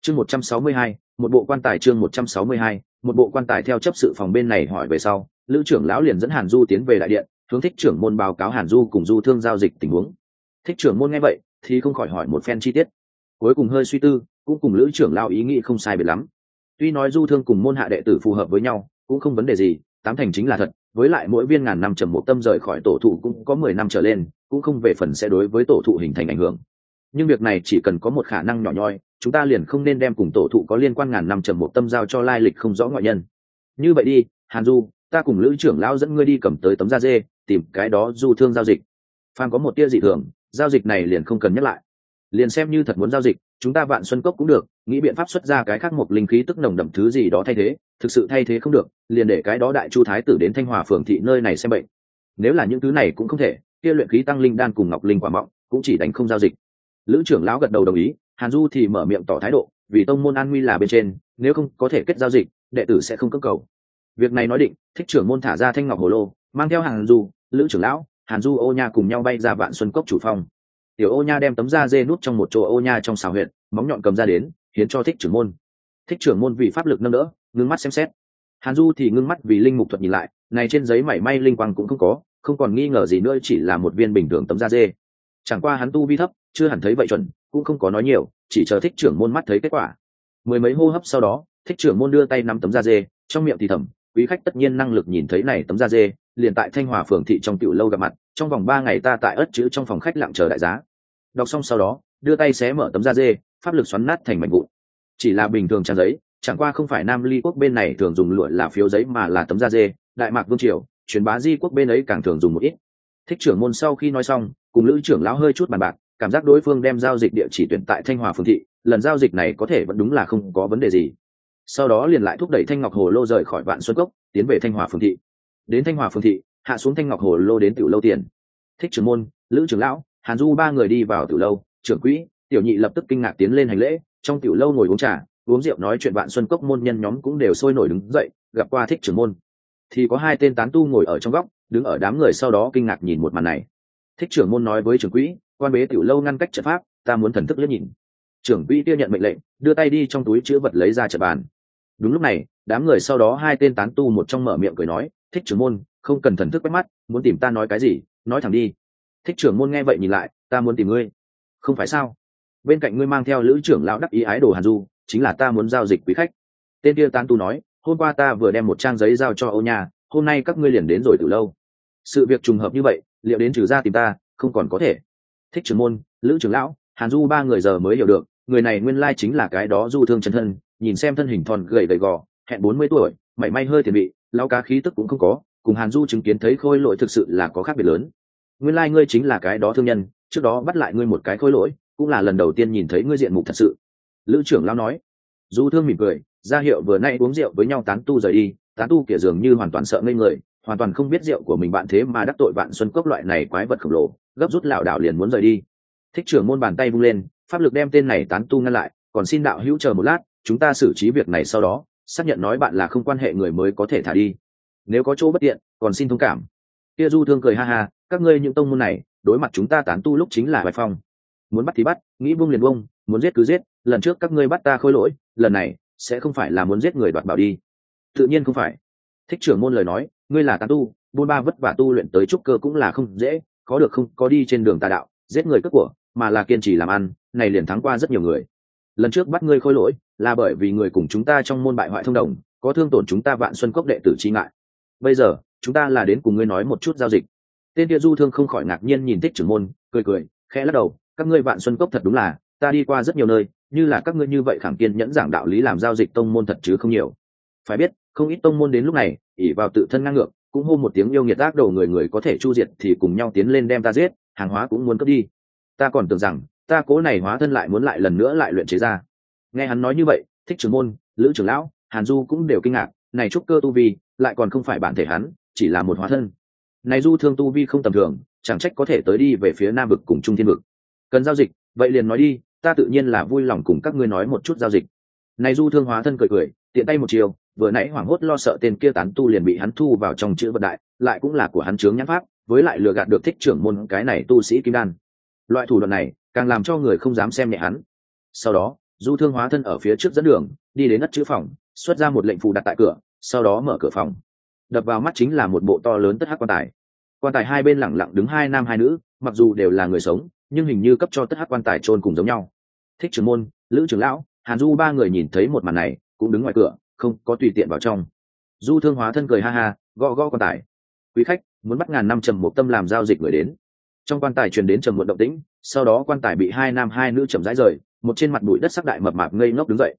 chương 162, một bộ quan tài. chương 162, một bộ quan tài. Theo chấp sự phòng bên này hỏi về sau, lữ trưởng lão liền dẫn Hàn Du tiến về đại điện, hướng thích trưởng môn báo cáo Hàn Du cùng Du Thương giao dịch tình huống. Thích trưởng môn nghe vậy thì không khỏi hỏi một phen chi tiết, cuối cùng hơi suy tư, cũng cùng lữ trưởng lão ý nghĩ không sai biệt lắm. Tuy nói Du Thương cùng môn hạ đệ tử phù hợp với nhau cũng không vấn đề gì, tám thành chính là thật, với lại mỗi viên ngàn năm trầm một tâm rời khỏi tổ thụ cũng có 10 năm trở lên, cũng không về phần sẽ đối với tổ thụ hình thành ảnh hưởng. Nhưng việc này chỉ cần có một khả năng nhỏ nhoi, chúng ta liền không nên đem cùng tổ thụ có liên quan ngàn năm trầm một tâm giao cho lai lịch không rõ ngoại nhân. Như vậy đi, Hàn Du, ta cùng lữ trưởng lão dẫn ngươi đi cầm tới tấm da dê, tìm cái đó Du Thương giao dịch. Phan có một tia dị thường, giao dịch này liền không cần nhắc lại. Liền xem như thật muốn giao dịch, chúng ta Vạn Xuân Cốc cũng được, nghĩ biện pháp xuất ra cái khác một linh khí tức nồng đậm thứ gì đó thay thế, thực sự thay thế không được, liền để cái đó Đại Chu thái tử đến Thanh Hòa phường thị nơi này xem bệnh. Nếu là những thứ này cũng không thể, kia luyện khí tăng linh đan cùng ngọc linh quả mọng cũng chỉ đánh không giao dịch. Lữ trưởng lão gật đầu đồng ý, Hàn Du thì mở miệng tỏ thái độ, vì tông môn an nguy là bên trên, nếu không có thể kết giao dịch, đệ tử sẽ không cưỡng cầu. Việc này nói định, thích trưởng môn thả ra thanh ngọc hồ lô, mang theo Hàn Du, Lữ trưởng lão, Hàn Du ô nha cùng nhau bay ra Vạn Xuân Cốc chủ phòng. Tiểu ô nha đem tấm da dê nút trong một chỗ ô nha trong xào huyệt, móng nhọn cầm ra đến, hiến cho thích trưởng môn. Thích trưởng môn vì pháp lực nâng đỡ, ngưng mắt xem xét. Hàn Du thì ngưng mắt vì linh mục thuật nhìn lại, này trên giấy mảy may linh quang cũng không có, không còn nghi ngờ gì nữa, chỉ là một viên bình thường tấm da dê. Chẳng qua hắn tu vi thấp, chưa hẳn thấy vậy chuẩn, cũng không có nói nhiều, chỉ chờ thích trưởng môn mắt thấy kết quả. Mười mấy hô hấp sau đó, thích trưởng môn đưa tay nắm tấm da dê, trong miệng thì thầm, quý khách tất nhiên năng lực nhìn thấy này tấm da dê, liền tại Thanh Hòa phường thị trong tiểu lâu gặp mặt, trong vòng 3 ngày ta tại ất chữ trong phòng khách lặng chờ đại giá. Đọc xong sau đó, đưa tay xé mở tấm da dê, pháp lực xoắn nát thành mảnh vụn. Chỉ là bình thường trang giấy, chẳng qua không phải Nam Ly quốc bên này thường dùng lụa là phiếu giấy mà là tấm da dê, Đại Mạc vương triều, truyền bá Di quốc bên ấy càng thường dùng một ít. Thích trưởng môn sau khi nói xong, cùng lữ trưởng lão hơi chút bàn bạc, cảm giác đối phương đem giao dịch địa chỉ tuyển tại Thanh Hòa phường thị, lần giao dịch này có thể vẫn đúng là không có vấn đề gì. Sau đó liền lại thúc đẩy thanh ngọc hồ lô rời khỏi Vạn Xuân Cốc, tiến về Thanh Hòa phường thị. Đến Thanh Hòa phường thị, hạ xuống thanh ngọc hồ lô đến tiểu lâu tiền. Thích trưởng môn, lữ trưởng lão, Hàn Du ba người đi vào tiểu lâu, trưởng quỹ, tiểu nhị lập tức kinh ngạc tiến lên hành lễ. Trong tiểu lâu ngồi uống trà, uống rượu nói chuyện Vạn Xuân Cốc môn nhân nhóm cũng đều sôi nổi đứng dậy, gặp qua thích trưởng môn. Thì có 2 tên tán tu ngồi ở trong góc, đứng ở đám người sau đó kinh ngạc nhìn một màn này. Thích trưởng môn nói với trưởng quỹ, quan bế tiểu lâu ngăn cách trận pháp, ta muốn thần thức liếc nhìn. Trưởng quỹ kia nhận mệnh lệnh, đưa tay đi trong túi chứa vật lấy ra trận bàn. Đúng lúc này, đám người sau đó 2 tên tán tu một trong mở miệng cười nói, thích trưởng môn, không cần thần thức quét mắt, muốn tìm ta nói cái gì, nói thẳng đi. Thích trưởng môn nghe vậy nhìn lại, ta muốn tìm ngươi. Không phải sao? Bên cạnh ngươi mang theo lữ trưởng lão đắc ý ái đồ Hàn Du, chính là ta muốn giao dịch quý khách. Tên kia tán tu nói, hôm qua ta vừa đem một trang giấy giao cho Âu Nha, hôm nay các ngươi liền đến rồi từ lâu. Sự việc trùng hợp như vậy, liệu đến trừ ra tìm ta, không còn có thể. Thích trưởng môn, lữ trưởng lão, Hàn Du ba người giờ mới hiểu được, người này nguyên lai chính là cái đó Du Thương chân thân, nhìn xem thân hình thon gầy gầy gò, hẹn 40 tuổi, mảy may hơi tiền bị, lão cá khí tức cũng không có, cùng Hàn Du chứng kiến thấy khôi lỗi thực sự là có khác biệt lớn. Nguyên lai ngươi chính là cái đó thương nhân, trước đó bắt lại ngươi một cái khôi lỗi, cũng là lần đầu tiên nhìn thấy ngươi diện mục thật sự. Lữ trưởng lão nói. Du Thương mỉm cười, ra hiệu vừa nay uống rượu với nhau tán tu rời đi, tán tu kia dường như hoàn toàn sợ ngây người, hoàn toàn không biết rượu của mình bạn thế mà đắc tội Vạn Xuân Cốc loại này quái vật khổng lồ, gấp rút lảo đảo liền muốn rời đi. Thích trưởng môn bàn tay vung lên, pháp lực đem tên này tán tu ngăn lại, còn xin đạo hữu chờ một lát, chúng ta xử trí việc này sau đó, xác nhận nói bạn là không quan hệ người mới có thể thả đi. Nếu có chỗ bất tiện, còn xin thông cảm. Kia Du Thương cười ha ha, các ngươi những tông môn này, đối mặt chúng ta tán tu lúc chính là bài phong. Muốn bắt thì bắt, nghĩ buông liền buông, muốn giết cứ giết, lần trước các ngươi bắt ta khôi lỗi, lần này sẽ không phải là muốn giết người đoạt bảo đi. Tự nhiên không phải. Thích trưởng môn lời nói, ngươi là tán tu, buôn ba vất vả tu luyện tới trúc cơ cũng là không dễ, có được không có đi trên đường tà đạo, giết người cướp của, mà là kiên trì làm ăn, này liền thắng qua rất nhiều người. Lần trước bắt ngươi khôi lỗi, là bởi vì người cùng chúng ta trong môn bại hoại thông đồng, có thương tổn chúng ta Vạn Xuân Cốc đệ tử chi ngại. Bây giờ, chúng ta là đến cùng ngươi nói một chút giao dịch. Tên kia Du Thương không khỏi ngạc nhiên nhìn Thích trưởng môn, cười cười, khẽ lắc đầu, các ngươi Vạn Xuân Cốc thật đúng là, ta đi qua rất nhiều nơi, như là các ngươi như vậy khẳng kiên nhẫn giảng đạo lý làm giao dịch tông môn thật chứ không nhiều. Phải biết, không ít tông môn đến lúc này, ỷ vào tự thân ngang ngược, cũng hô một tiếng yêu nghiệt ác đầu người người có thể chu diệt thì cùng nhau tiến lên đem ta giết, hàng hóa cũng muốn cướp đi. Ta còn tưởng rằng, ta cố này hóa thân lại muốn lại lần nữa lại luyện chế ra. Nghe hắn nói như vậy, Thích trưởng môn, lữ trưởng lão, Hàn Du cũng đều kinh ngạc, này trúc cơ tu vi, lại còn không phải bản thể hắn, chỉ là một hóa thân. Này Du Thương tu vi không tầm thường, chẳng trách có thể tới đi về phía Nam vực cùng Trung Thiên vực. Cần giao dịch, vậy liền nói đi, ta tự nhiên là vui lòng cùng các ngươi nói một chút giao dịch. Này Du Thương hóa thân cười cười, tiện tay một chiều, vừa nãy hoảng hốt lo sợ tên kia tán tu liền bị hắn thu vào trong chữ vật đại, lại cũng là của hắn chướng nhãn pháp, với lại lừa gạt được Thích trưởng môn cái này tu sĩ kim đan. Loại thủ đoạn này, càng làm cho người không dám xem nhẹ hắn. Sau đó, Du Thương hóa thân ở phía trước dẫn đường đi đến ất chữ phòng, xuất ra một lệnh phù đặt tại cửa, sau đó mở cửa phòng. Đập vào mắt chính là một bộ to lớn tất hắc quan tài. Quan tài hai bên lẳng lặng đứng hai nam hai nữ, mặc dù đều là người sống nhưng hình như cấp cho tất hắc quan tài chôn cùng giống nhau. Thích trưởng môn, Lữ trưởng lão, Hàn Du ba người nhìn thấy một màn này cũng đứng ngoài cửa, không có tùy tiện vào trong. Du Thương hóa thân cười ha ha, gõ gõ quan tài. Quý khách muốn bắt ngàn năm trầm một tâm làm giao dịch người đến. Trong quan tài truyền đến trầm một động tĩnh, sau đó quan tài bị hai nam hai nữ chậm rãi rời, một trên mặt bụi đất sắc đại mập mạp ngây ngốc đứng dậy.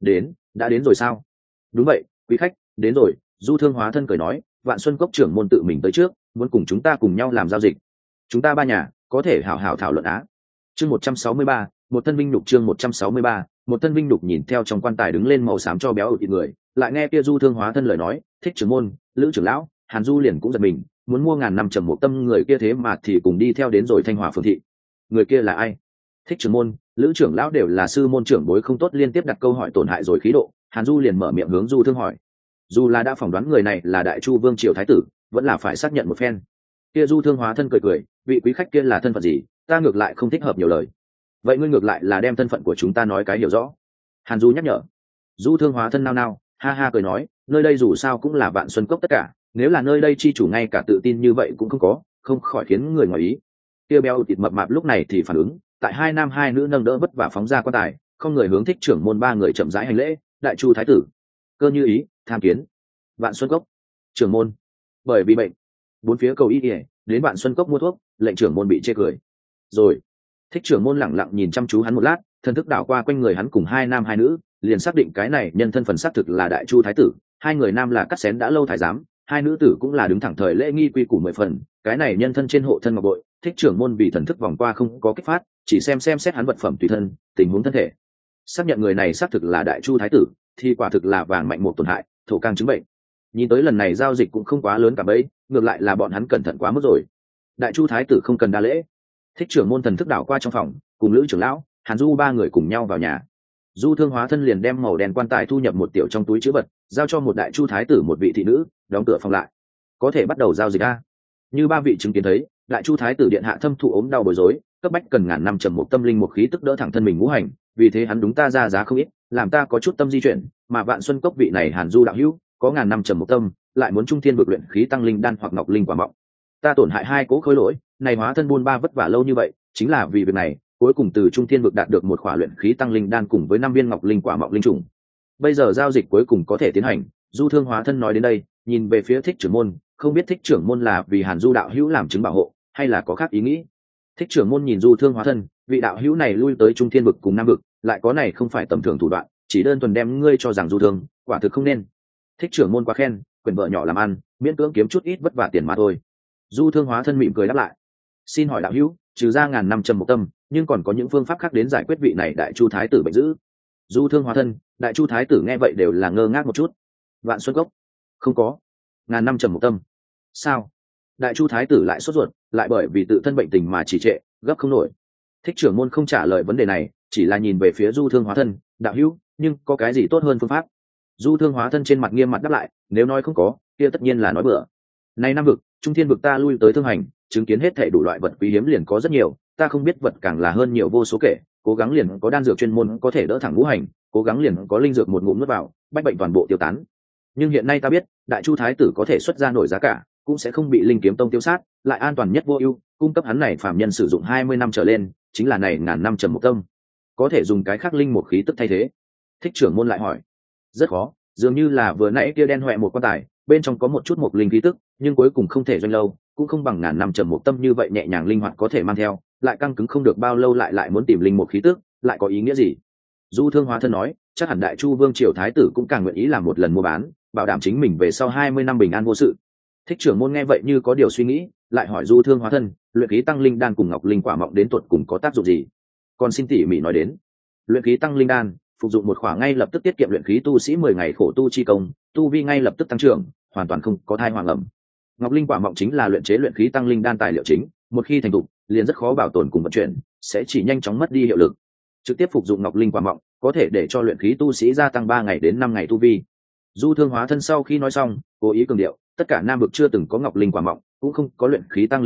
Đã đến rồi sao? Đúng vậy, quý khách đến rồi. Du Thương hóa thân cười nói, Vạn Xuân Cốc trưởng môn tự mình tới trước, muốn cùng chúng ta cùng nhau làm giao dịch. Chúng ta ba nhà có thể hảo hảo thảo luận á. Chương 163, một thân vinh nhục. Chương 163, một thân vinh nhục. Nhìn theo trong quan tài đứng lên màu xám cho béo ụt người, lại nghe kia Du Thương hóa thân lời nói, Thích trưởng môn, Lữ trưởng lão, Hàn Du liền cũng giật mình, muốn mua ngàn năm trầm một tâm người kia thế mà thì cùng đi theo đến rồi Thanh Hòa phường thị. Người kia là ai? Thích trưởng môn, Lữ trưởng lão đều là sư môn trưởng bối không tốt, liên tiếp đặt câu hỏi tổn hại rồi khí độ. Hàn Du liền mở miệng hướng Du Thương hỏi. Dù là đã phỏng đoán người này là Đại Chu Vương triều thái tử, vẫn là phải xác nhận một phen. Kia Du Thương hóa thân cười cười, vị quý khách kia là thân phận gì, ta ngược lại không thích hợp nhiều lời. Vậy ngươi ngược lại là đem thân phận của chúng ta nói cái hiểu rõ. Hàn Du nhắc nhở. Du Thương hóa thân nao nao, ha ha cười nói, nơi đây dù sao cũng là Vạn Xuân Cốc tất cả, nếu là nơi đây chi chủ ngay cả tự tin như vậy cũng không có, không khỏi khiến người ngoài ý. Kia béo thịt mập mạp lúc này thì phản ứng, tại hai nam hai nữ nâng đỡ vất vả phóng ra quan tài, không người hướng Thích trưởng môn ba người chậm rãi hành lễ. Đại Chu thái tử, Cơ Như Ý tham kiến. Vạn Xuân Cốc trưởng môn, bởi vì bệnh, bốn phía cầu y ỉa đến Vạn Xuân Cốc mua thuốc, lệnh trưởng môn bị chê cười. Rồi, Thích trưởng môn lẳng lặng nhìn chăm chú hắn một lát, thần thức đảo qua quanh người hắn cùng hai nam hai nữ, liền xác định cái này nhân thân phần xác thực là Đại Chu thái tử. Hai người nam là cắt xén đã lâu thái giám, hai nữ tử cũng là đứng thẳng thời lễ nghi quy củ 10 phần. Cái này nhân thân trên hộ thân ngọc bội, Thích trưởng môn vì thần thức vòng qua không có kích phát, chỉ xem xét hắn vật phẩm tùy thân, tình huống thân thể, xác nhận người này xác thực là Đại Chu thái tử, thì quả thực là vàng mạnh một tổn hại, thổ cang chứng bệnh. Nhìn tới lần này giao dịch cũng không quá lớn cả bấy, ngược lại là bọn hắn cẩn thận quá mức rồi. Đại Chu thái tử không cần đa lễ. Thích trưởng môn thần thức đảo qua trong phòng, cùng Lữ trưởng lão, Hàn Du ba người cùng nhau vào nhà. Du Thương hóa thân liền đem màu đen quan tài thu nhập một tiểu trong túi chứa vật, giao cho một Đại Chu thái tử một vị thị nữ, đóng cửa phòng lại. Có thể bắt đầu giao dịch a. Như ba vị chứng kiến thấy, Đại Chu thái tử điện hạ thâm thụ ốm đau bối rối, cấp bách cần ngàn năm trầm một tâm linh một khí tức đỡ thẳng thân mình ngũ hành, vì thế hắn đúng ta ra giá không ít, làm ta có chút tâm di chuyển, mà Vạn Xuân Cốc vị này Hàn Du đạo hữu, có ngàn năm trầm một tâm, lại muốn trung thiên vực luyện khí tăng linh đan hoặc ngọc linh quả mọng. Ta tổn hại hai cố khối lỗi, này hóa thân buôn ba vất vả lâu như vậy, chính là vì việc này, cuối cùng từ trung thiên vực đạt được một khỏa luyện khí tăng linh đan cùng với 5 viên ngọc linh quả mọng linh trùng. Bây giờ giao dịch cuối cùng có thể tiến hành. Du Thương hóa thân nói đến đây, nhìn về phía Thích trưởng môn, không biết Thích trưởng môn là vì Hàn Du đạo hữu làm chứng bảo hộ, hay là có khác ý nghĩ. Thích trưởng môn nhìn Du Thương hóa thân, vị đạo hữu này lui tới trung thiên vực cùng nam vực, lại có này không phải tầm thường thủ đoạn, chỉ đơn thuần đem ngươi cho rằng Du Thương, quả thực không nên. Thích trưởng môn quá khen, quyền vợ nhỏ làm ăn, miễn cưỡng kiếm chút ít vất vả tiền mà thôi. Du Thương hóa thân mỉm cười đáp lại, xin hỏi đạo hữu, trừ ra ngàn năm trầm một tâm, nhưng còn có những phương pháp khác đến giải quyết vị này Đại Chu thái tử bệnh dữ. Du Thương hóa thân, Đại Chu thái tử nghe vậy đều là ngơ ngác một chút. Vạn Xuân Cốc không có ngàn năm trầm một tâm, sao? Đại Chu thái tử lại sốt ruột, lại bởi vì tự thân bệnh tình mà trì trệ, gấp không nổi. Thích trưởng môn không trả lời vấn đề này, chỉ là nhìn về phía Du Thương hóa thân, đạo hữu, nhưng có cái gì tốt hơn phương pháp? Du Thương hóa thân trên mặt nghiêm mặt đáp lại, nếu nói không có, kia tất nhiên là nói bừa. Này năm vực, trung thiên vực ta lui tới thương hành, chứng kiến hết thảy đủ loại vật quý hiếm liền có rất nhiều, ta không biết vật càng là hơn nhiều vô số kể, cố gắng liền có đan dược chuyên môn có thể đỡ thẳng ngũ hành, cố gắng liền có linh dược một ngụm nuốt vào, bách bệnh toàn bộ tiêu tán. Nhưng hiện nay ta biết, Đại Chu thái tử có thể xuất ra nổi giá cả, cũng sẽ không bị Linh Kiếm Tông tiêu sát, lại an toàn nhất vô ưu, cung cấp hắn này phàm nhân sử dụng 20 năm trở lên, chính là này ngàn năm trầm một tâm. Có thể dùng cái khác linh một khí tức thay thế. Thích trưởng môn lại hỏi, rất khó, dường như là vừa nãy kia đen hoẹ một quan tài, bên trong có một chút một linh khí tức, nhưng cuối cùng không thể doanh lâu, cũng không bằng ngàn năm trầm một tâm như vậy nhẹ nhàng linh hoạt có thể mang theo, lại căng cứng không được bao lâu lại muốn tìm linh một khí tức, lại có ý nghĩa gì? Du Thương hóa thân nói, chắc hẳn Đại Chu Vương triều thái tử cũng càng nguyện ý làm một lần mua bán, bảo đảm chính mình về sau 20 năm bình an vô sự. Thích trưởng môn nghe vậy như có điều suy nghĩ, lại hỏi Du Thương hóa thân, luyện khí tăng linh đan cùng ngọc linh quả mọng đến tuột cùng có tác dụng gì? Còn xin tỉ mỉ nói đến. Luyện khí tăng linh đan, phục dụng một khỏa ngay lập tức tiết kiệm luyện khí tu sĩ 10 ngày khổ tu chi công, tu vi ngay lập tức tăng trưởng, hoàn toàn không có thai hoàng ẩm. Ngọc linh quả mọng chính là luyện chế luyện khí tăng linh đan tài liệu chính, một khi thành thục, liền rất khó bảo tồn cùng vận chuyển, sẽ chỉ nhanh chóng mất đi hiệu lực. Trực tiếp phục dụng ngọc linh quả mọng, có thể để cho luyện khí tu sĩ gia tăng 3 ngày đến 5 ngày tu vi. Du Thương hóa thân sau khi nói xong, cố ý cường điệu, tất cả nam vực chưa từng có ngọc linh quả mọng, cũng không có luyện khí tăng linh đan,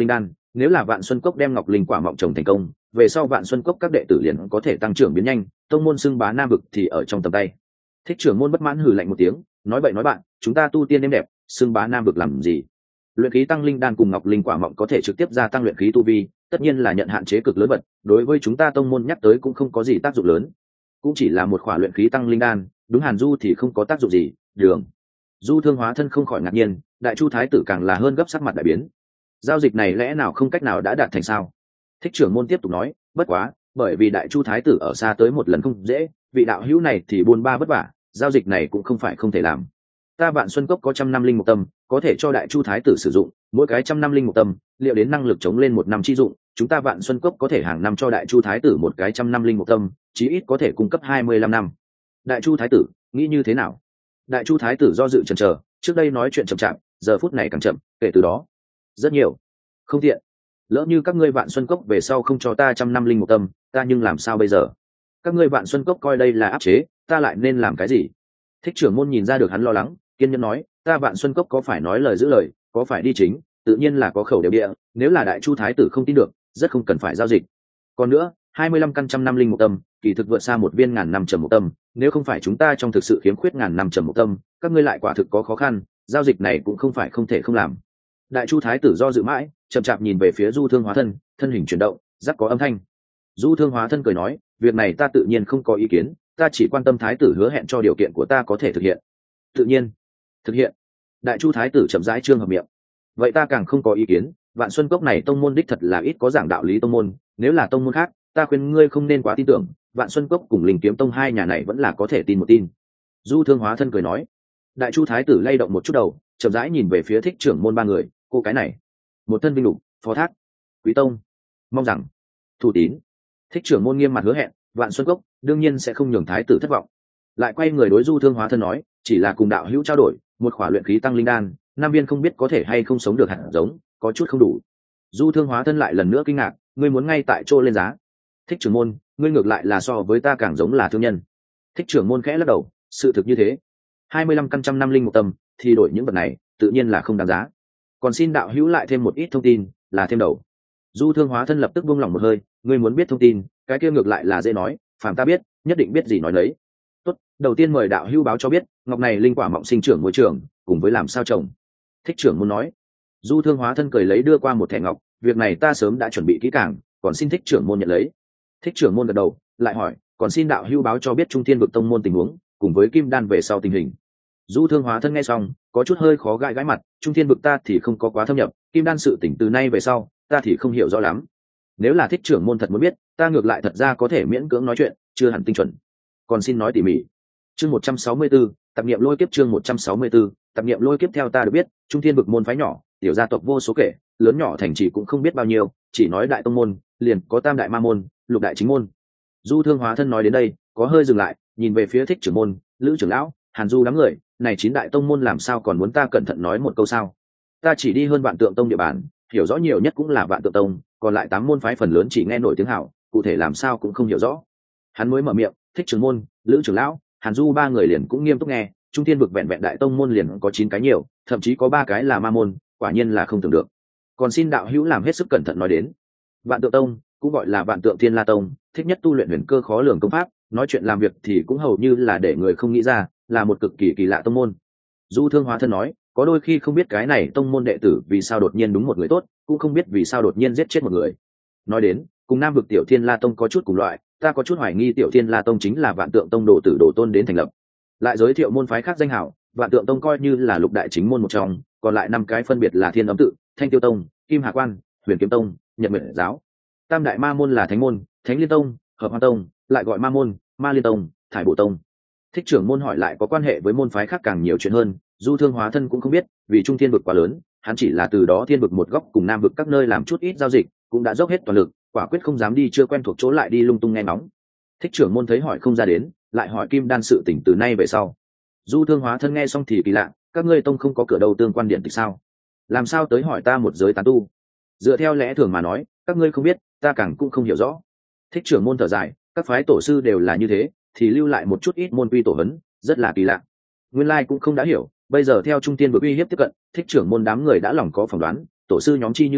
nếu là Vạn Xuân Cốc đem Ngọc Linh quả mọng trồng thành công, về sau Vạn Xuân Cốc các đệ tử liền có thể tăng trưởng biến nhanh, tông môn xưng bá Nam vực thì ở trong tầm tay. Thích trưởng môn bất mãn hừ lạnh một tiếng, nói bậy nói bạn, chúng ta tu tiên êm đẹp, xưng bá Nam vực làm gì? Luyện khí tăng linh đan cùng Ngọc Linh quả mọng có thể trực tiếp gia tăng luyện khí tu vi, tất nhiên là nhận hạn chế cực lớn vật, đối với chúng ta tông môn nhắc tới cũng không có gì tác dụng lớn, cũng chỉ là một khỏa luyện khí tăng linh đan, đúng Hàn Du thì không có tác dụng gì. Đường Du Thương hóa thân không khỏi ngạc nhiên, Đại Chu thái tử càng là hơn gấp sắc mặt đại biến. Giao dịch này lẽ nào không cách nào đã đạt thành sao? Thích trưởng môn tiếp tục nói, bất quá bởi vì Đại Chu thái tử ở xa tới một lần không dễ, vị đạo hữu này thì buôn ba vất vả, giao dịch này cũng không phải không thể làm. Ta Vạn Xuân Cốc có 100 năm linh mục tâm, có thể cho Đại Chu thái tử sử dụng, mỗi cái 100 năm linh mục tâm liệu đến năng lực chống lên 1 năm chi dụng, chúng ta Vạn Xuân Cốc có thể hàng năm cho Đại Chu thái tử một cái 100 năm linh mục tâm, chí ít có thể cung cấp 25 năm. Đại Chu thái tử nghĩ như thế nào? Đại Chu thái tử do dự chần chờ, trước đây nói chuyện chậm chạp, giờ phút này càng chậm, kể từ đó rất nhiều không tiện. Lỡ như các ngươi Vạn Xuân Cốc về sau không cho ta 100 năm linh mục tâm, ta nhưng làm sao bây giờ? Các ngươi Vạn Xuân Cốc coi đây là áp chế, ta lại nên làm cái gì? Thích trưởng môn nhìn ra được hắn lo lắng, kiên nhẫn nói, ta Vạn Xuân Cốc có phải nói lời giữ lời, có phải đi chính, tự nhiên là có khẩu đều địa, nếu là Đại Chu thái tử không tin được, rất không cần phải giao dịch. Còn nữa, 25 căn 100 năm linh mục tâm, kỳ thực vượt xa một viên ngàn năm trầm mục tâm, nếu không phải chúng ta trong thực sự khiếm khuyết ngàn năm trầm mục tâm, các ngươi lại quả thực có khó khăn, giao dịch này cũng không phải không thể không làm. Đại Chu thái tử do dự mãi, chậm chạp nhìn về phía Du Thương hóa thân, thân hình chuyển động, rắc có âm thanh. Du Thương hóa thân cười nói, việc này ta tự nhiên không có ý kiến, ta chỉ quan tâm thái tử hứa hẹn cho điều kiện của ta có thể thực hiện. Tự nhiên thực hiện. Đại Chu thái tử chậm rãi trương hợp miệng. Vậy ta càng không có ý kiến, Vạn Xuân Cốc này tông môn đích thật là ít có giảng đạo lý tông môn, nếu là tông môn khác, ta khuyên ngươi không nên quá tin tưởng, Vạn Xuân Cốc cùng Linh Kiếm Tông hai nhà này vẫn là có thể tin một tin. Du Thương hóa thân cười nói. Đại Chu thái tử lay động một chút đầu, chậm rãi nhìn về phía Thích trưởng môn ba người, cô cái này, một thân vinh lục, phó thác, Quý Tông, mong rằng thủ tín. Thích trưởng môn nghiêm mặt hứa hẹn, Vạn Xuân Cốc đương nhiên sẽ không nhường thái tử thất vọng. Lại quay người đối Du Thương hóa thân nói, chỉ là cùng đạo hữu trao đổi một khỏa luyện khí tăng linh đan, nam viên không biết có thể hay không sống được hạt giống, có chút không đủ. Du Thương hóa thân lại lần nữa kinh ngạc, ngươi muốn ngay tại chỗ lên giá? Thích trưởng môn, ngươi ngược lại là so với ta càng giống là thương nhân. Thích trưởng môn khẽ lắc đầu, sự thực như thế, 25 căn 100 năm linh mục tâm thì đổi những vật này tự nhiên là không đáng giá, còn xin đạo hữu lại thêm một ít thông tin, là thêm đầu. Du Thương hóa thân lập tức buông lỏng một hơi, ngươi muốn biết thông tin, cái kia ngược lại là dễ nói, phàm ta biết, nhất định biết gì nói đấy. Tốt, đầu tiên mời đạo hữu báo cho biết, ngọc này linh quả mọng sinh trưởng môi trường, cùng với làm sao trồng. Thích trưởng muốn nói. Du Thương hóa thân cười lấy đưa qua một thẻ ngọc, việc này ta sớm đã chuẩn bị kỹ càng, còn xin Thích trưởng môn nhận lấy. Thích trưởng môn gật đầu, lại hỏi, còn xin đạo hữu báo cho biết Trung Thiên vực tông môn tình huống, cùng với Kim Đan về sau tình hình. Du Thương hóa thân nghe xong, có chút hơi khó gãi mặt, Trung Thiên vực ta thì không có quá thâm nhập, Kim Đan sự tỉnh từ nay về sau, ta thì không hiểu rõ lắm. Nếu là Thích trưởng môn thật muốn biết, ta ngược lại thật ra có thể miễn cưỡng nói chuyện, chưa hẳn tinh chuẩn. Còn xin nói tỉ mỉ. Chương 164, tập niệm lôi kiếp chương 164, tập niệm lôi kiếp theo ta được biết, Trung Thiên vực môn phái nhỏ, tiểu gia tộc vô số kể, lớn nhỏ thành trì cũng không biết bao nhiêu, chỉ nói đại tông môn, liền có Tam đại ma môn, Lục đại chính môn. Du Thương hóa thân nói đến đây, có hơi dừng lại, nhìn về phía Thích trưởng môn, Lữ trưởng lão, Hàn Du đám người, này 9 đại tông môn làm sao còn muốn ta cẩn thận nói một câu sao? Ta chỉ đi hơn Vạn Tượng Tông địa bàn, hiểu rõ nhiều nhất cũng là Vạn Tượng Tông, còn lại 8 môn phái phần lớn chỉ nghe nổi tiếng hảo, cụ thể làm sao cũng không hiểu rõ. Hắn mới mở miệng, Thích trưởng môn, Lữ trưởng lão, Hàn Du ba người liền cũng nghiêm túc nghe, Trung Thiên vực vẹn vẹn đại tông môn liền có 9 cái nhiều, thậm chí có 3 cái là ma môn, quả nhiên là không tưởng được. Còn xin đạo hữu làm hết sức cẩn thận nói đến. Vạn Tượng Tông, cũng gọi là Vạn Tượng Thiên La Tông, thích nhất tu luyện huyền cơ khó lường công pháp, nói chuyện làm việc thì cũng hầu như là để người không nghĩ ra, là một cực kỳ kỳ lạ tông môn. Du Thương hóa thân nói, có đôi khi không biết cái này tông môn đệ tử vì sao đột nhiên đúng một người tốt, cũng không biết vì sao đột nhiên giết chết một người. Nói đến, cùng Nam vực Tiểu Thiên La Tông có chút cùng loại, ta có chút hoài nghi Tiểu Thiên La Tông chính là Vạn Tượng Tông đồ tử đồ tôn đến thành lập. Lại giới thiệu môn phái khác danh hảo, Vạn Tượng Tông coi như là lục đại chính môn một trong, còn lại 5 cái phân biệt là Thiên Âm Tự, Thanh Tiêu Tông, Kim Hà Quan, Huyền Kiếm Tông, Nhật Nguyệt Giáo. Tam đại ma môn là Thánh môn, Thánh Liên Tông, Hợp Hoa Tông, lại gọi ma môn, Ma Liên Tông, Thải Bộ Tông. Thích trưởng môn hỏi lại có quan hệ với môn phái khác càng nhiều chuyện hơn, Du Thương hóa thân cũng không biết, vì Trung Thiên vực quá lớn, hắn chỉ là từ đó Thiên vực một góc cùng Nam vực các nơi làm chút ít giao dịch, cũng đã dốc hết toàn lực, quả quyết không dám đi chưa quen thuộc chỗ lại đi lung tung nghe ngóng. Thích trưởng môn thấy hỏi không ra đến, lại hỏi Kim Đan sự tỉnh từ nay về sau. Du Thương hóa thân nghe xong thì kỳ lạ, các ngươi tông không có cửa đầu tương quan điện tịch sao? Làm sao tới hỏi ta một giới tán tu? Dựa theo lẽ thường mà nói, các ngươi không biết, ta càng cũng không hiểu rõ. Thích trưởng môn thở dài, các phái tổ sư đều là như thế, thì lưu lại một chút ít môn quy tổ hấn, rất là kỳ lạ. Nguyên lai cũng không đã hiểu, bây giờ theo Trung Tiên vực uy hiếp tiếp cận, Thích trưởng môn đám người đã lòng có phỏng đoán, tổ sư nhóm chi như vậy,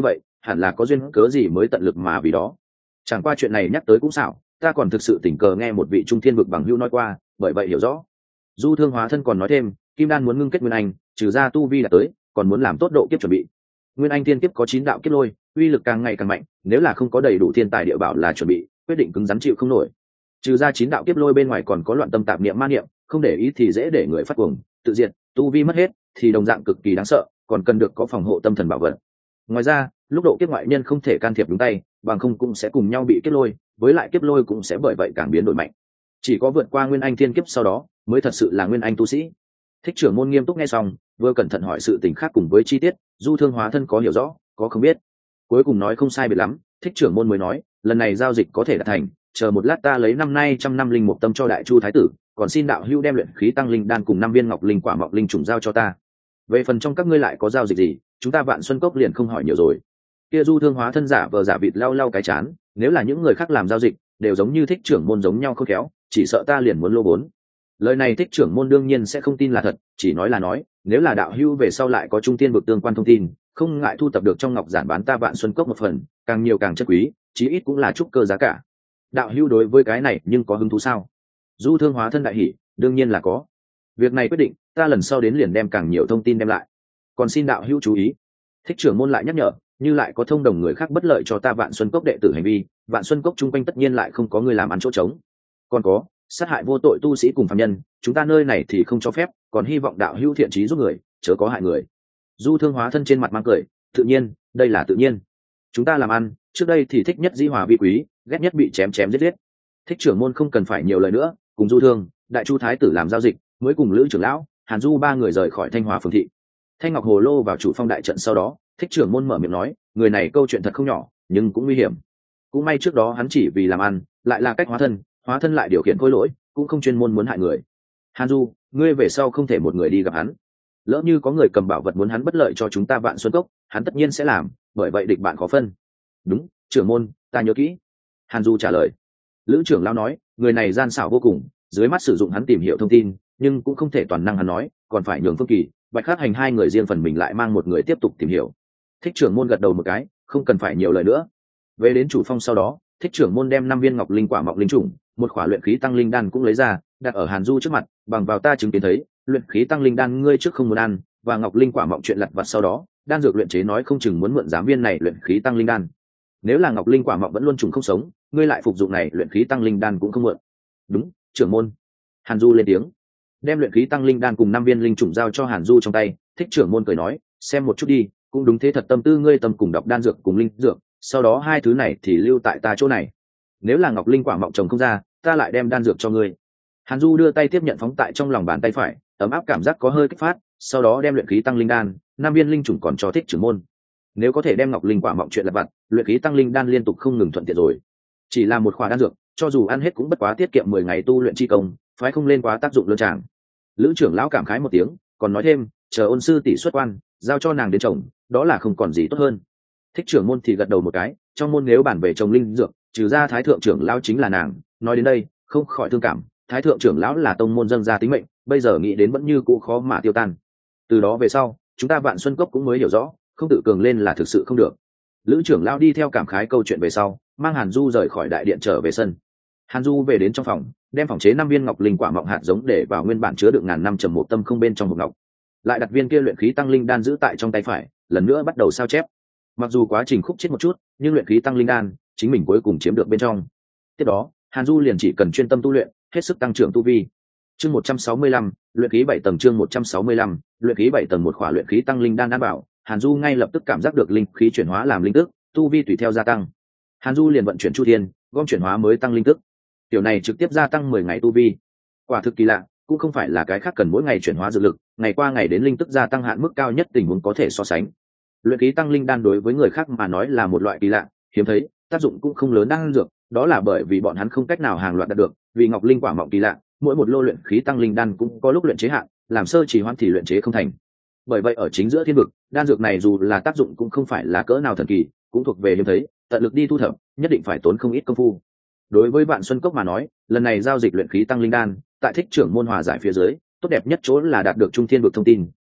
hẳn là có duyên cớ gì mới tận lực mà vì đó. Chẳng qua chuyện này nhắc tới cũng xảo, ta còn thực sự tình cờ nghe một vị trung thiên vực bằng hữu nói qua, bởi vậy hiểu rõ. Du Thương Hóa Thân còn nói thêm, kim đan muốn ngưng kết nguyên anh, trừ ra tu vi đã tới, còn muốn làm tốt độ kiếp chuẩn bị. Nguyên anh thiên kiếp có 9 đạo kiếp lôi, uy lực càng ngày càng mạnh, nếu là không có đầy đủ thiên tài địa bảo là chuẩn bị, quyết định cứng rắn chịu không nổi. Trừ ra 9 đạo kiếp lôi bên ngoài còn có loạn tâm tạp niệm ma niệm, không để ý thì dễ để người phát cuồng, tự diệt, tu vi mất hết thì đồng dạng cực kỳ đáng sợ, còn cần được có phòng hộ tâm thần bảo vật. Ngoài ra, lúc độ kiếp ngoại nhân không thể can thiệp đúng tay, bằng không cũng sẽ cùng nhau bị kiếp lôi, với lại kiếp lôi cũng sẽ bởi vậy càng biến đổi mạnh. Chỉ có vượt qua nguyên anh thiên kiếp sau đó, mới thật sự là nguyên anh tu sĩ. Thích trưởng môn nghiêm túc nghe xong, vừa cẩn thận hỏi sự tình khác cùng với chi tiết, Du Thương Hóa Thân có hiểu rõ, có không biết. Cuối cùng nói không sai biệt lắm, Thích trưởng môn mới nói, lần này giao dịch có thể đạt thành, chờ một lát ta lấy năm nay 100 năm linh mục tâm cho Đại Chu thái tử, còn xin đạo hữu đem luyện khí tăng linh đan cùng 5 viên ngọc linh quả mọc linh trùng giao cho ta. Về phần trong các ngươi lại có giao dịch gì, chúng ta Vạn Xuân Cốc liền không hỏi nhiều rồi. Kia Du Thương Hóa Thân giả vờ giả vịt lau lau cái chán, nếu là những người khác làm giao dịch, đều giống như Thích trưởng môn giống nhau khôn khéo, chỉ sợ ta liền muốn lô vốn. Lời này Thích trưởng môn đương nhiên sẽ không tin là thật, chỉ nói là nói, nếu là đạo hữu về sau lại có trung tiên vực tương quan thông tin, không ngại thu tập được trong ngọc giản bán ta Vạn Xuân Cốc một phần, càng nhiều càng chất quý, chí ít cũng là trúc cơ giá cả. Đạo hữu đối với cái này nhưng có hứng thú sao? Du Thương Hóa Thân đại hỉ, đương nhiên là có. Việc này quyết định, ta lần sau đến liền đem càng nhiều thông tin đem lại. Còn xin đạo hữu chú ý. Thích trưởng môn lại nhắc nhở, như lại có thông đồng người khác bất lợi cho ta Vạn Xuân Cốc đệ tử hành vi, Vạn Xuân Cốc chung quanh tất nhiên lại không có người làm ăn chỗ trống. Còn có, sát hại vô tội tu sĩ cùng phàm nhân, chúng ta nơi này thì không cho phép, còn hy vọng đạo hữu thiện trí giúp người, chớ có hại người. Du Thương Hóa Thân trên mặt mang cười, tự nhiên, đây là tự nhiên. Chúng ta làm ăn, trước đây thì thích nhất dĩ hòa vi quý, ghét nhất bị chém chém giết giết. Thích trưởng môn không cần phải nhiều lời nữa, cùng Du Thương, Đại Chu thái tử làm giao dịch, mới cùng Lữ trưởng lão, Hàn Du ba người rời khỏi Thanh Hòa phường thị. Thanh Ngọc Hồ Lô vào chủ phong đại trận sau đó, Thích trưởng môn mở miệng nói, người này câu chuyện thật không nhỏ, nhưng cũng nguy hiểm. Cũng may trước đó hắn chỉ vì làm ăn, lại là cách hóa thân lại điều khiển khối lỗi, cũng không chuyên môn muốn hại người. Hàn Du, ngươi về sau không thể một người đi gặp hắn. Lỡ như có người cầm bảo vật muốn hắn bất lợi cho chúng ta Vạn Xuân Cốc, hắn tất nhiên sẽ làm, bởi vậy địch bạn khó phân. Đúng, trưởng môn, ta nhớ kỹ. Hàn Du trả lời. Lữ trưởng lão nói, người này gian xảo vô cùng, dưới mắt sử dụng hắn tìm hiểu thông tin, nhưng cũng không thể toàn năng hắn nói, còn phải nhường Phương Kỳ, Bạch Khắc Hành hai người riêng phần mình lại mang một người tiếp tục tìm hiểu. Thích trưởng môn gật đầu một cái, không cần phải nhiều lời nữa. Về đến chủ phong sau đó, Thích trưởng môn đem 5 viên ngọc linh quả mọc linh trùng, một khỏa luyện khí tăng linh đan cũng lấy ra, đặt ở Hàn Du trước mặt, bằng vào ta chứng kiến thấy, luyện khí tăng linh đan ngươi trước không muốn ăn, và ngọc linh quả mọng chuyện lặt vặt sau đó, đan dược luyện chế nói không chừng muốn mượn giám viên này luyện khí tăng linh đan. Nếu là ngọc linh quả mọng vẫn luôn trùng không sống, ngươi lại phục dụng này luyện khí tăng linh đan cũng không mượn. Đúng, trưởng môn. Hàn Du lên tiếng, đem luyện khí tăng linh đan cùng 5 viên linh trùng giao cho Hàn Du trong tay. Thích trưởng môn cười nói, xem một chút đi, cũng đúng thế thật tâm tư ngươi tâm cùng đọc đan dược cùng linh dược, sau đó hai thứ này thì lưu tại ta chỗ này. Nếu là ngọc linh quả mọng trồng không ra, ta lại đem đan dược cho ngươi. Hàn Du đưa tay tiếp nhận phóng tại trong lòng bàn tay phải, ấm áp cảm giác có hơi kích phát, sau đó đem luyện khí tăng linh đan, 5 viên linh trùng còn cho Thích trưởng môn. Nếu có thể đem ngọc linh quả mọng chuyện lặt vặt, luyện khí tăng linh đan liên tục không ngừng thuận tiện rồi. Chỉ là một khỏa đan dược, cho dù ăn hết cũng bất quá tiết kiệm 10 ngày tu luyện chi công, phái không lên quá tác dụng lương tràng. Lữ trưởng lão cảm khái một tiếng, còn nói thêm, chờ ôn sư tỷ xuất quan, giao cho nàng đến trồng, đó là không còn gì tốt hơn. Thích trưởng môn thì gật đầu một cái, trong môn nếu bản về trồng linh dược, trừ ra thái thượng trưởng lão chính là nàng. Nói đến đây, không khỏi thương cảm, thái thượng trưởng lão là tông môn dâng ra tính mệnh, bây giờ nghĩ đến vẫn như cũ khó mà tiêu tan. Từ đó về sau, chúng ta Vạn Xuân Cốc cũng mới hiểu rõ, không tự cường lên là thực sự không được. Lữ trưởng lão đi theo cảm khái câu chuyện về sau, mang Hàn Du rời khỏi đại điện trở về sân. Hàn Du về đến trong phòng, đem phòng chế 5 viên ngọc linh quả mọng hạt giống để vào nguyên bản chứa đựng ngàn năm trầm một tâm không bên trong hộp ngọc, lại đặt viên kia luyện khí tăng linh đan giữ tại trong tay phải, lần nữa bắt đầu sao chép. Mặc dù quá trình khúc chết một chút, nhưng luyện khí tăng linh đan chính mình cuối cùng chiếm được bên trong. Tiếp đó, Hàn Du liền chỉ cần chuyên tâm tu luyện, hết sức tăng trưởng tu vi. Chương 165, luyện khí 7 tầng. Chương 165, luyện khí 7 tầng. Một khỏa luyện khí tăng linh đan đảm bảo, Hàn Du ngay lập tức cảm giác được linh khí chuyển hóa làm linh tức, tu vi tùy theo gia tăng. Hàn Du liền vận chuyển Chu Thiên, gom chuyển hóa mới tăng linh tức. Tiểu này trực tiếp gia tăng 10 ngày tu vi. Quả thực kỳ lạ, cũng không phải là cái khác cần mỗi ngày chuyển hóa dược lực, ngày qua ngày đến linh tức gia tăng hạn mức cao nhất tình huống có thể so sánh. Luyện khí tăng linh đan đối với người khác mà nói là một loại kỳ lạ, hiếm thấy, tác dụng cũng không lớn đan dược, đó là bởi vì bọn hắn không cách nào hàng loạt đạt được, vì ngọc linh quả mọng kỳ lạ, mỗi một lô luyện khí tăng linh đan cũng có lúc luyện chế hạn, làm sơ chỉ hoãn thì luyện chế không thành. Bởi vậy ở chính giữa thiên vực, đan dược này dù là tác dụng cũng không phải là cỡ nào thần kỳ, cũng thuộc về hiếm thấy, tận lực đi thu thập, nhất định phải tốn không ít công phu. Đối với Vạn Xuân Cốc mà nói, lần này giao dịch luyện khí tăng linh đan, tại Thích trưởng môn hòa giải phía dưới, tốt đẹp nhất chỗ là đạt được trung thiên vực thông tin,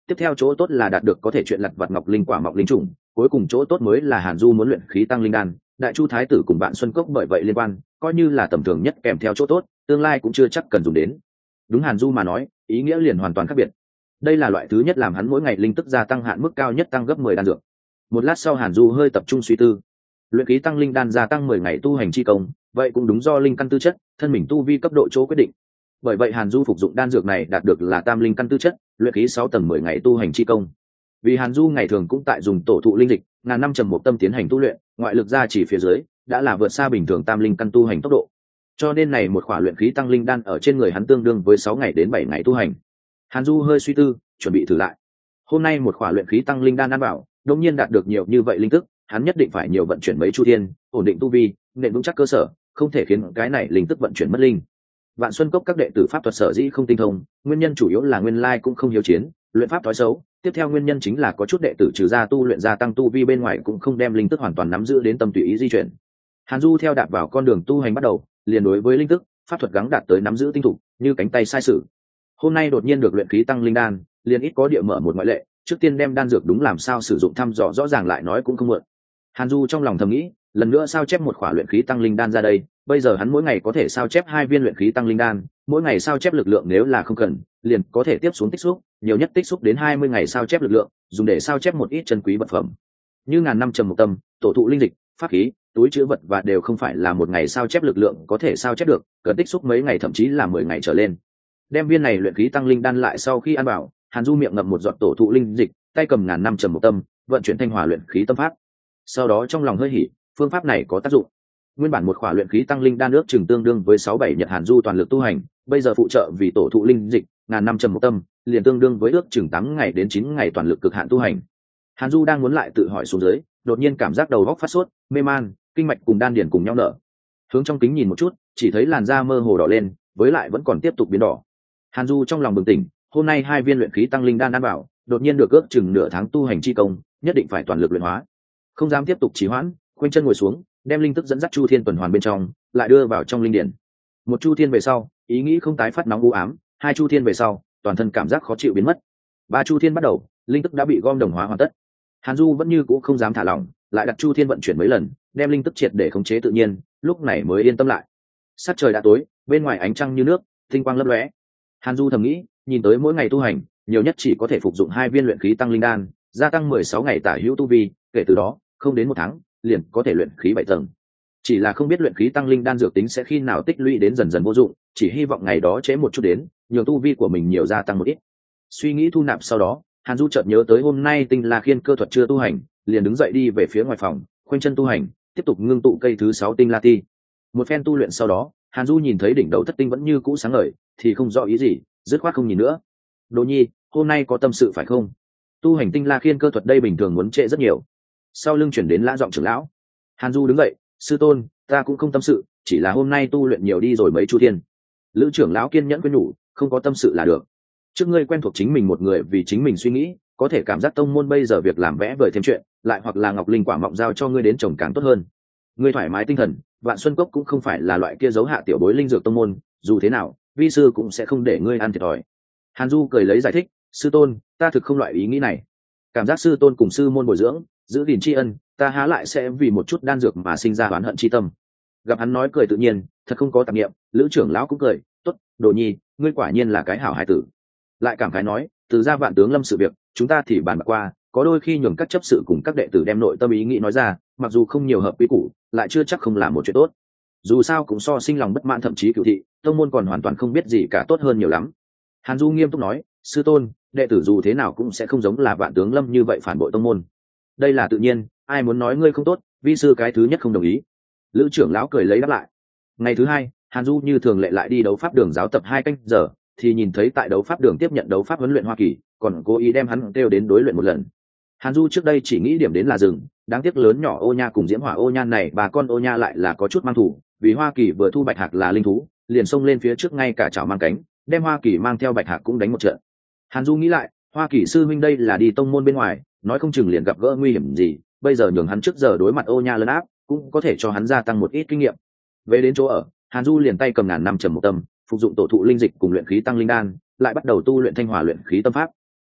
tiếp theo chỗ tốt là đạt được có thể chuyện lặt vặt ngọc linh quả mọc linh trùng, cuối cùng chỗ tốt mới là Hàn Du muốn luyện khí tăng linh đan. Đại Chu thái tử cùng Vạn Xuân Cốc bởi vậy liên quan, coi như là tầm thường nhất kèm theo chỗ tốt, tương lai cũng chưa chắc cần dùng đến. Đúng Hàn Du mà nói, ý nghĩa liền hoàn toàn khác biệt. Đây là loại thứ nhất làm hắn mỗi ngày linh tức gia tăng hạn mức cao nhất tăng gấp 10 đan dược. Một lát sau Hàn Du hơi tập trung suy tư. Luyện khí tăng linh đan gia tăng 10 ngày tu hành chi công, vậy cũng đúng do linh căn tư chất, thân mình tu vi cấp độ chỗ quyết định. Bởi vậy Hàn Du phục dụng đan dược này đạt được là tam linh căn tư chất, luyện khí 6 tầng 10 ngày tu hành chi công. Vì Hàn Du ngày thường cũng tại dùng tổ thụ linh dịch, ngàn năm trầm một tâm tiến hành tu luyện, ngoại lực ra chỉ phía dưới, đã là vượt xa bình thường tam linh căn tu hành tốc độ. Cho nên này một khỏa luyện khí tăng linh đan ở trên người hắn tương đương với 6 ngày đến 7 ngày tu hành. Hàn Du hơi suy tư, chuẩn bị thử lại. Hôm nay một khỏa luyện khí tăng linh đan ăn bảo, đột nhiên đạt được nhiều như vậy linh tức, hắn nhất định phải nhiều vận chuyển mấy chu thiên, ổn định tu vi, nền vững chắc cơ sở, không thể khiến cái này linh tức vận chuyển mất linh. Vạn Xuân Cốc các đệ tử pháp thuật sở dĩ không tinh thông, nguyên nhân chủ yếu là nguyên lai cũng không hiếu chiến, luyện pháp thói xấu. Tiếp theo nguyên nhân chính là có chút đệ tử trừ ra tu luyện gia tăng tu vi bên ngoài cũng không đem linh tức hoàn toàn nắm giữ đến tâm tùy ý di chuyển. Hàn Du theo đạp vào con đường tu hành bắt đầu, liền đối với linh tức, pháp thuật gắng đạt tới nắm giữ tinh thục, như cánh tay sai sử. Hôm nay đột nhiên được luyện khí tăng linh đan, liền ít có địa mở một ngoại lệ, trước tiên đem đan dược đúng làm sao sử dụng thăm dò rõ ràng lại nói cũng không muộn. Hàn Du trong lòng thầm nghĩ, lần nữa sao chép một khỏa luyện khí tăng linh đan ra đây, bây giờ hắn mỗi ngày có thể sao chép 2 viên luyện khí tăng linh đan, mỗi ngày sao chép lực lượng nếu là không cần, liền có thể tiếp xuống tích xúc, nhiều nhất tích xúc đến 20 ngày sao chép lực lượng, dùng để sao chép một ít chân quý vật phẩm. Như ngàn năm trầm một tâm, tổ thụ linh dịch, pháp khí, túi trữ vật và đều không phải là một ngày sao chép lực lượng có thể sao chép được, cần tích xúc mấy ngày thậm chí là 10 ngày trở lên. Đem viên này luyện khí tăng linh đan lại sau khi ăn vào, Hàn Du miệng ngậm một giọt tổ thụ linh dịch, tay cầm ngàn năm trầm một tâm, vận chuyển thanh hỏa luyện khí tâm pháp. Sau đó trong lòng hơi hỉ, phương pháp này có tác dụng. Nguyên bản một khỏa luyện khí tăng linh đan ước chừng tương đương với 6-7 nhật Hàn Du toàn lực tu hành, bây giờ phụ trợ vì tổ thụ linh dịch, ngàn năm trầm một tâm, liền tương đương với ước chừng 8 ngày đến 9 ngày toàn lực cực hạn tu hành. Hàn Du đang muốn lại tự hỏi xuống dưới, đột nhiên cảm giác đầu óc phát sốt, mê man, kinh mạch cùng đan điền cùng nhau nở. Hướng trong kính nhìn một chút, chỉ thấy làn da mơ hồ đỏ lên, với lại vẫn còn tiếp tục biến đỏ. Hàn Du trong lòng bừng tỉnh, hôm nay 2 viên luyện khí tăng linh đan ăn bảo, đột nhiên được ước chừng nửa tháng tu hành chi công, nhất định phải toàn lực luyện hóa. Không dám tiếp tục trì hoãn, quanh chân ngồi xuống, đem linh tức dẫn dắt chu thiên tuần hoàn bên trong, lại đưa vào trong linh điển. Một chu thiên về sau, ý nghĩ không tái phát nóng u ám, 2 chu thiên về sau, toàn thân cảm giác khó chịu biến mất. 3 chu thiên bắt đầu, linh tức đã bị gom đồng hóa hoàn tất. Hàn Du vẫn như cũ không dám thả lỏng, lại đặt chu thiên vận chuyển mấy lần, đem linh tức triệt để khống chế tự nhiên, lúc này mới yên tâm lại. Sát trời đã tối, bên ngoài ánh trăng như nước, tinh quang lấp lóe. Hàn Du thầm nghĩ, nhìn tới mỗi ngày tu hành, nhiều nhất chỉ có thể phục dụng 2 viên luyện khí tăng linh đan, gia tăng 16 ngày tả hữu tu vi, kể từ đó, không đến 1 tháng, liền có thể luyện khí 7 tầng. Chỉ là không biết luyện khí tăng linh đan dược tính sẽ khi nào tích lũy đến dần dần vô dụng, chỉ hy vọng ngày đó trễ một chút đến, nhường tu vi của mình nhiều gia tăng một ít. Suy nghĩ thu nạp sau đó, Hàn Du chợt nhớ tới hôm nay Tinh La Khiên cơ thuật chưa tu hành, liền đứng dậy đi về phía ngoài phòng, khoanh chân tu hành, tiếp tục ngưng tụ cây thứ 6 Tinh La Ti. Một phen tu luyện sau đó, Hàn Du nhìn thấy đỉnh đầu thất tinh vẫn như cũ sáng ngời, thì không rõ ý gì, dứt khoát không nhìn nữa. Đỗ Nhi, hôm nay có tâm sự phải không? Tu hành Tinh La Khiên cơ thuật đây bình thường muốn trễ rất nhiều. Sau lưng chuyển đến Lã giọng trưởng lão. Hàn Du đứng dậy, sư tôn, ta cũng không tâm sự, chỉ là hôm nay tu luyện nhiều đi rồi mấy chu thiên. Lữ trưởng lão kiên nhẫn khuyên nhủ, không có tâm sự là được. Trước ngươi quen thuộc chính mình một người vì chính mình suy nghĩ, có thể cảm giác tông môn bây giờ việc làm vẽ vời thêm chuyện, lại hoặc là ngọc linh quả mọng giao cho ngươi đến trồng càng tốt hơn. Ngươi thoải mái tinh thần, Vạn Xuân Cốc cũng không phải là loại kia giấu hạ tiểu bối linh dược tông môn, dù thế nào, vi sư cũng sẽ không để ngươi ăn thiệt thòi. Hàn Du cười lấy giải thích, sư tôn, ta thực không loại ý nghĩ này. Cảm giác sư tôn cùng sư môn bồi dưỡng, giữ gìn tri ân, ta há lại sẽ vì một chút đan dược mà sinh ra oán hận chi tâm. Gặp hắn nói cười tự nhiên, thật không có tạp niệm, Lữ trưởng lão cũng cười, tốt, Đồ Nhi, ngươi quả nhiên là cái hảo hài tử. Lại cảm khái nói, từ ra Vạn tướng Lâm sự việc, chúng ta thì bàn bạc qua, có đôi khi nhường các chấp sự cùng các đệ tử đem nội tâm ý nghĩ nói ra, mặc dù không nhiều hợp quy củ, lại chưa chắc không làm một chuyện tốt. Dù sao cũng so sinh lòng bất mãn thậm chí cựu thị, tông môn còn hoàn toàn không biết gì cả tốt hơn nhiều lắm. Hàn Du nghiêm túc nói, sư tôn, đệ tử dù thế nào cũng sẽ không giống là Vạn tướng Lâm như vậy phản bội tông môn. Đây là tự nhiên, ai muốn nói ngươi không tốt, vi sư cái thứ nhất không đồng ý. Lữ trưởng lão cười lấy đáp lại. Ngày thứ 2, Hàn Du như thường lệ lại đi đấu pháp đường giáo tập 2 canh giờ, thì nhìn thấy tại đấu pháp đường tiếp nhận đấu pháp huấn luyện Hoa Kỳ, còn cố ý đem hắn kêu đến đối luyện một lần. Hàn Du trước đây chỉ nghĩ điểm đến là rừng, đáng tiếc lớn nhỏ ô nha cùng diễm hỏa ô nha này bà con ô nha lại là có chút mang thủ, vì Hoa Kỳ vừa thu bạch hạc là linh thú, liền xông lên phía trước ngay cả chảo mang cánh, đem Hoa Kỳ mang theo bạch hạc cũng đánh một trận. Hàn Du nghĩ lại, Hoa Kỳ sư huynh đây là đi tông môn bên ngoài, nói không chừng liền gặp gỡ nguy hiểm gì, bây giờ nhường hắn trước giờ đối mặt ô nha lấn áp, cũng có thể cho hắn gia tăng một ít kinh nghiệm. Về đến chỗ ở, Hàn Du liền tay cầm ngàn năm trầm một tâm, phục dụng tổ thụ linh dịch cùng luyện khí tăng linh đan, lại bắt đầu tu luyện thanh hỏa luyện khí tâm pháp.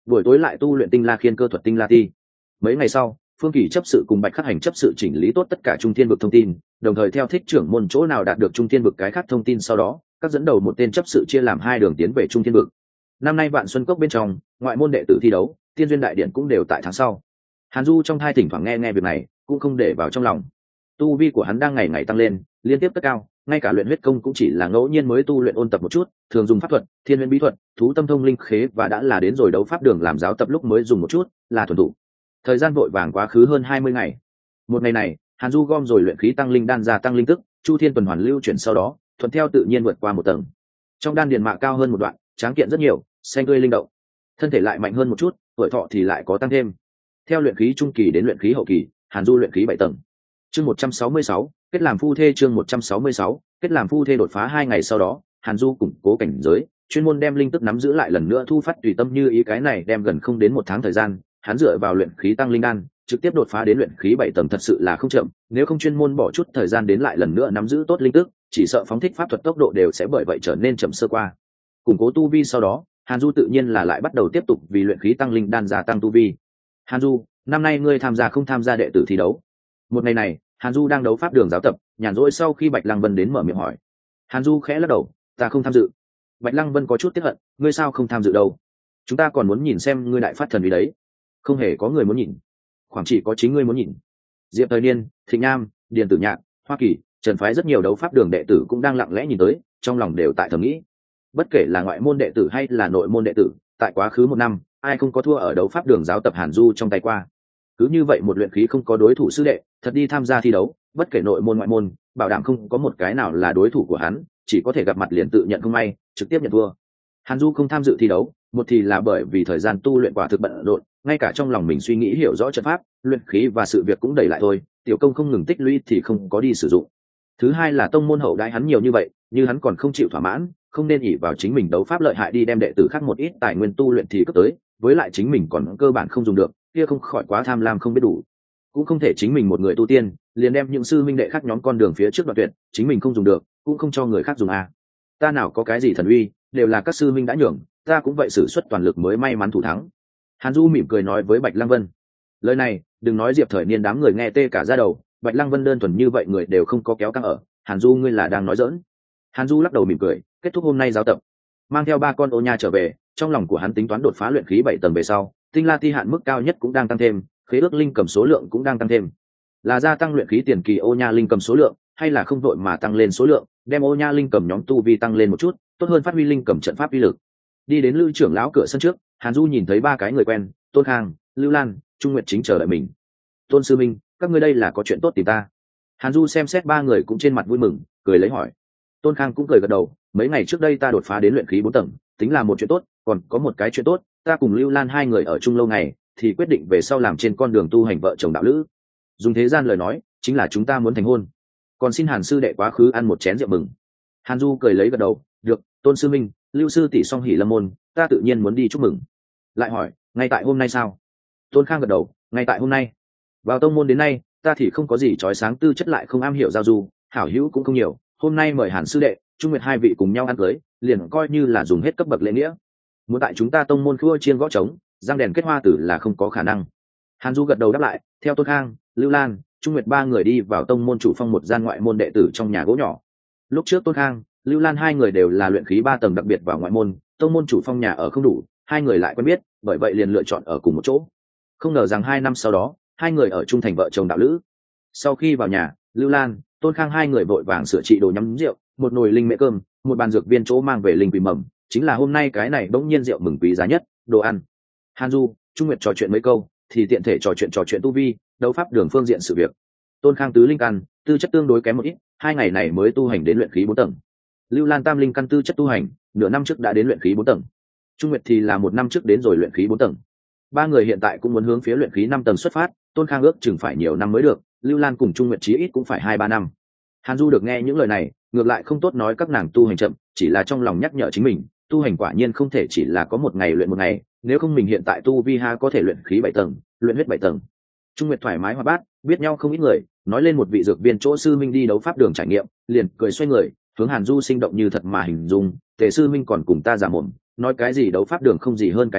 buổi tối lại tu luyện tinh la khiên cơ thuật tinh la ti. Mấy ngày sau, Phương Kỳ chấp sự cùng Bạch Khắc Hành chấp sự chỉnh lý tốt tất cả trung thiên vực thông tin, đồng thời theo thích trưởng môn chỗ nào đạt được trung thiên vực cái khác thông tin, sau đó các dẫn đầu một tên chấp sự chia làm hai đường tiến về trung thiên vực. Năm nay Vạn Xuân Cốc bên trong, ngoại môn đệ tử thi đấu, tiên duyên đại điện cũng đều tại tháng sau. Hàn Du trong thai thỉnh thoảng nghe việc này, cũng không để vào trong lòng. Tu vi của hắn đang ngày ngày tăng lên, liên tiếp cất cao, ngay cả luyện huyết công cũng chỉ là ngẫu nhiên mới tu luyện ôn tập một chút, thường dùng pháp thuật, thiên huyễn bí thuật, thú tâm thông linh khế và đã là đến rồi đấu pháp đường làm giáo tập lúc mới dùng một chút, là thuần thủ. Thời gian vội vàng quá khứ hơn 20 ngày. Một ngày này, Hàn Du gom rồi luyện khí tăng linh đan ra tăng linh tức, chu thiên tuần hoàn lưu chuyển, sau đó thuận theo tự nhiên vượt qua một tầng. Trong đan điền mạ cao hơn một đoạn, tráng kiện rất nhiều, xanh tươi linh động. Thân thể lại mạnh hơn một chút, tuổi thọ thì lại có tăng thêm. Theo luyện khí trung kỳ đến luyện khí hậu kỳ, Hàn Du luyện khí 7 tầng. Chương 166, kết làm phu thê. Chương 166, kết làm phu thê. Đột phá 2 ngày sau đó, Hàn Du củng cố cảnh giới, chuyên môn đem linh tức nắm giữ lại lần nữa thu phát tùy tâm như ý, cái này đem gần không đến 1 tháng thời gian, hắn dựa vào luyện khí tăng linh đan, trực tiếp đột phá đến luyện khí 7 tầng thật sự là không chậm, nếu không chuyên môn bỏ chút thời gian đến lại lần nữa nắm giữ tốt linh tức, chỉ sợ phóng thích pháp thuật tốc độ đều sẽ bởi vậy trở nên chậm sơ qua. Củng cố tu vi sau đó, Hàn Du tự nhiên là lại bắt đầu tiếp tục vì luyện khí tăng linh đan gia tăng tu vi. Hàn Du, năm nay ngươi tham gia không tham gia đệ tử thi đấu? Một ngày này, Hàn Du đang đấu pháp đường giáo tập, nhàn rỗi sau khi Bạch Lăng Vân đến mở miệng hỏi. Hàn Du khẽ lắc đầu, ta không tham dự. Bạch Lăng Vân có chút tiếc hận, ngươi sao không tham dự đâu? Chúng ta còn muốn nhìn xem ngươi đại phát thần uy đấy. Không hề có người muốn nhìn, khoảng chỉ có chính ngươi muốn nhìn. Diệp Thời Niên, Thịnh Nam, Điền Tử Nhạc, Hoa Kỳ, Trần phái rất nhiều đấu pháp đường đệ tử cũng đang lặng lẽ nhìn tới, trong lòng đều tại thầm nghĩ. Bất kể là ngoại môn đệ tử hay là nội môn đệ tử, tại quá khứ 1 năm, ai không có thua ở đấu pháp đường giáo tập Hàn Du trong tay qua. Cứ như vậy một luyện khí không có đối thủ sư đệ, thật đi tham gia thi đấu, bất kể nội môn ngoại môn, bảo đảm không có một cái nào là đối thủ của hắn, chỉ có thể gặp mặt liền tự nhận không may, trực tiếp nhận thua. Hàn Du không tham dự thi đấu, một thì là bởi vì thời gian tu luyện quả thực bận rộn, ngay cả trong lòng mình suy nghĩ hiểu rõ trận pháp, luyện khí và sự việc cũng đẩy lại thôi, tiểu công không ngừng tích lũy thì không có đi sử dụng. Thứ hai là tông môn hậu đãi hắn nhiều như vậy, như hắn còn không chịu thỏa mãn, không nên ỷ vào chính mình đấu pháp lợi hại đi đem đệ tử khác một ít tài nguyên tu luyện thì cấp tới, với lại chính mình còn cơ bản không dùng được, kia không khỏi quá tham lam không biết đủ. Cũng không thể chính mình một người tu tiên, liền đem những sư minh đệ khác nhóm con đường phía trước đoạn tuyệt, chính mình không dùng được, cũng không cho người khác dùng à. Ta nào có cái gì thần uy, đều là các sư minh đã nhường, ta cũng vậy sử xuất toàn lực mới may mắn thủ thắng. Hàn Du mỉm cười nói với Bạch Lăng Vân. Lời này, đừng nói Diệp Thời Niên đám người nghe tê cả da đầu, Bạch Lăng Vân đơn thuần như vậy người đều không có kéo căng ở. Hàn Du ngươi là đang nói giỡn? Hàn Du lắc đầu mỉm cười, kết thúc hôm nay giáo tập, mang theo 3 con ô nha trở về. Trong lòng của hắn tính toán đột phá luyện khí 7 tầng về sau, tinh la ti hạn mức cao nhất cũng đang tăng thêm, khế ước linh cầm số lượng cũng đang tăng thêm. Là gia tăng luyện khí tiền kỳ ô nha linh cầm số lượng, hay là không vội mà tăng lên số lượng, đem ô nha linh cầm nhóm tu vi tăng lên một chút, tốt hơn phát huy linh cầm trận pháp uy lực. Đi đến Lưu trưởng lão cửa sân trước, Hàn Du nhìn thấy 3 cái người quen, Tôn Khang, Lưu Lan, Trung Nguyệt chính chờ đợi mình. Tôn sư minh, các ngươi đây là có chuyện tốt tìm ta? Hàn Du xem xét 3 người cũng trên mặt vui mừng, cười lấy hỏi. Tôn Khang cũng cười gật đầu, mấy ngày trước đây ta đột phá đến luyện khí 4 tầng, tính là một chuyện tốt, còn có một cái chuyện tốt, ta cùng Lưu Lan 2 người ở chung lâu ngày, thì quyết định về sau làm trên con đường tu hành vợ chồng đạo lữ. Dùng thế gian lời nói, chính là chúng ta muốn thành hôn. Còn xin Hàn sư đệ quá khứ ăn một chén rượu mừng. Hàn Du cười lấy gật đầu, được, Tôn sư minh, Lưu sư tỷ song hỷ lâm môn, ta tự nhiên muốn đi chúc mừng. Lại hỏi, ngay tại hôm nay sao? Tôn Khang gật đầu, ngay tại hôm nay. Vào tông môn đến nay, ta thì không có gì trói sáng, tư chất lại không am hiểu giao du, hảo hữu cũng không nhiều. Hôm nay mời Hàn sư đệ, Trung Nguyệt 2 vị cùng nhau ăn cưới, liền coi như là dùng hết cấp bậc lễ nghĩa. Muốn tại chúng ta tông môn khua chiên gõ trống, răng đèn kết hoa tử là không có khả năng. Hàn Du gật đầu đáp lại, theo Tôn Khang, Lưu Lan, Trung Nguyệt 3 người đi vào tông môn chủ phong một gian ngoại môn đệ tử trong nhà gỗ nhỏ. Lúc trước Tôn Khang, Lưu Lan 2 người đều là luyện khí 3 tầng đặc biệt vào ngoại môn, tông môn chủ phong nhà ở không đủ, 2 người lại quen biết, bởi vậy liền lựa chọn ở cùng một chỗ. Không ngờ rằng 2 năm sau đó, 2 người ở chung thành vợ chồng đạo lữ. Sau khi vào nhà, Lưu Lan, Tôn Khang 2 người vội vàng sửa trị đồ nhắm rượu, một nồi linh mễ cơm, một bàn dược viên chỗ mang về linh quỷ mầm, chính là hôm nay cái này bỗng nhiên rượu mừng quý giá nhất, đồ ăn. Hàn Du, Trung Nguyệt trò chuyện mấy câu, thì tiện thể trò chuyện tu vi, đấu pháp đường phương diện sự việc. Tôn Khang tứ linh căn, tư chất tương đối kém một ít, 2 ngày này mới tu hành đến luyện khí 4 tầng. Lưu Lan tam linh căn tư chất tu hành, nửa năm trước đã đến luyện khí 4 tầng. Trung Nguyệt thì là 1 năm trước đến rồi luyện khí 4 tầng. 3 người hiện tại cũng muốn hướng phía luyện khí 5 tầng xuất phát, Tôn Khang ước chừng phải nhiều năm mới được, Lưu Lan cùng Trung Nguyệt chí ít cũng phải 2-3 năm. Hàn Du được nghe những lời này, ngược lại không tốt nói các nàng tu hành chậm, chỉ là trong lòng nhắc nhở chính mình, tu hành quả nhiên không thể chỉ là có một ngày luyện một ngày, nếu không mình hiện tại tu vi ha có thể luyện khí 7 tầng, luyện huyết 7 tầng. Trung Nguyệt thoải mái hoạt bát, biết nhau không ít người, nói lên một vị dược viên chỗ sư minh đi đấu pháp đường trải nghiệm, liền cười xoay người, hướng Hàn Du sinh động như thật mà hình dung, Tề sư minh còn cùng ta giả mồm, nói cái gì đấu pháp đường không gì hơn cái này,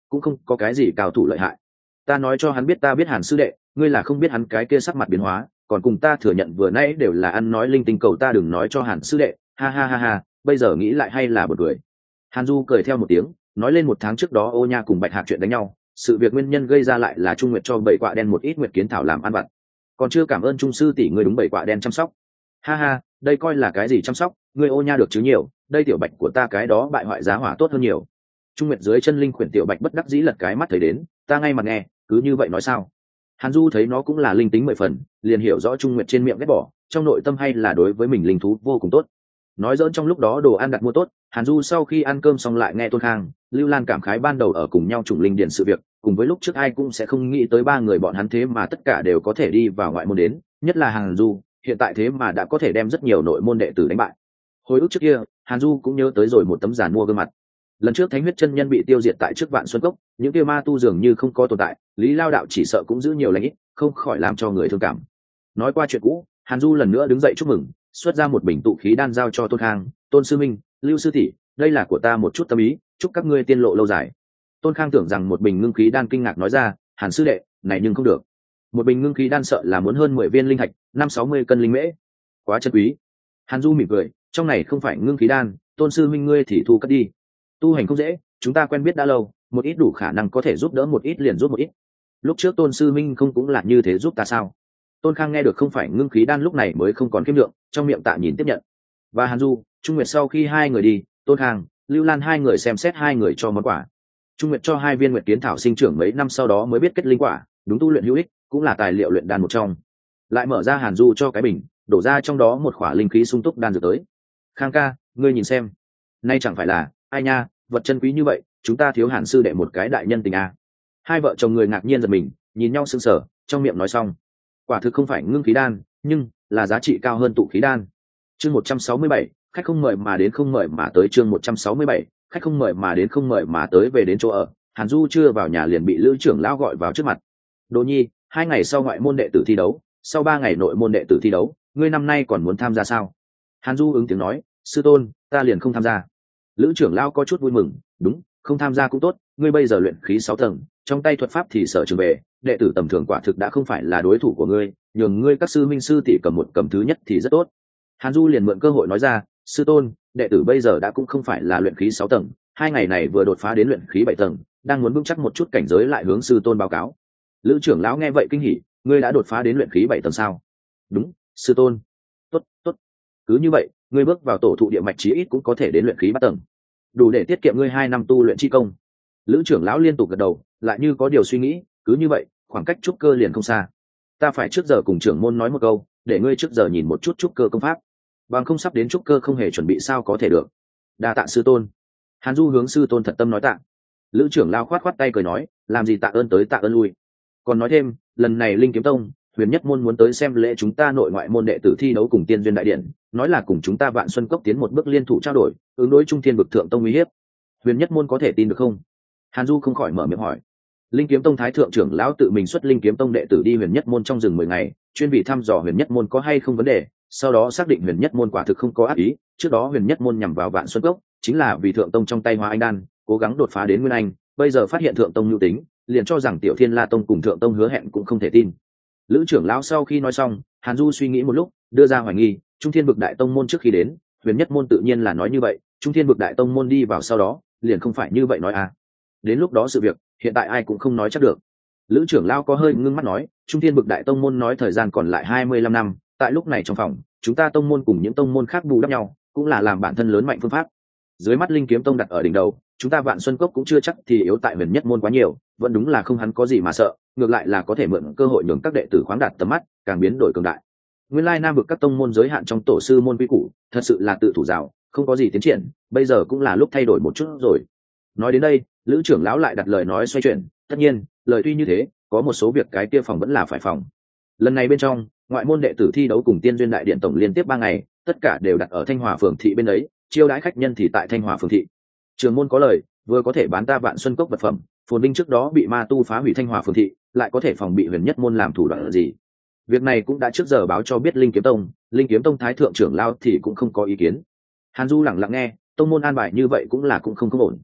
cũng không có cái gì cao thủ lợi hại. Ta nói cho hắn biết ta biết Hàn sư đệ, ngươi là không biết hắn cái kia sắc mặt biến hóa, còn cùng ta thừa nhận vừa nãy đều là ăn nói linh tinh, cầu ta đừng nói cho Hàn sư đệ. Ha ha ha ha, bây giờ nghĩ lại hay là bật cười. Hàn Du cười theo một tiếng, nói lên 1 tháng trước đó Ô Nha cùng Bạch Hạc chuyện đánh nhau, sự việc nguyên nhân gây ra lại là Trung Nguyệt cho bảy quạ đen một ít nguyệt kiến thảo làm ăn vặt, còn chưa cảm ơn Trung sư tỷ ngươi đúng bảy quạ đen chăm sóc. Ha ha, đây coi là cái gì chăm sóc, ngươi Ô Nha được chứ nhiều, đây tiểu Bạch của ta cái đó bại hoại giá hỏa tốt hơn nhiều. Trung Nguyệt dưới chân linh khuyển tiểu Bạch bất đắc dĩ lật cái mắt thấy đến, ta ngay mà nghe, cứ như vậy nói sao? Hàn Du thấy nó cũng là linh tính 10 phần, liền hiểu rõ Trung Nguyệt trên miệng ghét bỏ, trong nội tâm hay là đối với mình linh thú vô cùng tốt. Nói dỡn trong lúc đó đồ ăn đặt mua tốt, Hàn Du sau khi ăn cơm xong lại nghe Tôn Khang, Lưu Lan cảm khái ban đầu ở cùng nhau trùng linh điển sự việc, cùng với lúc trước ai cũng sẽ không nghĩ tới 3 người bọn hắn thế mà tất cả đều có thể đi vào ngoại môn đến, nhất là Hàn Du, hiện tại thế mà đã có thể đem rất nhiều nội môn đệ tử đánh bại. Hồi ức trước kia, Hàn Du cũng nhớ tới rồi một tấm giàn mua gương mặt. Lần trước Thánh huyết chân nhân bị tiêu diệt tại trước Vạn Xuân Cốc, những kia ma tu dường như không có tồn tại, Lý Lao đạo chỉ sợ cũng giữ nhiều lành ít, không khỏi làm cho người thương cảm. Nói qua chuyện cũ, Hàn Du lần nữa đứng dậy chúc mừng, xuất ra một bình tụ khí đan giao cho Tôn Khang, Tôn sư minh, Lưu sư tỷ, đây là của ta một chút tâm ý, chúc các ngươi tiên lộ lâu dài. Tôn Khang tưởng rằng một bình ngưng khí đan, kinh ngạc nói ra, Hàn sư đệ, này nhưng không được. Một bình ngưng khí đan sợ là muốn hơn 10 viên linh thạch, 5-60 cân linh mễ, quá chân quý. Hàn Du mỉm cười, trong này không phải ngưng khí đan, Tôn sư minh ngươi thì thu cất đi. Tu hành không dễ, chúng ta quen biết đã lâu, một ít đủ khả năng có thể giúp đỡ một ít liền giúp một ít. Lúc trước Tôn sư minh không cũng là như thế giúp ta sao? Tôn Khang nghe được không phải ngưng khí đan lúc này mới không còn kiêm lượng, trong miệng tạ nhìn tiếp nhận. Và Hàn Du, Trung Nguyệt sau khi hai người đi, Tôn Khang, Lưu Lan hai người xem xét hai người cho món quà. Trung Nguyệt cho 2 viên nguyệt kiến thảo sinh trưởng mấy năm sau đó mới biết kết linh quả, đúng tu luyện hữu ích, cũng là tài liệu luyện đan một trong. Lại mở ra Hàn Du cho cái bình, đổ ra trong đó một khỏa linh khí sung túc đan dược tới. Khang ca, ngươi nhìn xem, nay chẳng phải là, ai nha, vật chân quý như vậy, chúng ta thiếu Hàn sư đệ một cái đại nhân tình à. Hai vợ chồng người ngạc nhiên giật mình, nhìn nhau sững sờ, trong miệng nói xong, quả thực không phải ngưng khí đan, nhưng là giá trị cao hơn tụ khí đan. Chương 167, khách không mời mà đến không mời mà tới. Chương 167, khách không mời mà đến không mời mà tới. Về đến chỗ ở, Hàn Du chưa vào nhà liền bị Lữ trưởng lão gọi vào trước mặt. Đỗ Nhi, 2 ngày sau ngoại môn đệ tử thi đấu, sau 3 ngày nội môn đệ tử thi đấu, ngươi năm nay còn muốn tham gia sao? Hàn Du ứng tiếng nói, sư tôn, ta liền không tham gia. Lữ trưởng lão có chút vui mừng, đúng, không tham gia cũng tốt, ngươi bây giờ luyện khí 6 tầng, trong tay thuật pháp thì sở trường về, đệ tử tầm thường quả thực đã không phải là đối thủ của ngươi, nhường ngươi các sư minh sư tỷ cầm một cầm thứ nhất thì rất tốt. Hàn Du liền mượn cơ hội nói ra, sư tôn, đệ tử bây giờ đã cũng không phải là luyện khí 6 tầng, 2 ngày này vừa đột phá đến luyện khí 7 tầng, đang muốn vững chắc một chút cảnh giới lại hướng sư tôn báo cáo. Lữ trưởng lão nghe vậy kinh hỉ, ngươi đã đột phá đến luyện khí 7 tầng sao? Đúng, sư tôn. Tốt, tốt. Cứ như vậy, ngươi bước vào tổ thụ địa mạch chí ít cũng có thể đến luyện khí 3 tầng, đủ để tiết kiệm ngươi 2 năm tu luyện chi công. Lữ trưởng lão liên tục gật đầu, lại như có điều suy nghĩ, cứ như vậy, khoảng cách trúc cơ liền không xa. Ta phải trước giờ cùng trưởng môn nói một câu, để ngươi trước giờ nhìn một chút trúc cơ công pháp, bằng không sắp đến trúc cơ không hề chuẩn bị sao có thể được. Đa tạ sư tôn. Hàn Du hướng sư tôn thật tâm nói tạ. Lữ trưởng lao khoát khoát tay cười nói, làm gì tạ ơn tới tạ ơn lui. Còn nói thêm, lần này Linh Kiếm Tông, Huyền Nhất môn muốn tới xem lễ chúng ta nội ngoại môn đệ tử thi đấu cùng Tiên Duyên đại điện, nói là cùng chúng ta Vạn Xuân Cốc tiến một bước liên thủ trao đổi, ứng đối Trung Thiên vực thượng tông uy hiếp. Huyền Nhất môn có thể tin được không? Hàn Du không khỏi mở miệng hỏi. Linh Kiếm Tông thái thượng trưởng lão tự mình xuất Linh Kiếm Tông đệ tử đi Huyền Nhất môn trong rừng 10 ngày, chuyên bị thăm dò Huyền Nhất môn có hay không vấn đề, sau đó xác định Huyền Nhất môn quả thực không có ác ý. Trước đó Huyền Nhất môn nhằm vào Vạn Xuân Cốc, chính là vì thượng tông trong tay Hoa Anh đan, cố gắng đột phá đến Nguyên Anh, bây giờ phát hiện thượng tông nhu tính, liền cho rằng Tiểu Thiên La Tông cùng thượng tông hứa hẹn cũng không thể tin. Lữ trưởng lão sau khi nói xong, Hàn Du suy nghĩ một lúc, đưa ra hoài nghi, Trung Thiên vực đại tông môn trước khi đến, Huyền Nhất môn tự nhiên là nói như vậy, Trung Thiên vực đại tông môn đi vào sau đó, liền không phải như vậy nói à. Đến lúc đó sự việc, hiện tại ai cũng không nói chắc được. Lữ trưởng lão có hơi ngưng mắt nói, Trung Thiên vực đại tông môn nói thời gian còn lại 25 năm, tại lúc này trong phòng, chúng ta tông môn cùng những tông môn khác bù đắp nhau, cũng là làm bản thân lớn mạnh phương pháp. Dưới mắt Linh Kiếm Tông đặt ở đỉnh đầu, chúng ta Vạn Xuân Cốc cũng chưa chắc thì yếu tại Huyền Nhất môn quá nhiều, vẫn đúng là không hắn có gì mà sợ, ngược lại là có thể mượn cơ hội nhường các đệ tử khoáng đạt tầm mắt, càng biến đổi cường đại. Nguyên lai Nam vực các tông môn giới hạn trong tổ sư môn quy củ, thật sự là tự thủ rào, không có gì tiến triển, bây giờ cũng là lúc thay đổi một chút rồi. Nói đến đây, Lữ trưởng lão lại đặt lời nói xoay chuyển, tất nhiên, lời tuy như thế, có một số việc cái kia phòng vẫn là phải phòng. Lần này bên trong, ngoại môn đệ tử thi đấu cùng Tiên Duyên đại điện tổng liên tiếp 3 ngày, tất cả đều đặt ở Thanh Hòa phường thị bên ấy, chiêu đãi khách nhân thì tại Thanh Hòa phường thị. Trường môn có lời, vừa có thể bán ta Vạn Xuân Cốc vật phẩm, phồn vinh trước đó bị ma tu phá hủy Thanh Hòa phường thị, lại có thể phòng bị Huyền Nhất môn làm thủ đoạn gì. Việc này cũng đã trước giờ báo cho biết Linh Kiếm Tông thái thượng trưởng lão thì cũng không có ý kiến. Hàn Du lặng lặng nghe, tông môn an bài như vậy cũng là cũng không ổn.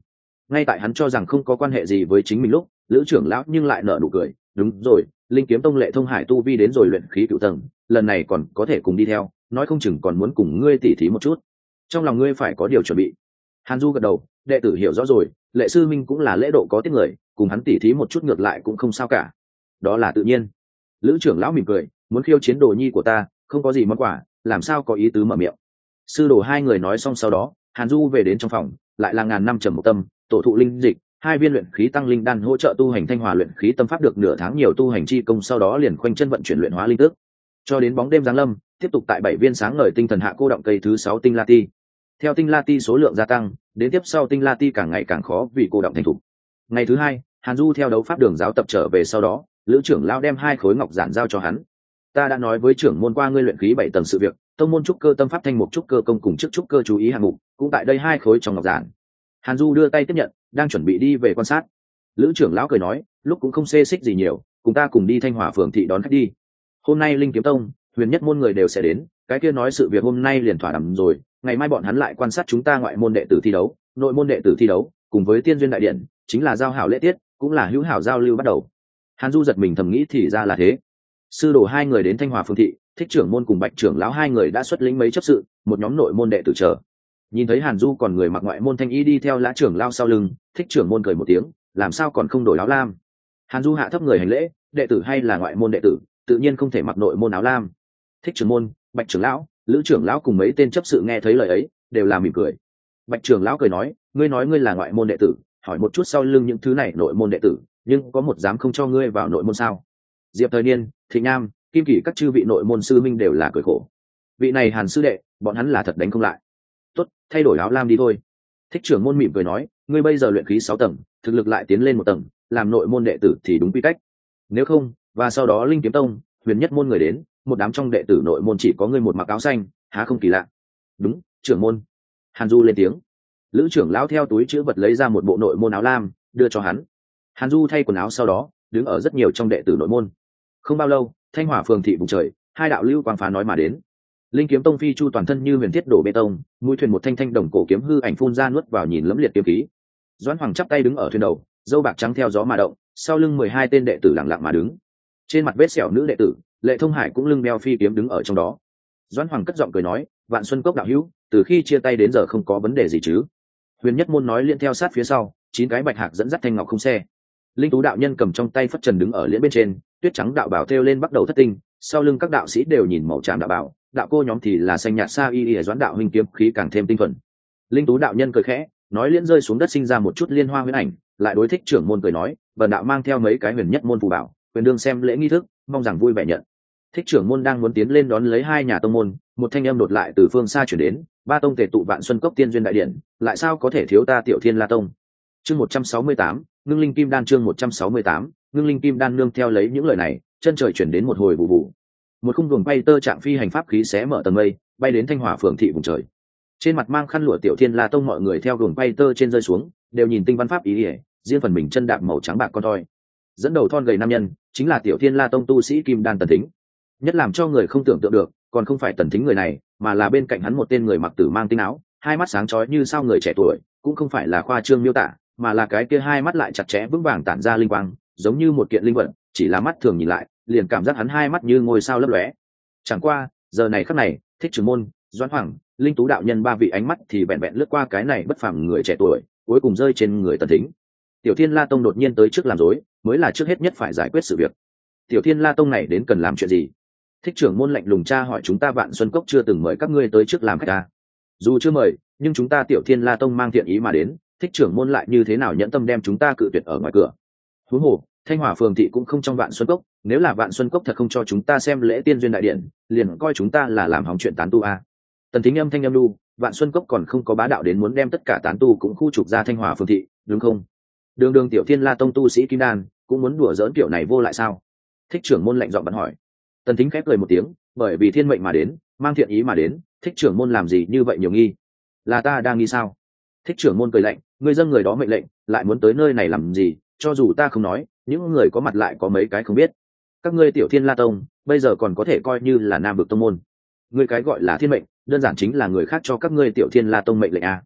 Ngay tại hắn cho rằng không có quan hệ gì với chính mình lúc, lữ trưởng lão nhưng lại nở nụ cười. Đúng rồi, linh kiếm tông Lệ Thông Hải tu vi đến rồi luyện khí cửu tầng, lần này còn có thể cùng đi theo, nói không chừng còn muốn cùng ngươi tỉ thí một chút, trong lòng ngươi phải có điều chuẩn bị. Hàn Du gật đầu, đệ tử hiểu rõ rồi, Lệ sư minh cũng là lễ độ có tiết người, cùng hắn tỉ thí một chút ngược lại cũng không sao cả. Đó là tự nhiên. Lữ trưởng lão mỉm cười, muốn khiêu chiến đồ nhi của ta, không có gì món quà, làm sao có ý tứ mở miệng. Sư đồ hai người nói xong sau đó, Hàn Du về đến trong phòng, lại là ngàn năm trầm một tâm, tổ thụ linh dịch, hai viên luyện khí tăng linh đan hỗ trợ tu hành thanh hòa luyện khí tâm pháp được nửa tháng nhiều tu hành chi công, sau đó liền khoanh chân vận chuyển luyện hóa linh tức, cho đến bóng đêm giáng lâm, tiếp tục tại 7 viên sáng ngời tinh thần hạ cô động cây thứ 6 tinh la ti. Theo tinh la ti số lượng gia tăng, đến tiếp sau tinh la ti càng ngày càng khó vì cô động thành thục. Ngày thứ hai, Hàn Du theo đấu pháp đường giáo tập trở về, sau đó lữ trưởng lão đem 2 khối ngọc giản giao cho hắn. Ta đã nói với trưởng môn qua ngươi luyện khí 7 tầng sự việc, tông môn trúc cơ tâm pháp thanh mục trúc cơ công cùng chức trúc cơ chú ý hạng mục cũng tại đây 2 khối trong ngọc giản. Hàn Du đưa tay tiếp nhận, đang chuẩn bị đi về quan sát. Lữ trưởng lão cười nói, lúc cũng không xê xích gì nhiều, cùng ta cùng đi Thanh Hỏa phường thị đón khách đi. Hôm nay linh kiếm tông, huyền nhất môn người đều sẽ đến, cái kia nói sự việc hôm nay liền thỏa đàm rồi, ngày mai bọn hắn lại quan sát chúng ta ngoại môn đệ tử thi đấu, nội môn đệ tử thi đấu, cùng với tiên duyên đại điện, chính là giao hảo lễ tiết, cũng là hữu hảo giao lưu bắt đầu. Hàn Du giật mình thầm nghĩ thì ra là thế. Sư đồ hai người đến Thanh Hỏa phường thị, Thích trưởng môn cùng Bạch trưởng lão hai người đã xuất lĩnh mấy chấp sự, một nhóm nội môn đệ tử chờ. Nhìn thấy Hàn Du còn người mặc ngoại môn thanh y đi theo Lã trưởng lão sau lưng, Thích trưởng môn cười một tiếng, làm sao còn không đổi áo lam. Hàn Du hạ thấp người hành lễ, đệ tử hay là ngoại môn đệ tử, tự nhiên không thể mặc nội môn áo lam. Thích trưởng môn, Bạch trưởng lão, Lữ trưởng lão cùng mấy tên chấp sự nghe thấy lời ấy, đều là mỉm cười. Bạch trưởng lão cười nói, ngươi nói ngươi là ngoại môn đệ tử, hỏi một chút sau lưng những thứ này nội môn đệ tử, nhưng có một dám không cho ngươi vào nội môn sao? Diệp Thời Niên, Thịnh Nam, Kim Kỷ các chư vị nội môn sư minh đều là cười khổ. Vị này Hàn sư đệ, bọn hắn là thật đánh không lại. Tốt, thay đổi áo lam đi thôi. Thích trưởng môn mỉm cười nói, ngươi bây giờ luyện khí 6 tầng, thực lực lại tiến lên 1 tầng, làm nội môn đệ tử thì đúng quy cách. Nếu không, và sau đó linh kiếm tông, huyền nhất môn người đến, một đám trong đệ tử nội môn chỉ có ngươi một mặc áo xanh, há không kỳ lạ. Đúng, trưởng môn. Hàn Du lên tiếng. Lữ trưởng lão theo túi chữ vật lấy ra một bộ nội môn áo lam, đưa cho hắn. Hàn Du thay quần áo sau đó, đứng ở rất nhiều trong đệ tử nội môn. Không bao lâu, Thanh Hỏa phường thị vùng trời, 2 đạo lưu quang phá nói mà đến. Linh kiếm tông phi chu toàn thân như huyền thiết đổ bê tông, mũi thuyền một thanh thanh đồng cổ kiếm hư ảnh phun ra nuốt vào nhìn lẫm liệt kiếm khí. Doãn Hoàng chắp tay đứng ở thuyền đầu, dâu bạc trắng theo gió mà động, sau lưng 12 tên đệ tử lặng lặng mà đứng. Trên mặt vết sẹo nữ đệ tử, Lệ Thông Hải cũng lưng đeo phi kiếm đứng ở trong đó. Doãn Hoàng cất giọng cười nói, Vạn Xuân Cốc đạo hữu, từ khi chia tay đến giờ không có vấn đề gì chứ? Huyền Nhất môn nói liên theo sát phía sau, 9 cái bạch hạc dẫn dắt thanh ngọc không xe. Linh Tú đạo nhân cầm trong tay phất trần đứng ở liễn bên trên, tuyết trắng đạo bảo thêu lên bắt đầu thất tinh, sau lưng các đạo sĩ đều nhìn màu tràm đạo bảo, đạo cô nhóm thì là xanh nhạt sa y Doãn đạo huynh kiếm khí càng thêm tinh thuần. Linh Tú đạo nhân cười khẽ, nói liễn rơi xuống đất sinh ra một chút liên hoa huyễn ảnh, lại đối Thích trưởng môn cười nói, bần đạo mang theo mấy cái huyền nhất môn phù bảo, quyền đương xem lễ nghi thức, mong rằng vui vẻ nhận. Thích trưởng môn đang muốn tiến lên đón lấy 2 nhà tông môn, một thanh âm đột lại từ phương xa chuyển đến, 3 tông tề tụ Vạn Xuân Cốc tiên duyên đại điện, lại sao có thể thiếu ta Tiểu Thiên La tông. Chương 168, ngưng linh kim đan. Chương 168, ngưng linh kim đan. Nương theo lấy những lời này, chân trời chuyển đến một hồi vụ vụ. Một khung guồng bay tơ trạng phi hành pháp khí xé mở tầng mây, bay đến Thanh Hỏa phường thị vùng trời. Trên mặt mang khăn lụa Tiểu Thiên La tông mọi người theo guồng bay tơ trên rơi xuống, đều nhìn tinh văn pháp ý ỉa, riêng phần mình chân đạp màu trắng bạc con thoi. Dẫn đầu thon gầy nam nhân, chính là Tiểu Thiên La tông tu sĩ kim đan Tần Thính. Nhất làm cho người không tưởng tượng được, còn không phải Tần Thính người này, mà là bên cạnh hắn một tên người mặc tử mang tinh áo, hai mắt sáng chói như sao người trẻ tuổi, cũng không phải là khoa trương miêu tả, mà là cái kia hai mắt lại chặt chẽ vững vàng tản ra linh quang, giống như một kiện linh vật, chỉ là mắt thường nhìn lại, liền cảm giác hắn hai mắt như ngôi sao lấp lóe. Chẳng qua, giờ này khắc này, Thích trưởng môn, Doãn Hoàng, Linh Tú đạo nhân 3 vị ánh mắt thì vẹn vẹn lướt qua cái này bất phàm người trẻ tuổi, cuối cùng rơi trên người Tần Thính. Tiểu Thiên La tông đột nhiên tới trước làm rối, mới là trước hết nhất phải giải quyết sự việc. Tiểu Thiên La tông này đến cần làm chuyện gì? Thích trưởng môn lạnh lùng tra hỏi, chúng ta Vạn Xuân Cốc chưa từng mời các ngươi tới trước làm khách ta. Dù chưa mời, nhưng chúng ta Tiểu Thiên La tông mang thiện ý mà đến, Thích trưởng môn lại như thế nào nhẫn tâm đem chúng ta cự tuyệt ở ngoài cửa? Huống hồ, Thanh Hỏa phường thị cũng không trong Vạn Xuân Cốc, nếu là Vạn Xuân Cốc thật không cho chúng ta xem lễ tiên duyên đại điện, liền coi chúng ta là làm hỏng chuyện tán tu a. Tần Thính âm thanh âm đu, Vạn Xuân Cốc còn không có bá đạo đến muốn đem tất cả tán tu cũng khu trục ra Thanh Hỏa phường thị, đúng không? Đường đường Tiểu Thiên La tông tu sĩ kim đan, cũng muốn đùa giỡn kiểu này vô lại sao? Thích trưởng môn lạnh giọng bắn hỏi. Tần Thính khép cười một tiếng, bởi vì thiên mệnh mà đến, mang thiện ý mà đến, Thích trưởng môn làm gì như vậy nhiều nghi? Là ta đang nghi sao? Thích trưởng môn cười lạnh, ngươi dâng người đó mệnh lệnh, lại muốn tới nơi này làm gì? Cho dù ta không nói, những người có mặt lại có mấy cái không biết. Các ngươi Tiểu Thiên La tông, bây giờ còn có thể coi như là nam vực tông môn. Ngươi cái gọi là thiên mệnh, đơn giản chính là người khác cho các ngươi Tiểu Thiên La tông mệnh lệnh a.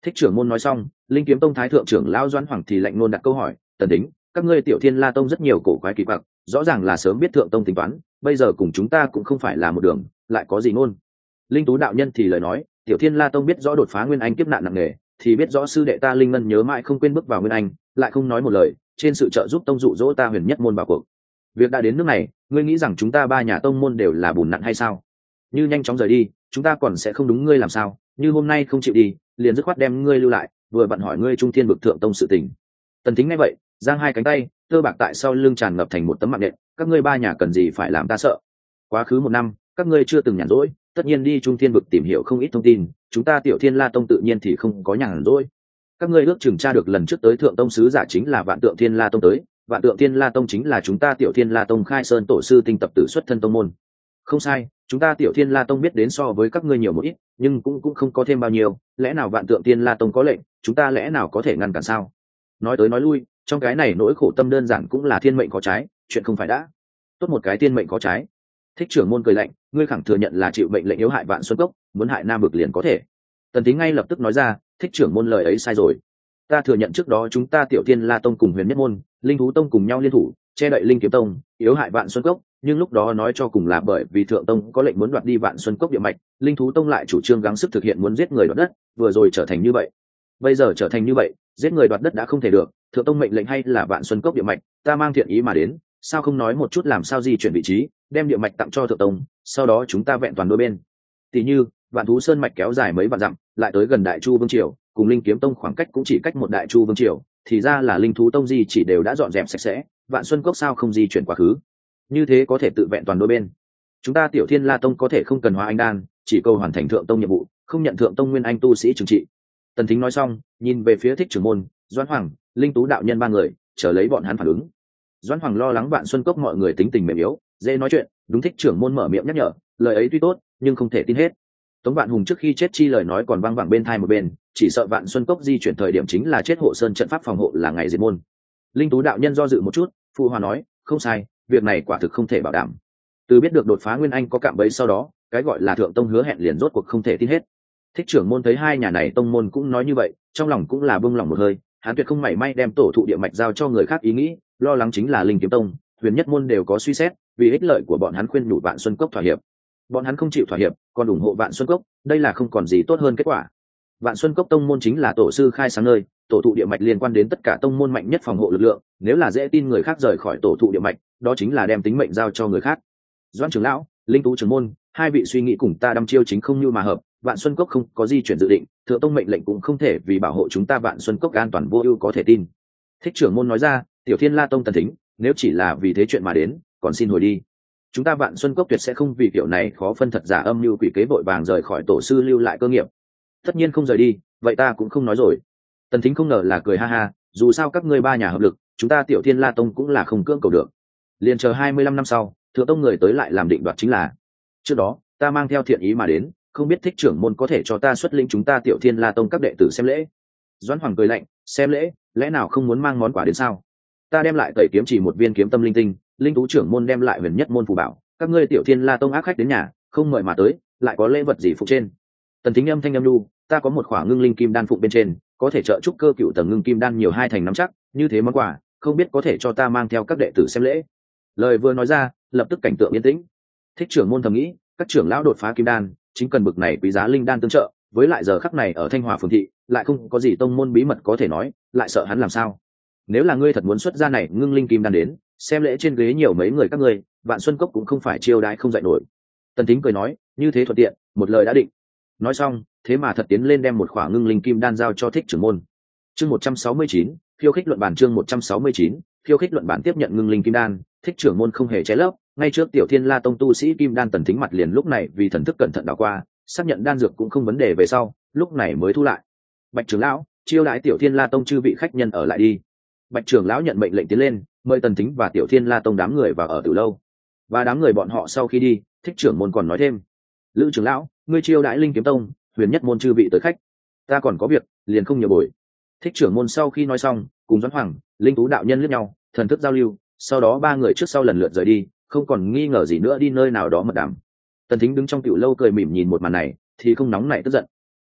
Thích trưởng môn nói xong, Linh Kiếm Tông thái thượng trưởng lão Doãn Hoàng thì lạnh nôn đặt câu hỏi, Tần Tính, các ngươi Tiểu Thiên La Tông rất nhiều cổ quái kỳ quặc, rõ ràng là sớm biết thượng tông tính toán, bây giờ cùng chúng ta cũng không phải là một đường, lại có gì ngôn? Linh Tú đạo nhân thì lời nói, Tiểu Thiên La Tông biết rõ đột phá nguyên anh kiếp nạn nặng nề, thì biết rõ sư đệ ta Linh Ngân nhớ mãi không quên bước vào nguyên anh, lại không nói một lời, trên sự trợ giúp tông dụ dỗ ta huyền nhất môn vào cuộc. Việc đã đến nước này, ngươi nghĩ rằng chúng ta ba nhà tông môn đều là bùn nặn hay sao? Như nhanh chóng rời đi, chúng ta còn sẽ không đúng ngươi làm sao? Như hôm nay không chịu đi, liền dứt khoát đem ngươi lưu lại, vừa vặn hỏi ngươi Trung Thiên vực thượng tông sự tình. Tần Thính nghe vậy, giang hai cánh tay, tơ bạc tại sau lưng tràn ngập thành một tấm mạng nện, các ngươi ba nhà cần gì phải làm ta sợ? Quá khứ một năm, các ngươi chưa từng nhàn rỗi, tất nhiên đi Trung Thiên vực tìm hiểu không ít thông tin, chúng ta Tiểu Thiên La Tông tự nhiên thì không có nhàn rỗi. Các ngươi ước chừng tra được lần trước tới thượng tông sứ giả chính là Vạn Tượng Thiên La Tông tới, Vạn Tượng Thiên La Tông chính là chúng ta Tiểu Thiên La Tông khai sơn tổ sư tinh tập tử xuất thân tông môn. Không sai, chúng ta Tiểu Thiên La Tông biết đến so với các ngươi nhiều một ít, nhưng cũng không có thêm bao nhiêu, lẽ nào Vạn Tượng Thiên La Tông có lệnh, chúng ta lẽ nào có thể ngăn cản sao? Nói tới nói lui, trong cái này nỗi khổ tâm đơn giản cũng là thiên mệnh có trái, chuyện không phải đã. Tốt một cái thiên mệnh có trái. Thích trưởng môn cười lạnh, ngươi khẳng thừa nhận là chịu mệnh lệnh yếu hại Vạn Xuân Cốc, muốn hại Nam Vực liền có thể. Tần Tính ngay lập tức nói ra, Thích trưởng môn lời ấy sai rồi. Ta thừa nhận trước đó chúng ta Tiểu Thiên La Tông cùng Huyền Nhất môn, Linh Thú Tông cùng nhau liên thủ, che đậy Linh Kiếm Tông, yếu hại Vạn Xuân Cốc, nhưng lúc đó nói cho cùng là bởi vì Thượng Tông có lệnh muốn đoạt đi Vạn Xuân Cốc địa mạch, Linh Thú Tông lại chủ trương gắng sức thực hiện muốn giết người đoạt đất, vừa rồi trở thành như vậy. Bây giờ trở thành như vậy, giết người đoạt đất đã không thể được, Thượng Tông mệnh lệnh hay là Vạn Xuân Cốc địa mạch, ta mang thiện ý mà đến, sao không nói một chút làm sao di chuyển vị trí, đem địa mạch tặng cho Thượng Tông, sau đó chúng ta vẹn toàn đôi bên. Tỷ như, Vạn Thú Sơn mạch kéo dài mấy vạn dặm, lại tới gần Đại Chu Vương triều, cùng Linh Kiếm Tông khoảng cách cũng chỉ cách một Đại Chu Vương triều, thì ra là Linh Thú Tông di chỉ đều đã dọn dẹp sạch sẽ, Vạn Xuân Cốc sao không di chuyển quá khứ? Như thế có thể tự vẹn toàn đôi bên. Chúng ta Tiểu Thiên La Tông có thể không cần hóa anh đan, chỉ cầu hoàn thành Thượng Tông nhiệm vụ, không nhận Thượng Tông nguyên anh tu sĩ trừng trị. Tần Thính nói xong, nhìn về phía Thích trưởng môn, Doãn Hoàng, Linh Tú đạo nhân ba người, chờ lấy bọn hắn phản ứng. Doãn Hoàng lo lắng Vạn Xuân Cốc mọi người tính tình mềm yếu, dễ nói chuyện, đúng Thích trưởng môn mở miệng nhắc nhở, lời ấy tuy tốt, nhưng không thể tin hết. Tống Vạn Hùng trước khi chết chi lời nói còn vang vẳng bên tai một bên, chỉ sợ Vạn Xuân Cốc di chuyển thời điểm chính là chết hộ sơn trận pháp phòng hộ là ngày diệt môn. Linh Tú đạo nhân do dự một chút, phụ hòa nói, không sai, việc này quả thực không thể bảo đảm. Từ biết được đột phá nguyên anh có cạm bẫy sau đó, cái gọi là Thượng Tông hứa hẹn liền rốt cuộc không thể tin hết. Thích trưởng môn thấy hai nhà này tông môn cũng nói như vậy, trong lòng cũng là bông lòng một hơi, hắn tuyệt không mảy may đem tổ thụ địa mạch giao cho người khác ý nghĩ, lo lắng chính là Linh Kiếm Tông, Huyền Nhất môn đều có suy xét, vì ích lợi của bọn hắn khuyên nhủ Vạn Xuân Cốc thỏa hiệp. Bọn hắn không chịu thỏa hiệp, còn ủng hộ Vạn Xuân Cốc, đây là không còn gì tốt hơn kết quả. Vạn Xuân Cốc tông môn chính là tổ sư khai sáng nơi, tổ thụ địa mạch liên quan đến tất cả tông môn mạnh nhất phòng hộ lực lượng, nếu là dễ tin người khác rời khỏi tổ thụ địa mạch, đó chính là đem tính mệnh giao cho người khác. Doãn trưởng lão, Linh Tú trưởng môn, hai vị suy nghĩ cùng ta đăm chiêu chính không như mà hợp, Vạn Xuân Cốc không có di chuyển dự định, Thượng Tông mệnh lệnh cũng không thể vì bảo hộ chúng ta Vạn Xuân Cốc an toàn vô ưu có thể tin. Thích trưởng môn nói ra, Tiểu Thiên La Tông Tần Thính, nếu chỉ là vì thế chuyện mà đến, còn xin hồi đi. Chúng ta Vạn Xuân Cốc tuyệt sẽ không vì kiểu này khó phân thật giả âm mưu quỷ kế vội vàng rời khỏi tổ sư lưu lại cơ nghiệp. Tất nhiên không rời đi, vậy ta cũng không nói rồi. Tần Thính không ngờ là cười ha ha, dù sao các ngươi ba nhà hợp lực, chúng ta Tiểu Thiên La Tông cũng là không cưỡng cầu được. Liền chờ 25 năm sau, Thượng Tông người tới lại làm định đoạt chính là. Trước đó, ta mang theo thiện ý mà đến, không biết Thích trưởng môn có thể cho ta xuất lĩnh chúng ta Tiểu Thiên La Tông các đệ tử xem lễ. Doãn Hoàng cười lạnh, xem lễ, lẽ nào không muốn mang món quà đến sao? Ta đem lại Tẩy Kiếm chỉ một viên kiếm tâm linh tinh, Linh Tú trưởng môn đem lại Huyền Nhất môn phù bảo, các ngươi Tiểu Thiên La Tông ác khách đến nhà, không mời mà tới, lại có lễ vật gì phụ trên. Tần Thính âm thanh âm lưu, ta có một khỏa ngưng linh kim đan phụng bên trên, có thể trợ giúp cơ cựu tầng ngưng kim đan nhiều hai thành nắm chắc, như thế món quà, không biết có thể cho ta mang theo các đệ tử xem lễ. Lời vừa nói ra, lập tức cảnh tượng yên tĩnh. Thích trưởng môn thầm nghĩ, các trưởng lão đột phá kim đan, chính cần bực này quý giá linh đan tương trợ, với lại giờ khắc này ở Thanh Hòa phường thị, lại không có gì tông môn bí mật có thể nói, lại sợ hắn làm sao? Nếu là ngươi thật muốn xuất ra này ngưng linh kim đan đến, xem lễ trên ghế nhiều mấy người các ngươi, Vạn Xuân Cốc cũng không phải chiêu đãi không dạy nổi. Tần Thính cười nói, như thế thuận tiện, một lời đã định. Nói xong, thế mà thật tiến lên đem một khỏa ngưng linh kim đan giao cho Thích trưởng môn. Chương 169, khiêu khích luận bản chương 169, khiêu khích luận bản tiếp nhận ngưng linh kim đan, Thích trưởng môn không hề che lấp, ngay trước Tiểu Thiên La Tông tu sĩ kim đan Tần Thính mặt liền lúc này vì thần thức cẩn thận đảo qua, xác nhận đan dược cũng không vấn đề về sau, lúc này mới thu lại. Bạch trưởng lão, chiêu đãi Tiểu Thiên La Tông chư vị khách nhân ở lại đi. Bạch trưởng lão nhận mệnh lệnh tiến lên, mời Tần Thính và Tiểu Thiên La Tông đám người vào ở từ lâu. Và đám người bọn họ sau khi đi, Thích trưởng môn còn nói thêm, Lữ trưởng lão, ngươi chiêu đãi Linh Kiếm Tông, Huyền Nhất môn chư vị tới khách, ta còn có việc, liền không nhiều bồi. Thích trưởng môn sau khi nói xong, cùng Doãn Hoàng, Linh Tú đạo nhân liếc nhau, thần thức giao lưu, sau đó ba người trước sau lần lượt rời đi, không còn nghi ngờ gì nữa đi nơi nào đó mật đàm. Tần Thính đứng trong tiểu lâu cười mỉm nhìn một màn này, thì không nóng nảy tức giận. Đi,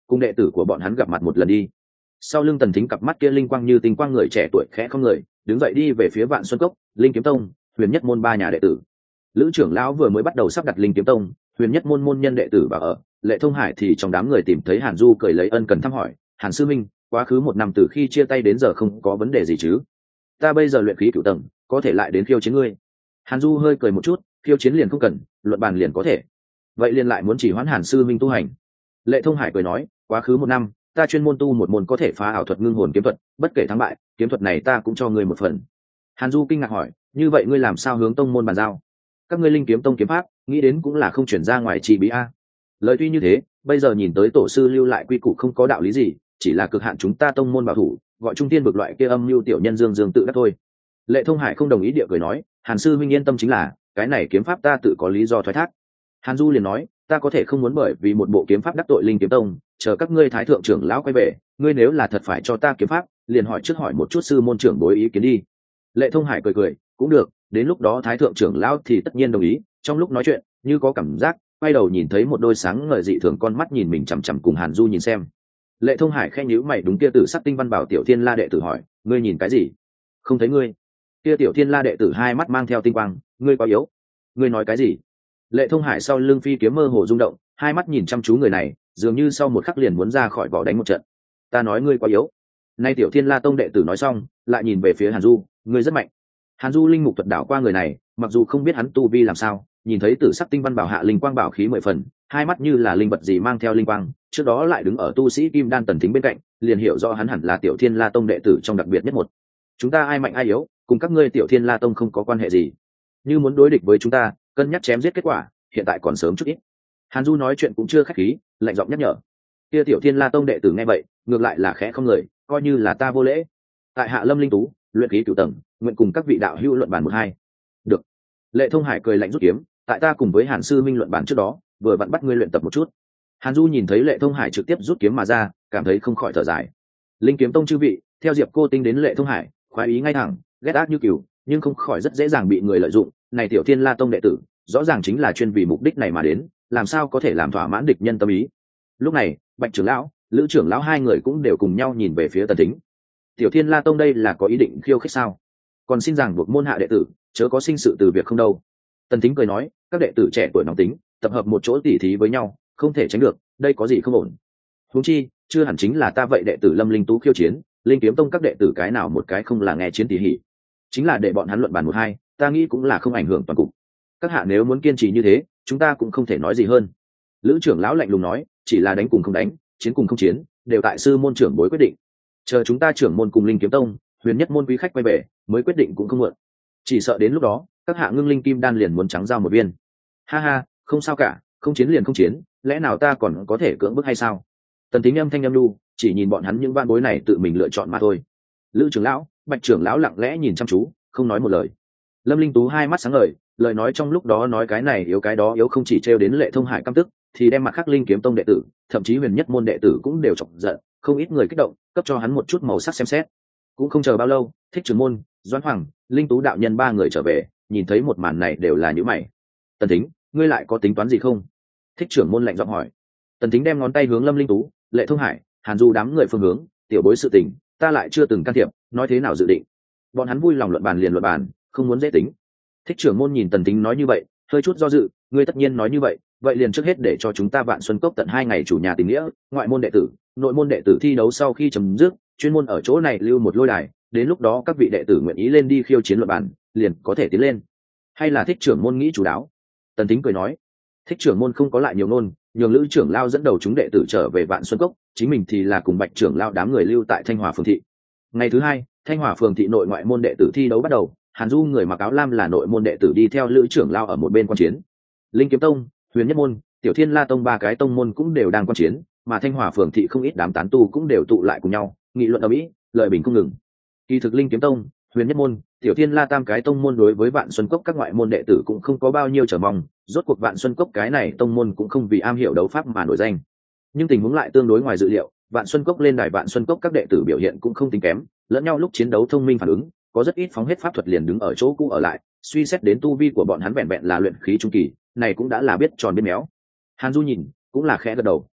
cùng đệ tử của bọn hắn gặp mặt một lần đi. Sau lưng Tần Thính cặp mắt kia linh quang như tinh quang, người trẻ tuổi khẽ không người đứng dậy đi về phía Vạn Xuân Cốc, Linh Kiếm Tông, Huyền Nhất môn ba nhà đệ tử. Lữ trưởng lão vừa mới bắt đầu sắp đặt Linh Kiếm Tông, Huyền Nhất môn môn nhân đệ tử vào ở, Lệ Thông Hải thì trong đám người tìm thấy Hàn Du, cười lấy ân cần thăm hỏi, Hàn sư minh, quá khứ một năm từ khi chia tay đến giờ không có vấn đề gì chứ? Ta bây giờ luyện khí cửu tầng, có thể lại đến khiêu chiến ngươi. Hàn Du hơi cười một chút, khiêu chiến liền không cần, luận bàn liền có thể. Vậy liền lại muốn chỉ hoãn Hàn sư minh tu hành. Lệ Thông Hải cười nói, quá khứ một năm, ta chuyên môn tu một môn có thể phá ảo thuật ngưng hồn kiếm thuật, bất kể thắng bại, kiếm thuật này ta cũng cho ngươi một phần. Hàn Du kinh ngạc hỏi, như vậy ngươi làm sao hướng tông môn bàn giao? Các ngươi Linh Kiếm Tông kiếm pháp, nghĩ đến cũng là không chuyển ra ngoài chi bí a. Lời tuy như thế, bây giờ nhìn tới tổ sư lưu lại quy củ không có đạo lý gì, chỉ là cực hạn chúng ta tông môn bảo thủ, gọi trung tiên vực loại kia âm mưu tiểu nhân dương dương tự đắc thôi. Lệ Thông Hải không đồng ý địa cười nói, Hàn sư huynh yên tâm, chính là cái này kiếm pháp ta tự có lý do thoái thác. Hàn Du liền nói, ta có thể không muốn bởi vì một bộ kiếm pháp đắc tội Linh Kiếm Tông, chờ các ngươi thái thượng trưởng lão quay về, ngươi nếu là thật phải cho ta kiếm pháp, liền hỏi trước hỏi một chút sư môn trưởng bối ý kiến đi. Lệ Thông Hải cười cười, cũng được, đến lúc đó thái thượng trưởng lão thì tất nhiên đồng ý. Trong lúc nói chuyện, như có cảm giác, quay đầu nhìn thấy một đôi sáng ngời dị thường con mắt nhìn mình chằm chằm, cùng Hàn Du nhìn xem. Lệ Thông Hải khẽ nhíu mày, đúng kia Tử Sắc Tinh Văn Bảo Tiểu Thiên La đệ tử hỏi, ngươi nhìn cái gì? Không thấy ngươi. Kia Tiểu Thiên La đệ tử hai mắt mang theo tinh quang, ngươi quá yếu. Ngươi nói cái gì? Lệ Thông Hải sau lưng phi kiếm mơ hồ rung động, hai mắt nhìn chăm chú người này, dường như sau một khắc liền muốn ra khỏi vỏ đánh một trận. Ta nói ngươi quá yếu. Nay Tiểu Thiên La tông đệ tử nói xong, lại nhìn về phía Hàn Du, ngươi rất mạnh. Hàn Du linh mục thuật đảo qua người này, mặc dù không biết hắn tu vi làm sao, nhìn thấy Tử Sắc Tinh Văn Bảo hạ linh quang bảo khí 10 phần, hai mắt như là linh vật gì mang theo linh quang, trước đó lại đứng ở tu sĩ Kim Đan Tần Thính bên cạnh, liền hiểu rõ hắn hẳn là Tiểu Thiên La tông đệ tử trong đặc biệt nhất một. Chúng ta ai mạnh ai yếu, cùng các ngươi Tiểu Thiên La tông không có quan hệ gì. Như muốn đối địch với chúng ta, cân nhắc chém giết kết quả, hiện tại còn sớm chút ít. Hàn Du nói chuyện cũng chưa khách khí, lạnh giọng nhắc nhở. Kia Tiểu Thiên La tông đệ tử nghe vậy, ngược lại là khẽ không người, coi như là ta vô lễ. Tại hạ Lâm Linh Tú, luyện khí cửu tầng, nguyện cùng các vị đạo hữu luận bàn một hai. Được. Lệ Thông Hải cười lạnh rút kiếm, tại ta cùng với Hàn sư minh luận bàn trước đó, vừa vặn bắt ngươi luyện tập một chút. Hàn Du nhìn thấy Lệ Thông Hải trực tiếp rút kiếm mà ra, cảm thấy không khỏi thở dài. Linh Kiếm Tông chư vị, theo Diệp Cô Tinh đến Lệ Thông Hải, khoái ý ngay thẳng, ghét ác như cừu, nhưng không khỏi rất dễ dàng bị người lợi dụng. Này Tiểu Thiên La tông đệ tử, rõ ràng chính là chuyên vì mục đích này mà đến, làm sao có thể làm thỏa mãn địch nhân tâm ý. Lúc này, Bạch trưởng lão, Lữ trưởng lão hai người cũng đều cùng nhau nhìn về phía Tần Thính. Tiểu Thiên La tông đây là có ý định khiêu khích sao? Còn xin rằng buộc môn hạ đệ tử, chớ có sinh sự từ việc không đâu. Tần Thính cười nói, các đệ tử trẻ tuổi nóng tính, tập hợp một chỗ tỉ thí với nhau, không thể tránh được, đây có gì không ổn. Huống chi, chưa hẳn chính là ta vậy đệ tử Lâm Linh Tú khiêu chiến, Linh Kiếm Tông các đệ tử cái nào một cái không là nghe chiến tỉ hỉ. Chính là để bọn hắn luận bàn một hai, ta nghĩ cũng là không ảnh hưởng toàn cục. Các hạ nếu muốn kiên trì như thế, chúng ta cũng không thể nói gì hơn. Lữ trưởng lão lạnh lùng nói, chỉ là đánh cùng không đánh, chiến cùng không chiến, đều tại sư môn trưởng bối quyết định. Chờ chúng ta trưởng môn cùng Linh Kiếm Tông, Huyền Nhất môn quý khách quay về, mới quyết định cũng không muộn. Chỉ sợ đến lúc đó, các hạ ngưng linh kim đan liền muốn trắng giao một viên. Ha ha, không sao cả, không chiến liền không chiến, lẽ nào ta còn có thể cưỡng bức hay sao? Tần Thính âm thanh âm lưu, chỉ nhìn bọn hắn những van bối này tự mình lựa chọn mà thôi. Lữ trưởng lão, Bạch trưởng lão lặng lẽ nhìn chăm chú, không nói một lời. Lâm Linh Tú hai mắt sáng ngời, lời nói trong lúc đó nói cái này yếu cái đó yếu, không chỉ trêu đến Lệ Thông Hải căm tức, thì đem mặt khác Linh Kiếm Tông đệ tử, thậm chí Huyền Nhất môn đệ tử cũng đều chọc giận, không ít người kích động, cấp cho hắn một chút màu sắc xem xét. Cũng không chờ bao lâu, Thích trưởng môn, Doãn Hoàng, Linh Tú đạo nhân ba người trở về, nhìn thấy một màn này đều là nhíu mày. Tần Thính, ngươi lại có tính toán gì không? Thích trưởng môn lạnh giọng hỏi. Tần Thính đem ngón tay hướng Lâm Linh Tú, Lệ Thông Hải, Hàn Du đám người phương hướng, tiểu bối sự tình, ta lại chưa từng can thiệp, nói thế nào dự định. Bọn hắn vui lòng luận bàn liền luận bàn, không muốn dễ tính. Thích trưởng môn nhìn Tần Thính nói như vậy, hơi chút do dự, ngươi tất nhiên nói như vậy, vậy liền trước hết để cho chúng ta Vạn Xuân Cốc tận 2 ngày chủ nhà tình nghĩa, ngoại môn đệ tử, nội môn đệ tử thi đấu sau khi chấm dứt, chuyên môn ở chỗ này lưu một lôi đài, đến lúc đó các vị đệ tử nguyện ý lên đi khiêu chiến luận bàn, liền có thể tiến lên. Hay là Thích trưởng môn nghĩ chủ đáo? Tần Thính cười nói. Thích trưởng môn không có lại nhiều ngôn, nhường Lữ trưởng lao dẫn đầu chúng đệ tử trở về Vạn Xuân Cốc, chính mình thì là cùng Bạch trưởng lao đám người lưu tại Thanh Hòa phường thị. Ngày thứ hai, Thanh Hòa phường thị nội ngoại môn đệ tử thi đấu bắt đầu, Hàn Du người mặc áo lam là nội môn đệ tử đi theo Lữ trưởng lao ở một bên quan chiến. Linh Kiếm Tông, Huyền Nhất môn, Tiểu Thiên La tông ba cái tông môn cũng đều đang quan chiến, mà Thanh Hòa phường thị không ít đám tán tu cũng đều tụ lại cùng nhau, nghị luận ầm ĩ, lời bình không ngừng. Kỳ thực Linh Kiếm Tông, Huyền Nhất môn, Tiểu Thiên La tam cái tông môn đối với Vạn Xuân Cốc các ngoại môn đệ tử cũng không có bao nhiêu chờ mong, rốt cuộc Vạn Xuân Cốc cái này tông môn cũng không vì am hiểu đấu pháp mà nổi danh. Nhưng tình huống lại tương đối ngoài dự liệu, Vạn Xuân Cốc lên đài Vạn Xuân Cốc các đệ tử biểu hiện cũng không tính kém, lẫn nhau lúc chiến đấu thông minh phản ứng, có rất ít phóng hết pháp thuật liền đứng ở chỗ cũ ở lại, suy xét đến tu vi của bọn hắn vẹn vẹn là luyện khí trung kỳ, này cũng đã là biết tròn biết méo. Hàn Du nhìn, cũng là khẽ gật đầu,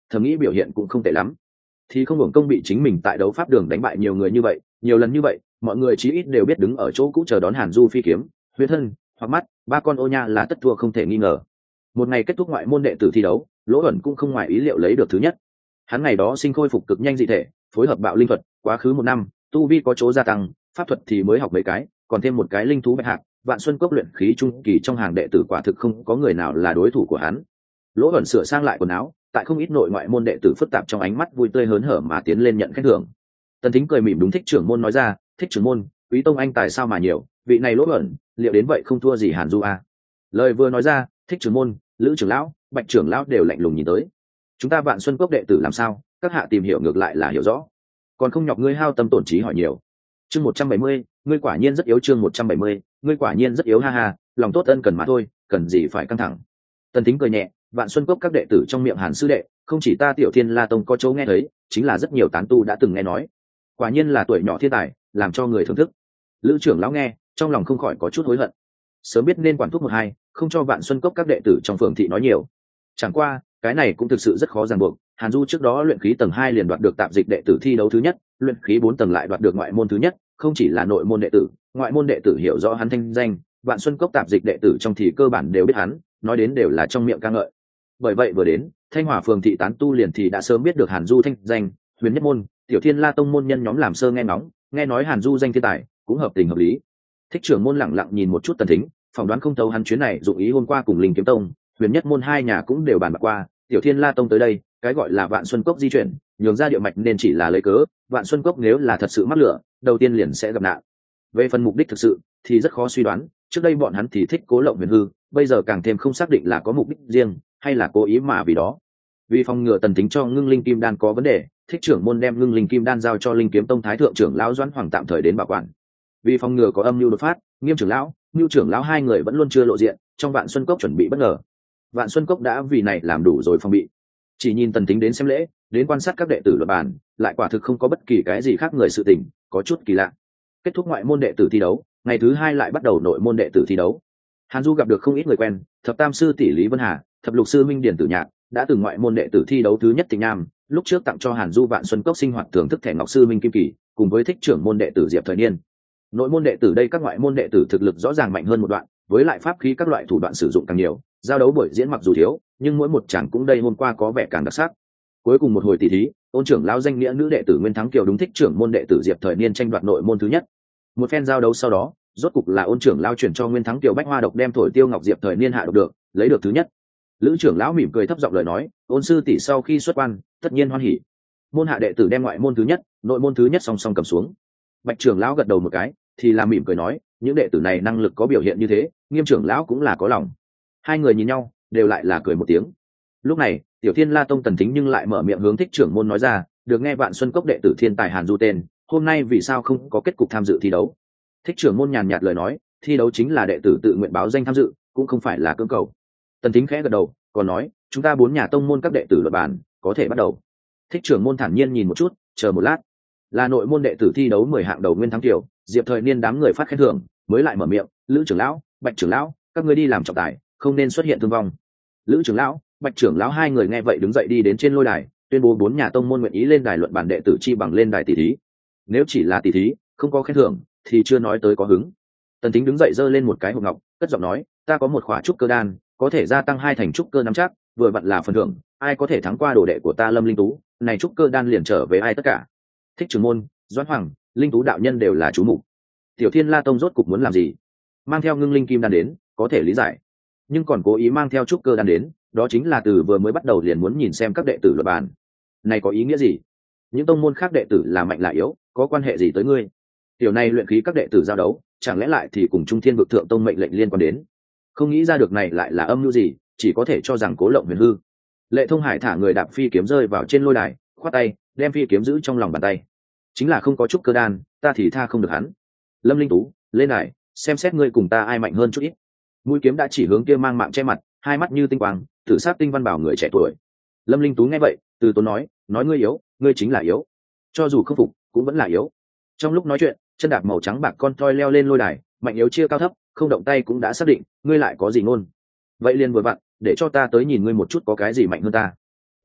thầm nghĩ biểu hiện cũng không tệ lắm, thì không hưởng công bị chính mình tại đấu pháp đường đánh bại nhiều người như vậy, nhiều lần như vậy, mọi người chí ít đều biết đứng ở chỗ cũ chờ đón Hàn Du phi kiếm, huyết thân hoặc mắt, ba con ô nha là tất thua không thể nghi ngờ. Một ngày kết thúc ngoại môn đệ tử thi đấu, Lỗ ẩn cũng không ngoài ý liệu lấy được thứ nhất. Hắn ngày đó sinh khôi phục cực nhanh dị thể, phối hợp bạo linh thuật, quá khứ một năm tu vi có chỗ gia tăng, pháp thuật thì mới học mấy cái, còn thêm một cái linh thú bạch hạc, vạn xuân cốc luyện khí trung kỳ trong hàng đệ tử quả thực không có người nào là đối thủ của hắn. Lỗ ẩn sửa sang lại quần áo, tại không ít nội ngoại môn đệ tử phức tạp trong ánh mắt vui tươi hớn hở mà tiến lên nhận khen thưởng. Tần Thính cười mỉm đúng Thích trưởng môn nói ra, Thích trưởng môn, quý tông anh tài sao mà nhiều, vị này Lỗ ẩn liệu đến vậy không thua gì Hàn Du a. Lời vừa nói ra, Thích trưởng môn, Lữ trưởng lão, Bạch trưởng lão đều lạnh lùng nhìn tới. Chúng ta vạn xuân cốc đệ tử làm sao, các hạ tìm hiểu ngược lại là hiểu rõ, còn không nhọc ngươi hao tâm tổn trí hỏi nhiều. Chương 170, ngươi quả nhiên rất yếu. Chương 170, ngươi quả nhiên rất yếu, ha ha, lòng tốt ân cần mà thôi, cần gì phải căng thẳng. Tần Thính cười nhẹ, vạn xuân cốc các đệ tử trong miệng Hàn sư đệ, không chỉ ta Tiểu Thiên La tông có chỗ nghe thấy, chính là rất nhiều tán tu đã từng nghe nói. Quả nhiên là tuổi nhỏ thiên tài, làm cho người thưởng thức. Lữ trưởng lão nghe, trong lòng không khỏi có chút hối hận, sớm biết nên quản thúc một hai, không cho vạn xuân cốc các đệ tử trong phường thị nói nhiều. Chẳng qua cái này cũng thực sự rất khó ràng buộc. Hàn Du trước đó luyện khí tầng 2 liền đoạt được tạp dịch đệ tử thi đấu thứ nhất, luyện khí 4 tầng lại đoạt được ngoại môn thứ nhất, không chỉ là nội môn đệ tử, ngoại môn đệ tử hiểu rõ hắn thanh danh, vạn xuân cốc tạp dịch đệ tử trong thì cơ bản đều biết hắn, nói đến đều là trong miệng ca ngợi. Bởi vậy vừa đến Thanh Hòa phường thị tán tu liền thì đã sớm biết được Hàn Du thanh danh, Huyền Nhất môn, Tiểu Thiên La tông môn nhân nhóm làm sơ nghe ngóng, nghe nói Hàn Du danh thiên tài, cũng hợp tình hợp lý. Thích trưởng môn lẳng lặng nhìn một chút Tần Thính, phỏng đoán không thấu hắn chuyến này dụng ý hôm qua cùng Linh Kiếm tông, Huyền Nhất môn hai nhà cũng đều bàn bạc qua, Tiểu Thiên La tông tới đây, cái gọi là vạn xuân cốc di chuyển, nhường ra địa mạch nên chỉ là lấy cớ, vạn xuân cốc nếu là thật sự mắc lửa, đầu tiên liền sẽ gặp nạn. Về phần mục đích thực sự thì rất khó suy đoán, trước đây bọn hắn thì thích cố lộng huyền hư, bây giờ càng thêm không xác định là có mục đích riêng hay là cố ý mà vì đó. Vì phòng ngừa Tần Thính cho ngưng linh kim đan có vấn đề, Thích trưởng môn đem ngưng linh kim đan giao cho Linh Kiếm tông thái thượng trưởng lão Doãn Hoàng tạm thời đến bảo quản. Vì phòng ngừa có âm mưu đột phát, Nghiêm trưởng lão, Nưu trưởng lão hai người vẫn luôn chưa lộ diện, trong vạn xuân cốc chuẩn bị bất ngờ. Vạn xuân cốc đã vì này làm đủ rồi phòng bị. Chỉ nhìn Tần Thính đến xem lễ, đến quan sát các đệ tử luận bàn, lại quả thực không có bất kỳ cái gì khác người sự tình, có chút kỳ lạ. Kết thúc ngoại môn đệ tử thi đấu, ngày thứ hai lại bắt đầu nội môn đệ tử thi đấu. Hàn Du gặp được không ít người quen, thập tam sư tỷ Lý Vân Hà, thập lục sư Minh Điển Tử Nhạc, đã từng ngoại môn đệ tử thi đấu thứ nhất Tịnh Nam, lúc trước tặng cho Hàn Du vạn xuân cốc sinh hoạt thưởng thức thẻ ngọc sư Minh Kim Kỳ, cùng với Thích trưởng môn đệ tử Diệp Thời Niên. Nội môn đệ tử đây các ngoại môn đệ tử thực lực rõ ràng mạnh hơn một đoạn, với lại pháp khí các loại thủ đoạn sử dụng càng nhiều, giao đấu buổi diễn mặc dù thiếu, nhưng mỗi một chàng cũng đây hôm qua có vẻ càng đặc sắc. Cuối cùng một hồi tỷ thí, Ôn trưởng lão danh nghĩa nữ đệ tử Nguyên Thắng Kiều đúng Thích trưởng môn đệ tử Diệp Thời Niên tranh đoạt nội môn thứ nhất. Một phen giao đấu sau đó, rốt cục là Ôn trưởng lão chuyển cho Nguyên Thắng Kiều bách hoa độc đem thổi tiêu ngọc Diệp Thời Niên hạ độc được, lấy được thứ nhất. Lữ trưởng lão mỉm cười thấp giọng lời nói, Ôn sư tỷ sau khi xuất quan, tất nhiên hoan hỉ. Môn hạ đệ tử đem ngoại môn thứ nhất, nội môn thứ nhất song song cầm xuống. Bạch trưởng lão gật đầu một cái, thì là mỉm cười nói, những đệ tử này năng lực có biểu hiện như thế, Nghiêm trưởng lão cũng là có lòng. Hai người nhìn nhau, đều lại là cười một tiếng. Lúc này, Tiểu Thiên La tông Tần Thính nhưng lại mở miệng hướng Thích trưởng môn nói ra, được nghe vạn xuân cốc đệ tử thiên tài Hàn Du tên, hôm nay vì sao không có kết cục tham dự thi đấu? Thích trưởng môn nhàn nhạt lời nói, thi đấu chính là đệ tử tự nguyện báo danh tham dự, cũng không phải là cưỡng cầu. Tần Thính khẽ gật đầu, còn nói, chúng ta 4 nhà tông môn các đệ tử luận bàn, có thể bắt đầu. Thích trưởng môn thản nhiên nhìn một chút, chờ một lát. Là nội môn đệ tử thi đấu 10 hạng đầu Nguyên Thắng Kiều, Diệp Thời Niên đám người phát khen thưởng, mới lại mở miệng, Lữ trưởng lão, Bạch trưởng lão, các ngươi đi làm trọng tài, không nên xuất hiện thương vong. Lữ trưởng lão, Bạch trưởng lão hai người nghe vậy đứng dậy đi đến trên lôi đài, tuyên bố 4 nhà tông môn nguyện ý lên đài luận bàn đệ tử chi bằng lên đài tỷ thí. Nếu chỉ là tỷ thí, không có khen thưởng thì chưa nói tới có hứng. Tần Thính đứng dậy giơ lên một cái hộp ngọc, cất giọng nói, ta có một khỏa trúc cơ đan, có thể gia tăng 2 thành trúc cơ nắm chắc, vừa vặn là phần thưởng, ai có thể thắng qua đồ đệ của ta Lâm Linh Tú, này trúc cơ đan liền trở về ai tất cả. Thích trưởng môn, Doãn Hoàng, Linh Tú đạo nhân đều là chú mục. Tiểu Thiên La tông rốt cục muốn làm gì? Mang theo ngưng linh kim đan đến, có thể lý giải, nhưng còn cố ý mang theo trúc cơ đan đến, đó chính là từ vừa mới bắt đầu liền muốn nhìn xem các đệ tử luận bàn. Này có ý nghĩa gì? Những tông môn khác đệ tử là mạnh là yếu, có quan hệ gì tới ngươi? Tiểu này luyện khí các đệ tử giao đấu, chẳng lẽ lại thì cùng Trung Thiên vực thượng tông mệnh lệnh liên quan đến? Không nghĩ ra được này lại là âm mưu gì, chỉ có thể cho rằng cố lộng huyền hư. Lệ Thông Hải thả người đạp phi kiếm rơi vào trên lôi đài, khoát tay, đem phi kiếm giữ trong lòng bàn tay. Chính là không có chút cơ đan, ta thì tha không được hắn. Lâm Linh Tú, lên đài, xem xét ngươi cùng ta ai mạnh hơn chút ít. Mũi kiếm đã chỉ hướng kia mang mạng che mặt, hai mắt như tinh quang, tử sát tinh văn bảo người trẻ tuổi. Lâm Linh Tú nghe vậy, từ tốn nói ngươi yếu, ngươi chính là yếu, cho dù không phục cũng vẫn là yếu. Trong lúc nói chuyện, chân đạp màu trắng bạc con toi leo lên lôi đài, mạnh yếu chia cao thấp, không động tay cũng đã xác định, ngươi lại có gì ngôn? Vậy liền vừa vặn, để cho ta tới nhìn ngươi một chút có cái gì mạnh hơn ta.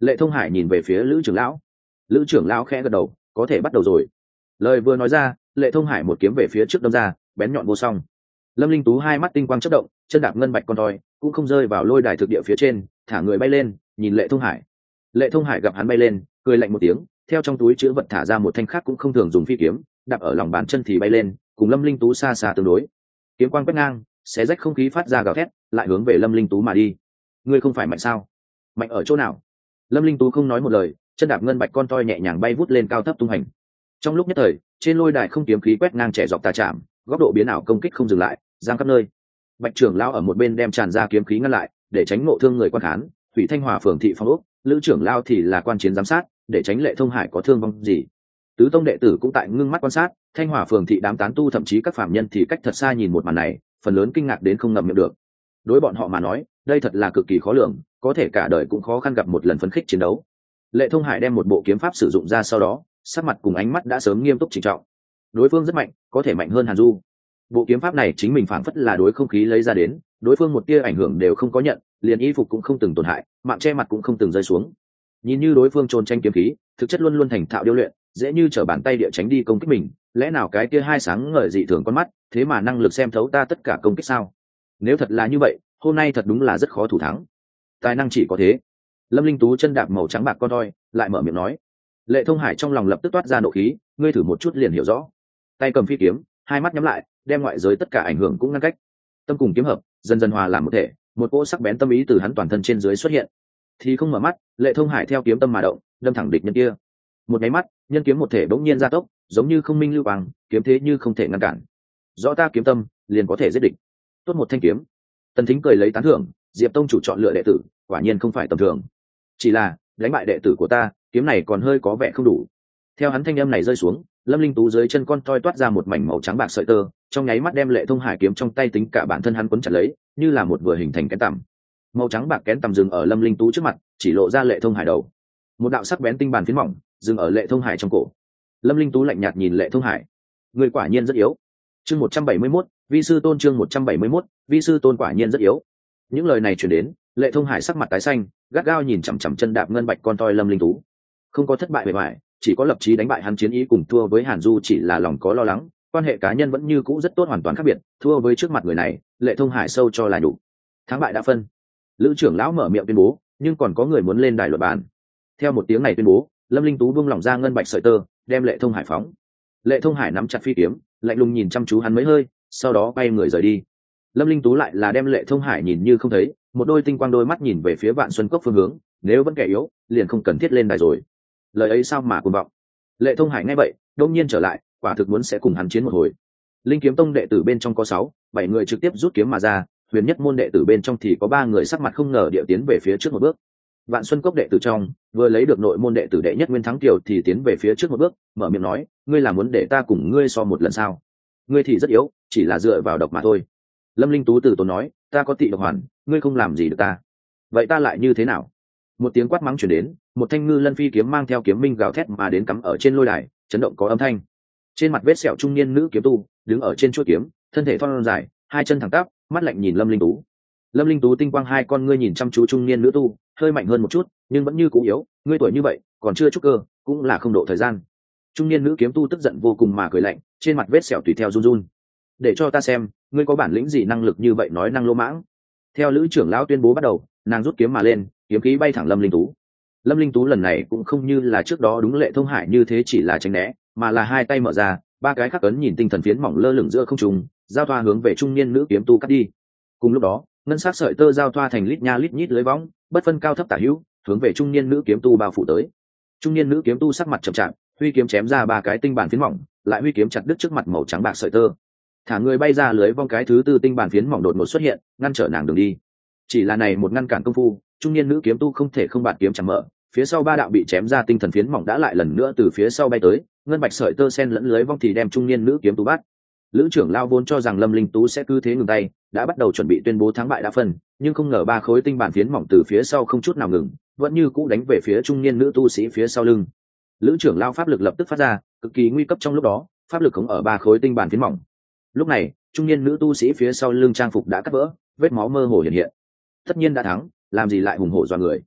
Lệ Thông Hải nhìn về phía Lữ trưởng lão. Lữ trưởng lão khẽ gật đầu, có thể bắt đầu rồi. Lời vừa nói ra, Lệ Thông Hải một kiếm về phía trước đâm ra, bén nhọn vô song. Lâm Linh Tú hai mắt tinh quang chớp động, chân đạp ngân bạch con thoi cũng không rơi vào lôi đài thực địa phía trên, thả người bay lên, nhìn Lệ Thông Hải. Lệ Thông Hải gặp hắn bay lên, cười lạnh một tiếng, theo trong túi chứa vật thả ra một thanh khác cũng không thường dùng phi kiếm, đạp ở lòng bàn chân thì bay lên, cùng Lâm Linh Tú xa xa tương đối. Kiếm quang quét ngang, xé rách không khí phát ra gào thét, lại hướng về Lâm Linh Tú mà đi. Ngươi không phải mạnh sao? Mạnh ở chỗ nào? Lâm Linh Tú không nói một lời, chân đạp ngân bạch con toi nhẹ nhàng bay vút lên cao thấp tung hành. Trong lúc nhất thời, trên lôi đài không kiếm khí quét ngang trẻ dọc tà chạm, góc độ biến ảo công kích không dừng lại, giang khắp nơi. Bạch trưởng lão ở một bên đem tràn ra kiếm khí ngăn lại, để tránh ngộ thương người quan khán. Thủy Thanh Hòa phường thị phong ốc, Lữ trưởng lão thì là quan chiến giám sát, để tránh Lệ Thông Hải có thương vong gì. Tứ tông đệ tử cũng tại ngưng mắt quan sát. Thanh Hòa phường thị đám tán tu thậm chí các phạm nhân thì cách thật xa nhìn một màn này, phần lớn kinh ngạc đến không ngậm miệng được. Đối bọn họ mà nói, đây thật là cực kỳ khó lường, có thể cả đời cũng khó khăn gặp một lần phấn khích chiến đấu. Lệ Thông Hải đem một bộ kiếm pháp sử dụng ra sau đó, sắc mặt cùng ánh mắt đã sớm nghiêm túc trịnh trọng. Đối phương rất mạnh, có thể mạnh hơn Hàn Du. Bộ kiếm pháp này chính mình phảng phất là đối không khí lấy ra đến, đối phương một tia ảnh hưởng đều không có nhận, liền y phục cũng không từng tổn hại, mạng che mặt cũng không từng rơi xuống. Nhìn như đối phương trôn tranh kiếm khí, thực chất luôn luôn thành thạo điêu luyện, dễ như trở bàn tay địa tránh đi công kích mình. Lẽ nào cái kia hai sáng ngời dị thường con mắt, thế mà năng lực xem thấu ta tất cả công kích sao? Nếu thật là như vậy, hôm nay thật đúng là rất khó thủ thắng. Tài năng chỉ có thế. Lâm Linh Tú chân đạp màu trắng bạc con toi, lại mở miệng nói. Lệ Thông Hải trong lòng lập tức toát ra nộ khí, ngươi thử một chút liền hiểu rõ. Tay cầm phi kiếm, hai mắt nhắm lại, đem ngoại giới tất cả ảnh hưởng cũng ngăn cách. Tâm cùng kiếm hợp, dần dần hòa làm một thể, một cỗ sắc bén tâm ý từ hắn toàn thân trên dưới xuất hiện. Thì không mở mắt, Lệ Thông Hải theo kiếm tâm mà động, đâm thẳng địch nhân kia. Một cái mắt, nhân kiếm một thể bỗng nhiên gia tốc, giống như không minh lưu quang, kiếm thế như không thể ngăn cản. Rõ ta kiếm tâm, liền có thể giết địch. Tốt một thanh kiếm. Tần Thính cười lấy tán thưởng, Diệp tông chủ chọn lựa đệ tử, quả nhiên không phải tầm thường. Chỉ là, đánh bại đệ tử của ta, kiếm này còn hơi có vẻ không đủ. Theo hắn thanh âm này rơi xuống, Lâm Linh Tú dưới chân con toi toát ra một mảnh màu trắng bạc sợi tơ, trong nháy mắt đem Lệ Thông Hải kiếm trong tay tính cả bản thân hắn quấn chặt lấy, như là một vừa hình thành kén tằm. Màu trắng bạc kén tằm dừng ở Lâm Linh Tú trước mặt, chỉ lộ ra Lệ Thông Hải đầu. Một đạo sắc bén tinh bàn phiến mỏng, dừng ở Lệ Thông Hải trong cổ. Lâm Linh Tú lạnh nhạt nhìn Lệ Thông Hải, người quả nhiên rất yếu. Chương 171, vi sư tôn chương 171, vi sư tôn quả nhiên rất yếu. Những lời này truyền đến, Lệ Thông Hải sắc mặt tái xanh, gắt gao nhìn chằm chằm chân đạp ngân bạch con toi Lâm Linh Tú. Không có thất bại bề ngoài, chỉ có lập chí đánh bại hắn chiến ý cùng thua với Hàn Du chỉ là lòng có lo lắng, quan hệ cá nhân vẫn như cũ rất tốt hoàn toàn khác biệt, thua với trước mặt người này, Lệ Thông Hải sâu cho là nhục. Thắng bại đã phân. Lữ trưởng lão mở miệng tuyên bố, nhưng còn có người muốn lên đài luận bàn. Theo một tiếng này tuyên bố, Lâm Linh Tú buông lỏng ra ngân bạch sợi tơ, đem Lệ Thông Hải phóng. Lệ Thông Hải nắm chặt phi kiếm, lạnh lùng nhìn chăm chú hắn mấy hơi, sau đó quay người rời đi. Lâm Linh Tú lại là đem Lệ Thông Hải nhìn như không thấy, một đôi tinh quang đôi mắt nhìn về phía Vạn Xuân Cốc phương hướng, nếu vẫn kẻ yếu, liền không cần thiết lên đài rồi. Lời ấy sao mà cuồng vọng. Lệ Thông Hải nghe vậy, đông nhiên trở lại, quả thực muốn sẽ cùng hắn chiến một hồi. Linh Kiếm Tông đệ tử bên trong có 6, 7 người trực tiếp rút kiếm mà ra, Huyền Nhất môn đệ tử bên trong thì có 3 người sắc mặt không ngờ địa tiến về phía trước một bước. Vạn Xuân Cốc đệ tử trong, vừa lấy được nội môn đệ tử đệ nhất Nguyên Thắng Kiều thì tiến về phía trước một bước, mở miệng nói, ngươi là muốn để ta cùng ngươi so một lần sao? Ngươi thì rất yếu, chỉ là dựa vào độc mà thôi. Lâm Linh Tú từ tốn nói, ta có tị độc hoàn, ngươi không làm gì được ta. Vậy ta lại như thế nào? Một tiếng quát mắng truyền đến, một thanh ngư lân phi kiếm mang theo kiếm minh gào thét mà đến cắm ở trên lôi đài, chấn động có âm thanh. Trên mặt vết sẹo trung niên nữ kiếm tu đứng ở trên chuôi kiếm, thân thể thon dài, hai chân thẳng tắp, mắt lạnh nhìn Lâm Linh Tú. Lâm Linh Tú tinh quang hai con ngươi nhìn chăm chú trung niên nữ tu, hơi mạnh hơn một chút, nhưng vẫn như cũ yếu, ngươi tuổi như vậy, còn chưa trúc cơ, cũng là không độ thời gian. Trung niên nữ kiếm tu tức giận vô cùng mà cười lạnh, trên mặt vết sẹo tùy theo run run. Để cho ta xem, ngươi có bản lĩnh gì năng lực như vậy nói năng lô mãng. Theo lữ trưởng lão tuyên bố bắt đầu, nàng rút kiếm mà lên, kiếm khí bay thẳng Lâm Linh Tú. Lâm Linh Tú lần này cũng không như là trước đó đúng Lệ Thông Hải như thế chỉ là tránh né, mà là hai tay mở ra, 3 cái khắc ấn nhìn tinh thần phiến mỏng lơ lửng giữa không trung, giao thoa hướng về trung niên nữ kiếm tu cắt đi. Cùng lúc đó, ngân sắc sợi tơ giao thoa thành lít nha lít nhít lưới võng, bất phân cao thấp tả hữu, hướng về trung niên nữ kiếm tu bao phủ tới. Trung niên nữ kiếm tu sắc mặt chậm chạp, huy kiếm chém ra 3 cái tinh bản phiến mỏng, lại huy kiếm chặt đứt trước mặt màu trắng bạc sợi tơ. Thả người bay ra lưới vong, cái thứ tư tinh bản phiến mỏng đột ngột xuất hiện, ngăn trở nàng đường đi. Chỉ là này một ngăn cản công phu, trung niên nữ kiếm tu không thể không bạt kiếm chẳng mở, phía sau 3 đạo bị chém ra tinh thần phiến mỏng đã lại lần nữa từ phía sau bay tới, ngân bạch sợi tơ sen lẫn lưới vong thì đem trung niên nữ kiếm tu bắt. Lữ trưởng lao vốn cho rằng Lâm Linh Tú sẽ cứ thế ngừng tay, đã bắt đầu chuẩn bị tuyên bố thắng bại đã phân, nhưng không ngờ 3 khối tinh bản phiến mỏng từ phía sau không chút nào ngừng, vẫn như cũ đánh về phía trung niên nữ tu sĩ phía sau lưng. Lữ trưởng lao pháp lực lập tức phát ra, cực kỳ nguy cấp trong lúc đó, pháp lực khống ở 3 khối tinh bản phiến mỏng. Lúc này, trung niên nữ tu sĩ phía sau lưng trang phục đã cắt vỡ, vết máu mơ hồ hiện hiện. Tất nhiên đã thắng, làm gì lại hùng hổ dọa người.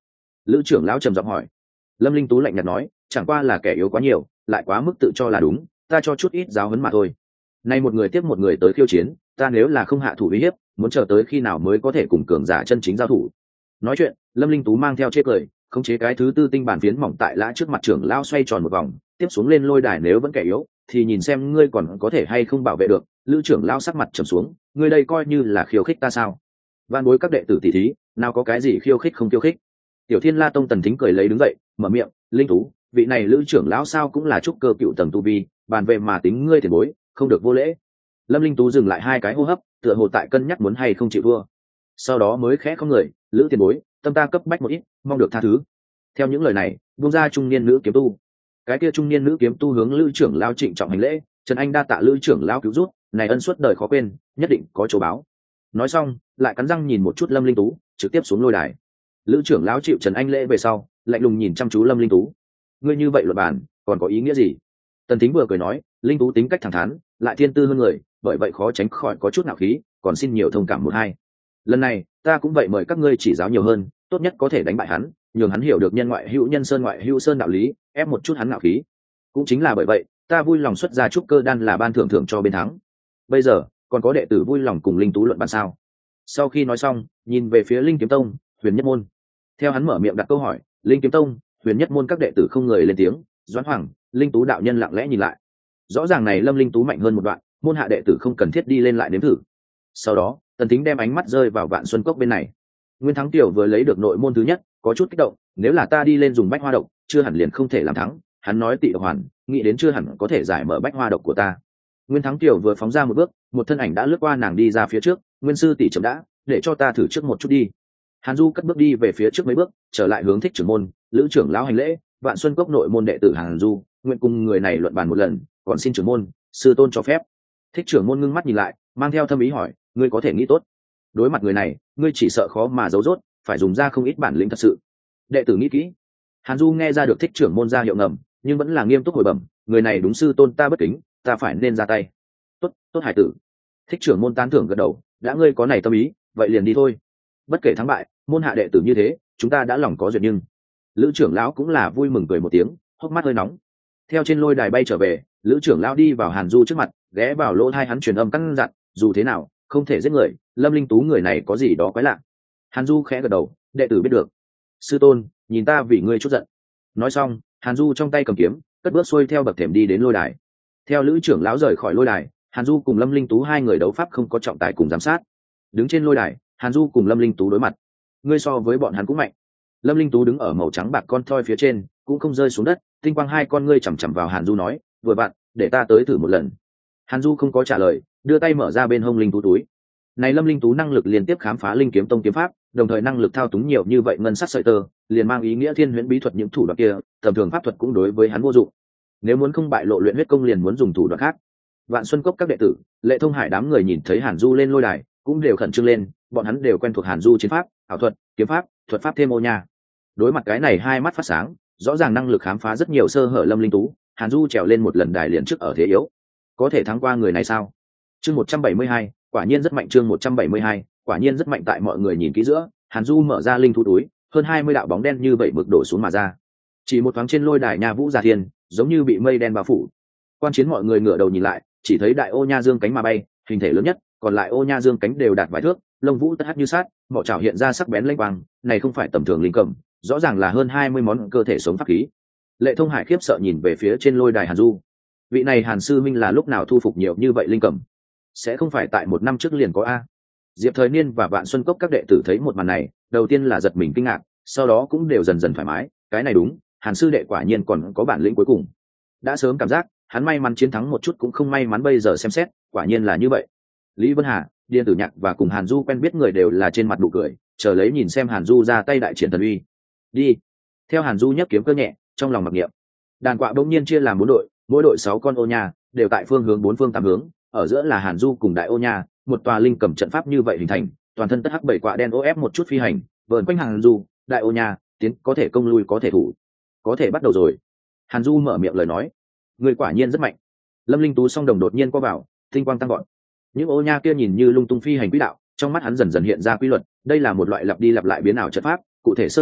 Lữ trưởng lão trầm giọng hỏi. Lâm Linh Tú lạnh nhạt nói, chẳng qua là kẻ yếu quá nhiều, lại quá mức tự cho là đúng, ta cho chút ít giáo huấn mà thôi. Nay một người tiếp một người tới khiêu chiến, ta nếu là không hạ thủ uy hiếp, muốn chờ tới khi nào mới có thể cùng cường giả chân chính giao thủ. Nói chuyện, Lâm Linh Tú mang theo chế cười, khống chế cái thứ tư tinh bản phiến mỏng tại lã trước mặt trưởng lão xoay tròn một vòng, tiếp xuống lên lôi đài, nếu vẫn kẻ yếu thì nhìn xem ngươi còn có thể hay không bảo vệ được. Lữ trưởng lão sắc mặt trầm xuống, ngươi đây coi như là khiêu khích ta sao? Van bối các đệ tử tỷ thí, nào có cái gì khiêu khích không khiêu khích. Tiểu Thiên La Tông Tần Thính cười lấy đứng dậy, mở miệng, Linh Tú, vị này Lữ trưởng lão sao cũng là trúc cơ cựu tầng tu vi, bàn về mà tính ngươi tiền bối, không được vô lễ. Lâm Linh Tú dừng lại hai cái hô hấp, tựa hồ tại cân nhắc muốn hay không chịu thua, sau đó mới khẽ không người, Lữ tiền bối, tâm ta cấp bách một ít, mong được tha thứ. Theo những lời này, buông ra trung niên nữ kiếm tu. Cái kia trung niên nữ kiếm tu hướng Lữ trưởng lão trịnh trọng hành lễ, Trần Anh đa tạ Lữ trưởng lão cứu giúp, này ân suốt đời khó quên, nhất định có chỗ báo. Nói xong, lại cắn răng nhìn một chút Lâm Linh Tú, trực tiếp xuống lôi đài. Lữ trưởng lão chịu Trần Anh lễ về sau, lạnh lùng nhìn chăm chú Lâm Linh Tú. Ngươi như vậy luận bàn, còn có ý nghĩa gì? Tần Thính vừa cười nói, Linh Tú tính cách thẳng thắn, lại thiên tư hơn người, bởi vậy khó tránh khỏi có chút ngạo khí, còn xin nhiều thông cảm một hai. Lần này, ta cũng vậy mời các ngươi chỉ giáo nhiều hơn, tốt nhất có thể đánh bại hắn, nhường hắn hiểu được nhân ngoại hữu nhân sơn ngoại hữu sơn đạo lý, ép một chút hắn ngạo khí. Cũng chính là bởi vậy, ta vui lòng xuất ra trúc cơ đan là ban thưởng thưởng cho bên thắng. Bây giờ, còn có đệ tử vui lòng cùng Linh Tú luận bàn sao? Sau khi nói xong, nhìn về phía Linh Kiếm Tông, Huyền Nhất Môn. Theo hắn mở miệng đặt câu hỏi, Linh Kiếm Tông, Huyền Nhất Môn các đệ tử không người lên tiếng, Doãn Hoàng, Linh Tú đạo nhân lặng lẽ nhìn lại. Rõ ràng này Lâm Linh Tú mạnh hơn một đoạn, môn hạ đệ tử không cần thiết đi lên lại nếm thử. Sau đó, Tần Thính đem ánh mắt rơi vào Vạn Xuân Cốc bên này. Nguyên Thắng Tiểu vừa lấy được nội môn thứ nhất, có chút kích động, nếu là ta đi lên dùng bách hoa độc, chưa hẳn liền không thể làm thắng. Hắn nói Tị Hoàn, nghĩ đến chưa hẳn có thể giải mở bách hoa độc của ta. Nguyên Thắng Tiểu vừa phóng ra một bước, một thân ảnh đã lướt qua nàng đi ra phía trước, Nguyên sư tỷ chậm đã, để cho ta thử trước một chút đi. Hàn Du cất bước đi về phía trước mấy bước, trở lại hướng Thích trưởng môn, Lữ trưởng lão hành lễ, Vạn Xuân Cốc nội môn đệ tử Hàn Du, nguyện cùng người này luận bàn một lần, còn xin trưởng môn, sư tôn cho phép. Thích trưởng môn ngưng mắt nhìn lại, mang theo thâm ý hỏi, ngươi có thể nghĩ tốt. Đối mặt người này, ngươi chỉ sợ khó mà giấu rốt, phải dùng ra không ít bản lĩnh thật sự. Đệ tử nghĩ kỹ. Hàn Du nghe ra được Thích trưởng môn ra hiệu ngầm, nhưng vẫn là nghiêm túc hồi bẩm, người này đúng sư tôn ta bất kính, ta phải nên ra tay. Tốt, tốt hải tử. Thích trưởng môn tán thưởng gật đầu, đã ngươi có này tâm ý, vậy liền đi thôi. Bất kể thắng bại, môn hạ đệ tử như thế, chúng ta đã lòng có duyệt nhưng. Lữ trưởng lão cũng là vui mừng cười một tiếng, hốc mắt hơi nóng. Theo trên lôi đài bay trở về, Lữ trưởng lão đi vào Hàn Du trước mặt, ghé vào lỗ tai hắn truyền âm căn dặn, dù thế nào, không thể giết người, Lâm Linh Tú người này có gì đó quái lạ. Hàn Du khẽ gật đầu, đệ tử biết được. Sư tôn, nhìn ta vì ngươi chút giận. Nói xong, Hàn Du trong tay cầm kiếm, cất bước xuôi theo bậc thềm đi đến lôi đài. Theo Lữ trưởng lão rời khỏi lôi đài, Hàn Du cùng Lâm Linh Tú hai người đấu pháp không có trọng tài cùng giám sát. Đứng trên lôi đài, Hàn Du cùng Lâm Linh Tú đối mặt. Ngươi so với bọn hắn cũng mạnh. Lâm Linh Tú đứng ở màu trắng bạc con thoi phía trên, cũng không rơi xuống đất, tinh quang hai con ngươi chằm chằm vào Hàn Du nói, vừa vặn, để ta tới thử một lần. Hàn Du không có trả lời, đưa tay mở ra bên hông Linh Tú túi. Này Lâm Linh Tú năng lực liên tiếp khám phá Linh Kiếm Tông kiếm pháp, đồng thời năng lực thao túng nhiều như vậy ngân sắc sợi tơ, liền mang ý nghĩa thiên huyễn bí thuật những thủ đoạn kia, tầm thường pháp thuật cũng đối với hắn vô dụng. Nếu muốn không bại lộ luyện huyết công liền muốn dùng thủ đoạn khác. Vạn Xuân Cốc các đệ tử, Lệ Thông Hải đám người nhìn thấy Hàn Du lên lôi đài, cũng đều khẩn trương lên, bọn hắn đều quen thuộc Hàn Du chiến pháp, ảo thuật, kiếm pháp, thuật pháp thêm ô nha. Đối mặt cái này hai mắt phát sáng, rõ ràng năng lực khám phá rất nhiều sơ hở Lâm Linh Tú, Hàn Du trèo lên một lần đài liền trước ở thế yếu. Có thể thắng qua người này sao? Chương 172, quả nhiên rất mạnh. Chương 172, quả nhiên rất mạnh. Tại mọi người nhìn kỹ giữa, Hàn Du mở ra linh thú túi, hơn 20 đạo bóng đen như vậy mực đổ xuống mà ra. Chỉ một thoáng trên lôi đài Nha Vũ Già Thiên, giống như bị mây đen bao phủ. Quan chiến mọi người ngửa đầu nhìn lại, chỉ thấy đại ô nha dương cánh mà bay, hình thể lớn nhất, còn lại ô nha dương cánh đều đạt vài thước, lông vũ tất hắc như sát, mỏ chảo hiện ra sắc bén lênh quang, này không phải tầm thường linh cầm, rõ ràng là hơn 20 món cơ thể sống pháp khí. Lệ Thông Hải khiếp sợ nhìn về phía trên lôi đài Hàn Du. Vị này Hàn sư minh là lúc nào thu phục nhiều như vậy linh cầm? Sẽ không phải tại một năm trước liền có a? Diệp Thời Niên và Vạn Xuân Cốc các đệ tử thấy một màn này, đầu tiên là giật mình kinh ngạc, sau đó cũng đều dần dần thoải mái, cái này đúng, Hàn sư đệ quả nhiên còn có bản lĩnh cuối cùng. Đã sớm cảm giác, hắn may mắn chiến thắng một chút cũng không may mắn bây giờ xem xét, quả nhiên là như vậy. Lý Vân Hà, Điền Tử Nhạc và cùng Hàn Du quen biết người đều là trên mặt nụ cười, chờ lấy nhìn xem Hàn Du ra tay đại triển thần uy. Đi. Theo Hàn Du nhấc kiếm cơ nhẹ, trong lòng mặc niệm. Đàn quạ bỗng nhiên chia làm 4 đội, mỗi đội 6 con ô nha, đều tại phương hướng 4 phương 8 hướng, ở giữa là Hàn Du cùng đại ô nha, một tòa linh cầm trận pháp như vậy hình thành, toàn thân tất hắc 7 quạ đen ô ép một chút phi hành, vờn quanh Hàn Du, đại ô nha, tiến có thể công lui có thể thủ. Có thể bắt đầu rồi. Hàn Du mở miệng lời nói. Người quả nhiên rất mạnh. Lâm Linh Tú song đồng đột nhiên qua vào, tinh quang tăng gọn. Những ô nha kia nhìn như lung tung phi hành quỹ đạo, trong mắt hắn dần dần hiện ra quy luật, đây là một loại lặp đi lặp lại biến ảo trận pháp, cụ thể sơ hở,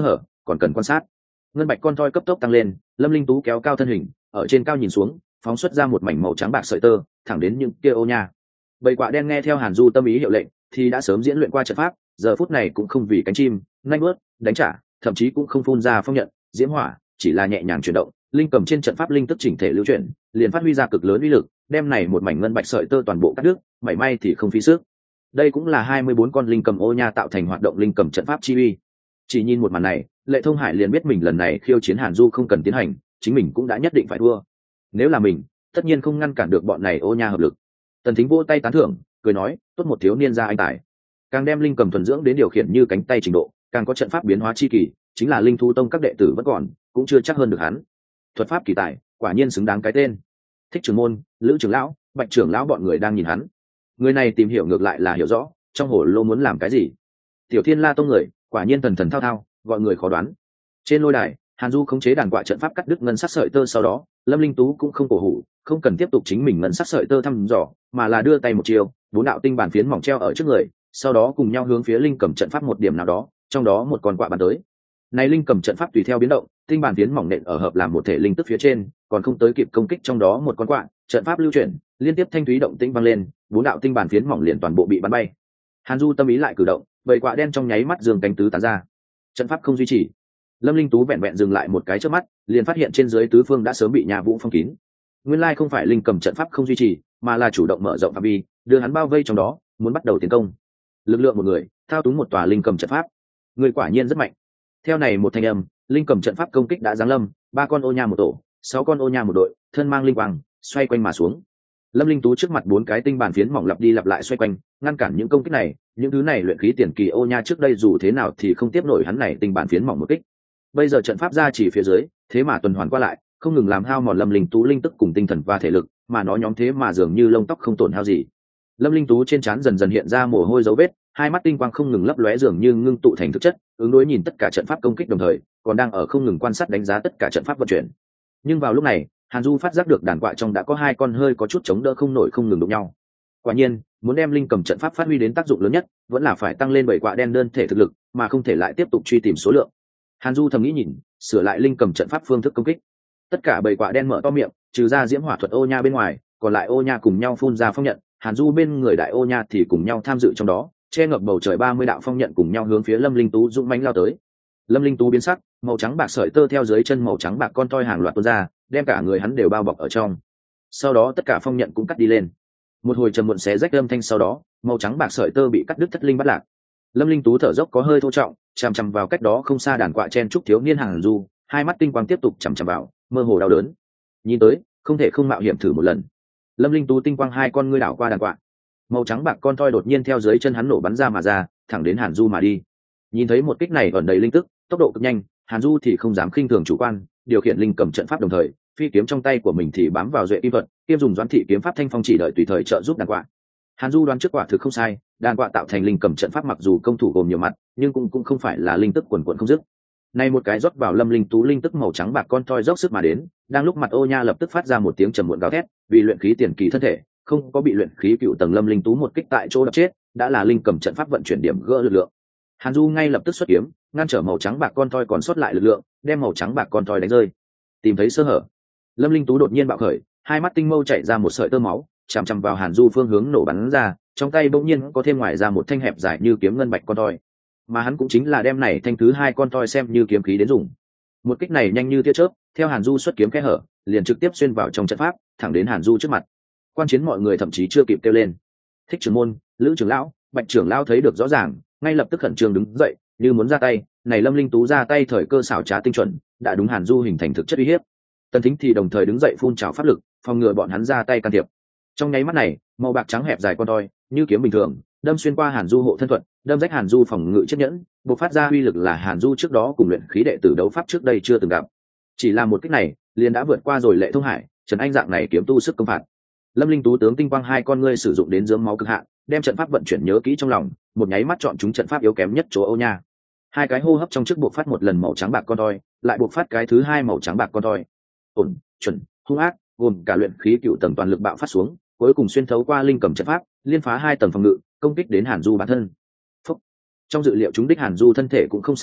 còn cần quan sát. Ngân bạch con thoi cấp tốc tăng lên, Lâm Linh Tú kéo cao thân hình, ở trên cao nhìn xuống, phóng xuất ra một mảnh màu trắng bạc sợi tơ, thẳng đến những kia ô nha. Bầy quạ đen nghe theo Hàn Du tâm ý hiệu lệnh, thì đã sớm diễn luyện qua trận pháp, giờ phút này cũng không vì cánh chim, nanh bớt, đánh trả, thậm chí cũng không phun ra phong nhận, diễm hỏa, chỉ là nhẹ nhàng chuyển động, linh cầm trên trận pháp linh tức chỉnh thể lưu chuyển, liền phát huy ra cực lớn uy lực, đem này một mảnh ngân bạch sợi tơ toàn bộ cắt đứt, mảy may thì không phí sức. Đây cũng là 24 con linh cầm ô nha tạo thành hoạt động linh cầm trận pháp chi uy. Chỉ nhìn một màn này, Lệ Thông Hải liền biết mình lần này khiêu chiến Hàn Du không cần tiến hành, chính mình cũng đã nhất định phải thua. Nếu là mình, tất nhiên không ngăn cản được bọn này ô nha hợp lực. Tần Thính vỗ tay tán thưởng, cười nói, tốt một thiếu niên gia anh tài. Càng đem linh cầm thuần dưỡng đến điều khiển như cánh tay trình độ, càng có trận pháp biến hóa chi kỳ, chính là linh thu tông các đệ tử vẫn còn, cũng chưa chắc hơn được hắn. Thuật pháp kỳ tài, quả nhiên xứng đáng cái tên. Thích trưởng môn, Lữ trưởng lão, Bạch trưởng lão bọn người đang nhìn hắn. Người này tìm hiểu ngược lại là hiểu rõ, trong hồ lô muốn làm cái gì. Tiểu Thiên La tông người, quả nhiên thần thần thao thao, gọi người khó đoán. Trên lôi đài, Hàn Du khống chế đàn quạ trận pháp cắt đứt ngân sắc sợi tơ, sau đó Lâm Linh Tú cũng không cổ hủ, không cần tiếp tục chính mình ngân sắc sợi tơ thăm dò, mà là đưa tay một chiều, 4 đạo tinh bản phiến mỏng treo ở trước người, sau đó cùng nhau hướng phía linh cầm trận pháp một điểm nào đó, trong đó một con quạ bắn tới. Này linh cầm trận pháp tùy theo biến động, tinh bản phiến mỏng nện ở hợp làm một thể linh tức phía trên, còn không tới kịp công kích trong đó một con quạ, trận pháp lưu chuyển, liên tiếp thanh thúy động tĩnh vang lên, 4 đạo tinh bản phiến mỏng liền toàn bộ bị bắn bay. Hàn Du tâm ý lại cử động, bầy quạ đen trong nháy mắt giương cánh tứ tán ra. Trận pháp không duy trì. Lâm Linh Tú vẹn vẹn dừng lại một cái chớp mắt, liền phát hiện trên dưới tứ phương đã sớm bị nhà vũ phong kín. Nguyên lai không phải linh cầm trận pháp không duy trì, mà là chủ động mở rộng phạm vi, đưa hắn bao vây trong đó, muốn bắt đầu tiến công. Lực lượng một người, thao túng một tòa linh cầm trận pháp. Người quả nhiên rất mạnh. Theo này một thanh âm, linh cầm trận pháp công kích đã giáng lâm, 3 con ô nha một tổ, 6 con ô nha một đội, thân mang linh quang, xoay quanh mà xuống. Lâm Linh Tú trước mặt 4 cái tinh bản phiến mỏng lặp đi lặp lại xoay quanh, ngăn cản những công kích này, những thứ này luyện khí tiền kỳ ô nha trước đây dù thế nào thì không tiếp nổi hắn này tinh bản phiến mỏng một kích. Bây giờ trận pháp ra chỉ phía dưới, thế mà tuần hoàn qua lại, không ngừng làm hao mòn Lâm Linh Tú linh tức cùng tinh thần và thể lực, mà nó nhóm thế mà dường như lông tóc không tổn hao gì. Lâm Linh Tú trên trán dần dần hiện ra mồ hôi dấu vết, hai mắt tinh quang không ngừng lấp lóe dường như ngưng tụ thành thực chất, ứng đối nhìn tất cả trận pháp công kích đồng thời, còn đang ở không ngừng quan sát đánh giá tất cả trận pháp vận chuyển. Nhưng vào lúc này, Hàn Du phát giác được đàn quạ trong đã có 2 con hơi có chút chống đỡ không nổi không ngừng đụng nhau. Quả nhiên, muốn đem linh cầm trận pháp phát huy đến tác dụng lớn nhất, vẫn là phải tăng lên 7 quạ đen đơn thể thực lực, mà không thể lại tiếp tục truy tìm số lượng. Hàn Du thầm nghĩ nhìn, sửa lại linh cầm trận pháp phương thức công kích. Tất cả 7 quạ đen mở to miệng, trừ ra diễm hỏa thuật ô nha bên ngoài, còn lại ô nha cùng nhau phun ra phong nhận, Hàn Du bên người đại ô nha thì cùng nhau tham dự trong đó, che ngập bầu trời 30 đạo phong nhận cùng nhau hướng phía Lâm Linh Tú dũng mãnh lao tới. Lâm Linh Tú biến sắc, màu trắng bạc sợi tơ theo dưới chân màu trắng bạc con toi hàng loạt tuôn ra, đem cả người hắn đều bao bọc ở trong. Sau đó tất cả phong nhận cũng cắt đi lên. Một hồi trầm muộn xé rách âm thanh, sau đó màu trắng bạc sợi tơ bị cắt đứt thất linh bắt lạc. Lâm Linh Tú thở dốc có hơi thô trọng, chằm chằm vào cách đó không xa đàn quạ chen trúc thiếu niên Hàn Du, hai mắt tinh quang tiếp tục chằm chằm vào, mơ hồ đau đớn. Nhìn tới, không thể không mạo hiểm thử một lần. Lâm Linh Tú tinh quang 2 con ngươi đảo qua đàn quạ. Màu trắng bạc con toi đột nhiên theo dưới chân hắn nổ bắn ra mà ra, thẳng đến Hàn Du mà đi. Nhìn thấy một kích này ẩn đầy linh tức, tốc độ cực nhanh, Hàn Du thì không dám khinh thường chủ quan, điều khiển linh cầm trận pháp đồng thời, phi kiếm trong tay của mình thì bám vào duệ kim thuật, kiêm dùng doãn thị kiếm pháp thanh phong chỉ đợi tùy thời trợ giúp đàn quạ. Hàn Du đoán trước quả thực không sai, đàn quạ tạo thành linh cầm trận pháp mặc dù công thủ gồm nhiều mặt, nhưng cũng không phải là linh tức quần quần không dứt. Nay một cái rót vào Lâm Linh Tú linh tức màu trắng bạc con toi dốc sức mà đến, đang lúc mặt ô nha lập tức phát ra một tiếng trầm muộn gào thét, vì luyện khí tiền kỳ thân thể, không có bị luyện khí cựu tầng Lâm Linh Tú một kích tại chỗ đập chết, đã là linh cầm trận pháp vận chuyển điểm gỡ lực lượng. Hàn Du ngay lập tức xuất kiếm, ngăn trở màu trắng bạc con toi còn sót lại lực lượng, đem màu trắng bạc con toi đánh rơi. Tìm thấy sơ hở, Lâm Linh Tú đột nhiên bạo khởi, hai mắt tinh mâu chảy ra một sợi tơ máu, chằm chằm vào Hàn Du phương hướng nổ bắn ra, trong tay bỗng nhiên có thêm ngoài ra một thanh hẹp dài như kiếm ngân bạch con toi, mà hắn cũng chính là đem này thanh thứ 2 con toi xem như kiếm khí đến dùng. Một kích này nhanh như tia chớp, theo Hàn Du xuất kiếm kẽ hở, liền trực tiếp xuyên vào trong trận pháp, thẳng đến Hàn Du trước mặt. Quan chiến mọi người thậm chí chưa kịp kêu lên. Thích trưởng môn, Lữ trưởng lão, Bạch trưởng lão thấy được rõ ràng, ngay lập tức khẩn trương đứng dậy, như muốn ra tay. Này Lâm Linh Tú ra tay thời cơ xảo trá tinh chuẩn, đã đúng Hàn Du hình thành thực chất uy hiếp. Tần Thính thì đồng thời đứng dậy phun trào pháp lực, phòng ngừa bọn hắn ra tay can thiệp. Trong nháy mắt này, màu bạc trắng hẹp dài con toi, như kiếm bình thường, đâm xuyên qua Hàn Du hộ thân thuật, đâm rách Hàn Du phòng ngự chiếc nhẫn, bộc phát ra uy lực là Hàn Du trước đó cùng luyện khí đệ tử đấu pháp trước đây chưa từng gặp. Chỉ là một kích này, liền đã vượt qua rồi Lệ Thông Hải, Trần Anh dạng này kiếm tu sức công phạt. Lâm Linh Tú tướng tinh quang 2 con ngươi sử dụng đến dướng máu cực hạn, đem trận pháp vận chuyển nhớ kỹ trong lòng, một nháy mắt chọn chúng trận pháp yếu kém nhất chỗ ô nha. 2 cái hô hấp trong trước buộc phát một lần màu trắng bạc con toi, lại buộc phát cái thứ 2 màu trắng bạc con toi. Ổn, chuẩn, hung ác, gồm cả luyện khí cựu tầng toàn lực bạo phát xuống, cuối cùng xuyên thấu qua linh cầm trận pháp, liên phá 2 tầng phòng ngự, công kích đến Hàn Du bản thân. Phúc. Trong dự liệu chúng đích Hàn Du thân thể cũng không xảy ra,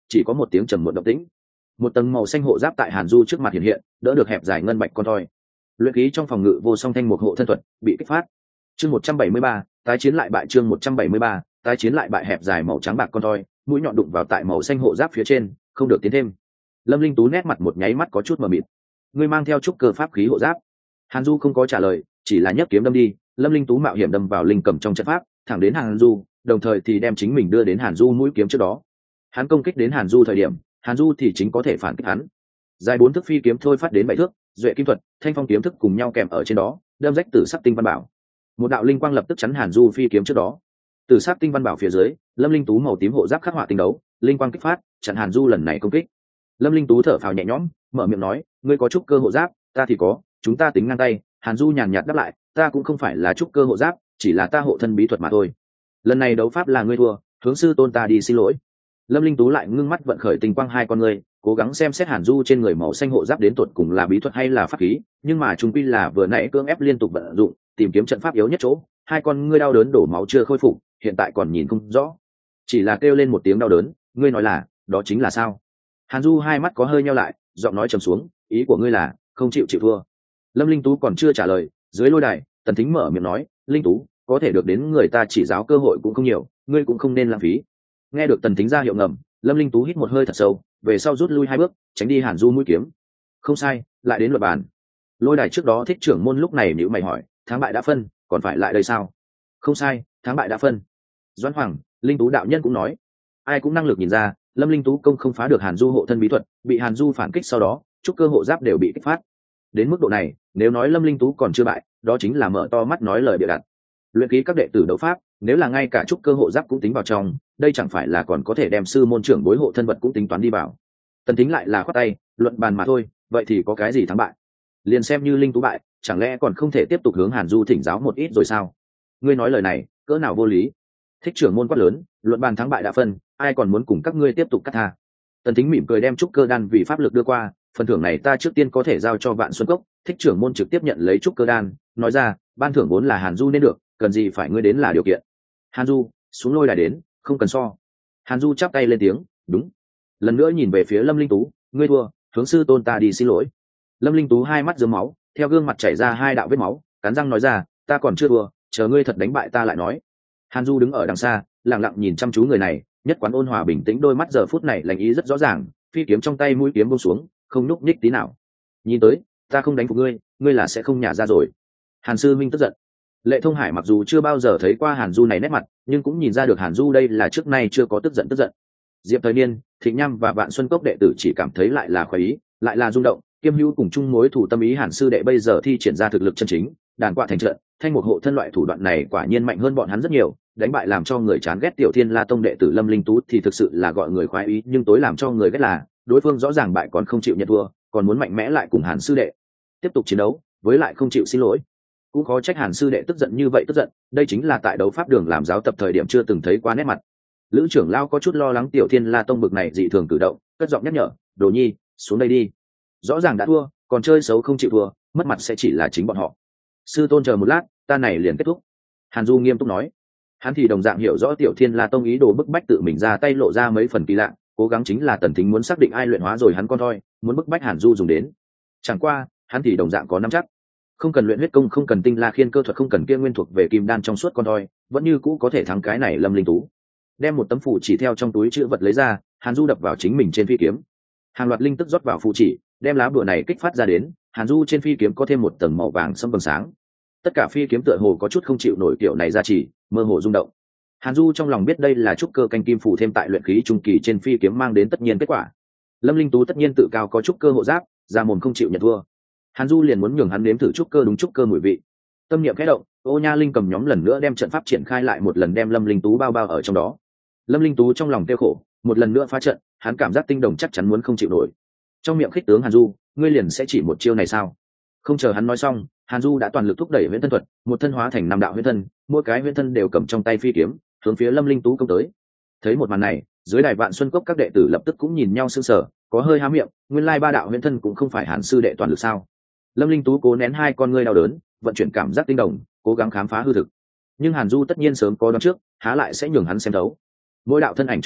chỉ có một tiếng trầm muộn động tĩnh. Một tầng màu xanh hộ giáp tại Hàn Du trước mặt hiện hiện, đỡ được hẹp dài ngân bạch con thoi. Luyện khí trong phòng ngự vô song thanh một hộ thân thuật bị kích phát. Chương 173, tái chiến lại bại. Chương 173, tái chiến lại bại. Hẹp dài màu trắng bạc con thoi, mũi nhọn đụng vào tại màu xanh hộ giáp phía trên, không được tiến thêm. Lâm Linh Tú nét mặt một nháy mắt có chút mờ mịt. Ngươi mang theo trúc cơ pháp khí hộ giáp? Hàn Du không có trả lời, chỉ là nhấc kiếm đâm đi. Lâm Linh Tú mạo hiểm đâm vào linh cầm trong trận pháp, thẳng đến Hàn Du, đồng thời thì đem chính mình đưa đến Hàn Du mũi kiếm trước đó. Hắn công kích đến Hàn Du thời điểm, Hàn Du thì chính có thể phản kích hắn. Dài 4 thước phi kiếm thôi phát đến 7 thước, duệ kim thuật, thanh phong kiếm thức cùng nhau kèm ở trên đó, đâm rách tử sắc tinh văn bảo. Một đạo linh quang lập tức chắn Hàn Du phi kiếm trước đó. Tử sắc tinh văn bảo phía dưới, Lâm Linh Tú màu tím hộ giáp khắc họa tinh đấu, linh quang kích phát, chặn Hàn Du lần này công kích. Lâm Linh Tú thở phào nhẹ nhõm, mở miệng nói, ngươi có trúc cơ hộ giáp, ta thì có, chúng ta tính ngang tay. Hàn Du nhàn nhạt đáp lại, ta cũng không phải là trúc cơ hộ giáp, chỉ là ta hộ thân bí thuật mà thôi. Lần này đấu pháp là ngươi thua, hướng sư tôn ta đi xin lỗi. Lâm Linh Tú lại ngưng mắt vận khởi tinh quang hai con ngươi, cố gắng xem xét Hàn Du trên người màu xanh hộ giáp đến tột cùng là bí thuật hay là pháp khí, nhưng mà trung quy là vừa nãy cưỡng ép liên tục vận dụng, tìm kiếm trận pháp yếu nhất chỗ, hai con ngươi đau đớn đổ máu chưa khôi phục, hiện tại còn nhìn không rõ. Chỉ là kêu lên một tiếng đau đớn, ngươi nói là, đó chính là sao? Hàn Du hai mắt có hơi nheo lại, giọng nói trầm xuống, ý của ngươi là không chịu thua. Lâm Linh Tú còn chưa trả lời, dưới lôi đài, Tần Thính mở miệng nói, Linh Tú, có thể được đến người ta chỉ giáo cơ hội cũng không nhiều, ngươi cũng không nên lãng phí. Nghe được Tần Thính ra hiệu ngầm, Lâm Linh Tú hít một hơi thật sâu, về sau rút lui 2 bước, tránh đi Hàn Du mũi kiếm. Không sai, lại đến luật bàn. Lôi đài trước đó Thích trưởng môn lúc này nhíu mày hỏi, thắng bại đã phân, còn phải lại đây sao? Không sai, thắng bại đã phân. Doãn Hoàng, Linh Tú đạo nhân cũng nói, ai cũng năng lực nhìn ra, Lâm Linh Tú công không phá được Hàn Du hộ thân bí thuật, bị Hàn Du phản kích sau đó, trúc cơ hộ giáp đều bị kích phát. Đến mức độ này, nếu nói Lâm Linh Tú còn chưa bại, đó chính là mở to mắt nói lời bịa đặt. Luyện khí các đệ tử đấu pháp, nếu là ngay cả trúc cơ hộ giáp cũng tính vào trong, đây chẳng phải là còn có thể đem sư môn trưởng bối hộ thân vật cũng tính toán đi vào. Tần Thính lại là khoát tay, luận bàn mà thôi, vậy thì có cái gì thắng bại? Liền xem như Linh Tú bại, chẳng lẽ còn không thể tiếp tục hướng Hàn Du thỉnh giáo một ít rồi sao? Ngươi nói lời này, cỡ nào vô lý? Thích trưởng môn quát lớn, luận bàn thắng bại đã phân, ai còn muốn cùng các ngươi tiếp tục cắt tha? Tần Thính mỉm cười đem trúc cơ đan vì pháp lực đưa qua, phần thưởng này ta trước tiên có thể giao cho Vạn Xuân Cốc. Thích trưởng môn trực tiếp nhận lấy trúc cơ đan, nói ra, ban thưởng vốn là Hàn Du nên được, cần gì phải ngươi đến là điều kiện. Hàn Du, xuống lôi đài đến, không cần so. Hàn Du chắp tay lên tiếng, đúng. Lần nữa nhìn về phía Lâm Linh Tú, ngươi thua, hướng sư tôn ta đi xin lỗi. Lâm Linh Tú hai mắt rớm máu, theo gương mặt chảy ra 2 đạo vết máu, cắn răng nói ra, ta còn chưa thua, chờ ngươi thật đánh bại ta lại nói. Hàn Du đứng ở đằng xa, lặng lặng nhìn chăm chú người này, nhất quán ôn hòa bình tĩnh, đôi mắt giờ phút này lạnh ý rất rõ ràng, phi kiếm trong tay mũi kiếm buông xuống, không nhúc nhích tí nào. Nhìn tới, ta không đánh phục ngươi, ngươi là sẽ không nhả ra rồi. Hàn sư minh tức giận. Lệ Thông Hải mặc dù chưa bao giờ thấy qua Hàn Du này nét mặt, nhưng cũng nhìn ra được Hàn Du đây là trước nay chưa có tức giận. Diệp Thời Niên, Thịnh Nham và Vạn Xuân Cốc đệ tử chỉ cảm thấy lại là khoái ý, lại là rung động, kiêm hữu cùng chung mối thủ tâm ý. Hàn sư đệ bây giờ thi triển ra thực lực chân chính, đàn quạ thành trận, thanh một hộ thân loại thủ đoạn này quả nhiên mạnh hơn bọn hắn rất nhiều, đánh bại làm cho người chán ghét Tiểu Thiên La Tông đệ tử Lâm Linh Tú thì thực sự là gọi người khoái ý, nhưng tối làm cho người ghét là đối phương rõ ràng bại còn không chịu nhận thua, còn muốn mạnh mẽ lại cùng Hàn sư đệ tiếp tục chiến đấu, với lại không chịu xin lỗi. Cũng khó trách Hàn sư đệ tức giận như vậy, tức giận, đây chính là tại đấu pháp đường làm giáo tập thời điểm chưa từng thấy qua nét mặt. Lữ trưởng lao có chút lo lắng Tiểu Thiên La Tông bực này dị thường cử động, cất giọng nhắc nhở, Đồ Nhi, xuống đây đi. Rõ ràng đã thua, còn chơi xấu không chịu thua, mất mặt sẽ chỉ là chính bọn họ. Sư tôn chờ một lát, ta này liền kết thúc. Hàn Du nghiêm túc nói. Hắn thì đồng dạng hiểu rõ Tiểu Thiên La Tông ý đồ bức bách tự mình ra tay, lộ ra mấy phần kỳ lạ, cố gắng chính là Tần Thính muốn xác định ai luyện hóa rồi hắn con thôi, muốn bức bách Hàn Du dùng đến. Chẳng qua, hắn thì đồng dạng có nắm chắc, không cần luyện huyết công, không cần tinh la khiên cơ thuật, không cần kia nguyên thuộc về kim đan trong suốt con thôi, vẫn như cũ có thể thắng cái này Lâm Linh Tú. Đem một tấm phù chỉ theo trong túi chữ vật lấy ra, Hàn Du đập vào chính mình trên phi kiếm. Hàng loạt linh tức rót vào phù chỉ, đem lá bùa này kích phát ra đến, Hàn Du trên phi kiếm có thêm một tầng màu vàng sẫm vầng sáng. Tất cả phi kiếm tựa hồ có chút không chịu nổi kiểu này ra chỉ, mơ hồ rung động. Hàn Du trong lòng biết đây là trúc cơ canh kim phù thêm tại luyện khí trung kỳ trên phi kiếm mang đến tất nhiên kết quả. Lâm Linh Tú tất nhiên tự cao có trúc cơ hộ giáp, ra mồm không chịu nhận thua. Hàn Du liền muốn nhường hắn nếm thử trúc cơ đúng trúc cơ mùi vị. Tâm niệm khẽ động, Ô Nha Linh cầm nhóm lần nữa đem trận pháp triển khai lại một lần, đem Lâm Linh Tú bao bao ở trong đó. Lâm Linh Tú trong lòng tiêu khổ, một lần nữa phá trận, hắn cảm giác tinh đồng chắc chắn muốn không chịu nổi. Trong miệng khích tướng Hàn Du, ngươi liền sẽ chỉ một chiêu này sao? Không chờ hắn nói xong, Hàn Du đã toàn lực thúc đẩy huyễn thân thuật, một thân hóa thành 5 đạo huyễn thân, mỗi cái huyễn thân đều cầm trong tay phi kiếm, hướng phía Lâm Linh Tú công tới. Thấy một màn này, dưới đài Vạn Xuân Cốc các đệ tử lập tức cũng nhìn nhau sững sờ, có hơi há miệng, nguyên lai 3 đạo huyễn thân cũng không phải Hàn sư đệ toàn lực sao? Lâm Linh Tú cố nén 2 con ngươi đau đớn, vận chuyển cảm giác tinh đồng, cố gắng khám phá hư thực. Nhưng Hàn Du tất nhiên sớm có đoán trước, há lại sẽ nhường hắn xem thấu. Mỗi đạo thân ảnh trước đó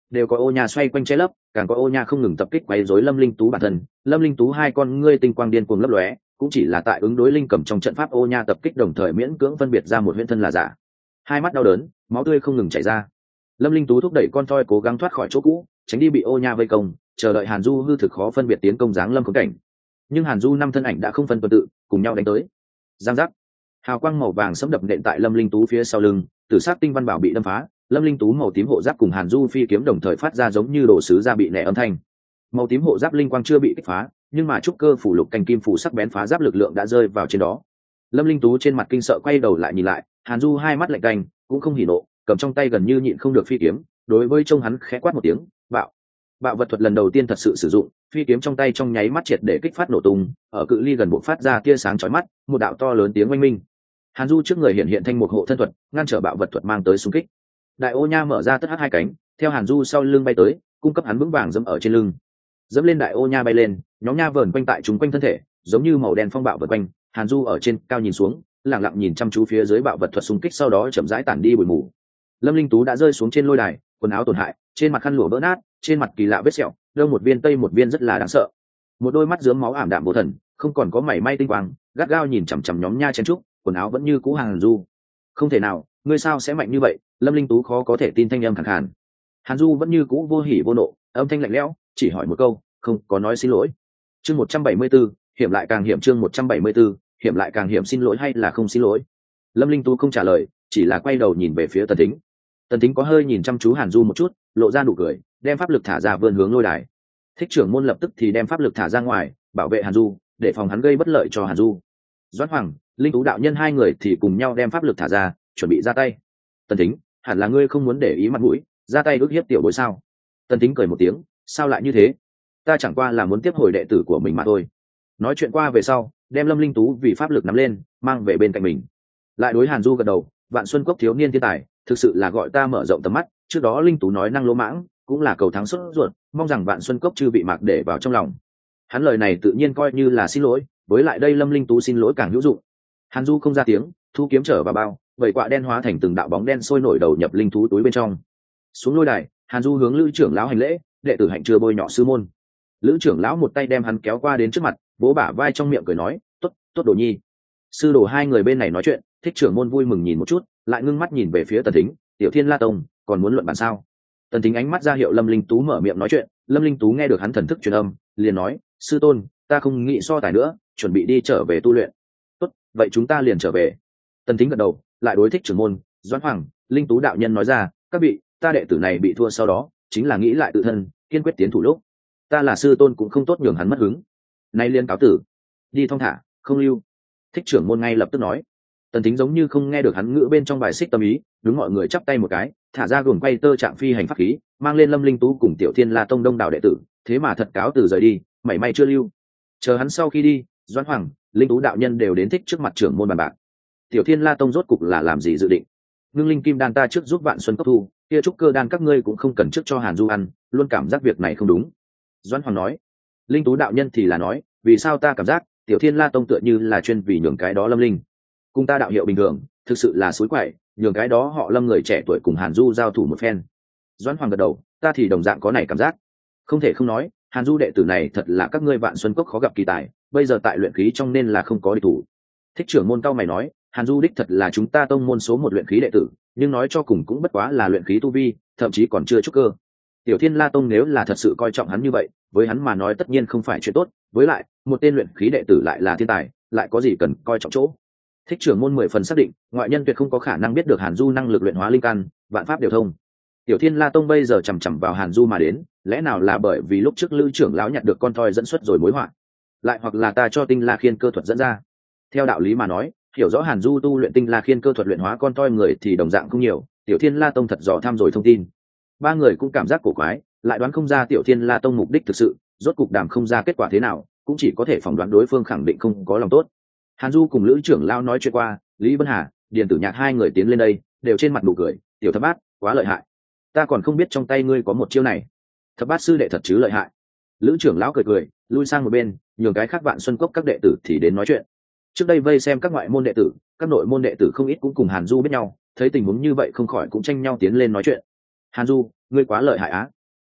đều có ô nha xoay quanh che lấp, càng có ô nha không ngừng tập kích quấy rối Lâm Linh Tú bản thân. Lâm Linh Tú hai con ngươi tinh quang điên cuồng lấp lóe, cũng chỉ là tại ứng đối linh cầm trong trận pháp ô nha tập kích đồng thời miễn cưỡng phân biệt ra một huyễn thân là giả. Hai mắt đau đớn, máu tươi không ngừng chảy ra. Lâm Linh Tú thúc đẩy con thoi cố gắng thoát khỏi chỗ cũ, tránh đi bị ô nha vây công, chờ đợi Hàn Du hư thực khó phân biệt tiến công giáng lâm khốn cảnh. Nhưng Hàn Du năm thân ảnh đã không phân tuần tự, cùng nhau đánh tới. Giang giác, hào quang màu vàng sẫm đập nện tại Lâm Linh Tú phía sau lưng, tử sắc tinh văn bảo bị đâm phá, Lâm Linh Tú màu tím hộ giáp cùng Hàn Du phi kiếm đồng thời phát ra giống như đồ sứ ra bị nẻ âm thanh. Màu tím hộ giáp linh quang chưa bị kích phá, nhưng mà trúc cơ phủ lục canh kim phủ sắc bén phá giáp lực lượng đã rơi vào trên đó. Lâm Linh Tú trên mặt kinh sợ quay đầu lại nhìn lại, Hàn Du hai mắt lạnh canh, cũng không hỉ nộ, cầm trong tay gần như nhịn không được phi kiếm, đối với trông hắn khẽ quát một tiếng, bạo. Bạo vật thuật lần đầu tiên thật sự sử dụng, phi kiếm trong tay trong nháy mắt triệt để kích phát nổ tung, ở cự ly gần bộ phát ra tia sáng chói mắt, một đạo to lớn tiếng oanh minh. Hàn Du trước người hiện hiện thanh một hộ thân thuật, ngăn trở bạo vật thuật mang tới xung kích. Đại ô nha mở ra tất hai cánh, theo Hàn Du sau lưng bay tới, cung cấp hắn vững vàng dẫm ở trên lưng. Dẫm lên đại ô nha bay lên, nhóm nha vờn quanh tại chúng quanh thân thể, giống như màu đen phong bạo vờn quanh. Hàn Du ở trên cao nhìn xuống, lặng lặng nhìn chăm chú phía dưới bạo vật thuật xung kích, sau đó chậm rãi tản đi bụi mù. Lâm Linh Tú đã rơi xuống trên lôi đài, quần áo tổn hại, trên mặt khăn lụa vỡ nát, trên mặt kỳ lạ vết sẹo, đông một viên tây một viên rất là đáng sợ. Một đôi mắt rướm máu ảm đạm vô thần, không còn có mảy may tinh quang, gắt gao nhìn chằm chằm nhóm nha chen trúc, quần áo vẫn như cũ Hàn Du. Không thể nào, ngươi sao sẽ mạnh như vậy? Lâm Linh Tú khó có thể tin thanh âm khàn khàn. Hàn Du vẫn như cũ vô hỉ vô nộ, âm thanh lạnh lẽo, chỉ hỏi một câu, không có nói xin lỗi. Chương 174, hiểm lại càng hiểm. Chương 174, hiểm lại càng hiểm. Xin lỗi hay là không xin lỗi? Lâm Linh Tú không trả lời, chỉ là quay đầu nhìn về phía Tần Tính. Tần Tính có hơi nhìn chăm chú Hàn Du một chút, lộ ra nụ cười, đem pháp lực thả ra vươn hướng lôi đài. Thích trưởng môn lập tức thì đem pháp lực thả ra ngoài, bảo vệ Hàn Du, để phòng hắn gây bất lợi cho Hàn Du. Doãn Hoàng, Linh Tú đạo nhân hai người thì cùng nhau đem pháp lực thả ra, chuẩn bị ra tay. Tần Tính, hẳn là ngươi không muốn để ý mặt mũi, ra tay ức hiếp tiểu bối sao? Tần Tính cười một tiếng, sao lại như thế? Ta chẳng qua là muốn tiếp hồi đệ tử của mình mà thôi. Nói chuyện qua về sau, đem Lâm Linh Tú vì pháp lực nắm lên, mang về bên cạnh mình. Lại đối Hàn Du gật đầu, Vạn Xuân Cốc thiếu niên thiên tài, thực sự là gọi ta mở rộng tầm mắt. Trước đó Linh Tú nói năng lỗ mãng, cũng là cầu thắng sốt ruột, mong rằng Vạn Xuân Cốc chư bị mạc để vào trong lòng. Hắn lời này tự nhiên coi như là xin lỗi, với lại đây Lâm Linh Tú xin lỗi càng hữu dụng. Hàn Du không ra tiếng, thu kiếm trở vào bao, vậy quạ đen hóa thành từng đạo bóng đen sôi nổi đầu nhập linh thú túi bên trong. Xuống lôi đài, Hàn Du hướng Lữ trưởng lão hành lễ, đệ tử hạnh chưa bôi nhọ sư môn. Lữ trưởng lão một tay đem hắn kéo qua đến trước mặt, vỗ bả vai trong miệng cười nói, tốt, tốt đồ nhi. Sư đồ hai người bên này nói chuyện, Thích trưởng môn vui mừng nhìn một chút, lại ngưng mắt nhìn về phía Tần Thính, Tiểu Thiên La Tông, còn muốn luận bàn sao? Tần Thính ánh mắt ra hiệu Lâm Linh Tú mở miệng nói chuyện, Lâm Linh Tú nghe được hắn thần thức truyền âm, liền nói, sư tôn, ta không nghĩ so tài nữa, chuẩn bị đi trở về tu luyện. Tốt, vậy chúng ta liền trở về. Tần Thính gật đầu, lại đối Thích trưởng môn, Doãn Hoàng, Linh Tú đạo nhân nói ra, các vị, ta đệ tử này bị thua sau đó, chính là nghĩ lại tự thân, kiên quyết tiến thủ lúc. Ta là sư tôn cũng không tốt nhường hắn mất hứng. Nay liên cáo tử, đi thong thả, không lưu. Thích trưởng môn ngay lập tức nói. Tần Thính giống như không nghe được hắn ngữ bên trong bài xích tâm ý, đúng mọi người chắp tay một cái, thả ra gồm quay tơ trạng phi hành pháp khí, mang lên Lâm Linh Tú cùng Tiểu Thiên La Tông đông đảo đệ tử, thế mà thật cáo từ rời đi, mảy may chưa lưu. Chờ hắn sau khi đi, Doãn Hoàng, Linh Tú đạo nhân đều đến thích trước mặt trưởng môn bàn bạc. Tiểu Thiên La Tông rốt cục là làm gì dự định? Ngưng linh kim đan ta trước giúp Vạn Xuân Cốc thu, kia trúc cơ đan các ngươi cũng không cần trước cho Hàn Du ăn, luôn cảm giác việc này không đúng. Doãn Hoàng nói. Linh Tú đạo nhân thì là nói, vì sao ta cảm giác Tiểu Thiên La Tông tựa như là chuyên vì nhường cái đó Lâm Linh cùng ta đạo hiệu bình thường, thực sự là suối quậy, nhường cái đó họ Lâm người trẻ tuổi cùng Hàn Du giao thủ một phen. Doãn Hoàng gật đầu, ta thì đồng dạng có này cảm giác. Không thể không nói, Hàn Du đệ tử này thật là các ngươi Vạn Xuân Cốc khó gặp kỳ tài, bây giờ tại luyện khí trong nên là không có địch thủ. Thích trưởng môn cao mày nói, Hàn Du đích thật là chúng ta tông môn số một luyện khí đệ tử, nhưng nói cho cùng cũng bất quá là luyện khí tu vi, thậm chí còn chưa trúc cơ. Tiểu Thiên La Tông nếu là thật sự coi trọng hắn như vậy, với hắn mà nói tất nhiên không phải chuyện tốt, với lại, một tên luyện khí đệ tử lại là thiên tài, lại có gì cần coi trọng chỗ. Thích trưởng môn 10 phần xác định, ngoại nhân tuyệt không có khả năng biết được Hàn Du năng lực luyện hóa linh căn, vạn pháp đều thông. Tiểu Thiên La Tông bây giờ chằm chằm vào Hàn Du mà đến, lẽ nào là bởi vì lúc trước Lữ trưởng lão nhặt được con thoi dẫn xuất rồi mối họa, lại hoặc là ta cho Tinh La Khiên cơ thuật dẫn ra. Theo đạo lý mà nói, hiểu rõ Hàn Du tu luyện Tinh La Khiên cơ thuật luyện hóa con thoi người thì đồng dạng không nhiều, Tiểu Thiên La Tông thật dò tham rồi thông tin. Ba người cũng cảm giác cổ quái, lại đoán không ra Tiểu Thiên La Tông mục đích thực sự, rốt cục đàm không ra kết quả thế nào, cũng chỉ có thể phỏng đoán đối phương khẳng định không có lòng tốt. Hàn Du cùng Lữ trưởng lão nói chuyện qua, Lý Vân Hà, Điền Tử Nhạc hai người tiến lên đây, đều trên mặt nụ cười, "Tiểu Thập Bát, quá lợi hại. Ta còn không biết trong tay ngươi có một chiêu này. Thập Bát sư đệ thật chứ lợi hại." Lữ trưởng lão cười cười, lui sang một bên, nhường cái khác Vạn Xuân Cốc các đệ tử thì đến nói chuyện. Trước đây vây xem các ngoại môn đệ tử, các nội môn đệ tử không ít cũng cùng Hàn Du biết nhau, thấy tình huống như vậy không khỏi cũng tranh nhau tiến lên nói chuyện. "Hàn Du, ngươi quá lợi hại á,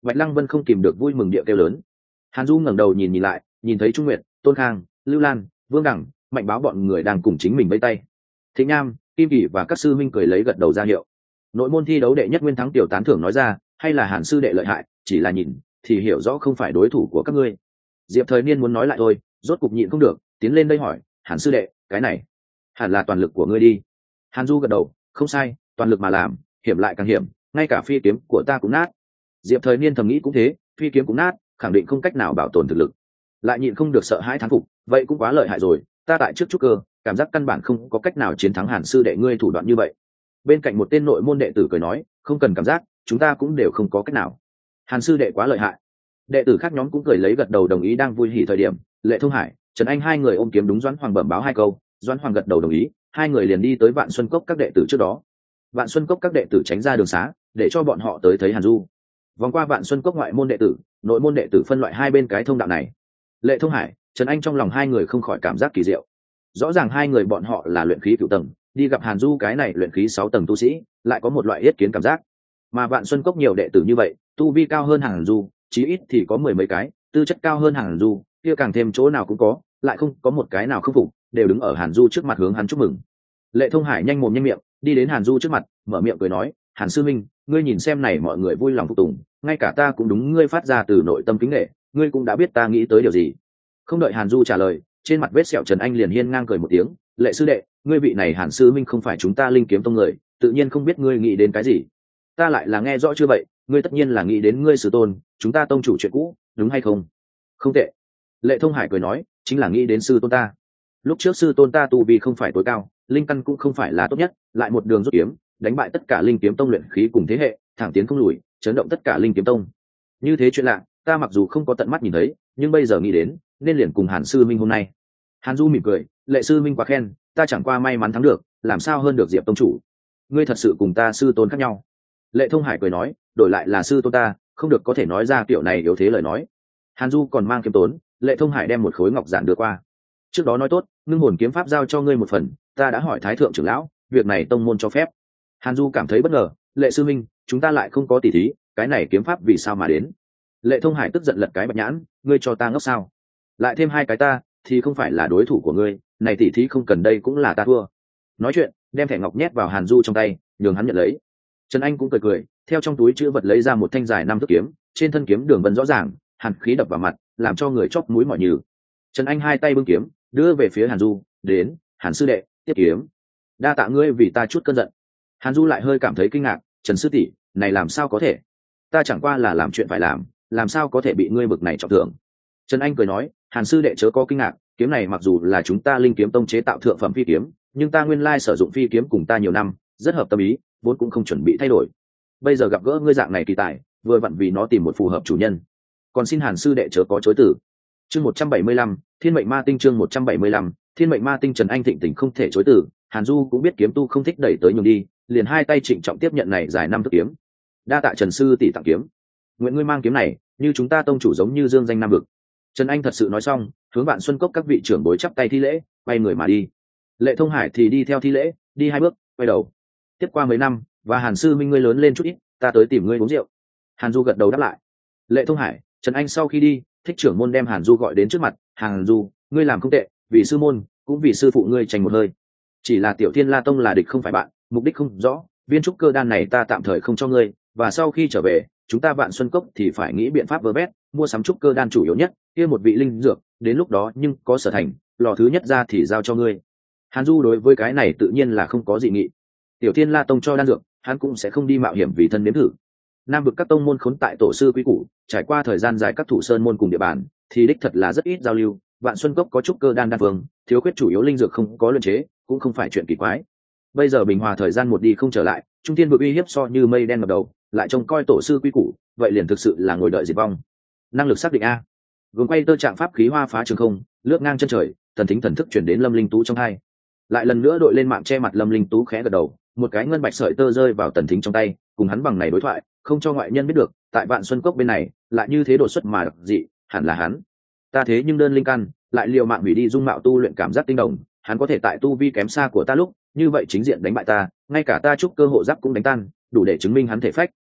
Bạch Lăng Vân không kìm được vui mừng địa kêu lớn. Hàn Du ngẩng đầu nhìn lại, nhìn thấy Trung Nguyệt, Tôn Khang, Lưu Lan, Vương Đẳng, Mạnh Báo bọn người đang cùng chính mình vẫy tay. Thịnh Nham, Kim Kỳ và các sư minh cười lấy gật đầu ra hiệu. Nội môn thi đấu đệ nhất nguyên thắng tiểu tán thưởng nói ra, hay là Hàn sư đệ lợi hại, chỉ là nhìn thì hiểu rõ không phải đối thủ của các ngươi. Diệp Thời Niên muốn nói lại thôi, rốt cục nhịn không được, tiến lên đây hỏi, Hàn sư đệ, cái này hẳn là toàn lực của ngươi đi. Hàn Du gật đầu, không sai, toàn lực mà làm, hiểm lại càng hiểm, ngay cả phi kiếm của ta cũng nát. Diệp Thời Niên thầm nghĩ cũng thế, phi kiếm cũng nát, khẳng định không cách nào bảo tồn thực lực. Lại nhịn không được sợ hãi thán phục, vậy cũng quá lợi hại rồi, ta tại trước trúc cơ, cảm giác căn bản không có cách nào chiến thắng Hàn sư đệ ngươi thủ đoạn như vậy. Bên cạnh một tên nội môn đệ tử cười nói, không cần cảm giác, chúng ta cũng đều không có cách nào. Hàn sư đệ quá lợi hại. Đệ tử khác nhóm cũng cười lấy gật đầu đồng ý. Đang vui hỉ thời điểm, Lệ Thông Hải, Trần Anh hai người ôm kiếm đúng Doãn Hoàng bẩm báo hai câu, Doãn Hoàng gật đầu đồng ý, hai người liền đi tới Vạn Xuân Cốc các đệ tử trước đó. Vạn Xuân Cốc các đệ tử tránh ra đường xá, để cho bọn họ tới thấy Hàn Du. Vòng qua Vạn Xuân Cốc ngoại môn đệ tử, nội môn đệ tử phân loại hai bên cái thông đạo này. Lệ Thông Hải, Trần Anh trong lòng hai người không khỏi cảm giác kỳ diệu. Rõ ràng hai người bọn họ là luyện khí cửu tầng, đi gặp Hàn Du cái này luyện khí 6 tầng tu sĩ, lại có một loại yết kiến cảm giác. Mà Vạn Xuân Cốc nhiều đệ tử như vậy, tu vi cao hơn Hàn Du, chí ít thì có mười mấy cái, tư chất cao hơn Hàn Du, kia càng thêm chỗ nào cũng có, lại không có một cái nào khâm phục, đều đứng ở Hàn Du trước mặt hướng hắn chúc mừng. Lệ Thông Hải nhanh mồm nhanh miệng, đi đến Hàn Du trước mặt, mở miệng cười nói, Hàn sư minh, ngươi nhìn xem này, mọi người vui lòng phục tùng, ngay cả ta cũng đúng ngươi phát ra từ nội tâm kính nể, ngươi cũng đã biết ta nghĩ tới điều gì. Không đợi Hàn Du trả lời, trên mặt vết sẹo Trần Anh liền hiên ngang cười một tiếng, Lệ sư đệ, ngươi vị này Hàn sư minh không phải chúng ta Linh Kiếm tông người, tự nhiên không biết ngươi nghĩ đến cái gì. Ta lại là nghe rõ chưa vậy, ngươi tất nhiên là nghĩ đến ngươi sư tôn, chúng ta tông chủ chuyện cũ, đúng hay không? Không tệ. Lệ Thông Hải cười nói, chính là nghĩ đến sư tôn ta. Lúc trước sư tôn ta tu vi không phải tối cao, linh căn cũng không phải là tốt nhất, lại một đường rút kiếm, đánh bại tất cả Linh Kiếm tông luyện khí cùng thế hệ, thẳng tiến không lùi, chấn động tất cả Linh Kiếm tông. Như thế chuyện lạ, ta mặc dù không có tận mắt nhìn thấy, nhưng bây giờ nghĩ đến, nên liền cùng Hàn sư minh hôm nay. Hàn Du mỉm cười, Lệ sư minh quá khen, ta chẳng qua may mắn thắng được, làm sao hơn được Diệp tông chủ. Ngươi thật sự cùng ta sư tôn khác nhau. Lệ Thông Hải cười nói, đổi lại là sư tôn ta, không được có thể nói ra kiểu này yếu thế lời nói. Hàn Du còn mang kiếm tốn, Lệ Thông Hải đem một khối ngọc giản đưa qua. Trước đó nói tốt, ngưng hồn kiếm pháp giao cho ngươi một phần, ta đã hỏi Thái thượng trưởng lão, việc này tông môn cho phép. Hàn Du cảm thấy bất ngờ, Lệ sư minh, chúng ta lại không có tỷ thí, cái này kiếm pháp vì sao mà đến? Lệ Thông Hải tức giận lật cái bạch nhãn, ngươi cho ta ngốc sao? Lại thêm hai cái ta, thì không phải là đối thủ của ngươi, này tỷ thí không cần đây cũng là ta thua. Nói chuyện, đem thẻ ngọc nhét vào Hàn Du trong tay, nhường hắn nhận lấy. Trần Anh cũng cười cười, theo trong túi chữ vật lấy ra một thanh dài 5 thước kiếm, trên thân kiếm đường vân rõ ràng, hàn khí đập vào mặt, làm cho người chóp mũi mỏi nhừ. Trần Anh hai tay bưng kiếm, đưa về phía Hàn Du, đến, Hàn sư đệ, tiếp kiếm. Đa tạ ngươi vì ta chút cơn giận. Hàn Du lại hơi cảm thấy kinh ngạc, Trần sư tỷ, này làm sao có thể? Ta chẳng qua là làm chuyện phải làm sao có thể bị ngươi bực này trọng thưởng? Trần Anh cười nói, Hàn sư đệ chớ có kinh ngạc, kiếm này mặc dù là chúng ta Linh Kiếm tông chế tạo thượng phẩm phi kiếm, nhưng ta nguyên lai sử dụng phi kiếm cùng ta nhiều năm, rất hợp tâm ý, vốn cũng không chuẩn bị thay đổi. Bây giờ gặp gỡ ngươi dạng này kỳ tài, vừa vặn vì nó tìm một phù hợp chủ nhân, còn xin Hàn sư đệ chớ có chối từ. Chương 175, Thiên mệnh ma tinh. Chương 175, Thiên mệnh ma tinh. Trần Anh thịnh tình không thể chối từ, Hàn Du cũng biết kiếm tu không thích đẩy tới nhường đi, liền hai tay trịnh trọng tiếp nhận này dài 5 thước kiếm. Đa tạ Trần sư tỷ tặng kiếm, nguyện ngươi mang kiếm này, như chúng ta tông chủ giống như dương danh nam vực. Trần Anh thật sự nói xong, hướng Vạn Xuân Cốc các vị trưởng bối chắp tay thi lễ, quay người mà đi. Lệ Thông Hải thì đi theo thi lễ, đi hai bước, quay đầu. Tiếp qua mấy năm, và Hàn sư minh ngươi lớn lên chút ít, ta tới tìm ngươi uống rượu. Hàn Du gật đầu đáp lại. Lệ Thông Hải, Trần Anh sau khi đi, Thích trưởng môn đem Hàn Du gọi đến trước mặt. Hàn Du, ngươi làm không tệ, vì sư môn, cũng vì sư phụ ngươi tranh một hơi. Chỉ là Tiểu Thiên La tông là địch không phải bạn, mục đích không rõ, viên trúc cơ đan này ta tạm thời không cho ngươi, và sau khi trở về, chúng ta Vạn Xuân Cốc thì phải nghĩ biện pháp vơ vét, mua sắm trúc cơ đan chủ yếu nhất, kia một vị linh dược, đến lúc đó nhưng có sở thành, lò thứ nhất ra thì giao cho ngươi. Hàn Du đối với cái này tự nhiên là không có dị nghị. Tiểu Thiên La tông cho đan dược, hắn cũng sẽ không đi mạo hiểm vì thân nếm thử. Nam vực các tông môn khốn tại tổ sư quý củ, trải qua thời gian dài các thủ sơn môn cùng địa bàn, thì đích thật là rất ít giao lưu. Vạn Xuân Cốc có trúc cơ đan đan vương, thiếu khuyết chủ yếu linh dược không có luyện chế, cũng không phải chuyện kỳ quái. Bây giờ bình hòa thời gian một đi không trở lại, trung thiên vực uy hiếp so như mây đen ngập đầu, lại trông coi tổ sư quý củ, vậy liền thực sự là ngồi đợi diệt vong. Năng lực xác định a. Gồm quay tơ trạng pháp khí hoa phá trường không, lướt ngang chân trời, thần thính thần thức chuyển đến Lâm Linh Tú trong hai. Lại lần nữa đội lên mạng che mặt Lâm Linh Tú khẽ gật đầu, một cái ngân bạch sợi tơ rơi vào tần thính trong tay, cùng hắn bằng này đối thoại, không cho ngoại nhân biết được, tại Vạn Xuân Cốc bên này, lại như thế đột xuất mà đặc dị, hẳn là hắn. Ta thế nhưng đơn linh căn, lại liều mạng hủy đi dung mạo tu luyện cảm giác tinh đồng, hắn có thể tại tu vi kém xa của ta lúc, như vậy chính diện đánh bại ta, ngay cả ta chúc cơ hộ giáp cũng đánh tan, đủ để chứng minh hắn thể phách,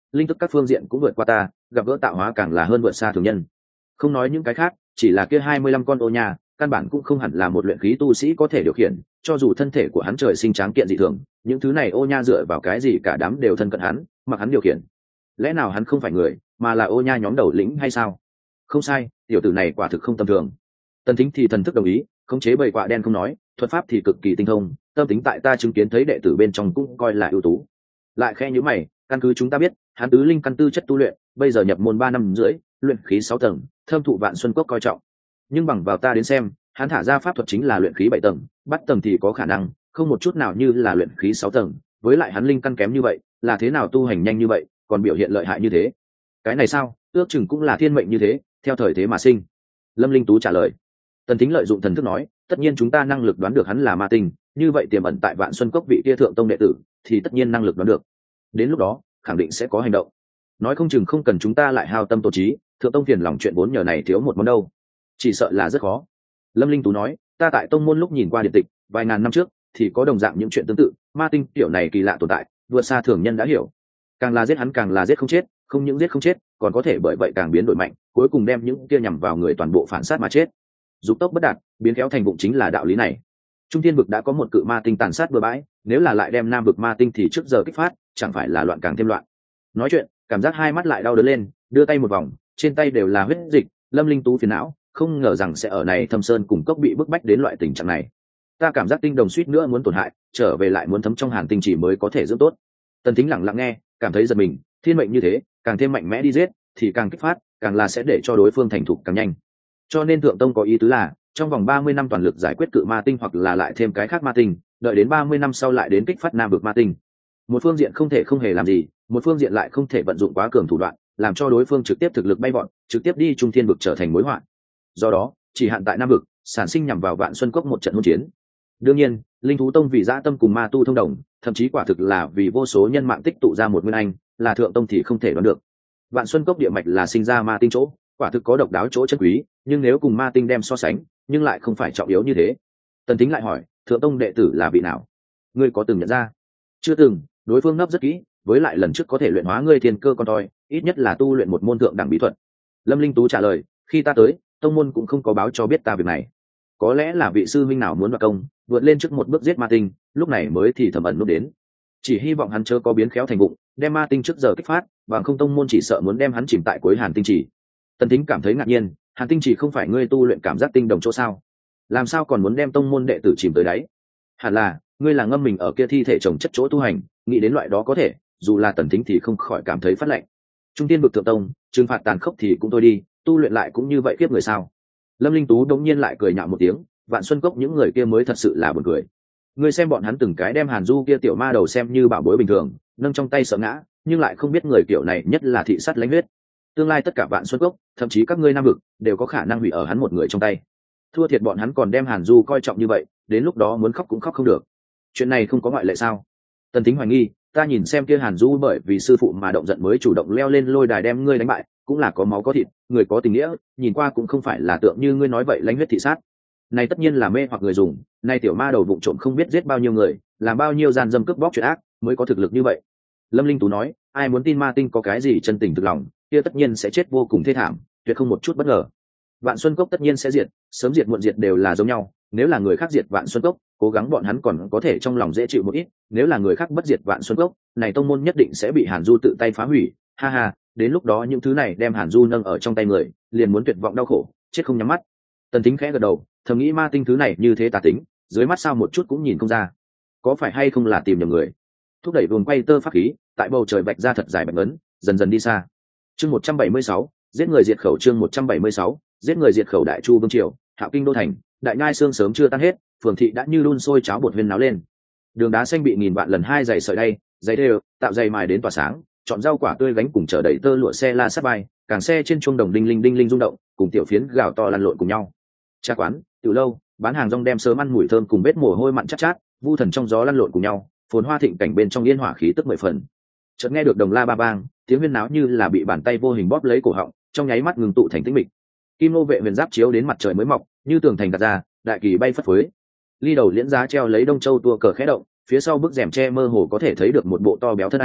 linh thức các phương diện cũng vượt qua ta, gặp gỡ tạo hóa càng là hơn vượt xa thường nhân. Không nói những cái khác, chỉ là kia 25 con ô nha, căn bản cũng không hẳn là một luyện khí tu sĩ có thể điều khiển, cho dù thân thể của hắn trời sinh tráng kiện dị thường, những thứ này ô nha dựa vào cái gì cả đám đều thân cận hắn, mặc hắn điều khiển. Lẽ nào hắn không phải người, mà là ô nha nhóm đầu lĩnh hay sao? Không sai, tiểu tử này quả thực không tầm thường. Tần Thính thì thần thức đồng ý, khống chế bầy quạ đen không nói, thuật pháp thì cực kỳ tinh thông, tâm tính tại ta chứng kiến thấy đệ tử bên trong cũng coi là ưu tú. Lại khẽ nhíu mày, căn cứ chúng ta biết, hắn tứ linh căn tư chất tu luyện, bây giờ nhập môn 3 năm rưỡi, luyện khí 6 tầng, thâm thụ Vạn Xuân Cốc coi trọng. Nhưng bằng vào ta đến xem, hắn thả ra pháp thuật chính là luyện khí 7 tầng, bắt tầng thì có khả năng, không một chút nào như là luyện khí 6 tầng, với lại hắn linh căn kém như vậy, là thế nào tu hành nhanh như vậy, còn biểu hiện lợi hại như thế? Cái này sao, ước chừng cũng là thiên mệnh như thế, theo thời thế mà sinh. Lâm Linh Tú trả lời. Tần Thính lợi dụng thần thức nói, tất nhiên chúng ta năng lực đoán được hắn là ma tinh, như vậy tiềm ẩn tại Vạn Xuân Cốc vị kia thượng tông đệ tử, thì tất nhiên năng lực đoán được. Đến lúc đó, khẳng định sẽ có hành động. Nói không chừng không cần chúng ta lại hao tâm tổn trí, thượng tông phiền lòng chuyện vốn nhờ này thiếu một món đâu. Chỉ sợ là rất khó. Lâm Linh Tú nói, ta tại tông môn lúc nhìn qua điện tịch, vài ngàn năm trước thì có đồng dạng những chuyện tương tự, ma tinh tiểu này kỳ lạ tồn tại, vượt xa thường nhân đã hiểu. Càng là giết hắn càng là giết không chết, không những giết không chết, còn có thể bởi vậy càng biến đổi mạnh, cuối cùng đem những kia nhằm vào người toàn bộ phản sát mà chết. Dục tốc bất đạt, biến khéo thành bụng chính là đạo lý này. Trung thiên vực đã có một cự ma tinh tàn sát bừa bãi, nếu là lại đem nam vực ma tinh thì trước giờ kích phát, chẳng phải là loạn càng thêm loạn. Nói chuyện, cảm giác hai mắt lại đau đớn lên, đưa tay một vòng, trên tay đều là huyết dịch. Lâm Linh Tú phiền não, không ngờ rằng sẽ ở này Thâm Sơn cùng cốc bị bức bách đến loại tình trạng này. Ta cảm giác tinh đồng suýt nữa muốn tổn hại, trở về lại muốn thấm trong hàn tinh chỉ mới có thể dưỡng tốt. Tần Thính lặng lặng nghe, cảm thấy giật mình, thiên mệnh như thế, càng thêm mạnh mẽ đi giết, thì càng kích phát, càng là sẽ để cho đối phương thành thục càng nhanh. Cho nên thượng tông có ý tứ là, trong vòng 30 năm toàn lực giải quyết cự ma tinh hoặc là lại thêm cái khác ma tinh, đợi đến 30 năm sau lại đến kích phát nam vực ma tinh. Một phương diện không thể không hề làm gì, một phương diện lại không thể vận dụng quá cường thủ đoạn, làm cho đối phương trực tiếp thực lực bay vọt, trực tiếp đi trung thiên vực trở thành mối họa. Do đó, chỉ hạn tại nam vực, sản sinh nhằm vào Vạn Xuân Cốc một trận hỗn chiến. Đương nhiên, linh thú tông vì dã tâm cùng ma tu thông đồng, thậm chí quả thực là vì vô số nhân mạng tích tụ ra một nguyên anh, là thượng tông thì không thể đoán được. Vạn Xuân Cốc địa mạch là sinh ra ma tinh chỗ, quả thực có độc đáo chỗ chân quý, nhưng nếu cùng ma tinh đem so sánh, nhưng lại không phải trọng yếu như thế. Tần Thính lại hỏi, thượng tông đệ tử là vị nào? Ngươi có từng nhận ra? Chưa từng, đối phương nấp rất kỹ, với lại lần trước có thể luyện hóa ngươi thiên cơ con toi, ít nhất là tu luyện một môn thượng đẳng bí thuật. Lâm Linh Tú trả lời, khi ta tới, tông môn cũng không có báo cho biết ta việc này. Có lẽ là vị sư huynh nào muốn đoạt công, vượt lên trước một bước giết ma tinh, lúc này mới thì thầm ẩn lúc đến. Chỉ hy vọng hắn chớ có biến khéo thành bụng, đem ma tinh trước giờ kích phát, bằng không tông môn chỉ sợ muốn đem hắn chìm tại cuối Hàn Tinh Chỉ. Tần Thính cảm thấy ngạc nhiên, Hàn Tinh Chỉ không phải ngươi tu luyện cảm giác tinh đồng chỗ sao? Làm sao còn muốn đem tông môn đệ tử chìm tới đáy? Hẳn là ngươi là ngâm mình ở kia thi thể trồng chất chỗ tu hành, nghĩ đến loại đó có thể, dù là Tần Thính thì không khỏi cảm thấy phát lạnh. Trung tiên vực thượng tông, trừng phạt tàn khốc thì cũng thôi đi, tu luyện lại cũng như vậy kiếp người sao? Lâm Linh Tú đống nhiên lại cười nhạo một tiếng, Vạn Xuân Cốc những người kia mới thật sự là buồn cười. Ngươi xem bọn hắn từng cái đem Hàn Du kia tiểu ma đầu xem như bảo bối bình thường, nâng trong tay sợ ngã, nhưng lại không biết người kiểu này nhất là thị sát lãnh huyết. Tương lai tất cả Vạn Xuân Cốc, thậm chí các ngươi nam vực, đều có khả năng hủy ở hắn một người trong tay. Thua thiệt bọn hắn còn đem Hàn Du coi trọng như vậy, đến lúc đó muốn khóc cũng khóc không được. Chuyện này không có ngoại lệ sao? Tần Thính hoài nghi, ta nhìn xem kia Hàn Du bởi vì sư phụ mà động giận mới chủ động leo lên lôi đài đem ngươi đánh bại, cũng là có máu có thịt, người có tình nghĩa, nhìn qua cũng không phải là tượng như ngươi nói vậy lãnh huyết thị sát. Này tất nhiên là mê hoặc người dùng, nay tiểu ma đầu vụng trộm không biết giết bao nhiêu người, làm bao nhiêu gian dâm cướp bóc chuyện ác, mới có thực lực như vậy. Lâm Linh Tú nói, ai muốn tin ma tinh có cái gì chân tình thực lòng, kia tất nhiên sẽ chết vô cùng thê thảm, tuyệt không một chút bất ngờ. Vạn Xuân Cốc tất nhiên sẽ diệt, sớm diệt muộn diệt đều là giống nhau, nếu là người khác diệt Vạn Xuân Cốc, cố gắng bọn hắn còn có thể trong lòng dễ chịu một ít, nếu là người khác bất diệt Vạn Xuân Cốc, này tông môn nhất định sẽ bị Hàn Du tự tay phá hủy, ha ha, đến lúc đó những thứ này đem Hàn Du nâng ở trong tay người, liền muốn tuyệt vọng đau khổ, chết không nhắm mắt. Tần Thính khẽ gật đầu, thầm nghĩ ma tinh thứ này như thế tà tính, dưới mắt sao một chút cũng nhìn không ra, có phải hay không là tìm nhầm người. Thúc đẩy vùng quay tơ pháp khí, tại bầu trời bạch ra thật dài bạch ấn, dần dần đi xa. Chương 176, giết người diệt khẩu. Chương 176, giết người diệt khẩu. Đại Chu vương triều, Hạo Kinh đô thành, đại nhai sương sớm chưa tan hết, phường thị đã như đun sôi cháo bột huyên náo lên. Đường đá xanh bị nghìn vạn lần hai giày sợi đay, giày đều, tạo giày mài đến tỏa sáng, chọn rau quả tươi gánh cùng chở đầy tơ lụa xe la sát bay, càng xe trên chuông đồng đinh linh rung động, cùng tiểu phiến gào to lăn lộn cùng nhau. Trà quán, tiểu lâu, bán hàng rong đem sớm ăn mùi thơm cùng vết mồ hôi mặn chát chát, vu thần trong gió lăn lộn cùng nhau, phồn hoa thịnh cảnh bên trong yên hỏa khí tức 10 phần. Chợt nghe được đồng la ba bang, tiếng huyên náo như là bị bàn tay vô hình bóp lấy cổ họng, trong nháy mắt ngừng tụ thành tĩnh mịch. Kim nô vệ huyền giáp chiếu đến mặt trời mới mọc, như tường thành đặt ra, đại kỳ bay phất phới. Ly đầu liễn giá treo lấy đông châu tua cờ khẽ động, phía sau bức rèm tre mơ hồ có thể thấy được một bộ to béo thân ảnh,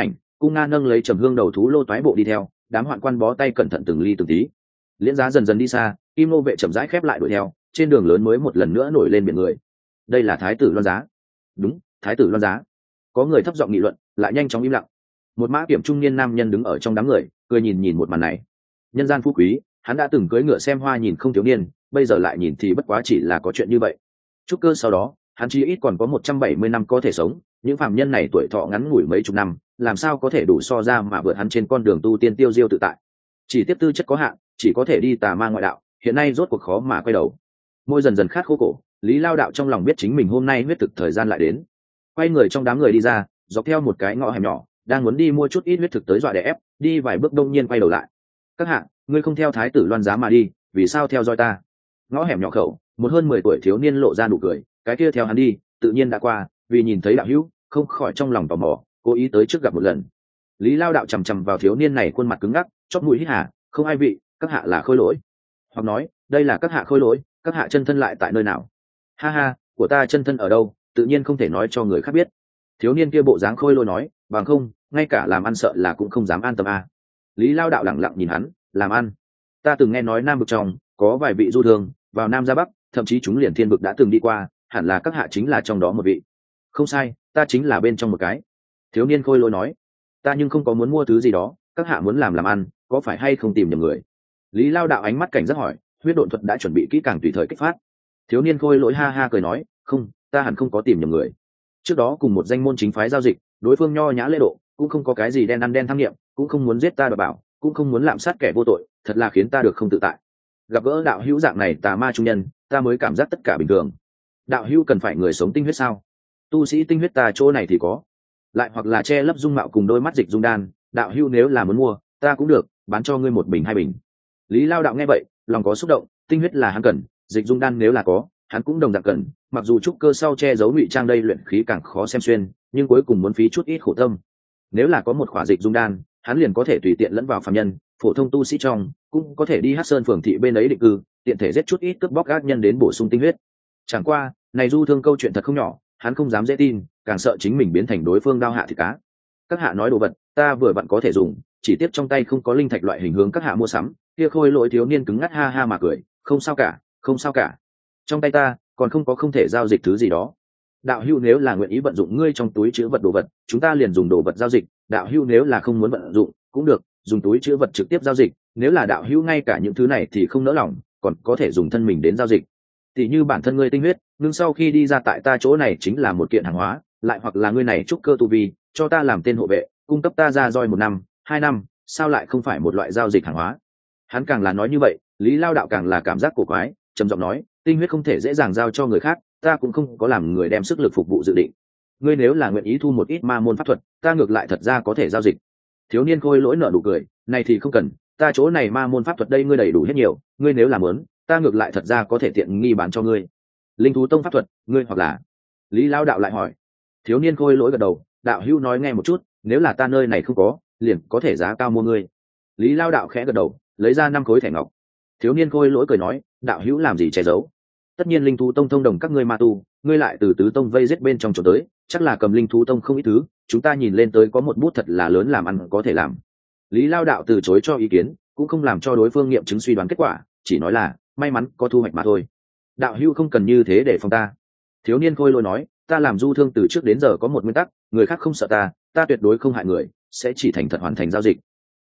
Cung Nga nâng lấy trầm hương đầu thú lô toái bộ đi theo, đám hoạn quan bó tay cẩn thận từng ly từng tí. Liễn Giá dần dần đi xa, Kim Nô vệ chậm rãi khép lại đuổi theo, trên đường lớn mới một lần nữa nổi lên biển người. Đây là thái tử Loan Giá. Đúng, thái tử Loan Giá. Có người thấp giọng nghị luận, lại nhanh chóng im lặng. Một mã kiểm trung niên nam nhân đứng ở trong đám người, cười nhìn nhìn một màn này. Nhân gian phú quý, hắn đã từng cưỡi ngựa xem hoa nhìn không thiếu niên, bây giờ lại nhìn thì bất quá chỉ là có chuyện như vậy. Trúc cơ sau đó, hắn chỉ ít còn có 170 năm có thể sống, những phàm nhân này tuổi thọ ngắn ngủi mấy chục năm, làm sao có thể đủ so ra mà vượt hắn trên con đường tu tiên tiêu diêu tự tại. Chỉ tiếp tư chất có hạn, chỉ có thể đi tà ma ngoại đạo, hiện nay rốt cuộc khó mà quay đầu. Môi dần dần khát khô cổ, Lý Lao đạo trong lòng biết chính mình hôm nay huyết thực thời gian lại đến. Quay người trong đám người đi ra, dọc theo một cái ngõ hẻm nhỏ, đang muốn đi mua chút ít huyết thực tới dọa đè ép, đi vài bước đông nhiên quay đầu lại. Các hạ, ngươi không theo thái tử Loan Giá mà đi, vì sao theo dõi ta? Ngõ hẻm nhỏ khẩu, một hơn 10 tuổi thiếu niên lộ ra nụ cười, cái kia theo hắn đi, tự nhiên đã qua, vì nhìn thấy đạo hữu, không khỏi trong lòng tò mò, cố ý tới trước gặp một lần. Lý Lao đạo chằm chằm vào thiếu niên này, khuôn mặt cứng ngắc, chóp mũi hít hà, không ai vị, các hạ là khôi lỗi. Hoặc nói, đây là các hạ khôi lỗi, các hạ chân thân lại tại nơi nào? Ha ha, của ta chân thân ở đâu, tự nhiên không thể nói cho người khác biết. Thiếu niên kia bộ dáng khôi lỗi nói, bằng không, ngay cả làm ăn sợ là cũng không dám an tâm à. Lý Lao đạo lẳng lặng nhìn hắn, làm ăn? Ta từng nghe nói Nam vực trong có vài vị du thương vào Nam ra Bắc, thậm chí chúng liền thiên vực đã từng đi qua, hẳn là các hạ chính là trong đó một vị. Không sai, ta chính là bên trong một cái. Thiếu niên khôi lỗi nói, ta nhưng không có muốn mua thứ gì đó, các hạ muốn làm ăn, có phải hay không tìm nhầm người? Lý Lao đạo ánh mắt cảnh giác hỏi, huyết độn thuật đã chuẩn bị kỹ càng tùy thời kích phát. Thiếu niên khôi lỗi ha ha cười nói, không, ta hẳn không có tìm nhầm người. Trước đó cùng một danh môn chính phái giao dịch, đối phương nho nhã lễ độ, cũng không có cái gì đen ăn đen tham nghiệm, cũng không muốn giết ta đoạt bảo, cũng không muốn lạm sát kẻ vô tội, thật là khiến ta được không tự tại. Gặp gỡ đạo hữu dạng này tà ma trung nhân, ta mới cảm giác tất cả bình thường. Đạo hữu cần phải người sống tinh huyết sao? Tu sĩ tinh huyết ta chỗ này thì có. Lại hoặc là che lấp dung mạo cùng đôi mắt dịch dung đan, đạo hữu nếu là muốn mua, ta cũng được, bán cho ngươi 1 bình 2 bình. Lý Lao đạo nghe vậy, lòng có xúc động, tinh huyết là hắn cần, dịch dung đan nếu là có, hắn cũng đồng dạng cần, mặc dù trúc cơ sau che giấu ngụy trang đây luyện khí càng khó xem xuyên, nhưng cuối cùng muốn phí chút ít khổ tâm. Nếu là có một khỏa dịch dung đan, hắn liền có thể tùy tiện lẫn vào phàm nhân, phổ thông tu sĩ trong, cũng có thể đi Hắc Sơn phường thị bên ấy định cư, tiện thể giết chút ít cướp bóc các nhân đến bổ sung tinh huyết. Chẳng qua, này du thương câu chuyện thật không nhỏ, hắn không dám dễ tin, càng sợ chính mình biến thành đối phương đao hạ thịt cá. Các hạ nói đồ vật, ta vừa vặn có thể dùng, chỉ tiếp trong tay không có linh thạch loại hình hướng các hạ mua sắm. Kia khôi lỗi thiếu niên cứng ngắc ha ha mà cười, không sao cả, không sao cả. Trong tay ta còn không có không thể giao dịch thứ gì đó. Đạo hữu nếu là nguyện ý vận dụng ngươi trong túi chứa vật đồ vật, chúng ta liền dùng đồ vật giao dịch. Đạo hữu nếu là không muốn vận dụng, cũng được, dùng túi chứa vật trực tiếp giao dịch. Nếu là đạo hữu ngay cả những thứ này thì không nỡ lòng, còn có thể dùng thân mình đến giao dịch. Tỷ như bản thân ngươi tinh huyết, nhưng sau khi đi ra tại ta chỗ này chính là một kiện hàng hóa, lại hoặc là ngươi này trúc cơ tu vi, cho ta làm tên hộ vệ, cung cấp ta ra roi 1 năm, 2 năm, sao lại không phải một loại giao dịch hàng hóa? Hắn càng là nói như vậy, Lý Lao đạo càng là cảm giác cổ quái, trầm giọng nói, tinh huyết không thể dễ dàng giao cho người khác, ta cũng không có làm người đem sức lực phục vụ dự định. Ngươi nếu là nguyện ý thu một ít ma môn pháp thuật, ta ngược lại thật ra có thể giao dịch. Thiếu niên khôi lỗi nở nụ cười, này thì không cần, ta chỗ này ma môn pháp thuật đây ngươi đầy đủ hết nhiều, ngươi nếu là muốn, ta ngược lại thật ra có thể tiện nghi bán cho ngươi. Linh thú tông pháp thuật, ngươi hoặc là? Lý Lao đạo lại hỏi. Thiếu niên khôi lỗi gật đầu, đạo hữu nói nghe một chút, nếu là ta nơi này không có, liền có thể giá cao mua ngươi. Lý Lao đạo khẽ gật đầu, lấy ra 5 khối thẻ ngọc. Thiếu niên khôi lỗi cười nói, đạo hữu làm gì che giấu? Tất nhiên linh thú tông thông đồng các ngươi ma tu, ngươi lại từ tứ tông vây giết bên trong chỗ tới, chắc là cầm linh thú tông không ít thứ, chúng ta nhìn lên tới có một bút thật là lớn làm ăn có thể làm. Lý Lao đạo từ chối cho ý kiến, cũng không làm cho đối phương nghiệm chứng suy đoán kết quả, chỉ nói là may mắn có thu hoạch mà thôi. Đạo hữu không cần như thế để phòng ta. Thiếu niên khôi lỗi nói, ta làm du thương từ trước đến giờ có một nguyên tắc, người khác không sợ ta, ta tuyệt đối không hại người, sẽ chỉ thành thật hoàn thành giao dịch.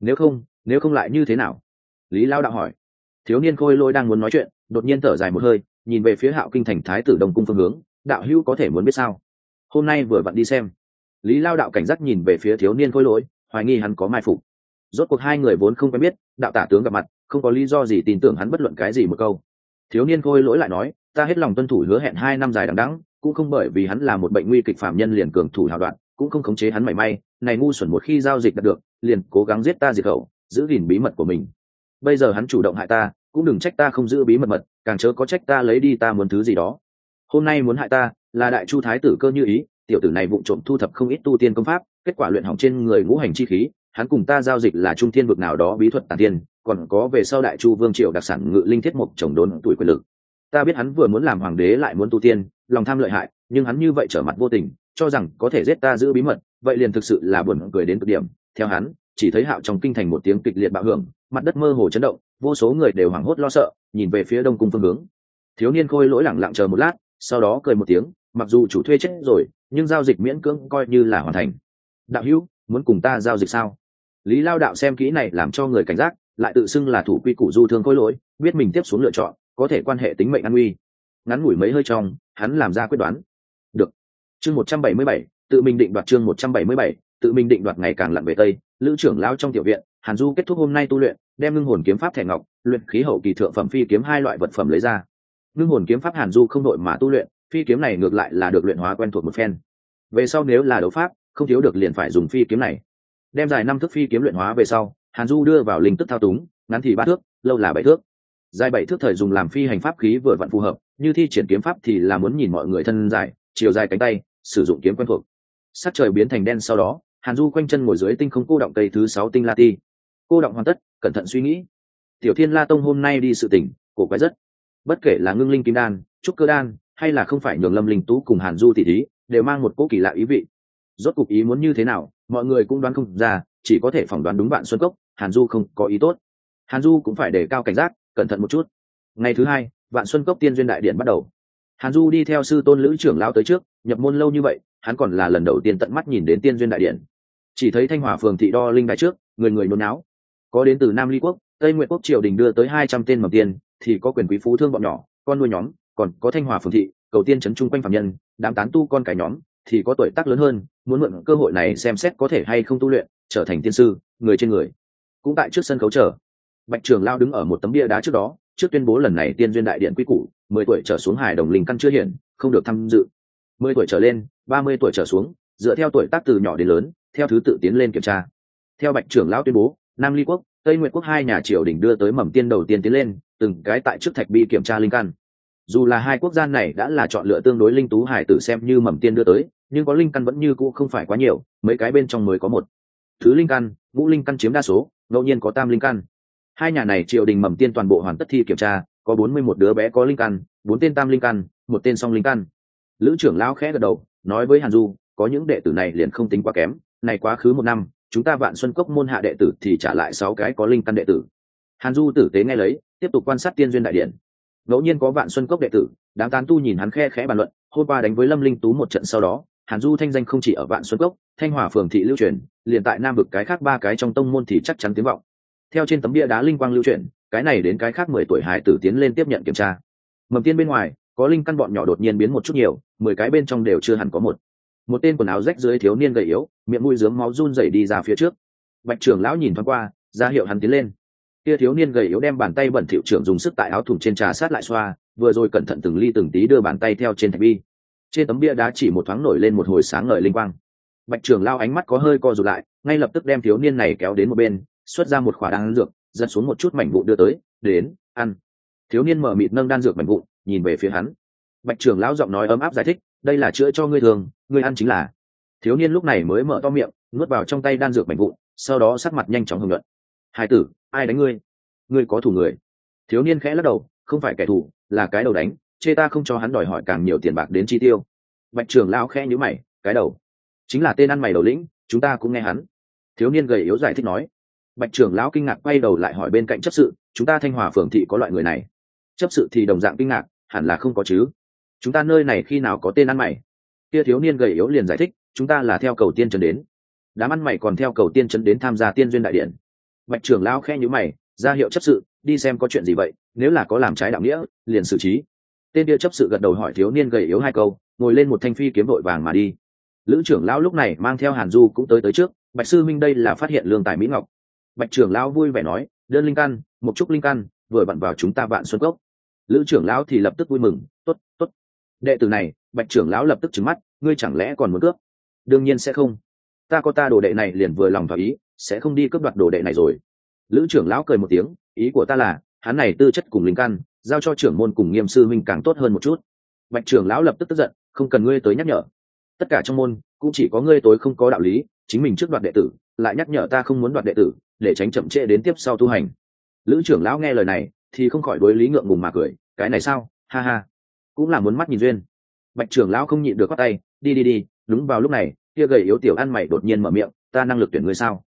Nếu không lại như thế nào? Lý Lao đạo hỏi. Thiếu niên khôi lỗi đang muốn nói chuyện, đột nhiên thở dài một hơi, nhìn về phía Hạo Kinh thành thái tử Đông cung phương hướng, đạo hữu có thể muốn biết sao? Hôm nay vừa vặn đi xem. Lý Lao đạo cảnh giác nhìn về phía thiếu niên khôi lỗi, hoài nghi hắn có mai phục. Rốt cuộc hai người vốn không quen biết, đạo tả tướng gặp mặt, không có lý do gì tin tưởng hắn bất luận cái gì một câu. Thiếu niên khôi lỗi lại nói, ta hết lòng tuân thủ hứa hẹn 2 năm dài đằng đẵng, cũng không bởi vì hắn là một bệnh nguy kịch phạm nhân liền cường thủ hào đoạn, cũng không khống chế hắn mảy may, này ngu xuẩn một khi giao dịch đạt được, liền cố gắng giết ta diệt khẩu, giữ gìn bí mật của mình. Bây giờ hắn chủ động hại ta, cũng đừng trách ta không giữ bí mật, càng chớ có trách ta lấy đi ta muốn thứ gì đó. Hôm nay muốn hại ta, là đại chu thái tử Cơ Như Ý, tiểu tử này vụng trộm thu thập không ít tu tiên công pháp, kết quả luyện hỏng trên người ngũ hành chi khí, hắn cùng ta giao dịch là trung thiên vực nào đó bí thuật tản tiên, còn có về sau đại chu vương triều đặc sản ngự linh thiết mục trồng đốn tuổi quyền lực. Ta biết hắn vừa muốn làm hoàng đế lại muốn tu tiên, lòng tham lợi hại, nhưng hắn như vậy trở mặt vô tình, cho rằng có thể giết ta giữ bí mật, vậy liền thực sự là buồn cười đến cực điểm, theo hắn chỉ thấy hạo trong kinh thành một tiếng kịch liệt bạo hưởng, mặt đất mơ hồ chấn động, vô số người đều hoảng hốt lo sợ nhìn về phía đông cung phương hướng. Thiếu niên khôi lỗi lẳng lặng chờ một lát, sau đó cười một tiếng, mặc dù chủ thuê chết rồi nhưng giao dịch miễn cưỡng coi như là hoàn thành. Đạo hữu, muốn cùng ta giao dịch sao? Lý Lao đạo xem kỹ này làm cho người cảnh giác, lại tự xưng là thủ quy củ du thương khôi lỗi, biết mình tiếp xuống lựa chọn có thể quan hệ tính mệnh an nguy. Ngắn ngủi mấy hơi trong, hắn làm ra quyết đoán. Được. Chương 177, tự mình định đoạt. Chương 177, tự mình định đoạt. Ngày càng lặn về tây, lữ trưởng lão trong tiểu viện, Hàn Du kết thúc hôm nay tu luyện, đem ngưng hồn kiếm pháp thẻ ngọc, luyện khí hậu kỳ thượng phẩm phi kiếm hai loại vật phẩm lấy ra. Ngưng hồn kiếm pháp Hàn Du không đội mà tu luyện, phi kiếm này ngược lại là được luyện hóa quen thuộc một phen. Về sau nếu là đấu pháp, không thiếu được liền phải dùng phi kiếm này. Đem dài 5 thước phi kiếm luyện hóa về sau, Hàn Du đưa vào linh tức thao túng, ngắn thì 3 thước, lâu là 7 thước. Dài 7 thước thời dùng làm phi hành pháp khí vừa vặn phù hợp, như thi triển kiếm pháp thì là muốn nhìn mọi người thân dài, chiều dài cánh tay, sử dụng kiếm quen thuộc. Sắc trời biến thành đen sau đó, Hàn Du quanh chân ngồi dưới tinh không cô động cây thứ 6 tinh la ti. Cô động hoàn tất, cẩn thận suy nghĩ. Tiểu Thiên La Tông hôm nay đi sự tình, cổ quái rất. Bất kể là ngưng linh kim đan, trúc cơ đan, hay là không phải nhường Lâm Linh Tú cùng Hàn Du tỷ thí, đều mang một cỗ kỳ lạ ý vị. Rốt cục ý muốn như thế nào, mọi người cũng đoán không ra, chỉ có thể phỏng đoán đúng Vạn Xuân Cốc, Hàn Du không có ý tốt. Hàn Du cũng phải đề cao cảnh giác, cẩn thận một chút. Ngày thứ 2, Vạn Xuân Cốc tiên duyên đại điện bắt đầu. Hàn Du đi theo sư tôn lữ trưởng lão tới trước, nhập môn lâu như vậy, hắn còn là lần đầu tiên tận mắt nhìn đến tiên duyên đại điện. Chỉ thấy Thanh Hỏa phường thị đo linh đài trước, người người nôn náo. Có đến từ Nam Ly quốc, Tây Nguyệt quốc triều đình đưa tới 200 tên mầm tiên, thì có quyền quý phú thương bọn nhỏ, con nuôi nhóm, còn có Thanh Hỏa phường thị, cầu tiên trấn chung quanh phàm nhân, đám tán tu con cái nhóm, thì có tuổi tác lớn hơn, muốn mượn cơ hội này xem xét có thể hay không tu luyện, trở thành tiên sư, người trên người. Cũng tại trước sân khấu chờ, Bạch trưởng lão đứng ở một tấm bia đá trước đó, trước tuyên bố lần này tiên duyên đại điện quy củ, 10 tuổi trở xuống hài đồng linh căn chưa hiển, không được tham dự. 10 tuổi trở lên, 30 tuổi trở xuống, dựa theo tuổi tác từ nhỏ đến lớn, theo thứ tự tiến lên kiểm tra. Theo Bạch trưởng lão tuyên bố, Nam Ly quốc, Tây Nguyệt quốc hai nhà triều đình đưa tới mầm tiên đầu tiên tiến lên, từng cái tại trước thạch bi kiểm tra linh căn. Dù là hai quốc gia này đã là chọn lựa tương đối linh tú hải tử xem như mầm tiên đưa tới, nhưng có linh căn vẫn như cũ không phải quá nhiều, mấy cái bên trong mới có một thứ linh căn, ngũ linh căn chiếm đa số, ngẫu nhiên có tam linh căn. Hai nhà này triều đình mầm tiên toàn bộ hoàn tất thi kiểm tra, có 41 đứa bé có linh căn, 4 tên tam linh căn, một tên song linh căn. Lữ trưởng lão khẽ gật đầu, nói với Hàn Du, có những đệ tử này liền không tính quá kém, này quá khứ 1 năm, chúng ta Vạn Xuân Cốc môn hạ đệ tử thì trả lại 6 cái có linh căn đệ tử. Hàn Du tử tế nghe lấy, tiếp tục quan sát tiên duyên đại điện. Ngẫu nhiên có Vạn Xuân Cốc đệ tử, đám tán tu nhìn hắn khẽ bàn luận, hôm qua đánh với Lâm Linh Tú một trận sau đó, Hàn Du thanh danh không chỉ ở Vạn Xuân Cốc, Thanh Hỏa phường thị lưu truyền, liền tại Nam vực cái khác 3 cái trong tông môn thì chắc chắn tiếng vọng. Theo trên tấm bia đá linh quang lưu truyền, cái này đến cái khác 10 tuổi hài tử tiến lên tiếp nhận kiểm tra. Mầm tiên bên ngoài, có linh căn bọn nhỏ đột nhiên biến một chút nhiều, 10 cái bên trong đều chưa hẳn có một tên quần áo rách dưới thiếu niên gầy yếu, miệng mũi rớm máu run rẩy đi ra phía trước. Bạch trưởng lão nhìn thoáng qua, ra hiệu hắn tiến lên. Kia thiếu niên gầy yếu đem bàn tay bẩn thỉu trưởng dùng sức tại áo thủng trên trà sát lại xoa, vừa rồi cẩn thận từng ly từng tí đưa bàn tay theo trên thạch bi. Trên tấm bia đá chỉ một thoáng nổi lên một hồi sáng ngời linh quang. Bạch trưởng lão ánh mắt có hơi co rụt lại, ngay lập tức đem thiếu niên này kéo đến một bên, xuất ra một khỏa đan dược, giật xuống một chút mảnh vụn đưa tới, đến ăn. Thiếu niên mở mịt nâng đan dược mảnh vụn, nhìn về phía hắn. Bạch trưởng lão giọng nói ấm áp giải thích, đây là chữa cho ngươi thường, ngươi ăn chính là. Thiếu niên lúc này mới mở to miệng, nuốt vào trong tay đan dược mảnh vụn, sau đó sắc mặt nhanh chóng hưng luận. Hải tử, ai đánh ngươi? Ngươi có thù người? Thiếu niên khẽ lắc đầu, không phải kẻ thù, là cái đầu đánh, chê ta không cho hắn đòi hỏi càng nhiều tiền bạc đến chi tiêu. Bạch trưởng lão khẽ nhíu mày, cái đầu chính là tên ăn mày đầu lĩnh, chúng ta cũng nghe hắn. Thiếu niên gầy yếu giải thích nói. Bạch trưởng lão kinh ngạc quay đầu lại hỏi bên cạnh chấp sự, chúng ta Thanh Hỏa phường thị có loại người này? Chấp sự thì đồng dạng kinh ngạc, hẳn là không có chứ, chúng ta nơi này khi nào có tên ăn mày? Kia thiếu niên gầy yếu liền giải thích, chúng ta là theo cầu tiên trấn đến. Đám ăn mày còn theo cầu tiên trấn đến tham gia tiên duyên đại điện. Bạch trưởng lão khẽ nhíu mày, ra hiệu chấp sự đi xem có chuyện gì vậy, nếu là có làm trái đạo nghĩa liền xử trí. Tên kia chấp sự gật đầu hỏi thiếu niên gầy yếu 2 câu, ngồi lên một thanh phi kiếm vội vàng mà đi. Lữ trưởng lão lúc này mang theo Hàn Du cũng tới trước. Bạch sư minh đây là phát hiện lương tài mỹ ngọc. Bạch trưởng lão vui vẻ nói, đơn linh căn, một chút linh căn, vừa bận vào chúng ta Vạn Xuân Cốc. Lữ trưởng lão thì lập tức vui mừng, tốt tốt. Đệ tử này, Bạch trưởng lão lập tức trừng mắt, ngươi chẳng lẽ còn muốn cướp? Đương nhiên sẽ không, ta có ta đồ đệ này liền vừa lòng thỏa ý, sẽ không đi cướp đoạt đồ đệ này rồi. Lữ trưởng lão cười một tiếng, ý của ta là, hắn này tư chất cùng linh căn, giao cho trưởng môn cùng Nghiêm sư huynh càng tốt hơn một chút. Bạch trưởng lão lập tức tức giận, không cần ngươi tới nhắc nhở, tất cả trong môn cũng chỉ có ngươi tối không có đạo lý, chính mình trước đoạt đệ tử, lại nhắc nhở ta không muốn đoạt đệ tử, để tránh chậm trễ đến tiếp sau tu hành. Lữ trưởng lão nghe lời này thì không khỏi đối lý ngượng ngùng mà cười, cái này sao, ha ha, cũng là muốn mắt nhìn duyên. Bạch trưởng lão không nhịn được quát tay, đi. Đúng vào lúc này, kia gầy yếu tiểu ăn mày đột nhiên mở miệng, ta năng lực tuyển ngươi sao?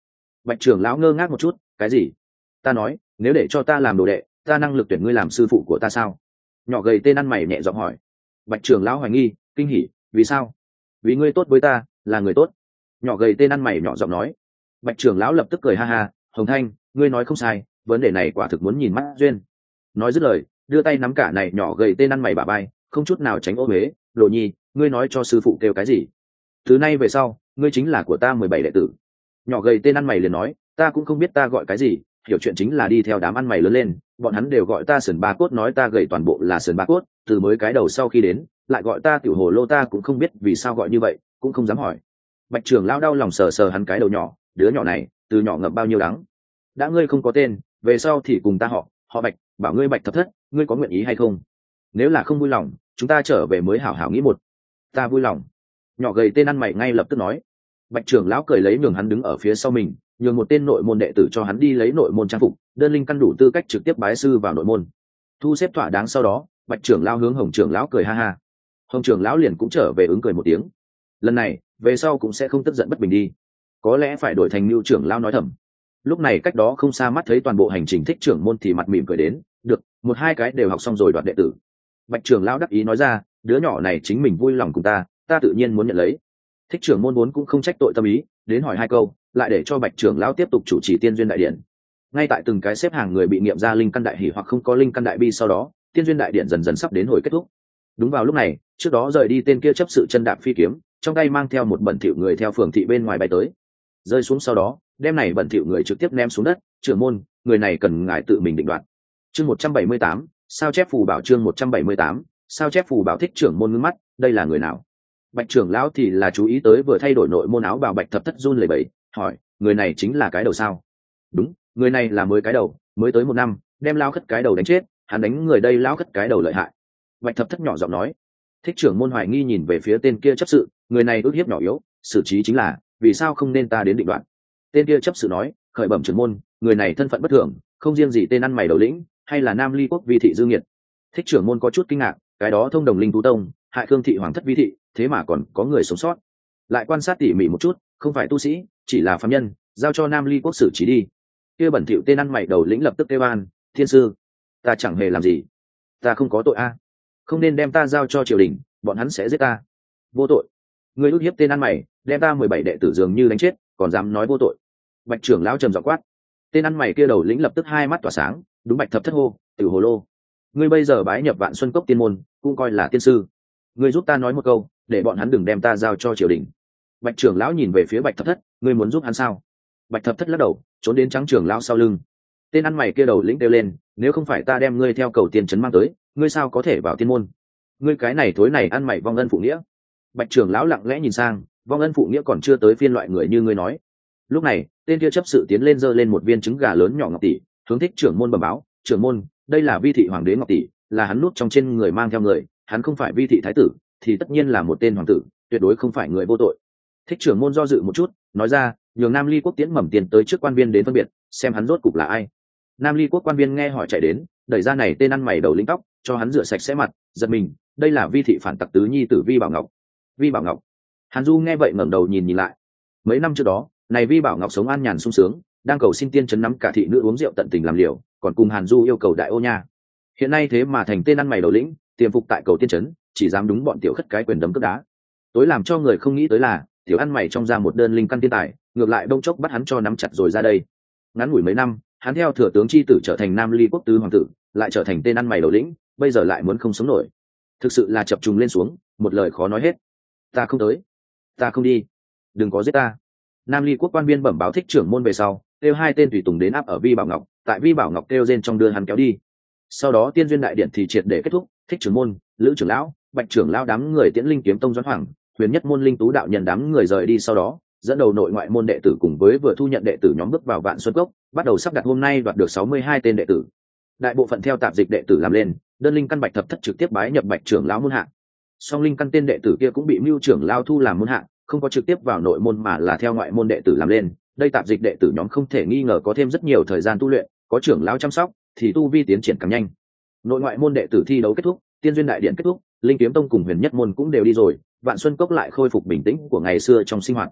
Bạch trưởng lão ngơ ngác một chút, cái gì? Ta nói, nếu để cho ta làm đồ đệ, ta năng lực tuyển ngươi làm sư phụ của ta sao? Nhỏ gầy tên ăn mày nhẹ giọng hỏi. Bạch trưởng lão hoài nghi, kinh hỉ, vì sao? Vì ngươi tốt với ta, là người tốt. Nhỏ gầy tên ăn mày nhỏ giọng nói. Bạch trưởng lão lập tức cười ha ha, Hồng Thanh, ngươi nói không sai, vấn đề này quả thực muốn nhìn mắt duyên. Nói dứt lời, đưa tay nắm cả này nhỏ gầy tên ăn mày bả bay, không chút nào tránh ô huế. Đồ nhi, ngươi nói cho sư phụ kêu cái gì? Từ nay về sau, ngươi chính là của ta 17 đệ tử. Nhỏ gầy tên ăn mày liền nói, ta cũng không biết ta gọi cái gì, hiểu chuyện chính là đi theo đám ăn mày lớn lên, bọn hắn đều gọi ta sườn ba cốt, nói ta gầy toàn bộ là sườn ba cốt, từ mới cái đầu sau khi đến, lại gọi ta tiểu hồ lô, ta cũng không biết vì sao gọi như vậy, cũng không dám hỏi. Bạch trưởng lão đau lòng sờ sờ hắn cái đầu nhỏ, đứa nhỏ này, từ nhỏ ngậm bao nhiêu đắng. Đã ngươi không có tên, về sau thì cùng ta họ Bạch, bảo ngươi Bạch Thập Thất, ngươi có nguyện ý hay không? Nếu là không vui lòng, chúng ta trở về mới hảo hảo nghĩ một. Ta vui lòng. Nhỏ gầy tên ăn mày ngay lập tức nói. Bạch trưởng lão cười lấy nhường hắn đứng ở phía sau mình, nhường một tên nội môn đệ tử cho hắn đi lấy nội môn trang phục, đơn linh căn đủ tư cách trực tiếp bái sư vào nội môn. Thu xếp thỏa đáng sau đó, Bạch trưởng lão hướng Hồng trưởng lão cười ha ha. Hồng trưởng lão liền cũng trở về ứng cười một tiếng. Lần này, về sau cũng sẽ không tức giận bất bình đi. Có lẽ phải đổi thành Nưu trưởng lão nói thầm. Lúc này cách đó không xa mắt thấy toàn bộ hành trình Thích trưởng môn thì mặt mỉm cười đến, được, một hai cái đều học xong rồi đoạt đệ tử. Bạch trưởng lão đắc ý nói ra, đứa nhỏ này chính mình vui lòng cùng ta tự nhiên muốn nhận lấy. Thích trưởng môn vốn cũng không trách tội tâm ý, đến hỏi hai câu, lại để cho Bạch trưởng lão tiếp tục chủ trì tiên duyên đại điện. Ngay tại từng cái xếp hàng người bị nghiệm ra linh căn đại hỷ hoặc không có linh căn đại bi sau đó, tiên duyên đại điện dần dần sắp đến hồi kết thúc. Đúng vào lúc này, trước đó rời đi tên kia chấp sự chân đạp phi kiếm, trong tay mang theo một bẩn thỉu người theo phường thị bên ngoài bay tới, rơi xuống sau đó, đem này bẩn thỉu người trực tiếp ném xuống đất. Trưởng môn, người này cần ngài tự mình định đoạt. Chương 178, sao chép phù bảo, chương 178, sao chép phù bảo. Thích trưởng môn ngưng mắt, đây là người nào? Bạch trưởng lão thì là chú ý tới vừa thay đổi nội môn áo bào Bạch Thập Thất run lẩy bẩy, hỏi, người này chính là cái đầu sao? Đúng, người này là mới cái đầu, mới tới 1 năm, đem lao khất cái đầu đánh chết, hắn đánh người đây lao khất cái đầu lợi hại. Bạch Thập Thất nhỏ giọng nói. Thích trưởng môn hoài nghi nhìn về phía tên kia chấp sự, người này ước hiếp nhỏ yếu, xử trí chính là, vì sao không nên ta đến định đoạt? Tên kia chấp sự nói, khởi bẩm trưởng môn, người này thân phận bất thường, không riêng gì tên ăn mày đầu lĩnh, hay là Nam Ly quốc vi thị Dương Nghiệt. Thích trưởng môn có chút kinh ngạc, cái đó thông đồng linh tú tông, hại Khương thị hoàng thất vi thị, thế mà còn có người sống sót. Lại quan sát tỉ mỉ một chút, không phải tu sĩ, chỉ là phàm nhân, giao cho Nam Ly quốc xử trí đi. Kia bẩn thỉu tên ăn mày đầu lĩnh lập tức kêu an, thiên sư, ta chẳng hề làm gì, ta không có tội a, không nên đem ta giao cho triều đình, bọn hắn sẽ giết ta. Vô tội? Ngươi ức hiếp tên ăn mày, đem ta 17 đệ tử dường như đánh chết, còn dám nói vô tội? Bạch trưởng lão trầm giọng quát. Tên ăn mày kia đầu lĩnh lập tức hai mắt tỏa sáng, đúng Bạch Thập Thất hô, Tử Hồ Lô, ngươi bây giờ bái nhập Vạn Xuân Cốc tiên môn, cũng coi là tiên sư, ngươi giúp ta nói một câu, để bọn hắn đừng đem ta giao cho triều đình. Bạch trưởng lão nhìn về phía Bạch Thập Thất, ngươi muốn giúp hắn sao? Bạch Thập Thất lắc đầu, trốn đến trắng trưởng lão sau lưng. Tên ăn mày kia đầu lĩnh kêu lên, nếu không phải ta đem ngươi theo cầu tiên trấn mang tới, ngươi sao có thể vào tiên môn? Ngươi cái này thối này ăn mày vong ân phụ nghĩa. Bạch trưởng lão lặng lẽ nhìn sang, vong ân phụ nghĩa còn chưa tới phiên loại người như ngươi nói. Lúc này, tên kia chấp sự tiến lên giơ lên một viên trứng gà lớn nhỏ ngọc tỷ, hướng Thích trưởng môn bẩm báo, trưởng môn, đây là vi thị hoàng đế ngọc tỷ, là hắn nút trong trên người mang theo người, hắn không phải vi thị thái tử, thì tất nhiên là một tên hoàng tử, tuyệt đối không phải người vô tội. Thích trưởng môn do dự một chút, nói ra, nhường Nam Ly quốc tiễn mầm tiền tới trước quan viên đến phân biệt, xem hắn rốt cục là ai. Nam Ly quốc quan viên nghe hỏi chạy đến, đẩy ra này tên ăn mày đầu lĩnh tóc, cho hắn rửa sạch sẽ mặt, giật mình, đây là vi thị phản tặc tứ nhi tử Vi Bảo Ngọc. Vi Bảo Ngọc. Hàn Du nghe vậy ngẩng đầu nhìn lại. Mấy năm trước đó, này Vi Bảo Ngọc sống an nhàn sung sướng, đang cầu xin tiên trấn nắm cả thị nữ uống rượu tận tình làm liều, còn cùng Hàn Du yêu cầu đại ô nha. Hiện nay thế mà thành tên ăn mày đầu lĩnh, tiềm phục tại cầu tiên trấn, chỉ dám đúng bọn tiểu khất cái quyền đấm cướp đá. Tối làm cho người không nghĩ tới là, tiểu ăn mày trong ra một đơn linh căn tiên tài, ngược lại đông chốc bắt hắn cho nắm chặt rồi ra đây. Ngắn ngủi mấy năm, hắn theo thừa tướng chi tử trở thành Nam Ly quốc tứ hoàng tử, lại trở thành tên ăn mày đầu lĩnh, bây giờ lại muốn không sống nổi. Thực sự là chập trùng lên xuống, một lời khó nói hết. Ta không tới, ta không đi, đừng có giết ta. Nam Ly quốc quan viên bẩm báo Thích trưởng môn về sau, kêu hai tên tùy tùng đến áp ở Vi Bảo Ngọc, tại Vi Bảo Ngọc kêu rên trong đưa hắn kéo đi. Sau đó tiên duyên đại điện thì triệt để kết thúc, Thích trưởng môn, Lữ trưởng lão, Bạch trưởng lão đám người Tiễn Linh kiếm tông Doãn Hoàng, Huyền Nhất môn Linh tú đạo nhân đám người rời đi sau đó, dẫn đầu nội ngoại môn đệ tử cùng với vừa thu nhận đệ tử nhóm bước vào Vạn Xuân Cốc, bắt đầu sắp đặt hôm nay đoạt được 62 tên đệ tử. Đại bộ phận theo tạp dịch đệ tử làm lên, đơn linh căn Bạch Thập Thất trực tiếp bái nhập Bạch trưởng lão môn hạ. Song linh căn tên đệ tử kia cũng bị Mưu trưởng lão thu làm môn hạ, không có trực tiếp vào nội môn mà là theo ngoại môn đệ tử làm lên. Đây tạp dịch đệ tử nhóm không thể nghi ngờ có thêm rất nhiều thời gian tu luyện, có trưởng lão chăm sóc thì tu vi tiến triển càng nhanh. Nội ngoại môn đệ tử thi đấu kết thúc, tiên duyên đại điện kết thúc, Linh kiếm tông cùng Huyền Nhất môn cũng đều đi rồi, Vạn Xuân Cốc lại khôi phục bình tĩnh của ngày xưa trong sinh hoạt.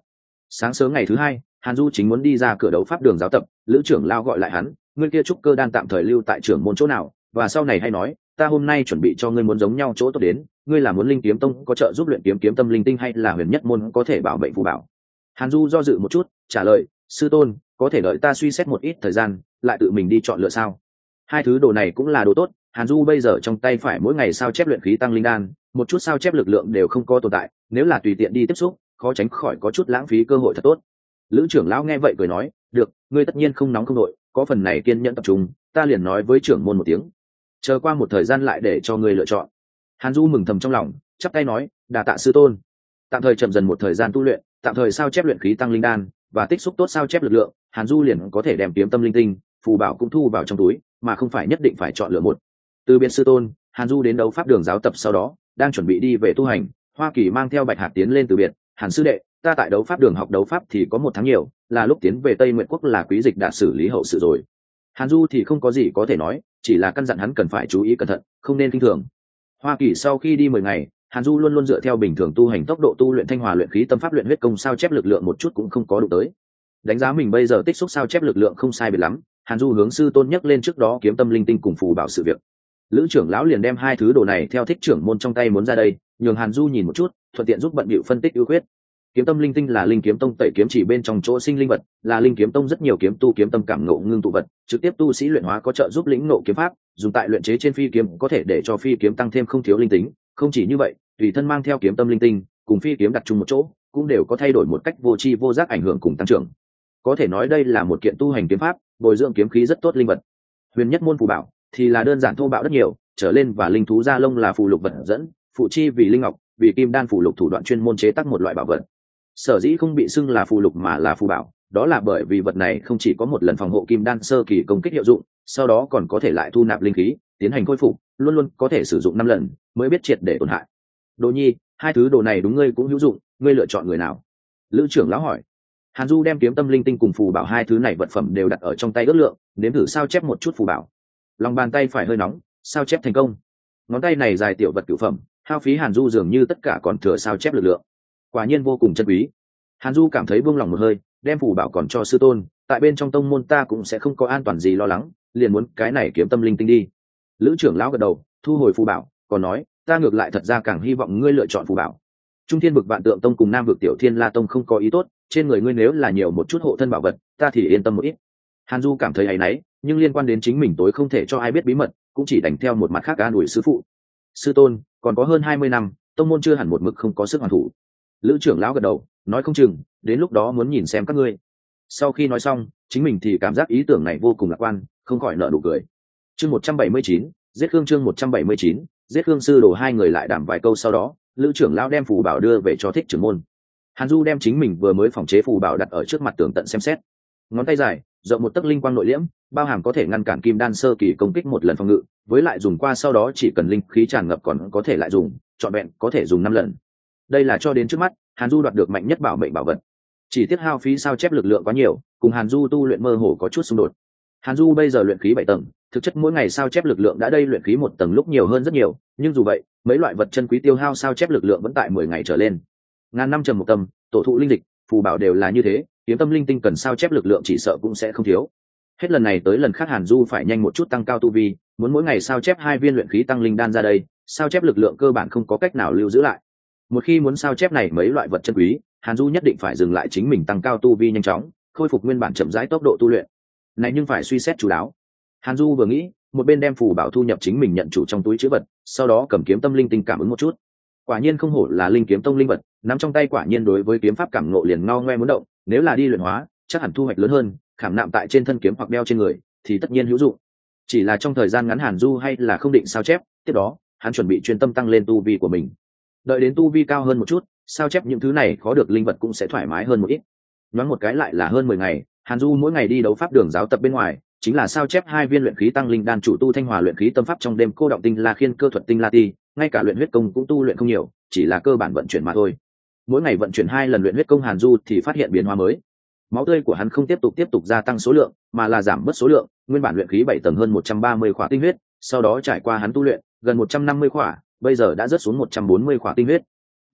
Sáng sớm ngày thứ hai, Hàn Du chính muốn đi ra cửa đấu pháp đường giáo tập, lữ trưởng lao gọi lại hắn, ngươi kia trúc cơ đan tạm thời lưu tại trưởng môn chỗ nào, và sau này hay nói, ta hôm nay chuẩn bị cho ngươi muốn giống nhau chỗ tốt đến, ngươi là muốn linh kiếm tông có trợ giúp luyện kiếm kiếm tâm linh tinh hay là huyền nhất môn có thể bảo vệ phù bảo. Hàn Du do dự một chút, trả lời, sư tôn, có thể đợi ta suy xét một ít thời gian, lại tự mình đi chọn lựa sao? Hai thứ đồ này cũng là đồ tốt, Hàn Du bây giờ trong tay phải mỗi ngày sao chép luyện khí tăng linh đan, một chút sao chép lực lượng đều không có tồn tại, nếu là tùy tiện đi tiếp xúc, khó tránh khỏi có chút lãng phí cơ hội thật tốt. Lữ trưởng lão nghe vậy cười nói, được, ngươi tất nhiên không nóng không nội, có phần này kiên nhẫn tập trung, ta liền nói với trưởng môn một tiếng, chờ qua một thời gian lại để cho ngươi lựa chọn. Hàn Du mừng thầm trong lòng, chắp tay nói, đà tạ sư tôn. Tạm thời chậm dần một thời gian tu luyện, tạm thời sao chép luyện khí tăng linh đan và tích xúc tốt sao chép lực lượng, Hàn Du liền có thể đem kiếm tâm linh tinh, phù bảo cũng thu vào trong túi, mà không phải nhất định phải chọn lựa một. Từ biệt sư tôn, Hàn Du đến đấu pháp đường giáo tập sau đó, đang chuẩn bị đi về tu hành, Hoa Kỳ mang theo Bạch Hạc tiến lên từ biệt, Hàn sư đệ, ta tại đấu pháp đường học đấu pháp thì có 1 tháng nhiều, là lúc tiến về Tây Nguyệt quốc là quý dịch đã xử lý hậu sự rồi. Hàn Du thì không có gì có thể nói, chỉ là căn dặn hắn cần phải chú ý cẩn thận, không nên kinh thường. Hoa Kỳ sau khi đi 10 ngày, Hàn Du luôn luôn dựa theo bình thường tu hành tốc độ tu luyện thanh hòa luyện khí tâm pháp luyện huyết công sao chép lực lượng một chút cũng không có đụng tới. Đánh giá mình bây giờ tích xúc sao chép lực lượng không sai biệt lắm, Hàn Du hướng sư tôn nhắc lên trước đó kiếm tâm linh tinh cùng phù bảo sự việc. Lữ trưởng lão liền đem hai thứ đồ này theo thích trưởng môn trong tay muốn ra đây, nhường Hàn Du nhìn một chút, thuận tiện giúp bận bịu phân tích ưu khuyết. Kiếm tâm linh tinh là linh kiếm tông tẩy kiếm chỉ bên trong chỗ sinh linh vật, là linh kiếm tông rất nhiều kiếm tu kiếm tâm cảm ngộ ngưng tụ vật, trực tiếp tu sĩ luyện hóa có trợ giúp lĩnh ngộ kiếm pháp, dùng tại luyện chế trên phi kiếm có thể để cho phi kiếm tăng thêm không thiếu linh tính. Không chỉ như vậy, tùy thân mang theo kiếm tâm linh tinh cùng phi kiếm đặt chung một chỗ, cũng đều có thay đổi một cách vô tri vô giác ảnh hưởng cùng tăng trưởng. Có thể nói đây là một kiện tu hành kiếm pháp, bồi dưỡng kiếm khí rất tốt linh vật. Huyền nhất môn phù bảo thì là đơn giản thô bạo rất nhiều, trở lên và linh thú da lông là phù lục vật dẫn, phụ chi vì linh ngọc, vì kim đan phù lục thủ đoạn chuyên môn chế tác một loại bảo vật. Sở dĩ không bị xưng là phù lục mà là phù bảo, đó là bởi vì vật này không chỉ có một lần phòng hộ kim đan sơ kỳ công kích hiệu dụng, sau đó còn có thể lại thu nạp linh khí, tiến hành khôi phục, luôn luôn có thể sử dụng 5 lần mới biết triệt để tổn hại. Đồ nhi, hai thứ đồ này đúng ngươi cũng hữu dụng, ngươi lựa chọn người nào? Lữ trưởng lão hỏi. Hàn Du đem kiếm tâm linh tinh cùng phù bảo hai thứ này vật phẩm đều đặt ở trong tay ước lượng, nếm thử sao chép một chút phù bảo. Lòng bàn tay phải hơi nóng, sao chép thành công. Ngón tay này dài tiểu vật cửu phẩm, hao phí Hàn Du dường như tất cả còn thừa sao chép lực lượng. Quả nhiên vô cùng chân quý. Hàn Du cảm thấy buông lòng một hơi, đem phù bảo còn cho sư tôn, tại bên trong tông môn ta cũng sẽ không có an toàn gì lo lắng, liền muốn cái này kiếm tâm linh tinh đi. Lữ trưởng lão gật đầu, thu hồi phù bảo, còn nói, ta ngược lại thật ra càng hy vọng ngươi lựa chọn phù bảo. Trung Thiên vực Vạn Tượng Tông cùng Nam vực Tiểu Thiên La Tông không có ý tốt, trên người ngươi nếu là nhiều một chút hộ thân bảo vật, ta thì yên tâm một ít. Hàn Du cảm thấy áy náy, nhưng liên quan đến chính mình tối không thể cho ai biết bí mật, cũng chỉ đành theo một mặt khác an ủi sư phụ. Sư tôn, còn có hơn 20 năm, tông môn chưa hẳn một mực không có sức hoàn thủ. Lữ trưởng lão gật đầu, nói không chừng, đến lúc đó muốn nhìn xem các ngươi. Sau khi nói xong, chính mình thì cảm giác ý tưởng này vô cùng lạc quan, không khỏi nở nụ cười. Chương 179, giết Khương chương 179, giết Khương sư đồ hai người lại đàm vài câu sau đó, Lữ trưởng lão đem phù bảo đưa về cho thích trưởng môn. Hàn Du đem chính mình vừa mới phòng chế phù bảo đặt ở trước mặt tường tận xem xét. Ngón tay dài, rộng một tấc linh quang nội liễm, bao hàm có thể ngăn cản kim đan sơ kỳ công kích một lần phòng ngự, với lại dùng qua sau đó chỉ cần linh khí tràn ngập còn có thể lại dùng, trọn vẹn có thể dùng 5 lần. Đây là cho đến trước mắt, Hàn Du đoạt được mạnh nhất bảo mệnh bảo vật. Chỉ tiếc hao phí sao chép lực lượng quá nhiều, cùng Hàn Du tu luyện mơ hồ có chút xung đột. Hàn Du bây giờ luyện khí 7 tầng, thực chất mỗi ngày sao chép lực lượng đã đây luyện khí 1 tầng lúc nhiều hơn rất nhiều, nhưng dù vậy, mấy loại vật chân quý tiêu hao sao chép lực lượng vẫn tại 10 ngày trở lên. Ngàn năm trầm một tâm, tổ thụ linh dịch, phù bảo đều là như thế, kiếm tâm linh tinh cần sao chép lực lượng chỉ sợ cũng sẽ không thiếu. Hết lần này tới lần khác Hàn Du phải nhanh một chút tăng cao tu vi, muốn mỗi ngày sao chép 2 viên luyện khí tăng linh đan ra đây, sao chép lực lượng cơ bản không có cách nào lưu giữ lại. Một khi muốn sao chép này mấy loại vật chân quý, Hàn Du nhất định phải dừng lại chính mình tăng cao tu vi nhanh chóng, khôi phục nguyên bản chậm rãi tốc độ tu luyện. Này nhưng phải suy xét chú đáo. Hàn Du vừa nghĩ, một bên đem phù bảo thu nhập chính mình nhận chủ trong túi trữ vật, sau đó cầm kiếm tâm linh tinh cảm ứng một chút. Quả nhiên không hổ là linh kiếm tông linh vật, nắm trong tay quả nhiên đối với kiếm pháp cảm ngộ liền ngao ngoe muốn động, nếu là đi luyện hóa, chắc hẳn thu hoạch lớn hơn, khảm nạm tại trên thân kiếm hoặc đeo trên người, thì tất nhiên hữu dụng. Chỉ là trong thời gian ngắn Hàn Du hay là không định sao chép, tiếp đó, hắn chuẩn bị chuyên tâm tăng lên tu vi của mình. Đợi đến tu vi cao hơn một chút, sao chép những thứ này khó được linh vật cũng sẽ thoải mái hơn một ít. Nói một cái lại là hơn 10 ngày, Hàn Du mỗi ngày đi đấu pháp đường giáo tập bên ngoài, chính là sao chép 2 viên luyện khí tăng linh đan chủ tu thanh hòa luyện khí tâm pháp trong đêm cô động tinh la khiên cơ thuật tinh la ti, ngay cả luyện huyết công cũng tu luyện không nhiều, chỉ là cơ bản vận chuyển mà thôi. Mỗi ngày vận chuyển 2 lần luyện huyết công Hàn Du thì phát hiện biến hóa mới. Máu tươi của hắn không tiếp tục gia tăng số lượng, mà là giảm bớt số lượng, nguyên bản luyện khí 7 tầng hơn 130 khỏa tinh huyết, sau đó trải qua hắn tu luyện, gần 150 khỏa, bây giờ đã rớt xuống 140 khỏa tinh huyết.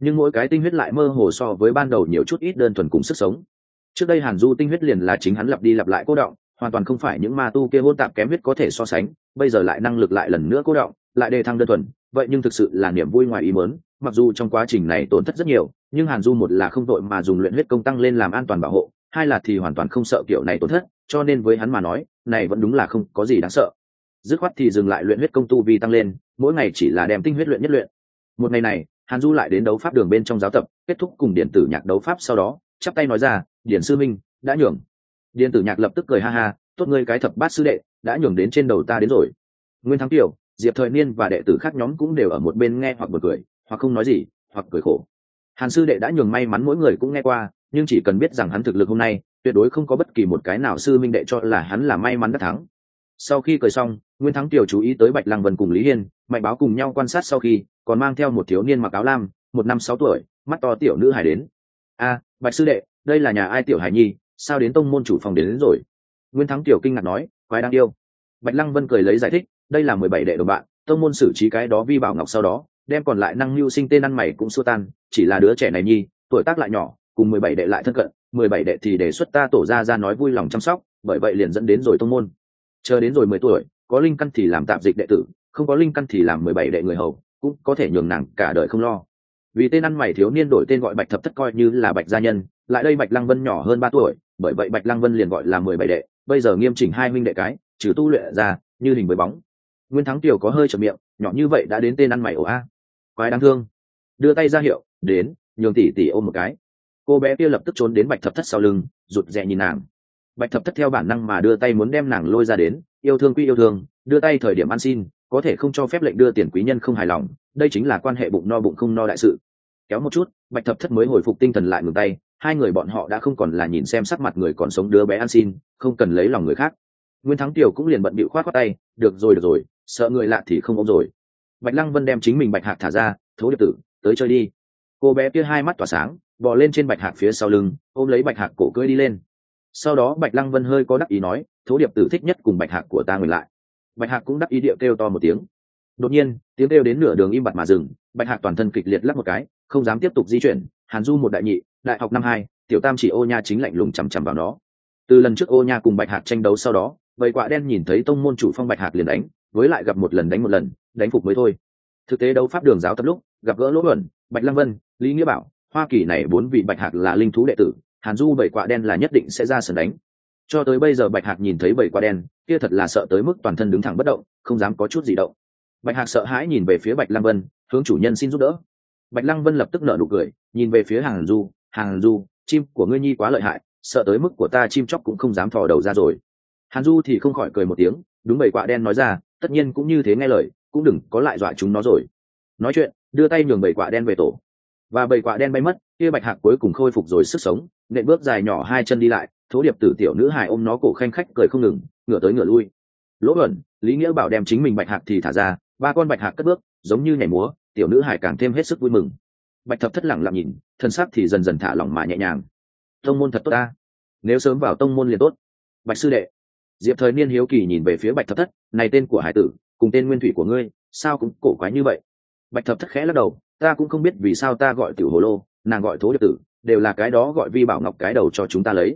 nhưng mỗi cái tinh huyết lại mơ hồ so với ban đầu nhiều chút ít đơn thuần cùng sức sống. Trước đây Hàn Du tinh huyết liền là chính hắn lặp đi lặp lại cô động, hoàn toàn không phải những ma tu kia hỗn tạp kém huyết có thể so sánh, bây giờ lại năng lực lại lần nữa cô động, lại đề thăng đơn thuần, vậy nhưng thực sự là niềm vui ngoài ý muốn. Mặc dù trong quá trình này tổn thất rất nhiều, nhưng Hàn Du một là không đội mà dùng luyện huyết công tăng lên làm an toàn bảo hộ, hai là thì hoàn toàn không sợ kiểu này tổn thất, cho nên với hắn mà nói, này vẫn đúng là không có gì đáng sợ. Dứt khoát thì dừng lại luyện huyết công tu vi tăng lên, mỗi ngày chỉ là đem tinh huyết luyện nhất luyện. Một ngày này, Hàn Du lại đến đấu pháp đường bên trong giáo tập, kết thúc cùng điện tử nhạc đấu pháp sau đó, chắp tay nói ra, "Điển sư minh, đã nhường." Điện tử nhạc lập tức cười ha ha, "Tốt ngươi cái thập bát sư đệ, đã nhường đến trên đầu ta đến rồi." Nguyên Thắng Tiểu, Diệp Thời Niên và đệ tử khác nhóm cũng đều ở một bên nghe hoặc bật cười, hoặc không nói gì, hoặc cười khổ. Hàn sư đệ đã nhường may mắn mỗi người cũng nghe qua, nhưng chỉ cần biết rằng hắn thực lực hôm nay, tuyệt đối không có bất kỳ một cái nào sư minh đệ cho là hắn là may mắn đắc thắng. Sau khi cười xong, Nguyên Thắng Tiểu chú ý tới Bạch Lăng Vân cùng Lý Hiên, Mạnh Báo cùng nhau quan sát sau khi, còn mang theo một thiếu niên mặc áo lam, 1 năm 6 tuổi, mắt to tiểu nữ hải đến. "A, Bạch sư đệ, đây là nhà ai tiểu hải nhi, sao đến tông môn chủ phòng đến rồi?" Nguyên Thắng Tiểu kinh ngạc nói, "Quái đáng yêu." Bạch Lăng Vân cười lấy giải thích, "Đây là 17 đệ đồng bạn, tông môn xử trí cái đó vi bảo ngọc sau đó, đem còn lại năng lưu sinh tên ăn mày cũng xua tan, chỉ là đứa trẻ này nhi, tuổi tác lại nhỏ, cùng 17 đệ lại thân cận, 17 đệ thì đề xuất ta tổ ra nói vui lòng chăm sóc, bởi vậy liền dẫn đến rồi tông môn. Chờ đến rồi 10 tuổi, có linh căn thì làm tạp dịch đệ tử, không có linh căn thì làm 17 đệ người hầu, cũng có thể nhường nàng cả đời không lo." Vì tên ăn mày thiếu niên đổi tên gọi Bạch Thập Thất coi như là Bạch gia nhân, lại đây Bạch Lăng Vân nhỏ hơn 3 tuổi, bởi vậy Bạch Lăng Vân liền gọi là 17 đệ, bây giờ nghiêm chỉnh hai huynh đệ cái, trừ tu luyện ra, như hình với bóng. Nguyên Thắng Tiểu có hơi chậm miệng, nhỏ như vậy đã đến tên ăn mày ổ a. Quái đáng thương. Đưa tay ra hiệu, "Đến, nhường tỷ tỷ ôm một cái." Cô bé kia lập tức trốn đến Bạch Thập Thất sau lưng, rụt rè nhìn nàng. Bạch Thập Thất theo bản năng mà đưa tay muốn đem nàng lôi ra đến, yêu thương quy yêu thương, đưa tay thời điểm ăn xin, có thể không cho phép lệnh đưa tiền quý nhân không hài lòng, đây chính là quan hệ bụng no bụng không no đại sự. Kéo một chút, Bạch Thập Thất mới hồi phục tinh thần lại ngừng tay, hai người bọn họ đã không còn là nhìn xem sắc mặt người còn sống đứa bé ăn xin, không cần lấy lòng người khác. Nguyên Thắng Tiểu cũng liền bận bịu khoát khoát tay, được rồi, sợ người lạ thì không ôm rồi." Bạch Lăng Vân đem chính mình Bạch Hạc thả ra, "Thố điệp tử, tới chơi đi." Cô bé kia hai mắt tỏa sáng, bò lên trên Bạch Hạc phía sau lưng, ôm lấy Bạch Hạc cổ cưỡi đi lên. Sau đó Bạch Lăng Vân hơi có đắc ý nói, "Thố điệp tử thích nhất cùng Bạch Hạc của ta ngồi lại." Bạch Hạc cũng đắc ý điệu kêu to một tiếng. Đột nhiên, tiếng kêu đến nửa đường im bặt mà dừng, Bạch Hạc toàn thân kịch liệt lắc một cái, không dám tiếp tục di chuyển. Hàn Du một đại nhị, đại học năm 2, tiểu tam chỉ Ô Nha chính lạnh lùng chằm chằm vào nó. Từ lần trước Ô Nha cùng Bạch Hạc tranh đấu sau đó, bầy quạ đen nhìn thấy tông môn chủ phong Bạch Hạc liền đánh, với lại gặp một lần đánh một lần, đánh phục mới thôi. Thực tế đấu pháp đường giáo tập lúc, gặp gỡ Lỗ Bẩn, Bạch Lăng Vân, Lý Nghĩa Bảo, Hoa Kỳ này 4 vị Bạch Hạc là linh thú đệ tử, Hàn Du bầy quạ đen là nhất định sẽ ra sân đánh. Cho tới bây giờ Bạch Hạc nhìn thấy bầy quạ đen, kia thật là sợ tới mức toàn thân đứng thẳng bất động, không dám có chút gì động. Bạch Hạc sợ hãi nhìn về phía Bạch Lăng Vân, hướng chủ nhân xin giúp đỡ. Bạch Lăng Vân lập tức nở nụ cười, nhìn về phía Hàn Du, "Hàn Du, chim của ngươi nhi quá lợi hại, sợ tới mức của ta chim chóc cũng không dám thò đầu ra rồi." Hàn Du thì không khỏi cười một tiếng, đúng bầy quạ đen nói ra, "Tất nhiên cũng như thế nghe lời, cũng đừng có lại dọa chúng nó rồi." Nói chuyện, đưa tay nhường bầy quạ đen về tổ. Và bầy quạ đen bay mất, kia Bạch Hạc cuối cùng khôi phục rồi sức sống, nện bước dài nhỏ hai chân đi lại, Thố điệp tử tiểu nữ hài ôm nó cổ khanh khách cười không ngừng, ngửa tới ngửa lui. Lỗ Bẩn, Lý Nghĩa Bảo đem chính mình Bạch Hạc thì thả ra, ba con Bạch Hạc cất bước, giống như nhảy múa, tiểu nữ hài càng thêm hết sức vui mừng. Bạch Thập Thất lặng lặng nhìn, thân xác thì dần dần thả lỏng mà nhẹ nhàng. Tông môn thật tốt ta, nếu sớm vào tông môn liền tốt. Bạch sư đệ. Diệp Thời Niên hiếu kỳ nhìn về phía Bạch Thập Thất, "Này tên của hải tử, cùng tên nguyên thủy của ngươi, sao cũng cổ quái như vậy?" Bạch Thập Thất khẽ lắc đầu, "Ta cũng không biết vì sao ta gọi tiểu hồ lô, nàng gọi Thố điệp tử, đều là cái đó gọi vi bảo ngọc cái đầu cho chúng ta lấy."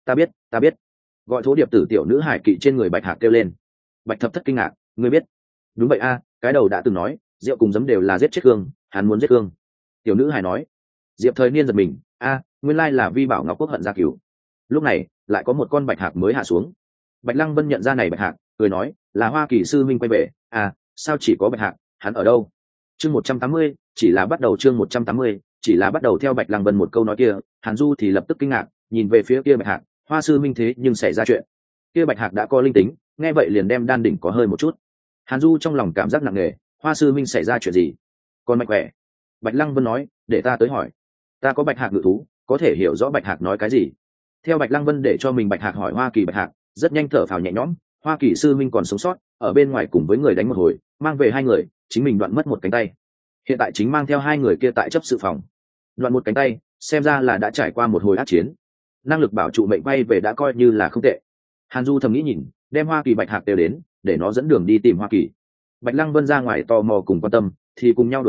Ta biết." Gọi Thố điệp tử tiểu nữ hải kỵ trên người Bạch Hạc kêu lên. Bạch Thập Thất kinh ngạc, "Ngươi biết?" "Đúng vậy a, cái đầu đã từng nói, rượu cùng giấm đều là giết chết Khương, hắn muốn giết Khương." Tiểu nữ hải nói. Diệp Thời Niên giật mình, "A, nguyên lai là vi bảo ngọc quốc hận gia cửu." Lúc này, lại có một con Bạch Hạc mới hạ xuống. Bạch Lăng Vân nhận ra này Bạch Hạc, cười nói, "Là Hoa Kỳ sư minh quay về." "À, sao chỉ có Bạch Hạc, hắn ở đâu?" Chương 180, chỉ là bắt đầu chương 180, chỉ là bắt đầu theo Bạch Lăng Vân một câu nói kia, Hàn Du thì lập tức kinh ngạc, nhìn về phía kia Bạch Hạc, Hoa sư minh thế nhưng xảy ra chuyện. Kia Bạch Hạc đã có linh tính, nghe vậy liền đem đan đỉnh có hơi một chút. Hàn Du trong lòng cảm giác nặng nề, Hoa sư minh xảy ra chuyện gì? Còn mạnh khỏe. Bạch Lăng Vân nói, "Để ta tới hỏi. Ta có Bạch Hạc ngự thú, có thể hiểu rõ Bạch Hạc nói cái gì." Theo Bạch Lăng Vân để cho mình Bạch Hạc hỏi Hoa Kỳ Bạch Hạc, rất nhanh thở phào nhẹ nhõm, Hoa Kỳ sư minh còn sống sót, ở bên ngoài cùng với người đánh một hồi, mang về 2 người, chính mình đoạn mất một cánh tay. Hiện tại chính mang theo 2 người kia tại chấp sự phòng. Đoạn một cánh tay, xem ra là đã trải qua một hồi ác chiến. Năng lực bảo trụ mệnh bay về đã coi như là không tệ. Hàn Du thầm nghĩ nhìn, đem Hoa Kỳ Bạch Hạc đều đến, để nó dẫn đường đi tìm Hoa Kỳ. Bạch Lăng Vân ra ngoài tò mò cùng quan tâm, thì cùng nhau đuổi theo,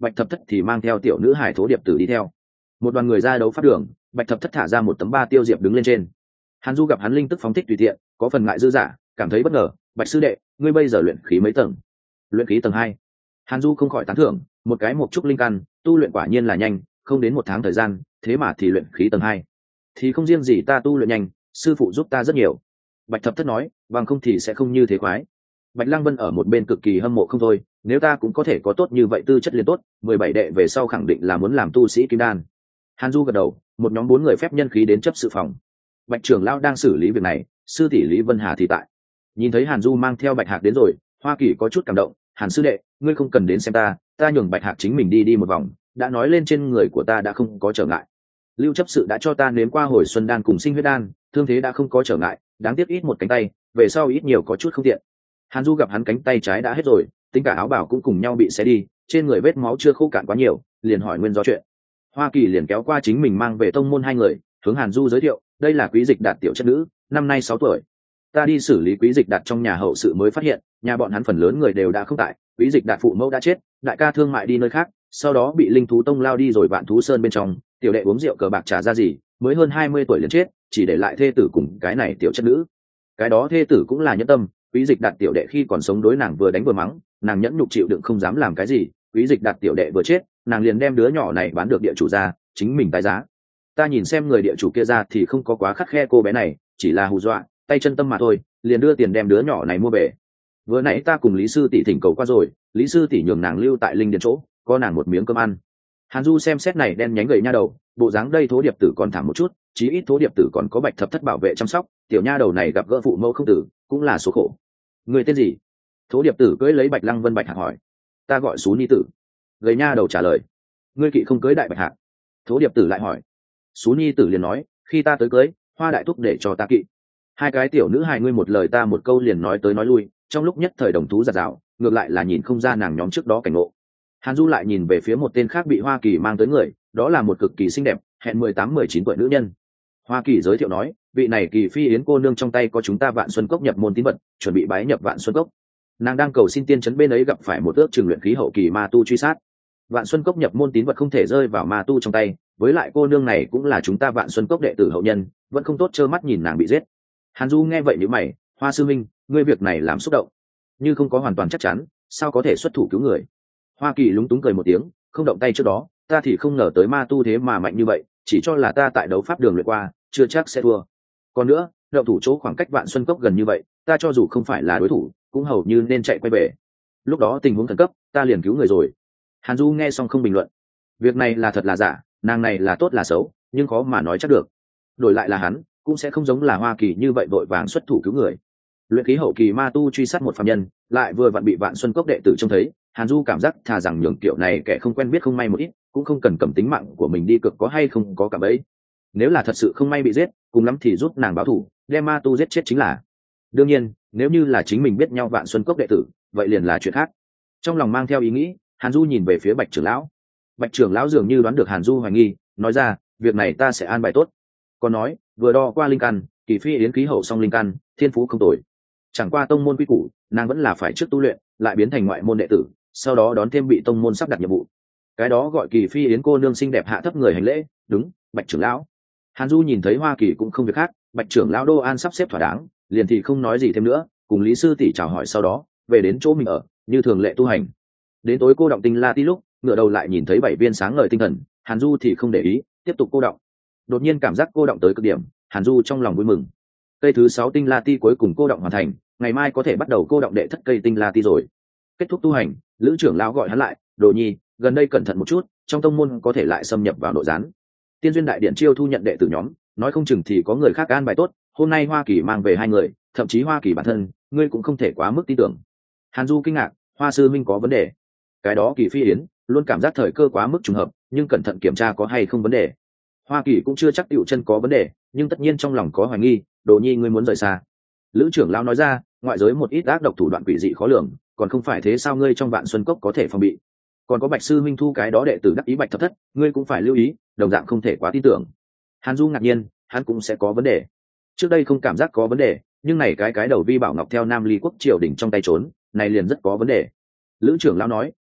Bạch Thập Thất thì mang theo tiểu nữ hải Thố Điệp Tử đi theo. Một đoàn người ra đấu pháp đường, Bạch Thập Thất thả ra một tấm ba tiêu diệp đứng lên trên. Hàn Du gặp hắn linh tức phóng thích tùy tiện, có phần ngại dư dả, cảm thấy bất ngờ. Bạch sư đệ, ngươi bây giờ luyện khí mấy tầng? Luyện khí tầng 2. Hàn Du không khỏi tán thưởng, một cái một chút linh căn, tu luyện quả nhiên là nhanh, không đến 1 tháng thời gian, thế mà thì luyện khí tầng 2. Thì không riêng gì ta tu luyện nhanh, sư phụ giúp ta rất nhiều. Bạch Thập Thất nói, bằng không thì sẽ không như thế khoái. Bạch Lăng Vân ở một bên cực kỳ hâm mộ không thôi, nếu ta cũng có thể có tốt như vậy tư chất liền tốt, 17 đệ về sau khẳng định là muốn làm tu sĩ kim đan. Hàn Du gật đầu, một nhóm 4 người phép nhân khí đến chấp sự phòng. Bạch trưởng lão đang xử lý việc này, sư tỷ Lý Vân Hà thì tại. Nhìn thấy Hàn Du mang theo Bạch Hạc đến rồi, Hoa Kỳ có chút cảm động, Hàn sư đệ, ngươi không cần đến xem ta nhường Bạch Hạc chính mình đi đi một vòng, đã nói lên trên người của ta đã không có trở ngại. Lưu chấp sự đã cho ta nếm qua hồi xuân đan cùng sinh huyết đan, thương thế đã không có trở ngại, đáng tiếc ít một cánh tay, về sau ít nhiều có chút không tiện. Hàn Du gặp hắn cánh tay trái đã hết rồi, tính cả áo bảo cũng cùng nhau bị xé đi, trên người vết máu chưa khô cạn quá nhiều, liền hỏi nguyên do chuyện. Hoa Kỳ liền kéo qua chính mình mang về tông môn 2 người, hướng Hàn Du giới thiệu, đây là Quý Dịch Đạt tiểu chất nữ, năm nay 6 tuổi. Ta đi xử lý Quý Dịch Đạt trong nhà hậu sự mới phát hiện, nhà bọn hắn phần lớn người đều đã không tại, Quý Dịch Đạt phụ mẫu đã chết, đại ca thương mại đi nơi khác, sau đó bị linh thú tông lao đi rồi Vạn Thú Sơn bên trong, tiểu đệ uống rượu cờ bạc trả ra gì, mới hơn 20 tuổi liền chết, chỉ để lại thê tử cùng cái này tiểu chất nữ. Cái đó thê tử cũng là nhẫn tâm, Quý Dịch Đạt tiểu đệ khi còn sống đối nàng vừa đánh vừa mắng, nàng nhẫn nhục chịu đựng không dám làm cái gì, Quý Dịch Đạt tiểu đệ vừa chết, nàng liền đem đứa nhỏ này bán được địa chủ ra, chính mình tái giá. Ta nhìn xem người địa chủ kia ra thì không có quá khắt khe cô bé này, chỉ là hù dọa, tay chân tâm mà thôi, liền đưa tiền đem đứa nhỏ này mua về. Vừa nãy ta cùng Lý sư tỷ thỉnh cầu qua rồi, Lý sư tỷ nhường nàng lưu tại linh điền chỗ, có nàng một miếng cơm ăn. Hàn Du xem xét này đen nhánh gầy nha đầu, bộ dáng đây Thố Điệp Tử còn thảm một chút, chí ít Thố Điệp Tử còn có Bạch Thập Thất bảo vệ chăm sóc, tiểu nha đầu này gặp gỡ phụ mẫu không tử, cũng là số khổ. Người tên gì? Thố Điệp Tử cưỡi lấy Bạch Lăng Vân Bạch Hạc hỏi. Ta gọi Sú Ni Tử. Gầy nha đầu trả lời. Ngươi kỵ không cưới đại Bạch Hạc? Thố Điệp Tử lại hỏi. Sú Ni Tử liền nói, khi ta tới cưới, Hoa đại thúc để cho ta kỵ. 2 cái tiểu nữ hài ngươi một lời ta một câu liền nói tới nói lui, trong lúc nhất thời đồng thú giạt rào, ngược lại là nhìn không ra nàng nhóm trước đó cảnh ngộ. Hàn Du lại nhìn về phía một tên khác bị Hoa Kỳ mang tới người, đó là một cực kỳ xinh đẹp, hẹn 18-19 tuổi nữ nhân. Hoa Kỳ giới thiệu nói, vị này Kỳ Phi Yến cô nương trong tay có chúng ta Vạn Xuân Cốc nhập môn tín vật, chuẩn bị bái nhập Vạn Xuân Cốc. Nàng đang cầu xin tiên trấn bên ấy gặp phải một ước chừng luyện khí hậu kỳ ma tu truy sát. Vạn Xuân Cốc nhập môn tín vật không thể rơi vào ma tu trong tay, với lại cô nương này cũng là chúng ta Vạn Xuân Cốc đệ tử hậu nhân, vẫn không tốt trơ mắt nhìn nàng bị giết. Hàn Du nghe vậy nhíu mày, Hoa sư minh, ngươi việc này làm xúc động, như không có hoàn toàn chắc chắn, sao có thể xuất thủ cứu người? Hoa Kỳ lúng túng cười một tiếng, không động tay trước đó, ta thì không ngờ tới ma tu thế mà mạnh như vậy, chỉ cho là ta tại đấu pháp đường luyện qua, chưa chắc sẽ thua. Còn nữa, động thủ chỗ khoảng cách Vạn Xuân Cốc gần như vậy, ta cho dù không phải là đối thủ, cũng hầu như nên chạy quay về. Lúc đó tình huống khẩn cấp, ta liền cứu người rồi. Hàn Du nghe xong không bình luận. Việc này là thật là giả, nàng này là tốt là xấu, nhưng khó mà nói chắc được. Đổi lại là hắn, cũng sẽ không giống là Hoa Kỳ như vậy vội vàng xuất thủ cứu người. Luyện khí hậu kỳ ma tu truy sát một phàm nhân, lại vừa vặn bị Vạn Xuân Cốc đệ tử trông thấy, Hàn Du cảm giác thà rằng nhường kiểu này kẻ không quen biết không may một ít, cũng không cần cầm tính mạng của mình đi cược có hay không có cả bấy. Nếu là thật sự không may bị giết, cùng lắm thì giúp nàng báo thù, đem ma tu giết chết chính là. Đương nhiên, nếu như là chính mình biết nhau Vạn Xuân Cốc đệ tử, vậy liền là chuyện khác. Trong lòng mang theo ý nghĩ, Hàn Du nhìn về phía Bạch trưởng lão. Bạch trưởng lão dường như đoán được Hàn Du hoài nghi, nói ra, việc này ta sẽ an bài tốt. Còn nói, vừa đo qua linh căn, Kỳ Phi Yến khí hậu song linh căn, thiên phú không tồi. Chẳng qua tông môn quy củ, nàng vẫn là phải trước tu luyện, lại biến thành ngoại môn đệ tử, sau đó đón thêm bị tông môn sắp đặt nhiệm vụ. Cái đó gọi Kỳ Phi Yến cô nương xinh đẹp hạ thấp người hành lễ, đúng, Bạch trưởng lão. Hàn Du nhìn thấy Hoa Kỳ cũng không việc khác, Bạch trưởng lão Đô An sắp xếp thỏa đáng, liền thì không nói gì thêm nữa, cùng Lý sư tỷ chào hỏi sau đó, về đến chỗ mình ở, như thường lệ tu hành. Đến tối cô động tinh la tí lúc, ngửa đầu lại nhìn thấy 7 viên sáng ngời tinh thần, Hàn Du thì không để ý, tiếp tục cô động. Đột nhiên cảm giác cô động tới cực điểm, Hàn Du trong lòng vui mừng. Cây thứ 6 tinh la ti cuối cùng cô động hoàn thành, ngày mai có thể bắt đầu cô động đệ thất cây tinh la ti rồi. Kết thúc tu hành, Lữ trưởng lão gọi hắn lại, Đồ Nhi, gần đây cẩn thận một chút, trong tông môn có thể lại xâm nhập vào nội gián. Tiên duyên đại điện chiêu thu nhận đệ tử nhóm, nói không chừng thì có người khác an bài tốt, hôm nay Hoa Kỳ mang về 2 người, thậm chí Hoa Kỳ bản thân, ngươi cũng không thể quá mức tin tưởng. Hàn Du kinh ngạc, Hoa sư minh có vấn đề? Cái đó Kỳ Phi Yến, luôn cảm giác thời cơ quá mức trùng hợp, nhưng cẩn thận kiểm tra có hay không vấn đề. Hoa Kỳ cũng chưa chắc tiểu chân có vấn đề, nhưng tất nhiên trong lòng có hoài nghi, Đồ Nhi ngươi muốn rời xa. Lữ trưởng lão nói ra, ngoại giới một ít ác độc thủ đoạn quỷ dị khó lường, còn không phải thế sao ngươi trong Vạn Xuân Cốc có thể phòng bị. Còn có Bạch sư minh thu cái đó đệ tử đắc ý Bạch Thập Thất, ngươi cũng phải lưu ý, đồng dạng không thể quá tin tưởng. Hàn Du ngạc nhiên, hắn cũng sẽ có vấn đề. Trước đây không cảm giác có vấn đề, nhưng này cái đầu Vi Bảo Ngọc theo Nam Ly Quốc triều đỉnh trong tay trốn, này liền rất có vấn đề. Lữ trưởng lão nói,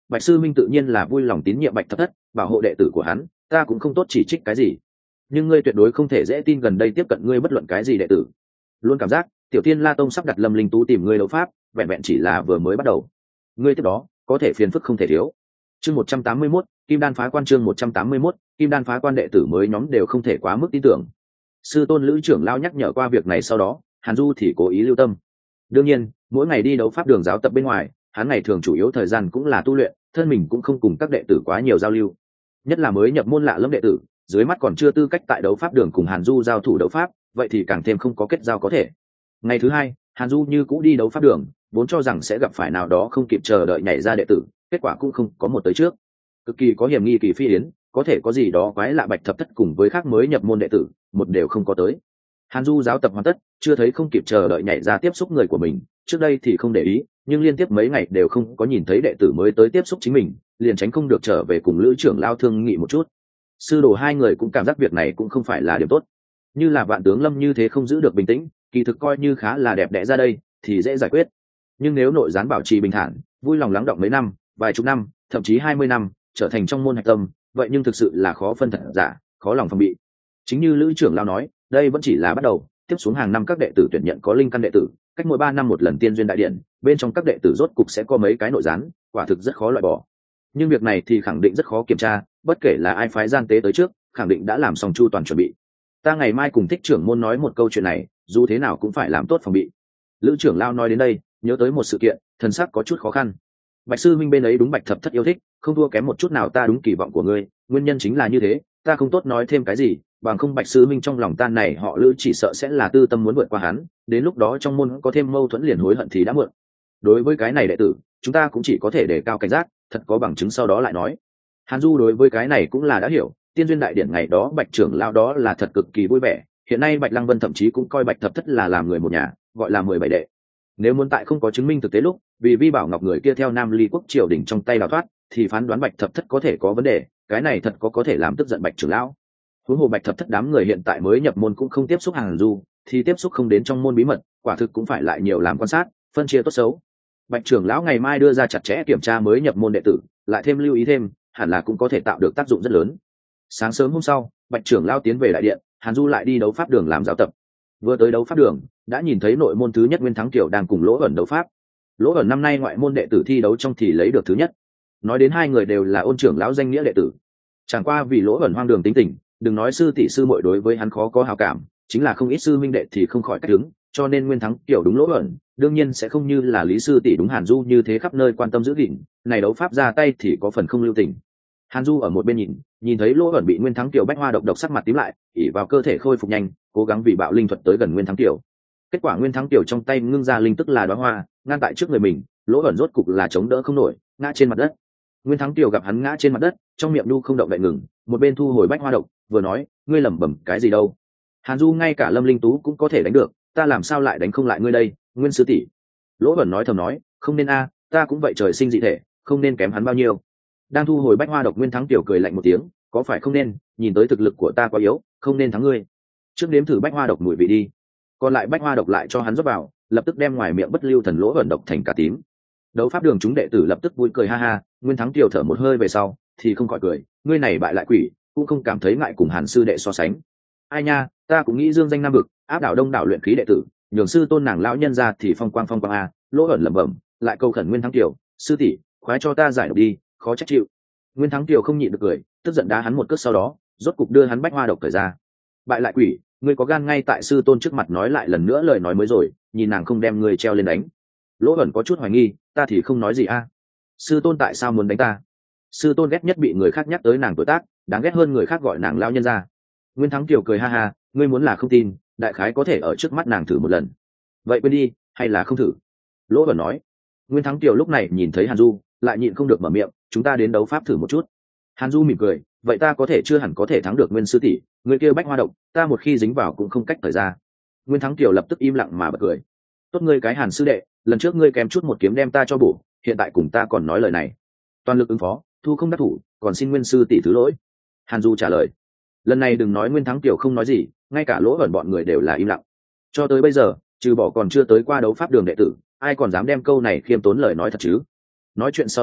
Bạch sư minh tự nhiên là vui lòng tín nhiệm Bạch Thập Thất, bảo hộ đệ tử của hắn, ta cũng không tốt chỉ trích cái gì. Nhưng ngươi tuyệt đối không thể dễ tin gần đây tiếp cận ngươi bất luận cái gì đệ tử. Luôn cảm giác Tiểu Thiên La Tông sắp đặt Lâm Linh Tú tìm ngươi đấu pháp, vẹn vẹn chỉ là vừa mới bắt đầu. Ngươi tiếp đó có thể phiền phức không thể thiếu. Chương 181, Kim Đan phá quan. Chương 181, Kim Đan phá quan. Đệ tử mới nhóm đều không thể quá mức tin tưởng. Sư tôn Lữ trưởng lao nhắc nhở qua việc này sau đó, Hàn Du thì cố ý lưu tâm. Đương nhiên, mỗi ngày đi đấu pháp đường giáo tập bên ngoài, hắn ngày thường chủ yếu thời gian cũng là tu luyện, thân mình cũng không cùng các đệ tử quá nhiều giao lưu. Nhất là mới nhập môn lạ lẫm đệ tử, dưới mắt còn chưa tư cách tại đấu pháp đường cùng Hàn Du giao thủ đấu pháp, vậy thì càng thêm không có kết giao có thể. Ngày thứ hai, Hàn Du như cũ đi đấu pháp đường, vốn cho rằng sẽ gặp phải nào đó không kịp chờ đợi nhảy ra đệ tử, kết quả cũng không có một tới trước. Cực kỳ có hiểm nghi Kỳ Phi Yến, có thể có gì đó quái lạ Bạch Thập Thất cùng với khác mới nhập môn đệ tử, một đều không có tới. Hàn Du giáo tập hoàn tất, chưa thấy không kịp chờ đợi nhảy ra tiếp xúc người của mình, trước đây thì không để ý, nhưng liên tiếp mấy ngày đều không có nhìn thấy đệ tử mới tới tiếp xúc chính mình, liền tránh không được trở về cùng Lữ trưởng lao thương nghị một chút. Sư đồ hai người cũng cảm giác việc này cũng không phải là điểm tốt. Như là Vạn Tướng Lâm như thế không giữ được bình tĩnh, kỳ thực coi như khá là đẹp đẽ ra đây thì dễ giải quyết, nhưng nếu nội gián bảo trì bình thản, vui lòng lắng động mấy năm, vài chục năm, thậm chí 20 năm, trở thành trong môn hạch tâm, vậy nhưng thực sự là khó phân thật giả, khó lòng phòng bị. Chính như Lữ trưởng lao nói, đây vẫn chỉ là bắt đầu, tiếp xuống hàng năm các đệ tử tuyển nhận có linh căn đệ tử, cách mỗi 3 năm một lần tiên duyên đại điện, bên trong các đệ tử rốt cục sẽ có mấy cái nội gián, quả thực rất khó loại bỏ. Nhưng việc này thì khẳng định rất khó kiểm tra, bất kể là ai phái gian tế tới trước, khẳng định đã làm xong chu toàn chuẩn bị. Ta ngày mai cùng Thích trưởng môn nói một câu chuyện này, dù thế nào cũng phải làm tốt phòng bị. Lữ trưởng lao nói đến đây, nhớ tới một sự kiện, thần sắc có chút khó khăn. Bạch sư minh bên ấy đúng Bạch Thập Thất yêu thích, không thua kém một chút nào ta đúng kỳ vọng của ngươi, nguyên nhân chính là như thế, ta không tốt nói thêm cái gì, bằng không Bạch sư minh trong lòng ta này họ Lữ chỉ sợ sẽ là tư tâm muốn vượt qua hắn, đến lúc đó trong môn có thêm mâu thuẫn liền hối hận thì đã muộn. Đối với cái này đệ tử, chúng ta cũng chỉ có thể đề cao cảnh giác, thật có bằng chứng sau đó lại nói. Hàn Du đối với cái này cũng là đã hiểu, tiên duyên đại điển ngày đó Bạch trưởng lao đó là thật cực kỳ vui vẻ, hiện nay Bạch Lăng Vân thậm chí cũng coi Bạch Thập Thất là làm người một nhà, gọi là 17 đệ. Nếu muốn tại không có chứng minh thực tế lúc, vì Vi Bảo Ngọc người kia theo Nam Ly quốc triều đình trong tay đào thoát, thì phán đoán Bạch Thập Thất có thể có vấn đề, cái này thật có thể làm tức giận Bạch trưởng lão. Huống hồ Bạch Thập Thất đám người hiện tại mới nhập môn cũng không tiếp xúc Hàn Du, thì tiếp xúc không đến trong môn bí mật, quả thực cũng phải lại nhiều làm quan sát, phân chia tốt xấu. Bạch trưởng lão ngày mai đưa ra chặt chẽ kiểm tra mới nhập môn đệ tử, lại thêm lưu ý thêm, hẳn là cũng có thể tạo được tác dụng rất lớn. Sáng sớm hôm sau, Bạch trưởng lão tiến về đại điện, Hàn Du lại đi đấu pháp đường làm giáo tập. Vừa tới đấu pháp đường, đã nhìn thấy nội môn thứ nhất Nguyên Thắng Kiều đang cùng Lỗ ẩn đấu pháp. Lỗ ẩn năm nay ngoại môn đệ tử thi đấu trong thì lấy được thứ nhất. Nói đến hai người đều là ôn trưởng lão danh nghĩa đệ tử. Chẳng qua vì Lỗ ẩn hoang đường tính tình, đừng nói sư tỷ sư muội đối với hắn khó có hảo cảm, chính là không ít sư minh đệ thì không khỏi cách đứng, cho nên Nguyên Thắng Kiều đúng Lỗ ẩn, đương nhiên sẽ không như là Lý sư tỷ đúng Hàn Du như thế khắp nơi quan tâm giữ gìn, này đấu pháp ra tay thì có phần không lưu tình. Hàn Du ở một bên nhìn thấy Lỗ ẩn bị Nguyên Thắng Kiều bách hoa độc sắc mặt tím lại, ỉ vào cơ thể khôi phục nhanh, cố gắng vì bạo linh thuật tới gần Nguyên Thắng Kiều. Kết quả Nguyên Thắng Kiều trong tay ngưng ra linh tức là đóa hoa, ngăn tại trước người mình, Lỗ ẩn rốt cục là chống đỡ không nổi, ngã trên mặt đất. Nguyên Thắng Kiều gặp hắn ngã trên mặt đất, trong miệng nu không động đậy ngừng, một bên thu hồi bách hoa độc, vừa nói, ngươi lẩm bẩm cái gì đâu? Hàn Du ngay cả Lâm Linh Tú cũng có thể đánh được, ta làm sao lại đánh không lại ngươi đây, Nguyên sư tỷ? Lỗ ẩn nói thầm nói, không nên a, ta cũng vậy trời sinh dị thể, không nên kém hắn bao nhiêu. Đang thu hồi bách hoa độc, Nguyên Thắng Kiều cười lạnh một tiếng, có phải không nên, nhìn tới thực lực của ta quá yếu, không nên thắng ngươi. Trước đếm thử bách hoa độc mùi vị đi. Còn lại bách hoa độc lại cho hắn rót vào, lập tức đem ngoài miệng bất lưu thần Lỗ ẩn độc thành cả tím. Đấu pháp đường chúng đệ tử lập tức vui cười ha ha, Nguyên Thắng Kiều thở một hơi về sau, thì không khỏi cười, ngươi này bại lại quỷ, cũng không cảm thấy ngại cùng Hàn sư đệ so sánh. Ai nha, ta cũng nghĩ dương danh nam vực, áp đảo đông đảo luyện khí đệ tử, nhường sư tôn nàng lão nhân ra thì phong quang a. Lỗ ẩn lẩm bẩm, lại câu khẩn Nguyên Thắng Kiều, sư tỷ, khoái cho ta giải độc đi, khó trách chịu. Nguyên Thắng Kiều không nhịn được cười, tức giận đá hắn một cước, sau đó rốt cục đưa hắn bách hoa độc thời ra. Bại lại quỷ, ngươi có gan ngay tại sư tôn trước mặt nói lại lần nữa lời nói mới rồi, nhìn nàng không đem ngươi treo lên đánh. Lỗ ẩn có chút hoài nghi, ta thì không nói gì a. Sư tôn tại sao muốn đánh ta? Sư tôn ghét nhất bị người khác nhắc tới nàng tuổi tác, đáng ghét hơn người khác gọi nàng lão nhân ra. Nguyên Thắng Kiều cười ha ha, ngươi muốn là không tin, đại khái có thể ở trước mắt nàng thử một lần. Vậy quên đi, hay là không thử? Lỗ ẩn nói. Nguyên Thắng Kiều lúc này nhìn thấy Hàn Du, lại nhịn không được mở miệng, chúng ta đến đấu pháp thử một chút. Hàn Du mỉm cười, vậy ta có thể chưa hẳn có thể thắng được Nguyên sư tỷ, người kia bách hoa độc, ta một khi dính vào cũng không cách thời ra. Nguyên Thắng Kiều lập tức im lặng mà bật cười. Tốt ngươi cái Hàn sư đệ, lần trước ngươi kém chút một kiếm đem ta cho bổ, hiện tại cùng ta còn nói lời này. Toàn lực ứng phó, thu không đắc thủ, còn xin Nguyên sư tỷ thứ lỗi. Hàn Du trả lời. Lần này đừng nói Nguyên Thắng Kiều không nói gì, ngay cả Lỗ ẩn bọn người đều là im lặng. Cho tới bây giờ, trừ bỏ còn chưa tới qua đấu pháp đường đệ tử, ai còn dám đem câu này khiêm tốn lời nói thật chứ? Nói chuyện sau đó,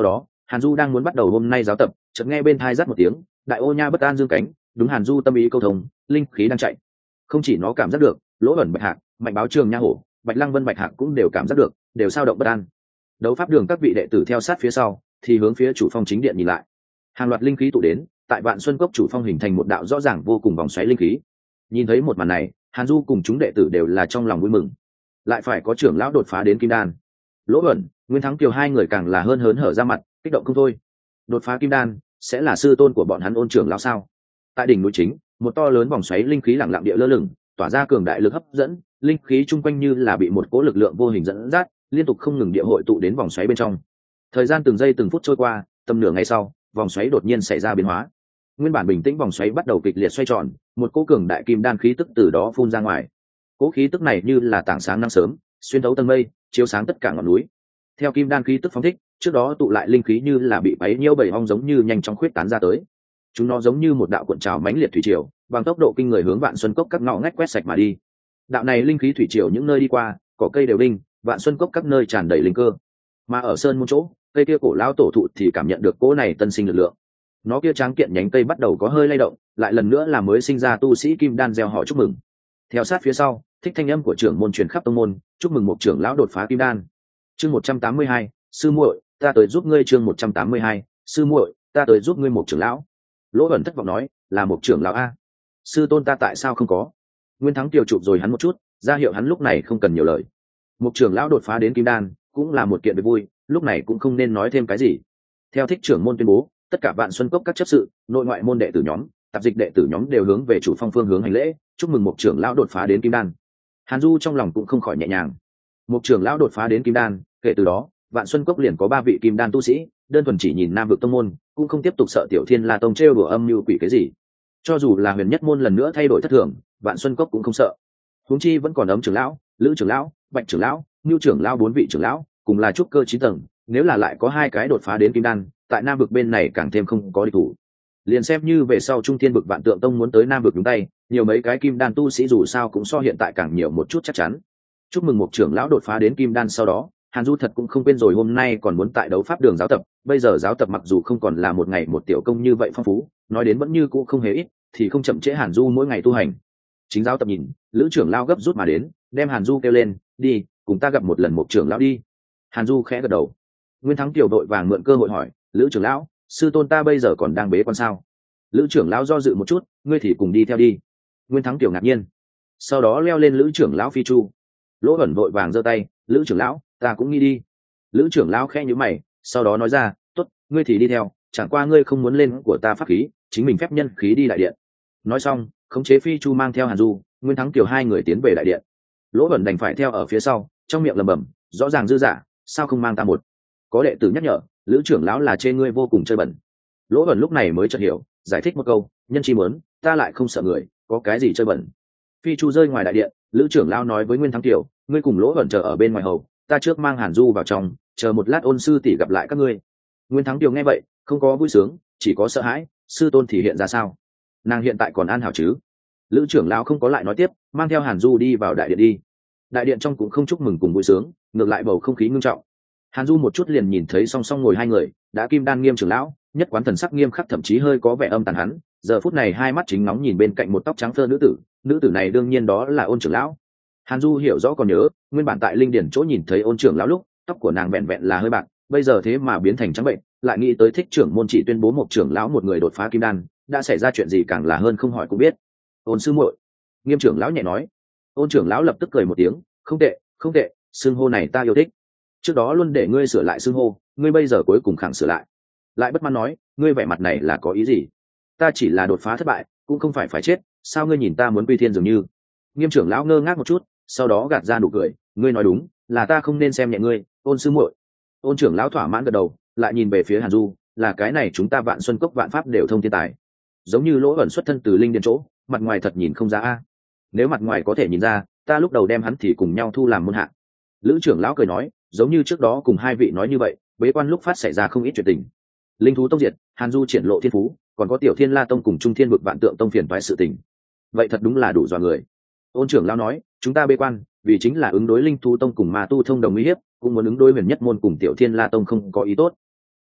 Hàn Du đang muốn bắt đầu hôm nay giáo tập, chợt nghe bên tai rắt một tiếng, đại ô nha bất an dương cánh, đúng Hàn Du tâm ý câu thông, linh khí đang chạy. Không chỉ nó cảm giác được, Lỗ ẩn Bạch Hạc, Mạnh Báo Trường Nha Hổ, Bạch Lăng Vân Bạch Hạc cũng đều cảm giác được, đều sao động bất an. Đấu pháp đường các vị đệ tử theo sát phía sau, thì hướng phía chủ phong chính điện nhìn lại. Hàng loạt linh khí tụ đến, tại Vạn Xuân Cốc chủ phong hình thành một đạo rõ ràng vô cùng vòng xoáy linh khí. Nhìn thấy một màn này, Hàn Du cùng chúng đệ tử đều là trong lòng vui mừng. Lại phải có trưởng lão đột phá đến kim đan. Lỗ ẩn, Nguyên Thắng Kiều hai người càng là hơn hớn hở ra mặt, kích động không thôi. Đột phá kim đan sẽ là sư tôn của bọn hắn Ôn trưởng lão sao? Tại đỉnh núi chính, một to lớn vòng xoáy linh khí lặng lặng địa lơ lửng, tỏa ra cường đại lực hấp dẫn, linh khí chung quanh như là bị một cỗ lực lượng vô hình dẫn dắt, liên tục không ngừng địa hội tụ đến vòng xoáy bên trong. Thời gian từng giây từng phút trôi qua, tầm nửa ngày sau, vòng xoáy đột nhiên xảy ra biến hóa. Nguyên bản bình tĩnh vòng xoáy bắt đầu kịch liệt xoay tròn, một cỗ cường đại kim đan khí tức từ đó phun ra ngoài. Cỗ khí tức này như là tảng sáng nắng sớm, xuyên thấu tầng mây, chiếu sáng tất cả ngọn núi. Theo kim đan khí tức phóng thích, trước đó tụ lại linh khí như là bị bấy nhiêu bầy ong giống như nhanh chóng khuyết tán ra tới. Chúng nó giống như một đạo cuộn trào mãnh liệt thủy triều, bằng tốc độ kinh người hướng Vạn Xuân Cốc các ngõ ngách quét sạch mà đi. Đạo này linh khí thủy triều những nơi đi qua, cỏ cây đều đinh, Vạn Xuân Cốc các nơi tràn đầy linh cơ. Mà ở sơn môn chỗ, cây kia cổ lão tổ thụ thì cảm nhận được cỗ này tân sinh lực lượng. Nó kia tráng kiện nhánh cây bắt đầu có hơi lay động, lại lần nữa là mới sinh ra tu sĩ kim đan gieo họ chúc mừng. Theo sát phía sau, thích thanh âm của trưởng môn truyền khắp tông môn, chúc mừng một trưởng lão đột phá kim đan. Chương 182, sư muội, ta tới giúp ngươi. Chương 182, sư muội, ta tới giúp ngươi một trưởng lão. Lỗ ẩn thất vọng nói, là một trưởng lão a? Sư tôn ta tại sao không có? Nguyên Thắng Kiều chụp rồi hắn một chút, ra hiệu hắn lúc này không cần nhiều lời. Một trưởng lão đột phá đến kim đan, cũng là một kiện việc vui, lúc này cũng không nên nói thêm cái gì. Theo thích trưởng môn tuyên bố, tất cả Vạn Xuân Cốc các chấp sự, nội ngoại môn đệ tử nhóm, tạp dịch đệ tử nhóm đều hướng về chủ phong phương hướng hành lễ, chúc mừng một trưởng lão đột phá đến kim đan. Hàn Du trong lòng cũng không khỏi nhẹ nhàng. Một trưởng lão đột phá đến kim đan, kể từ đó, Vạn Xuân Cốc liền có 3 vị kim đan tu sĩ, đơn thuần chỉ nhìn Nam vực tông môn, cũng không tiếp tục sợ Tiểu Thiên La tông trêu đùa âm mưu quỷ cái gì. Cho dù là Huyền Nhất môn lần nữa thay đổi thất thường, Vạn Xuân Cốc cũng không sợ. Huống chi vẫn còn Ấm trưởng lão, Lữ trưởng lão, Bạch trưởng lão, Nưu trưởng lão 4 vị trưởng lão, cùng là trúc cơ 9 tầng, nếu là lại có 2 cái đột phá đến kim đan, tại Nam vực bên này càng thêm không có địch thủ. Liền xem như về sau Trung Thiên vực Vạn Tượng tông muốn tới Nam vực nhúng tay, nhiều mấy cái kim đan tu sĩ dù sao cũng so hiện tại càng nhiều một chút chắc chắn. Chúc mừng một trưởng lão đột phá đến kim đan sau đó, Hàn Du thật cũng không quên rồi hôm nay còn muốn tại đấu pháp đường giáo tập, bây giờ giáo tập mặc dù không còn là một ngày một tiểu công như vậy phong phú, nói đến vẫn như cũ không hề ít, thì không chậm trễ Hàn Du mỗi ngày tu hành. Chính giáo tập nhìn, Lữ trưởng lão gấp rút mà đến, đem Hàn Du kêu lên, đi, cùng ta gặp một lần một trưởng lão đi. Hàn Du khẽ gật đầu. Nguyên Thắng Kiều đội vàng mượn cơ hội hỏi, Lữ trưởng lão, sư tôn ta bây giờ còn đang bế quan sao? Lữ trưởng lão do dự một chút, ngươi thì cùng đi theo đi. Nguyên Thắng Kiều ngạc nhiên, sau đó leo lên Lữ trưởng lão phi chu. Lỗ ẩn vội vàng giơ tay, Lữ trưởng lão, ta cũng nghĩ đi. Lữ trưởng lão khẽ nhíu mày, sau đó nói ra, tốt, ngươi thì đi theo, chẳng qua ngươi không muốn lên của ta pháp khí, chính mình phép nhân khí đi đại điện. Nói xong, khống chế phi chu mang theo Hàn Du, Nguyên Thắng Kiều hai người tiến về đại điện. Lỗ ẩn đành phải theo ở phía sau, trong miệng lẩm bẩm, rõ ràng dư giả, sao không mang ta một? Có đệ tử nhắc nhở, Lữ trưởng lão là chê ngươi vô cùng chơi bẩn. Lỗ ẩn lúc này mới chợt hiểu, giải thích một câu, nhân chi muốn, ta lại không sợ người, có cái gì chơi bẩn? Phi chu rơi ngoài đại điện, Lữ trưởng lão nói với Nguyên Thắng Kiều, ngươi cùng Lỗ ẩn chờ ở bên ngoài hầu, ta trước mang Hàn Du vào trong, chờ một lát Ôn sư tỷ gặp lại các ngươi. Nguyên Thắng Kiều nghe vậy, không có vui sướng, chỉ có sợ hãi, sư tôn thì hiện ra sao? Nàng hiện tại còn an hảo chứ? Lữ trưởng lão không có lại nói tiếp, mang theo Hàn Du đi vào đại điện đi. Đại điện trong cũng không chúc mừng cùng vui sướng, ngược lại bầu không khí ngưng trọng. Hàn Du một chút liền nhìn thấy song song ngồi hai người, đã kim đan Nghiêm trưởng lão, nhất quán thần sắc nghiêm khắc thậm chí hơi có vẻ âm tàn hắn, giờ phút này hai mắt chính nóng nhìn bên cạnh một tóc trắng phơ nữ tử này đương nhiên đó là Ôn trưởng lão. Hàn Du hiểu rõ còn nhớ, nguyên bản tại linh điển chỗ nhìn thấy Ôn trưởng lão lúc, tóc của nàng vẹn vẹn là hơi bạc, bây giờ thế mà biến thành trắng bệnh, lại nghĩ tới thích trưởng môn chỉ tuyên bố một trưởng lão một người đột phá kim đan, đã xảy ra chuyện gì càng là hơn không hỏi cũng biết. Ôn sư muội, Nghiêm trưởng lão nhẹ nói. Ôn trưởng lão lập tức cười một tiếng, không tệ, không tệ, xưng hô này ta yêu thích. Trước đó luôn để ngươi sửa lại xưng hô, ngươi bây giờ cuối cùng khẳng sửa lại bất mãn nói, ngươi vẻ mặt này là có ý gì? Ta chỉ là đột phá thất bại, cũng không phải chết, sao ngươi nhìn ta muốn quy thiên dường như? Nghiêm trưởng lão ngơ ngác một chút, sau đó gạt ra nụ cười, ngươi nói đúng, là ta không nên xem nhẹ ngươi, Ôn sư muội. Ôn trưởng lão thỏa mãn gật đầu, lại nhìn về phía Hàn Du, là cái này chúng ta Vạn Xuân Cốc vạn pháp đều thông thiên tài, giống như Lỗ ẩn xuất thân từ linh điền chỗ, mặt ngoài thật nhìn không ra a. Nếu mặt ngoài có thể nhìn ra, ta lúc đầu đem hắn thì cùng nhau thu làm môn hạ. Lữ trưởng lão cười nói, giống như trước đó cùng hai vị nói như vậy, bế quan lúc phát xảy ra không ít chuyện tình. Linh thú tông diệt, Hàn Du triển lộ thiên phú, còn có Tiểu Thiên La tông cùng Trung Thiên vực Vạn Tượng tông phiền toái sự tình. Vậy thật đúng là đủ dọa người. Ôn trưởng lão nói, chúng ta bế quan, vì chính là ứng đối Linh thú tông cùng Ma tu thông đồng uy hiếp, cũng muốn ứng đối Huyền Nhất môn cùng Tiểu Thiên La tông không có ý tốt.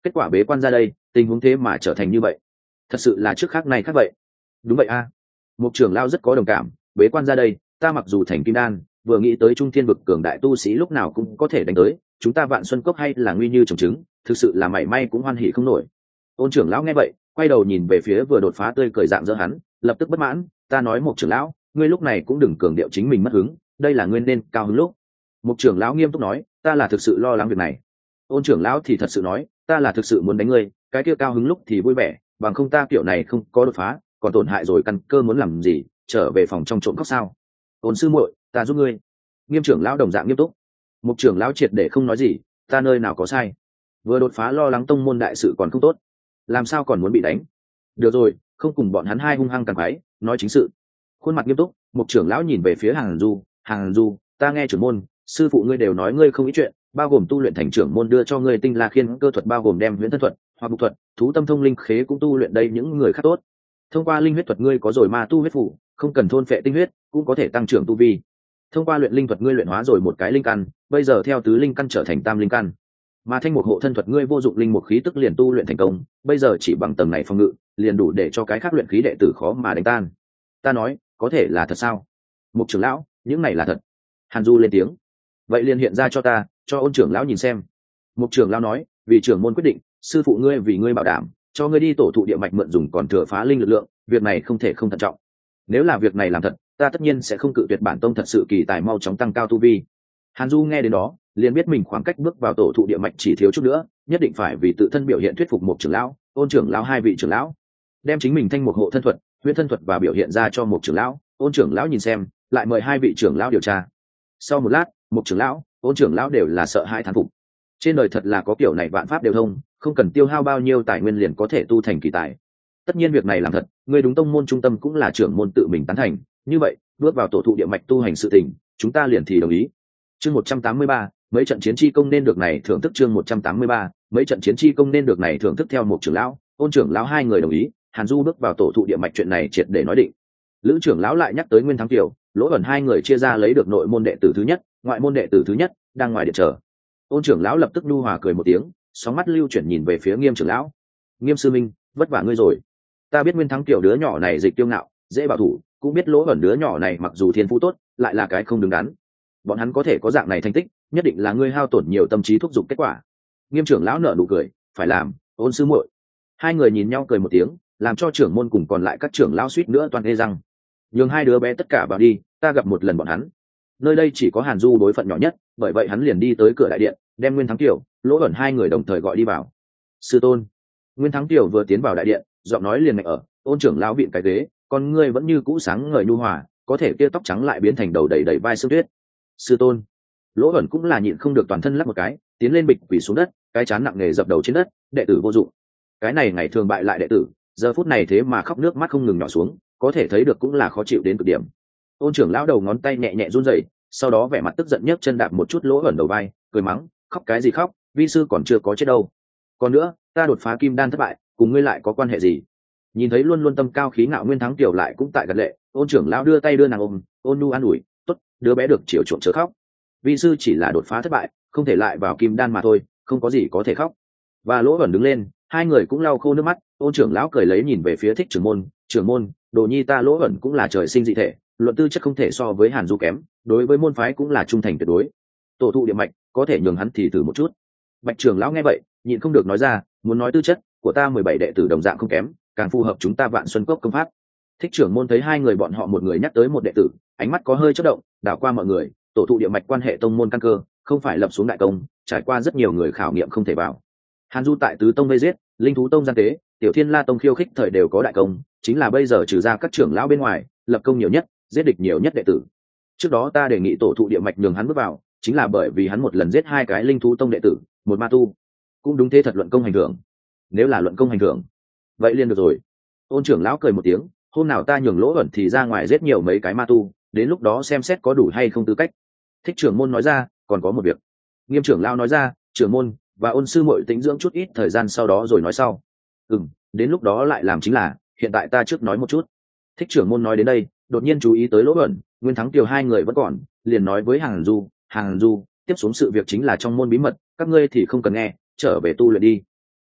kết quả bế quan ra đây tình huống thế mà trở thành như vậy, thật sự là trước khác này khác vậy. Đúng vậy a. Mục trưởng lão rất có đồng cảm, bế quan ra đây ta mặc dù thành kim đan, vừa nghĩ tới trung thiên vực cường đại tu sĩ lúc nào cũng có thể đánh tới, chúng ta Vạn Xuân Cốc hay là nguy như trồng trứng, thực sự là mảy may cũng hoan hỉ không nổi. Ôn trưởng lão nghe vậy quay đầu nhìn về phía vừa đột phá tươi cười dạng dỡ hắn, lập tức bất mãn, ta nói Mục trưởng lão, ngươi lúc này cũng đừng cường điệu chính mình mất hứng, đây là ngươi nên cao hứng lúc. Mục trưởng lão nghiêm túc nói, ta là thực sự lo lắng việc này. Ôn trưởng lão thì thật sự nói, ta là thực sự muốn đánh ngươi, cái kia cao hứng lúc thì vui vẻ, bằng không ta kiểu này không có đột phá còn tổn hại rồi căn cơ muốn làm gì, trở về phòng trong trộm cóc sao. Ôn sư muội, ta giúp ngươi. Nghiêm trưởng lão đồng dạng nghiêm túc. Mục trưởng lão triệt để không nói gì, ta nơi nào có sai, vừa đột phá lo lắng tông môn đại sự còn không tốt, làm sao còn muốn bị đánh. Được rồi, không cùng bọn hắn hai hung hăng càng quái, nói chính sự. Khuôn mặt nghiêm túc, mục trưởng lão nhìn về phía Hàng Du, ta nghe trưởng môn sư phụ ngươi đều nói ngươi không ít chuyện, bao gồm tu luyện thành trưởng môn đưa cho ngươi tinh la khiên cơ thuật, bao gồm đem huyễn thân thuật hoặc bục thuật, thú tâm thông linh khế cũng tu luyện đây những người khác tốt. Thông qua linh huyết thuật ngươi có rồi ma tu huyết phủ, không cần thôn phệ tinh huyết cũng có thể tăng trưởng tu vi. Thông qua luyện linh thuật ngươi luyện hóa rồi một cái linh căn, bây giờ theo tứ linh căn trở thành tam linh căn. Mà thanh mục hộ thân thuật ngươi vô dụng linh mục khí tức liền tu luyện thành công, bây giờ chỉ bằng tầng này phòng ngự liền đủ để cho cái khác luyện khí đệ tử khó mà đánh tan. Ta nói có thể là thật sao? Mục trưởng lão, những này là thật. Hàn Du lên tiếng. Vậy liền hiện ra cho ta, cho Ôn trưởng lão nhìn xem. Mục trưởng lão nói, vì trưởng môn quyết định, sư phụ ngươi vì ngươi bảo đảm, cho ngươi đi tổ thụ địa mạch mượn dùng còn thừa phá linh lực lượng, việc này không thể không thận trọng. Nếu là việc này làm thật, ta tất nhiên sẽ không cự tuyệt bản tông thật sự kỳ tài mau chóng tăng cao tu vi. Hàn Du nghe đến đó liền biết mình khoảng cách bước vào tổ thụ địa mạch chỉ thiếu chút nữa, nhất định phải vì tự thân biểu hiện thuyết phục Mục trưởng lão, Ôn trưởng lão hai vị trưởng lão, đem chính mình thanh mục hộ thân thuật, huyễn thân thuật và biểu hiện ra cho Mục trưởng lão, Ôn trưởng lão nhìn xem, lại mời hai vị trưởng lão điều tra. Sau một lát, Mục trưởng lão, Ôn trưởng lão đều là sợ hãi thán phục. Trên đời thật là có kiểu này vạn pháp đều thông, không cần tiêu hao bao nhiêu tài nguyên liền có thể tu thành kỳ tài. Tất nhiên việc này làm thật, người đúng tông môn trung tâm cũng là trưởng môn tự mình tán thành, như vậy bước vào tổ thụ địa mạch tu hành sự tình, chúng ta liền thì đồng ý. Chương 183, mấy trận chiến chi công nên được này thưởng thức. Chương 183, mấy trận chiến chi công nên được này thưởng thức. Theo Mục trưởng lão, Ôn trưởng lão hai người đồng ý, Hàn Du bước vào tổ thụ địa mạch chuyện này triệt để nói định. Lữ trưởng lão lại nhắc tới Nguyên Thắng Kiều, Lỗ Ẩn hai người chia ra lấy được nội môn đệ tử thứ nhất, ngoại môn đệ tử thứ nhất, đang ngoài điện chờ. Ôn trưởng lão lập tức nhu hòa cười một tiếng, sóng mắt lưu chuyển nhìn về phía Nghiêm trưởng lão. Nghiêm sư minh, vất vả ngươi rồi. Ta biết Nguyên Thắng Kiều đứa nhỏ này dịch tiêu ngạo, dễ bảo thủ, cũng biết Lỗ Ẩn đứa nhỏ này mặc dù thiên phú tốt, lại là cái không đứng đắn. Bọn hắn có thể có dạng này thành tích, nhất định là ngươi hao tổn nhiều tâm trí thúc giục kết quả. Nghiêm trưởng lão nở nụ cười, phải làm, Ôn sư muội. Hai người nhìn nhau cười một tiếng, làm cho trưởng môn cùng còn lại các trưởng lão suýt nữa toàn ghê răng. Nhường hai đứa bé tất cả vào đi, ta gặp một lần bọn hắn. Nơi đây chỉ có Hàn Du đối phận nhỏ nhất, bởi vậy hắn liền đi tới cửa đại điện, đem Nguyên Thắng Kiều, Lỗ Ẩn hai người đồng thời gọi đi vào. Sư tôn. Nguyên Thắng Kiều vừa tiến vào đại điện, giọng nói liền mạnh ở, Ôn trưởng lão vịn cái ghế, con ngươi vẫn như cũ sáng ngời nhu hòa, có thể kia tóc trắng lại biến thành đầu đầy đầy vai sương tuyết. Sư tôn. Lỗ Ẩn cũng là nhịn không được toàn thân lắc một cái, tiến lên bịch quỳ xuống đất, cái chán nặng nề dập đầu trên đất, đệ tử vô dụng. Cái này ngày thường bại lại đệ tử, giờ phút này thế mà khóc nước mắt không ngừng nhỏ xuống, có thể thấy được cũng là khó chịu đến cực điểm. Ôn trưởng lão đầu ngón tay nhẹ nhẹ run rẩy, sau đó vẻ mặt tức giận nhấc chân đạp một chút Lỗ Ẩn đầu vai, cười mắng, khóc cái gì khóc, vi sư còn chưa có chết đâu. Còn nữa, ta đột phá kim đan thất bại, cùng ngươi lại có quan hệ gì? Nhìn thấy luôn luôn tâm cao khí ngạo Nguyên Thắng Kiều lại cũng tại gật lệ, Ôn trưởng lão đưa tay đưa nàng ôm, ôn nhu an ủi, tốt, đứa bé được chiều chuộng chớ khóc. Vi sư chỉ là đột phá thất bại, không thể lại vào kim đan mà thôi, không có gì có thể khóc. Và Lỗ Ẩn đứng lên, hai người cũng lau khô nước mắt. Ôn trưởng lão cười lấy nhìn về phía Thích trưởng môn, đồ nhi ta Lỗ Ẩn cũng là trời sinh dị thể, luận tư chất không thể so với Hàn Du kém, đối với môn phái cũng là trung thành tuyệt đối. Tổ thụ địa mạch có thể nhường hắn thì thử một chút. Bạch trưởng lão nghe vậy nhịn không được nói ra, muốn nói tư chất của ta 17 đệ tử đồng dạng không kém, càng phù hợp chúng ta Vạn Xuân Cốc công pháp. Thích trưởng môn thấy hai người bọn họ một người nhắc tới một đệ tử, ánh mắt có hơi chớp động, đảo qua mọi người. Tổ thụ địa mạch quan hệ tông môn căn cơ, không phải lập xuống đại công, trải qua rất nhiều người khảo nghiệm không thể vào. Hàn Du tại tứ tông vây giết, linh thú tông gian tế, tiểu thiên la tông khiêu khích thời đều có đại công, chính là bây giờ trừ ra các trưởng lão bên ngoài, lập công nhiều nhất, giết địch nhiều nhất đệ tử. Trước đó ta đề nghị tổ thụ địa mạch nhường hắn bước vào, chính là bởi vì hắn một lần giết hai cái linh thú tông đệ tử, một ma tu. Cũng đúng thế thật luận công hành thưởng. Nếu là luận công hành thưởng, vậy liền được rồi. Ôn trưởng lão cười một tiếng, hôm nào ta nhường Lỗ Ẩn thì ra ngoài giết nhiều mấy cái ma tu, đến lúc đó xem xét có đủ hay không tư cách. Thích trưởng môn nói ra, còn có một việc. Nghiêm trưởng lão nói ra, trưởng môn và Ôn sư muội tĩnh dưỡng chút ít thời gian sau đó rồi nói sau. Đến lúc đó lại làm chính là, hiện tại ta trước nói một chút. Thích trưởng môn nói đến đây, đột nhiên chú ý tới Lỗ Ẩn, Nguyên Thắng Kiều hai người vẫn còn, liền nói với Hàn Du, tiếp xuống sự việc chính là trong môn bí mật, các ngươi thì không cần nghe, trở về tu luyện đi.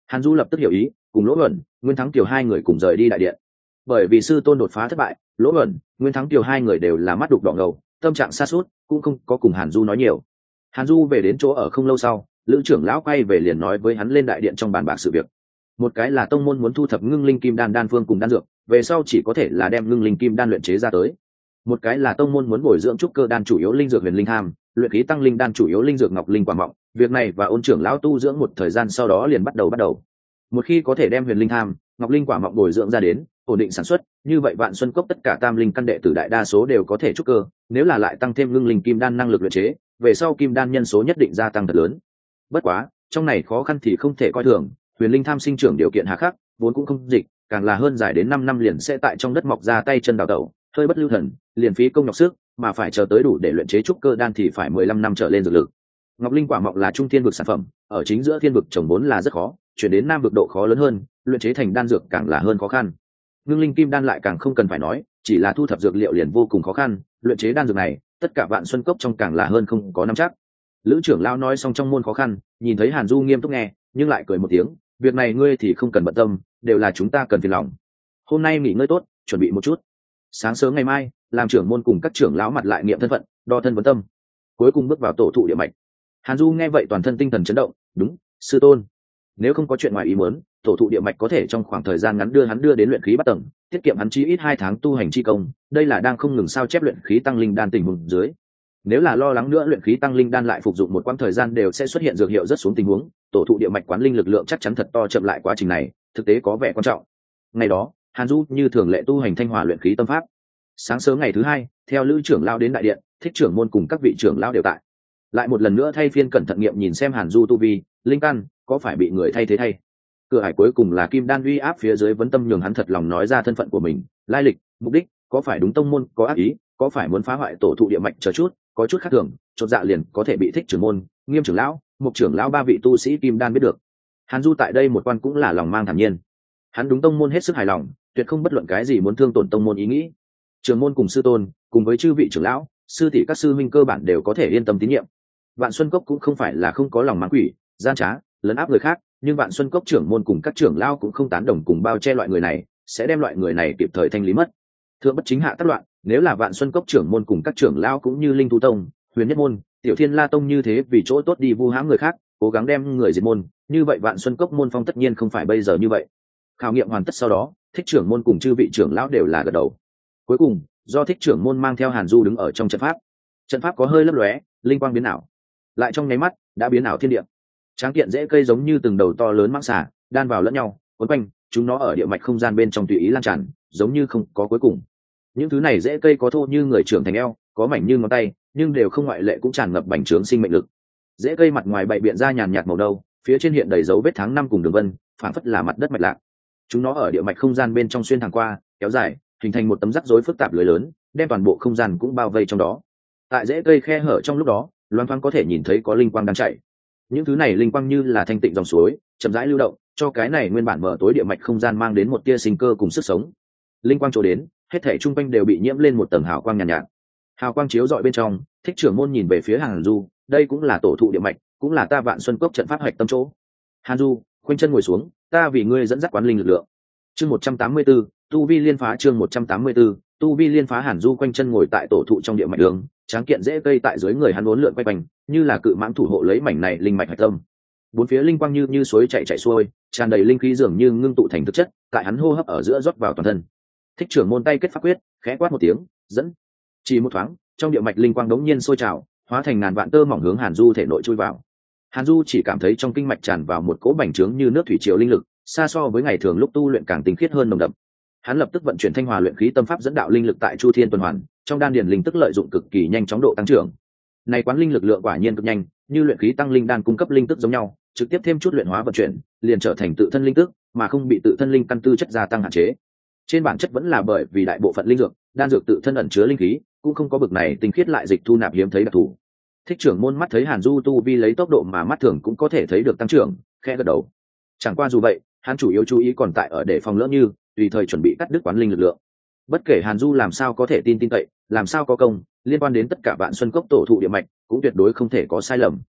Hàn Du lập tức hiểu ý, cùng Lỗ Bẩn, Nguyên Thắng Kiều hai người cùng rời đi đại điện. Bởi vì sư tôn đột phá thất bại, Lỗ Bẩn, Nguyên Thắng Kiều hai người đều là mắt đục đỏ ngầu, tâm trạng sa sút, cũng không có cùng Hàn Du nói nhiều. Hàn Du về đến chỗ ở không lâu sau, lữ trưởng lão quay về liền nói với hắn lên đại điện trong bàn bạc sự việc. Một cái là tông môn muốn thu thập ngưng linh kim đan đan phương cùng đan dược, về sau chỉ có thể là đem ngưng linh kim đan luyện chế ra tới. Một cái là tông môn muốn bồi dưỡng trúc cơ đan chủ yếu linh dược huyền linh tham, luyện khí tăng linh đan chủ yếu linh dược ngọc linh quả mọng. Việc này và ôn trưởng lão tu dưỡng một thời gian sau đó liền bắt đầu. Một khi có thể đem huyền linh tham, ngọc linh quả mọng bồi dưỡng ra đến, ổn định sản xuất, như vậy Vạn Xuân Cốc tất cả tam linh căn đệ tử đại đa số đều có thể trúc cơ, nếu là lại tăng thêm ngưng linh kim đan năng lực luyện chế, về sau kim đan nhân số nhất định gia tăng thật lớn. Bất quá, trong này khó khăn thì không thể coi thường, huyền linh tham sinh trưởng điều kiện hà khắc, vốn cũng không dịch, càng là hơn dài đến 5 năm liền sẽ tại trong đất mọc ra tay chân đào tẩu, hơi bất lưu thần, liền phí công nhọc sức, mà phải chờ tới đủ để luyện chế trúc cơ đan thì phải 15 năm trở lên dược lực. Ngọc linh quả mọng là trung thiên vực sản phẩm, ở chính giữa thiên vực trồng vốn là rất khó, chuyển đến nam vực độ khó lớn hơn, luyện chế thành đan dược càng là hơn khó khăn. Ngưng linh kim đan lại càng không cần phải nói, chỉ là thu thập dược liệu liền vô cùng khó khăn, luyện chế đan dược này, tất cả Vạn Xuân Cốc trong càng là hơn không có nắm chắc. Lữ trưởng lão nói xong trong môn khó khăn, nhìn thấy Hàn Du nghiêm túc nghe, nhưng lại cười một tiếng, việc này ngươi thì không cần bận tâm, đều là chúng ta cần phiền lòng. Hôm nay nghỉ ngơi tốt, chuẩn bị một chút. Sáng sớm ngày mai, làm trưởng môn cùng các trưởng lão mặt lại nghiệm thân phận, đo thân vấn tâm, cuối cùng bước vào tổ thụ địa mạch. Hàn Du nghe vậy toàn thân tinh thần chấn động, đúng, sư tôn. Nếu không có chuyện ngoài ý muốn, tổ thụ địa mạch có thể trong khoảng thời gian ngắn đưa hắn đến luyện khí 3 tầng, tiết kiệm hắn chí ít 2 tháng tu hành chi công, đây là đang không ngừng sao chép luyện khí tăng linh đan tình huống dưới. Nếu là lo lắng nữa luyện khí tăng linh đan lại phục dụng một quãng thời gian đều sẽ xuất hiện dược hiệu rất xuống tình huống, tổ thụ địa mạch quán linh lực lượng chắc chắn thật to chậm lại quá trình này, thực tế có vẻ quan trọng. Ngày đó, Hàn Du như thường lệ tu hành thanh hòa luyện khí tâm pháp. Sáng sớm ngày thứ hai, theo lữ trưởng lao đến đại điện, thích trưởng môn cùng các vị trưởng lao đều tại. Lại một lần nữa thay phiên cẩn thận nghiệm nhìn xem Hàn Du tu vi, linh căn có phải bị người thay thế thay. Cửa ải cuối cùng là kim đan uy áp phía dưới vấn tâm nhường hắn thật lòng nói ra thân phận của mình, lai lịch, mục đích, có phải đúng tông môn có ác ý, có phải muốn phá hoại tổ thụ địa mạch chờ chút, có chút khác thường, chột dạ liền có thể bị thích trưởng môn, nghiêm trưởng lão, mục trưởng lão ba vị tu sĩ kim đan biết được. Hàn Du tại đây một quan cũng là lòng mang thản nhiên. Hắn đúng tông môn hết sức hài lòng, tuyệt không bất luận cái gì muốn thương tổn tông môn ý nghĩ. Trưởng môn cùng sư tôn, cùng với chư vị trưởng lão, sư tỷ các sư minh cơ bản đều có thể yên tâm tín nhiệm. Vạn Xuân Cốc cũng không phải là không có lòng mãng quỷ, gian trá, lấn áp người khác, nhưng Vạn Xuân Cốc trưởng môn cùng các trưởng lão cũng không tán đồng cùng bao che loại người này, sẽ đem loại người này kịp thời thanh lý mất. Thượng bất chính hạ tất loạn, nếu là Vạn Xuân Cốc trưởng môn cùng các trưởng lão cũng như Linh Thú Tông, Huyền Nhất môn, Tiểu Thiên La Tông như thế vì chỗ tốt đi vu hãm người khác, cố gắng đem người diệt môn, như vậy Vạn Xuân Cốc môn phong tất nhiên không phải bây giờ như vậy. Khảo nghiệm hoàn tất sau đó, thích trưởng môn cùng chư vị trưởng lão đều là gật đầu. Cuối cùng, do thích trưởng môn mang theo Hàn Du đứng ở trong trận pháp. Trận pháp có hơi lấp lóe, linh quang biến ảo, lại trong nháy mắt đã biến ảo thiên địa. Tráng kiện rễ cây giống như từng đầu to lớn mãng xà, đan vào lẫn nhau, quấn quanh, chúng nó ở địa mạch không gian bên trong tùy ý lan tràn, giống như không có cuối cùng. Những thứ này rễ cây có thô như người trưởng thành eo, có mảnh như ngón tay, nhưng đều không ngoại lệ cũng tràn ngập bành trướng sinh mệnh lực. Rễ cây mặt ngoài bày biện ra nhàn nhạt màu nâu, phía trên hiện đầy dấu vết tháng năm cùng đường vân, phảng phất là mặt đất mạch lạc. Chúng nó ở địa mạch không gian bên trong xuyên thẳng qua, kéo dài, hình thành một tấm rắc rối phức tạp lưới lớn, đem toàn bộ không gian cũng bao vây trong đó. Tại rễ cây khe hở trong lúc đó, loan thoáng có thể nhìn thấy có linh quang đang chạy. Những thứ này linh quang như là thanh tịnh dòng suối, chậm rãi lưu động, cho cái này nguyên bản mở tối địa mạch không gian mang đến một tia sinh cơ cùng sức sống. Linh quang chỗ đến, hết thảy trung quanh đều bị nhiễm lên một tầng hào quang nhàn nhạt. Hào quang chiếu rọi bên trong, thích trưởng môn nhìn về phía Hàn Du, đây cũng là tổ thụ địa mạch, cũng là ta Vạn Xuân Cốc trận pháp hạch tâm chỗ. Hàn Du, khoanh chân ngồi xuống, ta vì ngươi dẫn dắt quán linh lực lượng. Chương 184, tu vi liên phá. Chương 184, tu vi liên phá. Hàn Du khoanh chân ngồi tại tổ thụ trong địa mạch đường, tráng kiện rễ cây tại dưới người hắn uốn lượn quay quanh, như là cự mãng thủ hộ lấy mảnh này linh mạch hạch tâm. Bốn phía linh quang như suối chảy xuôi, tràn đầy linh khí dường như ngưng tụ thành thực chất, tại hắn hô hấp ở giữa rót vào toàn thân. Thích trưởng môn tay kết pháp quyết, khẽ quát một tiếng, dẫn. Chỉ một thoáng, trong địa mạch linh quang đống nhiên sôi trào, hóa thành ngàn vạn tơ mỏng hướng Hàn Du thể nội chui vào. Hàn Du chỉ cảm thấy trong kinh mạch tràn vào một cỗ bành trướng như nước thủy triều linh lực, xa so với ngày thường lúc tu luyện càng tinh khiết hơn nồng đậm. Hắn lập tức vận chuyển thanh hòa luyện khí tâm pháp dẫn đạo linh lực tại Chu Thiên tuần hoàn, trong đan điền linh tức lợi dụng cực kỳ nhanh chóng độ tăng trưởng. Này quán linh lực lượng quả nhiên cực nhanh, như luyện khí tăng linh đan cung cấp linh tức giống nhau, trực tiếp thêm chút luyện hóa vận chuyển, liền trở thành tự thân linh tức, mà không bị tự thân linh căn tư chất gia tăng hạn chế. Trên bản chất vẫn là bởi vì đại bộ phận linh dược, đan dược tự thân ẩn chứa linh khí, cũng không có bực này tinh khiết lại dịch thu nạp hiếm thấy đặc thù. Thích trưởng môn mắt thấy Hàn Du tu vi lấy tốc độ mà mắt thường cũng có thể thấy được tăng trưởng, khẽ gật đầu. Chẳng qua dù vậy, hắn chủ yếu chú ý còn tại ở để phòng lỡ như tùy thời chuẩn bị cắt đứt quán linh lực lượng. Bất kể Hàn Du làm sao có thể tin cậy, làm sao có công, liên quan đến tất cả Vạn Xuân Cốc tổ thụ địa mạch, cũng tuyệt đối không thể có sai lầm.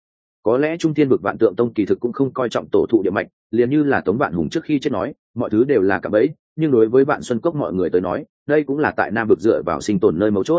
Có lẽ Trung Thiên Vực Vạn Tượng Tông kỳ thực cũng không coi trọng tổ thụ địa mạch, liền như là Tống Vạn Hùng trước khi chết nói, mọi thứ đều là cả bẫy, nhưng đối với Vạn Xuân Cốc mọi người tới nói, đây cũng là tại Nam Vực dựa vào sinh tồn nơi mấu chốt.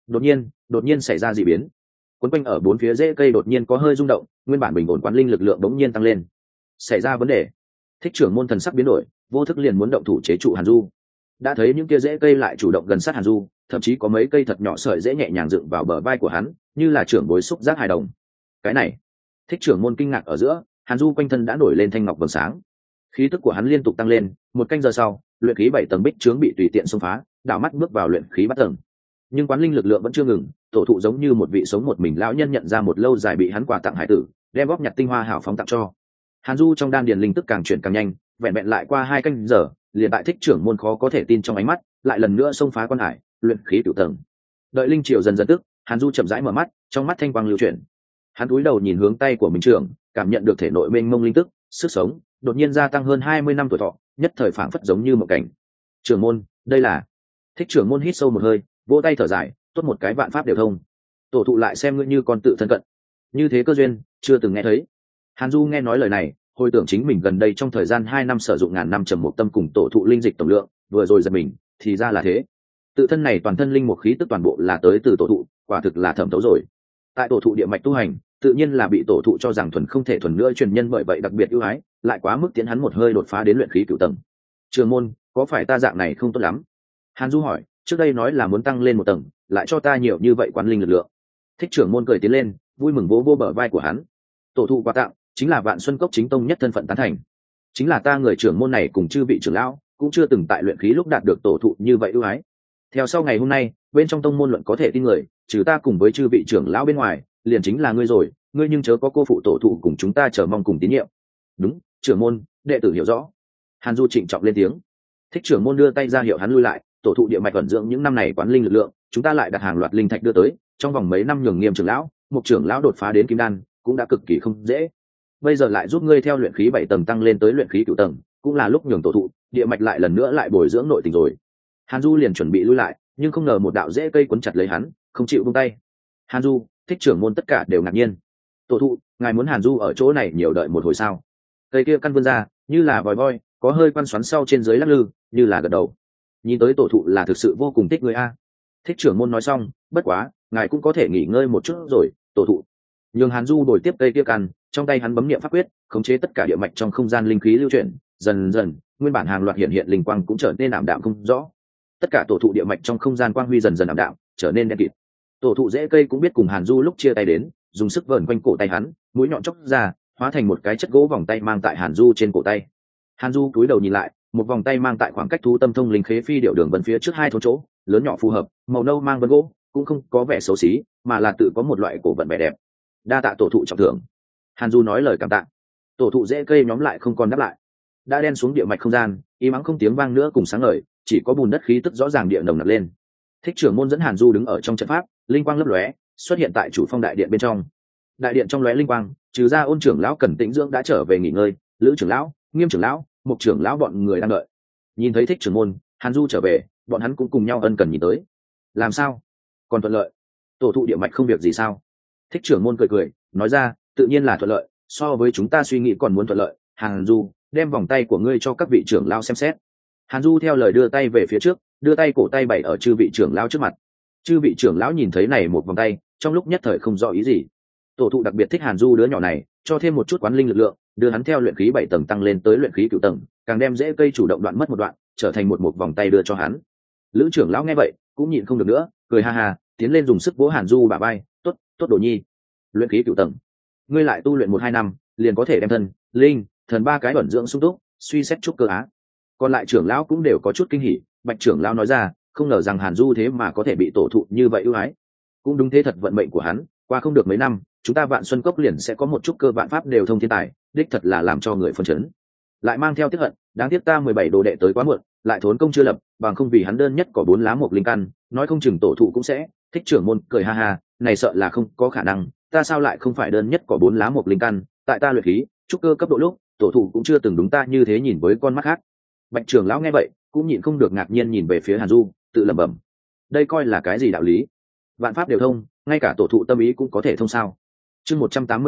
Đột nhiên xảy ra dị biến. Quấn quanh ở bốn phía rễ cây đột nhiên có hơi rung động, nguyên bản bình ổn quán linh lực lượng bỗng nhiên tăng lên. Xảy ra vấn đề. Thích trưởng môn thần sắc biến đổi, vô thức liền muốn động thủ chế trụ Hàn Du. Đã thấy những kia rễ cây lại chủ động gần sát Hàn Du, thậm chí có mấy cây thật nhỏ sợi rễ nhẹ nhàng dựng vào bờ vai của hắn, như là trưởng bối xúc giác hài đồng. Cái này, thích trưởng môn kinh ngạc ở giữa, Hàn Du quanh thân đã nổi lên thanh ngọc vầng sáng, khí tức của hắn liên tục tăng lên. Một canh giờ sau, luyện khí 7 tầng bích trướng bị tùy tiện xông phá, đảo mắt bước vào luyện khí 8 tầng. Nhưng quán linh lực lượng vẫn chưa ngừng, tổ thụ giống như một vị sống một mình lão nhân nhận ra một lâu dài bị hắn quà tặng hải tử, đem góp nhặt tinh hoa hảo phóng tặng cho Hàn Du. Trong đan điền linh tức càng chuyển càng nhanh, vẹn vẹn lại qua 2 canh giờ, liền tại thích trưởng môn khó có thể tin trong ánh mắt, lại lần nữa xông phá quan hải, luyện khí 9 tầng. Đợi linh triều dần dần tức, Hàn Du chậm rãi mở mắt, trong mắt thanh quang lưu chuyển. Hắn cúi đầu nhìn hướng tay của mình trưởng, cảm nhận được thể nội mênh mông linh tức, sức sống đột nhiên gia tăng hơn 20 năm tuổi thọ, nhất thời phảng phất giống như một cảnh. Trưởng môn, đây là... Thích trưởng môn hít sâu một hơi, vỗ tay thở dài, tốt một cái vạn pháp đều thông. Tổ thụ lại xem ngươi như con tự thân cận, như thế cơ duyên chưa từng nghe thấy. Hàn Du nghe nói lời này, hồi tưởng chính mình gần đây trong thời gian 2 năm sử dụng ngàn năm trầm mục tâm cùng tổ thụ linh dịch tổng lượng, vừa rồi giật mình, thì ra là thế. Tự thân này toàn thân linh mục khí tức toàn bộ là tới từ tổ thụ, quả thực là thẩm thấu rồi. Tại tổ thụ địa mạch tu hành, tự nhiên là bị tổ thụ cho rằng thuần không thể thuần nữa truyền nhân, bởi vậy đặc biệt ưu ái, lại quá mức tiến hắn một hơi đột phá đến luyện khí 9 tầng. Trường môn, có phải ta dạng này không tốt lắm? Hàn Du hỏi, trước đây nói là muốn tăng lên 1 tầng, lại cho ta nhiều như vậy quán linh lực lượng. Thích trưởng môn cười tiến lên, vui mừng vỗ bờ vai của hắn. Tổ thụ quà tặng chính là Vạn Xuân Cốc chính tông nhất thân phận tán thành, chính là ta người trưởng môn này cùng chư vị trưởng lão cũng chưa từng tại luyện khí lúc đạt được tổ thụ như vậy ưu ái. Theo sau ngày hôm nay, bên trong tông môn luận có thể tin người, trừ ta cùng với chư vị trưởng lão bên ngoài, liền chính là ngươi rồi. Ngươi nhưng chớ có cô phụ tổ thụ cùng chúng ta chờ mong cùng tín nhiệm. Đúng, trưởng môn, đệ tử hiểu rõ. Hàn Du trịnh trọng lên tiếng. Thích trưởng môn đưa tay ra hiệu hắn lui lại. Tổ thụ địa mạch vận dưỡng những năm này quán linh lực lượng, chúng ta lại đặt hàng loạt linh thạch đưa tới, trong vòng mấy năm nhường Nghiêm trưởng lão, Mục trưởng lão đột phá đến kim đan, cũng đã cực kỳ không dễ. Bây giờ lại giúp ngươi theo luyện khí 7 tầng tăng lên tới luyện khí 9 tầng, cũng là lúc nhường tổ thụ địa mạch lại lần nữa lại bồi dưỡng nội tình rồi. Hàn Du liền chuẩn bị lui lại, nhưng không ngờ một đạo rễ cây quấn chặt lấy hắn, không chịu buông tay. Hàn Du, thích trưởng môn tất cả đều ngạc nhiên. Tổ thụ, ngài muốn Hàn Du ở chỗ này nhiều đợi một hồi sao? Cây kia căn vươn ra, như là vòi voi, có hơi quan xoắn sau trên dưới lắc lư, như là gật đầu. Nhìn tới tổ thụ là thực sự vô cùng thích người a. Thích trưởng môn nói xong, bất quá, ngài cũng có thể nghỉ ngơi một chút rồi. Tổ thụ nhường Hàn Du đổi tiếp cây kia căn, trong tay hắn bấm niệm pháp quyết, khống chế tất cả địa mạch trong không gian linh khí lưu chuyển, dần dần, nguyên bản hàng loạt hiện hiện linh quang cũng trở nên ảm đạm không rõ. Tất cả tổ thụ địa mạch trong không gian quang huy dần dần ảm đạm, trở nên đen kịt. Tổ thụ rễ cây cũng biết cùng Hàn Du lúc chia tay đến, dùng sức vờn quanh cổ tay hắn, mũi nhọn chốc ra, hóa thành một cái chất gỗ vòng tay mang tại Hàn Du trên cổ tay. Hàn Du cúi đầu nhìn lại, một vòng tay mang tại khoảng cách thu tâm thông linh khế phi điệu đường vân phía trước 2 thốn chỗ, lớn nhỏ phù hợp, màu nâu mang vân gỗ, cũng không có vẻ xấu xí, mà là tự có một loại cổ vận vẻ đẹp. Đa tạ tổ thụ trọng thưởng. Hàn Du nói lời cảm tạ. Tổ thụ rễ cây nhóm lại không còn đáp lại, đã đen xuống địa mạch không gian, im ắng không tiếng vang nữa cùng sáng ngời, chỉ có bùn đất khí tức rõ ràng địa nồng nặc lên. Thích trưởng môn dẫn Hàn Du đứng ở trong trận pháp, linh quang lấp lóe, xuất hiện tại chủ phong đại điện bên trong. Đại điện trong lóe linh quang, trừ ra Ôn trưởng lão cần tĩnh dưỡng đã trở về nghỉ ngơi, Lữ trưởng lão, Nghiêm trưởng lão, Mục trưởng lão bọn người đang đợi. Nhìn thấy thích trưởng môn, Hàn Du trở về, bọn hắn cũng cùng nhau ân cần nhìn tới. Làm sao? Còn thuận lợi? Tổ thụ địa mạch không việc gì sao? Thích trưởng môn cười cười, nói ra, tự nhiên là thuận lợi, so với chúng ta suy nghĩ còn muốn thuận lợi. Hàn Du, đem vòng tay của ngươi cho các vị trưởng lão xem xét. Hàn Du theo lời đưa tay về phía trước, đưa tay cổ tay bày ở chư vị trưởng lão trước mặt. Chư vị trưởng lão nhìn thấy này một vòng tay, trong lúc nhất thời không rõ ý gì. Tổ thụ đặc biệt thích Hàn Du đứa nhỏ này, cho thêm một chút quán linh lực lượng, đưa hắn theo luyện khí 7 tầng tăng lên tới luyện khí 9 tầng, càng đem rễ cây chủ động đoạn mất một đoạn, trở thành một vòng tay đưa cho hắn. Lữ trưởng lão nghe vậy, cũng nhịn không được nữa, cười ha ha, tiến lên dùng sức vỗ Hàn Du bả vai, "Tốt, tốt đồ nhi. Luyện khí 9 tầng, ngươi lại tu luyện 1-2 năm, liền có thể đem thân, linh, thần 3 cái ẩn dưỡng sung túc, suy xét trúc cơ á." Còn lại trưởng lão cũng đều có chút kinh hỉ, Bạch trưởng lão nói ra, không ngờ rằng Hàn Du thế mà có thể bị tổ thụ như vậy ưu ái. Cũng đúng thế thật vận mệnh của hắn, qua không được mấy năm, chúng ta Vạn Xuân Cốc liền sẽ có một chút cơ vạn pháp đều thông thiên tài, đích thật là làm cho người phân chấn. Lại mang theo tiếc hận, đáng tiếc ta 17 đồ đệ tới quá muộn, lại thốn công chưa lập, bằng không vì hắn đơn nhất có 4 lá một linh căn, nói không chừng tổ thụ cũng sẽ. Thích trưởng môn cười ha ha, này sợ là không có khả năng, ta sao lại không phải đơn nhất có 4 lá một linh căn, tại ta luyện khí, trúc cơ cấp độ lúc, tổ thụ cũng chưa từng đúng ta như thế nhìn với con mắt khác. Bạch trưởng lão nghe vậy, cũng nhịn không được ngạc nhiên nhìn về phía Hàn Du, tự lẩm bẩm, đây coi là cái gì đạo lý? Vạn pháp đều thông, ngay cả tổ thụ tâm ý cũng có thể thông sao? Chương 185,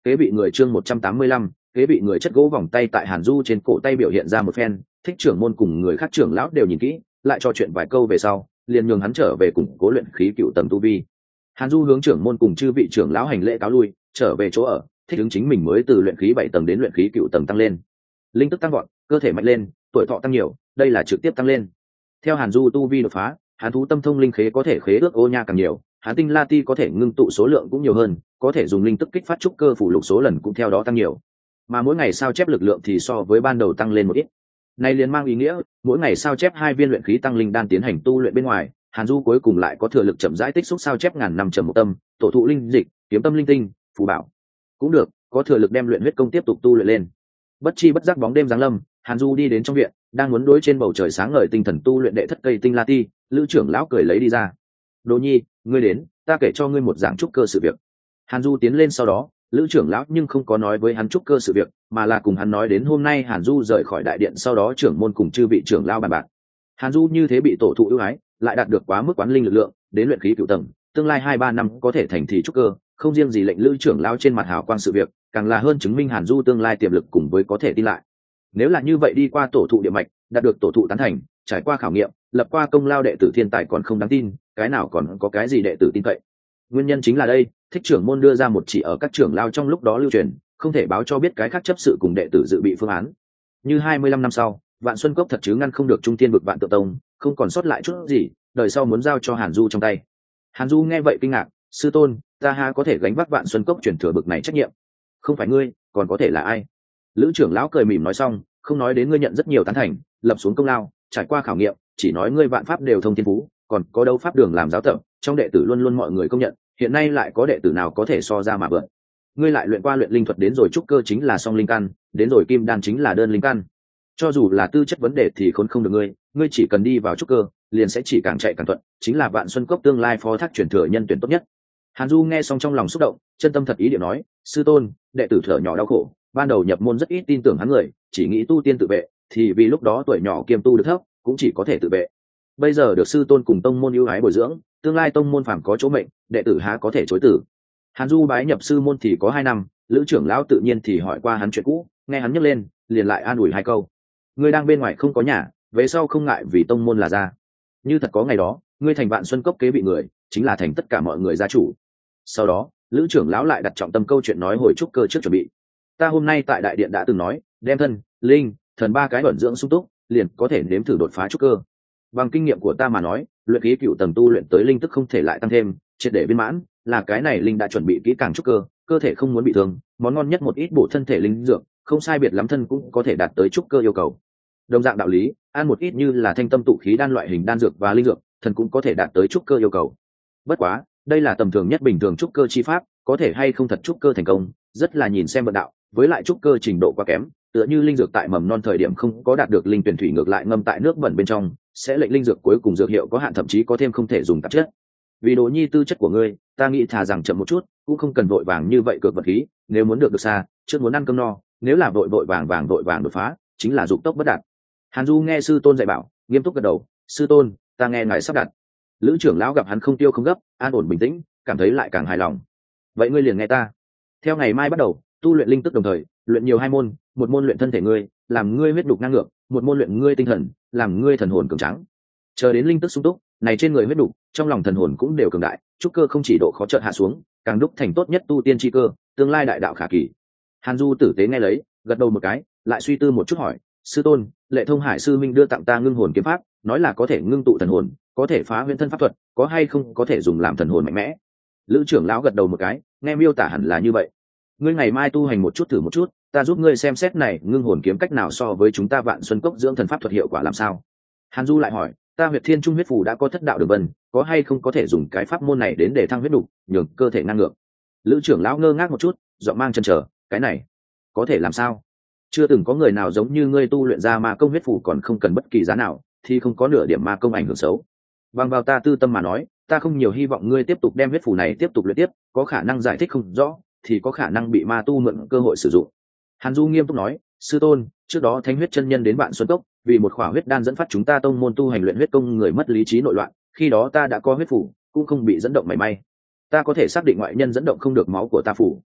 kế bị người chương 185, kế bị người chất gỗ vòng tay tại Hàn Du trên cổ tay biểu hiện ra một phen, Thích trưởng môn cùng người khác trưởng lão đều nhìn kỹ, lại trò chuyện vài câu về sau, liền nhường hắn trở về củng cố luyện khí cựu tầng tu vi. Hàn Du hướng trưởng môn cùng chư vị trưởng lão hành lễ cáo lui, trở về chỗ ở, thích ứng chính mình mới từ luyện khí 7 tầng đến luyện khí cựu tầng tăng lên. Linh tức tăng vọt, cơ thể mạnh lên, tuổi thọ tăng nhiều, đây là trực tiếp tăng lên. Theo Hàn Du tu vi đột phá, Hàn thú tâm thông linh khế có thể khế ước ô nha càng nhiều, Hàn tinh la ti có thể ngưng tụ số lượng cũng nhiều hơn, có thể dùng linh tức kích phát trúc cơ phủ lục số lần cũng theo đó tăng nhiều. Mà mỗi ngày sao chép lực lượng thì so với ban đầu tăng lên một ít. Này liền mang ý nghĩa, mỗi ngày sao chép 2 viên luyện khí tăng linh đan tiến hành tu luyện bên ngoài, Hàn Du cuối cùng lại có thừa lực chậm rãi tích xúc sao chép ngàn năm trầm một tâm, tổ thụ linh dịch, kiếm tâm linh tinh, phù bảo. Cũng được, có thừa lực đem luyện huyết công tiếp tục tu luyện lên. Bất chi bất giác bóng đêm giáng lâm, Hàn Du đi đến trong viện, đang muốn đối trên bầu trời sáng ngời tinh thần tu luyện đệ thất cây tinh la ti, Lữ trưởng lão cười lấy đi ra. "Đồ Nhi, ngươi đến, ta kể cho ngươi một dạng trúc cơ sự việc." Hàn Du tiến lên sau đó, Lữ trưởng lão nhưng không có nói với hắn trúc cơ sự việc, mà là cùng hắn nói đến hôm nay Hàn Du rời khỏi đại điện sau đó trưởng môn cùng chư vị trưởng lão bàn bạc. Hàn Du như thế bị tổ thụ ưu ái, lại đạt được quá mức quán linh lực lượng, đến luyện khí cửu tầng, tương lai 2-3 năm có thể thành thì trúc cơ, không riêng gì lệnh Lữ trưởng lão trên mặt hào quang sự việc, càng là hơn chứng minh Hàn Du tương lai tiềm lực cùng với có thể tin lại. Nếu là như vậy đi qua tổ thụ địa mạch, đạt được tổ thụ tán thành, trải qua khảo nghiệm, lập qua công lao đệ tử thiên tài còn không đáng tin, cái nào còn có cái gì đệ tử tin cậy. Nguyên nhân chính là đây, Thích trưởng môn đưa ra một chỉ ở các trưởng lao trong lúc đó lưu truyền, không thể báo cho biết cái khác chấp sự cùng đệ tử dự bị phương án. Như 25 năm sau, Vạn Xuân Cốc thật chứ ngăn không được trung tiên vực Vạn Tự Tông, không còn sót lại chút gì, đời sau muốn giao cho Hàn Du trong tay. Hàn Du nghe vậy kinh ngạc, "Sư tôn, ta ha có thể gánh vác Vạn Xuân Cốc truyền thừa bực này trách nhiệm?" "Không phải ngươi, còn có thể là ai?" Lữ trưởng lão cười mỉm nói xong, không nói đến ngươi nhận rất nhiều tán thành, lập xuống công lao, trải qua khảo nghiệm, chỉ nói ngươi vạn pháp đều thông thiên phú, còn có đấu pháp đường làm giáo tập, trong đệ tử luôn luôn mọi người công nhận, hiện nay lại có đệ tử nào có thể so ra mà vượt. Ngươi lại luyện qua luyện linh thuật đến rồi trúc cơ chính là song linh căn, đến rồi kim đan chính là đơn linh căn. Cho dù là tư chất vấn đề thì khốn không được ngươi chỉ cần đi vào trúc cơ, liền sẽ chỉ càng chạy càng thuận, chính là Vạn Xuân Cốc tương lai phó thác truyền thừa nhân tuyển tốt nhất. Hàn Du nghe xong trong lòng xúc động, chân tâm thật ý điểm nói, "Sư tôn, đệ tử thở nhỏ đau khổ, ban đầu nhập môn rất ít tin tưởng hắn người, chỉ nghĩ tu tiên tự vệ, thì vì lúc đó tuổi nhỏ kiêm tu được thấp, cũng chỉ có thể tự vệ. Bây giờ được sư tôn cùng tông môn ưu ái bồi dưỡng, tương lai tông môn phàm có chỗ mệnh, đệ tử há có thể chối từ." Hàn Du bái nhập sư môn thì có 2 năm, Lữ trưởng lão tự nhiên thì hỏi qua hắn chuyện cũ, nghe hắn nhắc lên, liền lại an ủi 2 câu. "Ngươi đang bên ngoài không có nhà, về sau không ngại vì tông môn là ra. Như thật có ngày đó, ngươi thành Vạn Xuân Cốc kế bị người, chính là thành tất cả mọi người gia chủ." Sau đó, Lữ trưởng lão lại đặt trọng tâm câu chuyện nói hồi trúc cơ trước chuẩn bị. "Ta hôm nay tại đại điện đã từng nói, đem thân, linh, thần 3 cái ẩn dưỡng sung túc, liền có thể nếm thử đột phá trúc cơ. Bằng kinh nghiệm của ta mà nói, luyện khí cựu tầng tu luyện tới linh tức không thể lại tăng thêm, triệt để viên mãn, là cái này linh đã chuẩn bị kỹ càng trúc cơ, cơ thể không muốn bị thương, món ngon nhất một ít bổ thân thể linh dược, không sai biệt lắm thân cũng có thể đạt tới trúc cơ yêu cầu. Đồng dạng đạo lý, ăn một ít như là thanh tâm tụ khí đan loại hình đan dược và linh dược, thần cũng có thể đạt tới trúc cơ yêu cầu. Bất quá, đây là tầm thường nhất bình thường trúc cơ chi pháp, có thể hay không thật trúc cơ thành công, rất là nhìn xem vận đạo, với lại trúc cơ trình độ quá kém, tựa như linh dược tại mầm non thời điểm không có đạt được linh tuyển thủy ngược lại ngâm tại nước bẩn bên trong, sẽ lệnh linh dược cuối cùng dược hiệu có hạn, thậm chí có thêm không thể dùng tạp chất. Vì Đồ Nhi tư chất của ngươi, ta nghĩ thà rằng chậm một chút, cũng không cần vội vàng như vậy cược vật khí, nếu muốn được xa, trước muốn ăn cơm no, nếu là vội vàng đột phá, chính là dục tốc bất đạt. Hàn Du nghe sư tôn dạy bảo, nghiêm túc gật đầu, "Sư tôn, ta nghe ngài sắp đặt." Lữ trưởng lão gặp hắn không tiêu không gấp, an ổn bình tĩnh, cảm thấy lại càng hài lòng. "Vậy ngươi liền nghe ta. Theo ngày mai bắt đầu, tu luyện linh tức đồng thời, luyện nhiều 2 môn, một môn luyện thân thể ngươi, làm ngươi huyết đục ngang ngược, một môn luyện ngươi tinh thần, làm ngươi thần hồn cường tráng. Chờ đến linh tức sung túc, này trên người huyết đục, trong lòng thần hồn cũng đều cường đại, trúc cơ không chỉ độ khó chợt hạ xuống, càng đúc thành tốt nhất tu tiên chi cơ, tương lai đại đạo khả kỳ." Hàn Du tử tế nghe lấy, gật đầu một cái, lại suy tư một chút hỏi, "Sư tôn, Lệ Thông Hải sư minh đưa tặng ta ngưng hồn kiếm pháp, nói là có thể ngưng tụ thần hồn, có thể phá huyễn thân pháp thuật, có hay không có thể dùng làm thần hồn mạnh mẽ?" Lữ trưởng lão gật đầu một cái, nghe miêu tả hẳn là như vậy. "Ngươi ngày mai tu hành một chút thử một chút, ta giúp ngươi xem xét này ngưng hồn kiếm cách nào so với chúng ta Vạn Xuân Cốc dưỡng thần pháp thuật hiệu quả làm sao." Hàn Du lại hỏi, "Ta huyệt thiên trung huyết phù đã có thất đạo đường vân, có hay không có thể dùng cái pháp môn này đến để thăng huyết đục, nhường cơ thể năng ngược?" Lữ trưởng lão ngơ ngác một chút, giọng mang chần chờ, "Cái này có thể làm sao? Chưa từng có người nào giống như ngươi tu luyện ra ma công huyết phù còn không cần bất kỳ giá nào, thì không có nửa điểm ma công ảnh hưởng xấu. Bằng vào ta tư tâm mà nói, ta không nhiều hy vọng ngươi tiếp tục đem huyết phù này tiếp tục luyện tiếp, có khả năng giải thích không rõ, thì có khả năng bị ma tu mượn cơ hội sử dụng." Hàn Du nghiêm túc nói, "Sư tôn, trước đó Thánh huyết chân nhân đến Vạn Xuân Cốc, vì một khỏa huyết đan dẫn phát chúng ta tông môn tu hành luyện huyết công người mất lý trí nội loạn, khi đó ta đã có huyết phù, cũng không bị dẫn động mảy may. Ta có thể xác định ngoại nhân dẫn động không được máu của ta phù."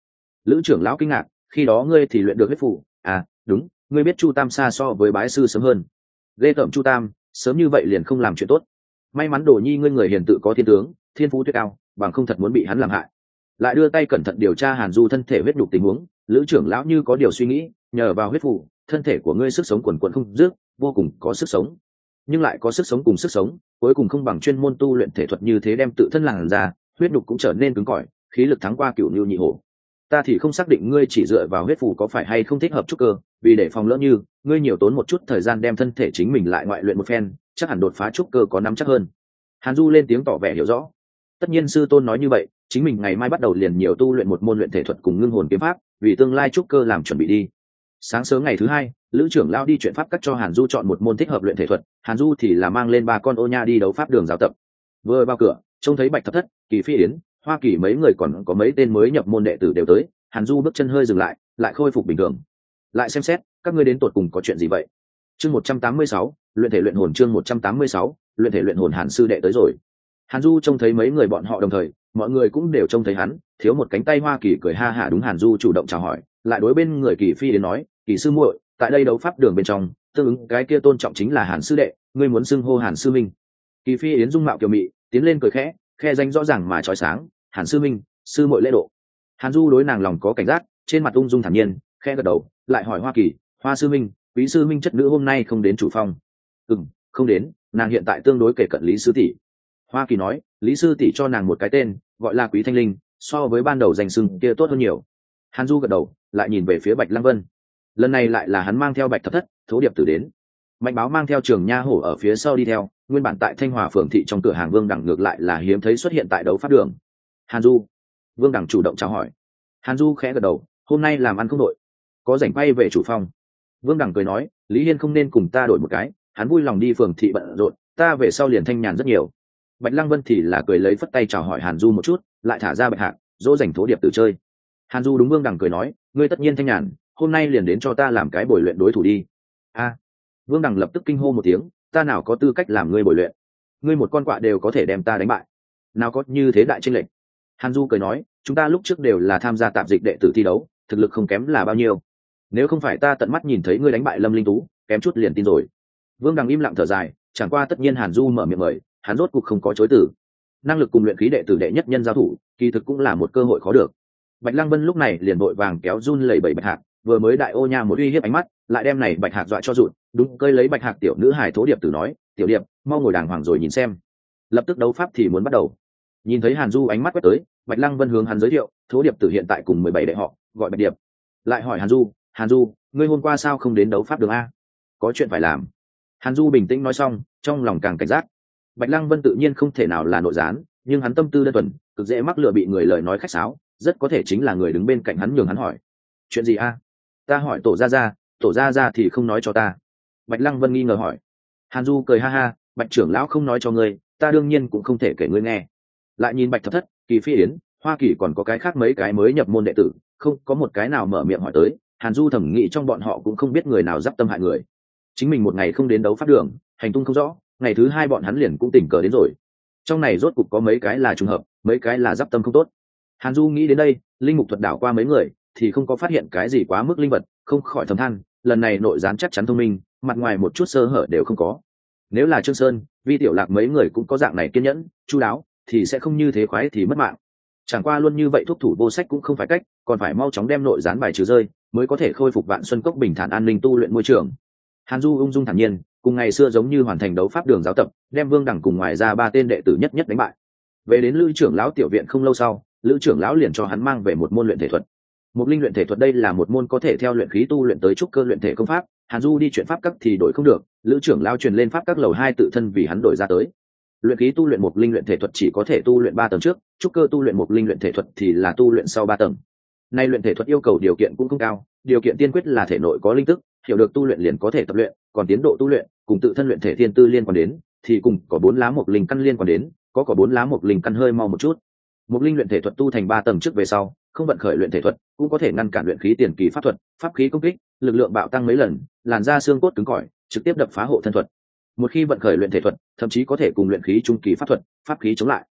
Lữ trưởng lão kinh ngạc, khi đó ngươi thì luyện được huyết phù à? Đúng, ngươi biết Chu Tam xa so với bái sư sớm hơn. Ghê tởm Chu Tam, sớm như vậy liền không làm chuyện tốt. May mắn Đồ Nhi ngươi người hiền tự có thiên tướng, thiên phú tuyệt cao, bằng không thật muốn bị hắn làm hại. Lại đưa tay cẩn thận điều tra Hàn Du thân thể huyết nhục tình huống, Lữ trưởng lão như có điều suy nghĩ, nhờ vào huyết phù, thân thể của ngươi sức sống quần quần không dứt, vô cùng có sức sống. Nhưng lại có sức sống cùng sức sống, cuối cùng không bằng chuyên môn tu luyện thể thuật như thế đem tự thân làn ra, huyết nhục cũng trở nên cứng cỏi, khí lực thắng qua Cửu Nưu Nhị Hổ. Ta thì không xác định ngươi chỉ dựa vào huyết phù có phải hay không thích hợp trúc cơ, vì để phòng lỡ như ngươi nhiều tốn một chút thời gian đem thân thể chính mình lại ngoại luyện một phen, chắc hẳn đột phá trúc cơ có nắm chắc hơn. Hàn Du lên tiếng tỏ vẻ hiểu rõ. Tất nhiên sư tôn nói như vậy, chính mình ngày mai bắt đầu liền nhiều tu luyện một môn luyện thể thuật cùng ngưng hồn kiếm pháp, vì tương lai trúc cơ làm chuẩn bị đi. Sáng sớm ngày thứ hai, Lữ trưởng lao đi chuyện pháp cắt cho Hàn Du chọn một môn thích hợp luyện thể thuật, Hàn Du thì là mang lên 3 con ô nha đi đấu pháp đường giáo tập. Vừa vào cửa, trông thấy Bạch Thập Thất, Kỳ Phi Yến, Hoa Kỳ mấy người còn có mấy tên mới nhập môn đệ tử đều tới, Hàn Du bước chân hơi dừng lại khôi phục bình thường. Lại xem xét, các ngươi đến tột cùng có chuyện gì vậy? Chương 186, luyện thể luyện hồn chương 186, luyện thể luyện hồn Hàn sư đệ tới rồi. Hàn Du trông thấy mấy người bọn họ đồng thời, mọi người cũng đều trông thấy hắn, thiếu một cánh tay Hoa Kỳ cười ha hả đúng Hàn Du chủ động chào hỏi, lại đối bên người Kỳ Phi đến nói, Kỳ sư muội, tại đây đấu pháp đường bên trong, tương ứng cái kia tôn trọng chính là Hàn sư đệ, ngươi muốn xưng hô Hàn sư minh. Kỳ Phi Yến dung mạo kiều mị, tiến lên cười khẽ, khe danh rõ ràng mà chói sáng, Hàn sư minh, sư muội lễ độ. Hàn Du đối nàng lòng có cảnh giác, trên mặt ung dung thản nhiên, khẽ gật đầu, lại hỏi Hoa Kỳ, Hoa sư minh, quý sư minh chất nữ hôm nay không đến chủ phong? Không đến, nàng hiện tại tương đối kể cận Lý sư tỷ. Hoa Kỳ nói, Lý sư tỷ cho nàng một cái tên, gọi là Quý Thanh Linh, so với ban đầu danh xưng kia tốt hơn nhiều. Hàn Du gật đầu, lại nhìn về phía Bạch Lăng Vân. Lần này lại là hắn mang theo Bạch Thập Thất, Thố Điệp Tử đến. Mạnh Báo mang theo Trường Nha Hổ ở phía sau đi theo, nguyên bản tại Thanh Hòa phường thị trong cửa hàng Vương Đẳng ngược lại là hiếm thấy xuất hiện tại đấu pháp đường. Hàn Du. Vương Đẳng chủ động chào hỏi. Hàn Du khẽ gật đầu, hôm nay làm ăn không đội, có rảnh quay về chủ phòng. Vương Đẳng cười nói, Lý Hiên không nên cùng ta đổi một cái, hắn vui lòng đi phường thị bận rộn, ta về sau liền thanh nhàn rất nhiều. Bạch Lăng Vân thì là cười lấy phất tay chào hỏi Hàn Du một chút, lại thả ra Bạch Hạc, dỗ dành Thố Điệp Tử chơi. Hàn Du đúng Vương Đẳng cười nói, ngươi tất nhiên thanh nhàn, hôm nay liền đến cho ta làm cái bồi luyện đối thủ đi. Vương Đẳng lập tức kinh hô một tiếng, ta nào có tư cách làm ngươi bồi luyện, ngươi một con quạ đều có thể đem ta đánh bại, nào có như thế đại chênh lệch. Hàn Du cười nói, chúng ta lúc trước đều là tham gia tạp dịch đệ tử thi đấu, thực lực không kém là bao nhiêu, nếu không phải ta tận mắt nhìn thấy ngươi đánh bại Lâm Linh Tú, kém chút liền tin rồi. Vương Đằng im lặng thở dài, chẳng qua tất nhiên Hàn Du mở miệng mời, hắn rốt cuộc không có chối từ. Năng lực cùng luyện khí đệ tử đệ nhất nhân giao thủ, kỳ thực cũng là một cơ hội khó được. Bạch Lăng Vân lúc này liền vội vàng kéo run lẩy bẩy Bạch Hạc, vừa mới đại ô nha một uy hiếp ánh mắt, lại đem này Bạch Hạc dọa cho rụt, đúng cơi lấy Bạch Hạc tiểu nữ hài Thố Điệp Tử nói, tiểu Điệp, mau ngồi đàng hoàng rồi nhìn xem. Lập tức đấu pháp thì muốn bắt đầu. Nhìn thấy Hàn Du ánh mắt quét tới, Bạch Lăng Vân hướng hắn giới thiệu, Thố Điệp Tử hiện tại cùng 17 đệ họ, gọi Bạch Điệp. Lại hỏi Hàn Du, ngươi hôm qua sao không đến đấu pháp đường a? Có chuyện phải làm. Hàn Du bình tĩnh nói xong, trong lòng càng cảnh giác. Bạch Lăng Vân tự nhiên không thể nào là nội gián, nhưng hắn tâm tư đơn thuần, cực dễ mắc lừa bị người lời nói khách sáo, rất có thể chính là người đứng bên cạnh hắn nhường hắn hỏi. Chuyện gì a? Ta hỏi tổ gia gia thì không nói cho ta. Bạch Lăng Vân nghi ngờ hỏi. Hàn Du cười ha ha, Bạch trưởng lão không nói cho ngươi, ta đương nhiên cũng không thể kể ngươi nghe. Lại nhìn Bạch Thập Thất, Kỳ Phi Yến, Hoa Kỳ còn có cái khác mấy cái mới nhập môn đệ tử, không có một cái nào mở miệng hỏi tới. Hàn Du thẩm nghĩ trong bọn họ cũng không biết người nào giáp tâm hại người. Chính mình một ngày không đến đấu pháp đường, hành tung không rõ, ngày thứ hai bọn hắn liền cũng tình cờ đến rồi. Trong này rốt cục có mấy cái là trùng hợp, mấy cái là giáp tâm không tốt. Hàn Du nghĩ đến đây, linh mục thuật đảo qua mấy người, thì không có phát hiện cái gì quá mức linh vật, không khỏi thầm than, lần này nội gián chắc chắn thông minh, mặt ngoài một chút sơ hở đều không có. Nếu là Trương Sơn, Vi Tiểu Lạc mấy người cũng có dạng này kiên nhẫn, chu đáo, thì sẽ không như thế khoái thì mất mạng. Chẳng qua luôn như vậy thuốc thủ vô sách cũng không phải cách, còn phải mau chóng đem nội gián bài trừ rơi, mới có thể khôi phục Vạn Xuân Cốc bình thản an ninh tu luyện môi trường. Hàn Du ung dung thản nhiên, cùng ngày xưa giống như hoàn thành đấu pháp đường giáo tập, đem Vương Đẳng cùng ngoài ra 3 tên đệ tử nhất nhất đánh bại. Về đến Lữ trưởng lão tiểu viện không lâu sau, Lữ trưởng lão liền cho hắn mang về một môn luyện thể thuật. Một linh luyện thể thuật đây là một môn có thể theo luyện khí tu luyện tới trúc cơ luyện thể công pháp. Hàn Du đi chuyển pháp các thì đổi không được, Lữ trưởng lão truyền lên pháp các lầu 2 tự thân vì hắn đổi ra tới. Luyện khí tu luyện một linh luyện thể thuật chỉ có thể tu luyện 3 tầng trước, trúc cơ tu luyện một linh luyện thể thuật thì là tu luyện sau 3 tầng. Nay luyện thể thuật yêu cầu điều kiện cũng không cao, điều kiện tiên quyết là thể nội có linh tức, hiểu được tu luyện liền có thể tập luyện, còn tiến độ tu luyện cùng tự thân luyện thể thiên tư liên quan đến, thì cùng có 4 lá mộc linh căn liên quan đến, có 4 lá mộc linh căn hơi mau một chút. Một linh luyện thể thuật tu thành 3 tầng trước về sau, không vận khởi luyện thể thuật, cũng có thể ngăn cản luyện khí tiền kỳ pháp thuật, pháp khí công kích, lực lượng bạo tăng mấy lần, làn da xương cốt cứng cỏi, trực tiếp đập phá hộ thân thuật. Một khi vận khởi luyện thể thuật, thậm chí có thể cùng luyện khí trung kỳ pháp thuật, pháp khí chống lại.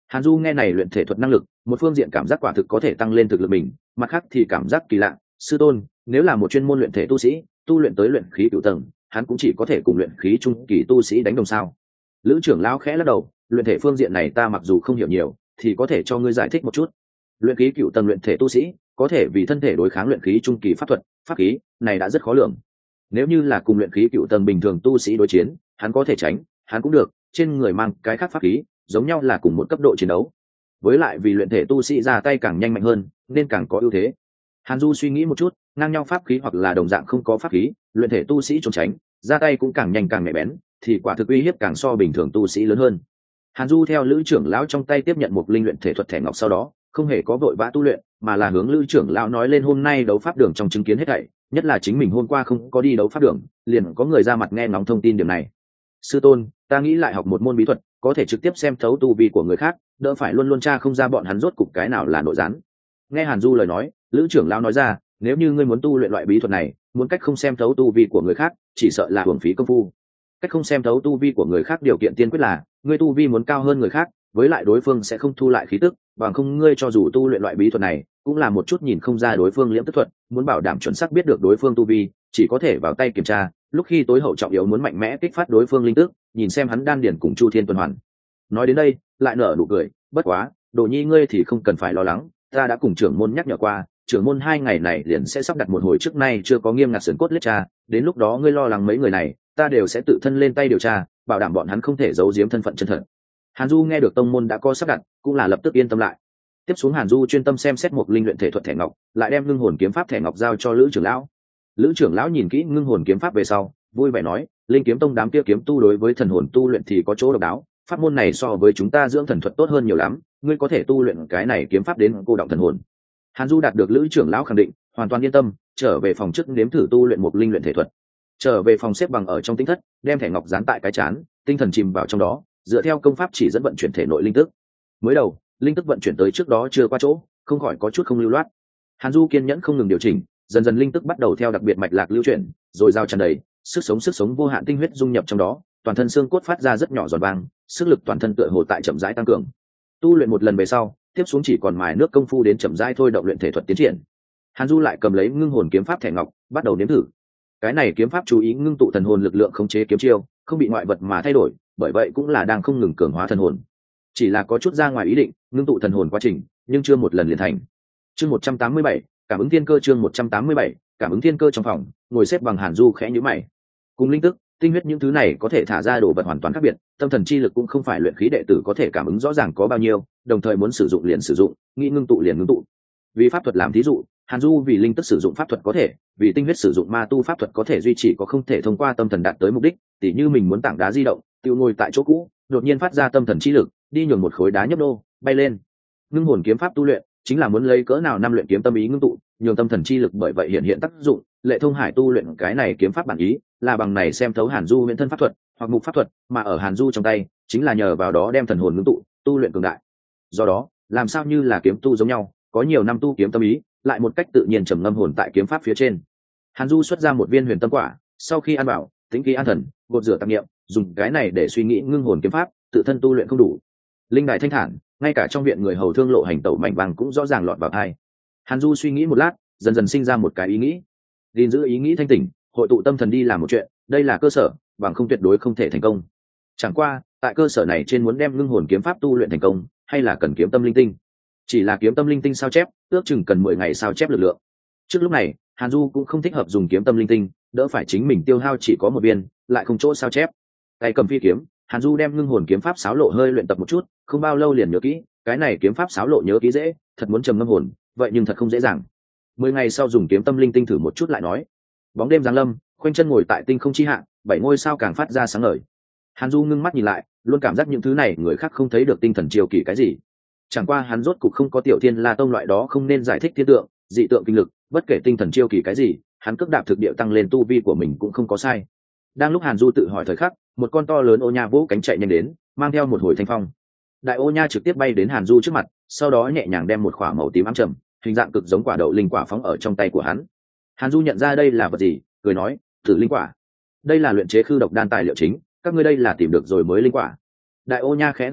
Hàn Du nghe này luyện thể thuật năng lực, một phương diện cảm giác quả thực có thể tăng lên thực lực mình, mặt khác thì cảm giác kỳ lạ. Sư tôn, nếu là một chuyên môn luyện thể tu sĩ, tu luyện tới luyện khí cửu tầng, hắn cũng chỉ có thể cùng luyện khí trung kỳ tu sĩ đánh đồng sao? Lữ trưởng lão khẽ lắc đầu, luyện thể phương diện này ta mặc dù không hiểu nhiều, thì có thể cho ngươi giải thích một chút. Luyện khí cửu tầng luyện thể tu sĩ, có thể vì thân thể đối kháng luyện khí trung kỳ pháp thuật, pháp khí, này đã rất khó lường. Nếu như là cùng luyện khí cửu tầng bình thường tu sĩ đối chiến, hắn có thể tránh, hắn cũng được, trên người mang cái khác pháp khí, giống nhau là cùng một cấp độ chiến đấu. Với lại vì luyện thể tu sĩ ra tay càng nhanh mạnh hơn, nên càng có ưu thế. Hàn Du suy nghĩ một chút, ngang nhau pháp khí hoặc là đồng dạng không có pháp khí, luyện thể tu sĩ trốn tránh, ra tay cũng càng nhanh càng nhạy bén, thì quả thực uy hiếp càng so bình thường tu sĩ lớn hơn. Hàn Du theo Lữ trưởng lão trong tay tiếp nhận một linh luyện thể thuật thẻ ngọc sau đó, không hề có vội vã tu luyện, mà là hướng Lữ trưởng lão nói lên hôm nay đấu pháp đường trong chứng kiến hết thảy, nhất là chính mình hôm qua không có đi đấu pháp đường, liền có người ra mặt nghe ngóng thông tin điểm này. Sư tôn, ta nghĩ lại học một môn bí thuật, có thể trực tiếp xem thấu tu vi của người khác, đỡ phải luôn luôn tra không ra bọn hắn rốt cục cái nào là nội gián. Nghe Hàn Du lời nói, Lữ trưởng lão nói ra, nếu như ngươi muốn tu luyện loại bí thuật này, muốn cách không xem thấu tu vi của người khác, chỉ sợ là uổng phí công phu. Cách không xem thấu tu vi của người khác điều kiện tiên quyết là ngươi tu vi muốn cao hơn người khác, với lại đối phương sẽ không thu lại khí tức, bằng không ngươi cho dù tu luyện loại bí thuật này, cũng là một chút nhìn không ra đối phương liễm tức thuật, muốn bảo đảm chuẩn xác biết được đối phương tu vi, chỉ có thể vào tay kiểm tra, lúc khi tối hậu trọng yếu muốn mạnh mẽ kích phát đối phương linh tức, nhìn xem hắn đan điển cùng Chu Thiên tuần hoàn. Nói đến đây, lại nở nụ cười, bất quá, Đồ Nhi ngươi thì không cần phải lo lắng, ta đã cùng trưởng môn nhắc nhở qua, trưởng môn 2 ngày này liền sẽ sắp đặt một hồi trước nay chưa có nghiêm ngặt sườn cốt lết tra, đến lúc đó ngươi lo lắng mấy người này, ta đều sẽ tự thân lên tay điều tra, bảo đảm bọn hắn không thể giấu giếm thân phận chân thật. Hàn Du nghe được tông môn đã có sắp đặt, cũng là lập tức yên tâm lại. Tiếp xuống Hàn Du chuyên tâm xem xét một linh luyện thể thuật thẻ ngọc, lại đem ngưng hồn kiếm pháp thẻ ngọc giao cho Lữ trưởng lão. Lữ trưởng lão nhìn kỹ ngưng hồn kiếm pháp về sau, vui vẻ nói, linh kiếm tông đám kia kiếm tu đối với thần hồn tu luyện thì có chỗ độc đáo, pháp môn này so với chúng ta dưỡng thần thuật tốt hơn nhiều lắm, ngươi có thể tu luyện cái này kiếm pháp đến cô động thần hồn. Hàn Du đạt được Lữ trưởng lão khẳng định, hoàn toàn yên tâm, trở về phòng trước nếm thử tu luyện một linh luyện thể thuật. Trở về phòng xếp bằng ở trong tinh thất, đem thẻ ngọc dán tại cái chán, tinh thần chìm vào trong đó, dựa theo công pháp chỉ dẫn vận chuyển thể nội linh tức. Mới đầu, linh tức vận chuyển tới trước đó chưa qua chỗ, không khỏi có chút không lưu loát. Hàn Du kiên nhẫn không ngừng điều chỉnh, dần dần linh tức bắt đầu theo đặc biệt mạch lạc lưu chuyển, rồi giao tràn đầy, sức sống vô hạn tinh huyết dung nhập trong đó, toàn thân xương cốt phát ra rất nhỏ giòn vang, sức lực toàn thân tựa hồ tại chậm rãi tăng cường. Tu luyện một lần về sau, tiếp xuống chỉ còn mài nước công phu đến chậm rãi thôi động luyện thể thuật tiến triển. Hàn Du lại cầm lấy ngưng hồn kiếm pháp thẻ ngọc, bắt đầu nếm thử. Cái này kiếm pháp chú ý ngưng tụ thần hồn lực lượng khống chế kiếm chiêu, không bị ngoại vật mà thay đổi, bởi vậy cũng là đang không ngừng cường hóa thần hồn. Chỉ là có chút ra ngoài ý định, ngưng tụ thần hồn quá trình, nhưng chưa một lần liền thành. Chương 187, cảm ứng thiên cơ chương 187, cảm ứng thiên cơ trong phòng, ngồi xếp bằng Hàn Du khẽ nhíu mày. Cùng linh tức, tinh huyết những thứ này có thể thả ra đồ vật hoàn toàn khác biệt, tâm thần chi lực cũng không phải luyện khí đệ tử có thể cảm ứng rõ ràng có bao nhiêu, đồng thời muốn sử dụng liền sử dụng, nghĩ ngưng tụ liền ngưng tụ. Vì pháp thuật làm thí dụ, Hàn Du vì linh tức sử dụng pháp thuật có thể, vì tinh huyết sử dụng ma tu pháp thuật có thể duy trì có không thể thông qua tâm thần đạt tới mục đích, tỉ như mình muốn tảng đá di động, tiêu ngồi tại chỗ cũ, đột nhiên phát ra tâm thần chi lực, đi nhường một khối đá nhấp đô, bay lên. Ngưng hồn kiếm pháp tu luyện, chính là muốn lấy cỡ nào năm luyện kiếm tâm ý ngưng tụ, nhường tâm thần chi lực bởi vậy hiện tác dụng, Lệ Thông Hải tu luyện cái này kiếm pháp bản ý, là bằng này xem thấu Hàn Du nguyên thân pháp thuật, hoặc mục pháp thuật, mà ở Hàn Du trong tay, chính là nhờ vào đó đem thần hồn ngưng tụ, tu luyện cường đại. Do đó, làm sao như là kiếm tu giống nhau, có nhiều năm tu kiếm tâm ý, lại một cách tự nhiên trầm ngâm hồn tại kiếm pháp phía trên. Hàn Du xuất ra một viên huyền tâm quả, sau khi ăn bảo, tĩnh khí an thần, gột rửa tạp niệm, dùng cái này để suy nghĩ ngưng hồn kiếm pháp, tự thân tu luyện không đủ. Linh đài thanh thản, ngay cả trong viện người hầu thương lộ hành tẩu mảnh vàng cũng rõ ràng lọt vào tai. Hàn Du suy nghĩ một lát, dần dần sinh ra một cái ý nghĩ. Gìn giữ ý nghĩ thanh tỉnh, hội tụ tâm thần đi làm một chuyện, đây là cơ sở, bằng không tuyệt đối không thể thành công. Chẳng qua, tại cơ sở này trên muốn đem ngưng hồn kiếm pháp tu luyện thành công, hay là cần kiếm tâm linh tinh. Chỉ là kiếm tâm linh tinh sao chép, ước chừng cần 10 ngày sao chép lực lượng. Trước lúc này, Hàn Du cũng không thích hợp dùng kiếm tâm linh tinh, đỡ phải chính mình tiêu hao chỉ có một viên, lại không chỗ sao chép. Tay cầm phi kiếm, Hàn Du đem ngưng hồn kiếm pháp sáo lộ hơi luyện tập một chút, không bao lâu liền nhớ kỹ, cái này kiếm pháp sáo lộ nhớ kỹ dễ, thật muốn trầm ngâm hồn, vậy nhưng thật không dễ dàng. 10 ngày sau dùng kiếm tâm linh tinh thử một chút lại nói. Bóng đêm giáng lâm, khoanh chân ngồi tại tinh không chi hạ, 7 ngôi sao càng phát ra sáng ngời. Hàn Du ngưng mắt nhìn lại, luôn cảm giác những thứ này người khác không thấy được tinh thần chiều kỳ cái gì. Chẳng qua hắn rốt cục không có Tiểu Thiên La tông loại đó không nên giải thích thiên tượng, dị tượng kinh lực, bất kể tinh thần chiêu kỳ cái gì, hắn cước đạp thực địa tăng lên tu vi của mình cũng không có sai. Đang lúc Hàn Du tự hỏi thời khắc, một con to lớn ô nha vỗ cánh chạy nhanh đến, mang theo một hồi thanh phong. Đại ô nha trực tiếp bay đến Hàn Du trước mặt, sau đó nhẹ nhàng đem một quả màu tím ám trầm, hình dạng cực giống quả đậu linh quả phóng ở trong tay của hắn. Hàn Du nhận ra đây là vật gì, cười nói, "Tử linh quả. Đây là luyện chế khư độc đan tài liệu chính, các ngươi đây là tìm được rồi mới linh quả." Đại ô nha khẽ gật đầu,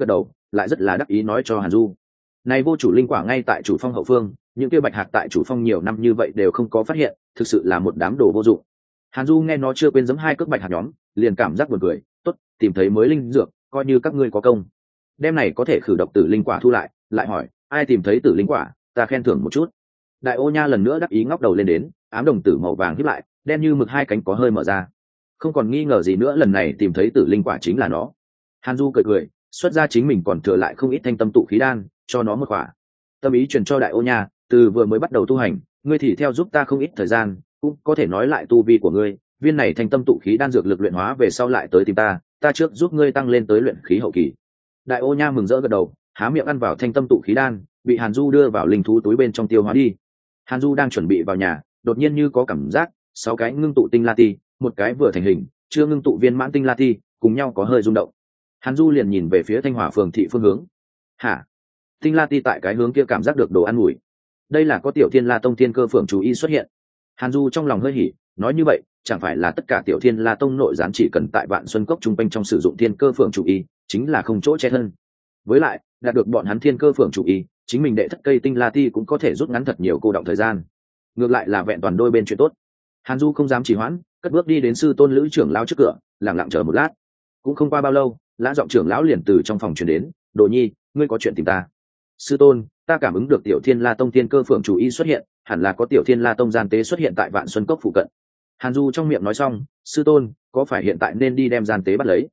lại rất là đắc ý nói cho Hàn Du. Này vô chủ linh quả ngay tại chủ phong hậu phương, những kia bạch hạc tại chủ phong nhiều năm như vậy đều không có phát hiện, thực sự là một đám đồ vô dụng. Hàn Du nghe nó chưa quên giẫm hai cước bạch hạc nhóm, liền cảm giác buồn cười, tốt, tìm thấy mới linh dược, coi như các ngươi có công. Đêm này có thể khử độc tử linh quả thu lại hỏi, ai tìm thấy tử linh quả, ta khen thưởng một chút. Đại Ô Nha lần nữa đắc ý ngóc đầu lên đến, ám đồng tử màu vàng híp lại, đen như mực hai cánh có hơi mở ra. Không còn nghi ngờ gì nữa, lần này tìm thấy tử linh quả chính là nó. Hàn Du cười, xuất ra chính mình còn thừa lại không ít thanh tâm tụ khí đan, cho nó một quả. Tâm ý truyền cho Đại Ô Nha, từ vừa mới bắt đầu tu hành, ngươi thì theo giúp ta không ít thời gian, cũng có thể nói lại tu vi của ngươi, viên này thanh tâm tụ khí đan dược lực luyện hóa về sau lại tới tìm ta trước giúp ngươi tăng lên tới luyện khí hậu kỳ. Đại Ô Nha mừng rỡ gật đầu, há miệng ăn vào thanh tâm tụ khí đan, bị Hàn Du đưa vào linh thú túi bên trong tiêu hóa đi. Hàn Du đang chuẩn bị vào nhà, đột nhiên như có cảm giác, 6 cái ngưng tụ tinh la ti, một cái vừa thành hình, chưa ngưng tụ viên mãn tinh la ti, cùng nhau có hơi rung động. Hàn Du liền nhìn về phía Thanh Hỏa phường thị phương hướng. Hả? Tinh la ti tại cái hướng kia cảm giác được đồ ăn mùi. Đây là có tiểu Thiên La Tông Thiên Cơ phường chủ y xuất hiện. Hàn Du trong lòng hơi hỉ, nói như vậy, chẳng phải là tất cả tiểu Thiên La Tông nội gián chỉ cần tại Vạn Xuân Cốc trung quanh trong sử dụng Thiên Cơ phường chủ y, chính là không chỗ che thân. Với lại, đạt được bọn hắn Thiên Cơ phường chủ y, chính mình đệ thất cây tinh la ti cũng có thể rút ngắn thật nhiều cô động thời gian. Ngược lại là vẹn toàn đôi bên chuyện tốt. Hàn Du không dám trì hoãn, cất bước đi đến sư tôn lữ trưởng lão trước cửa, lặng lặng chờ một lát. Cũng không qua bao lâu, lã giọng trưởng lão liền từ trong phòng truyền đến, Đồ Nhi, ngươi có chuyện tìm ta. Sư tôn, ta cảm ứng được tiểu Thiên La Tông Thiên Cơ phường chủ y xuất hiện, hẳn là có tiểu Thiên La Tông gian tế xuất hiện tại Vạn Xuân Cốc phụ cận. Hàn Du trong miệng nói xong, sư tôn, có phải hiện tại nên đi đem gian tế bắt lấy?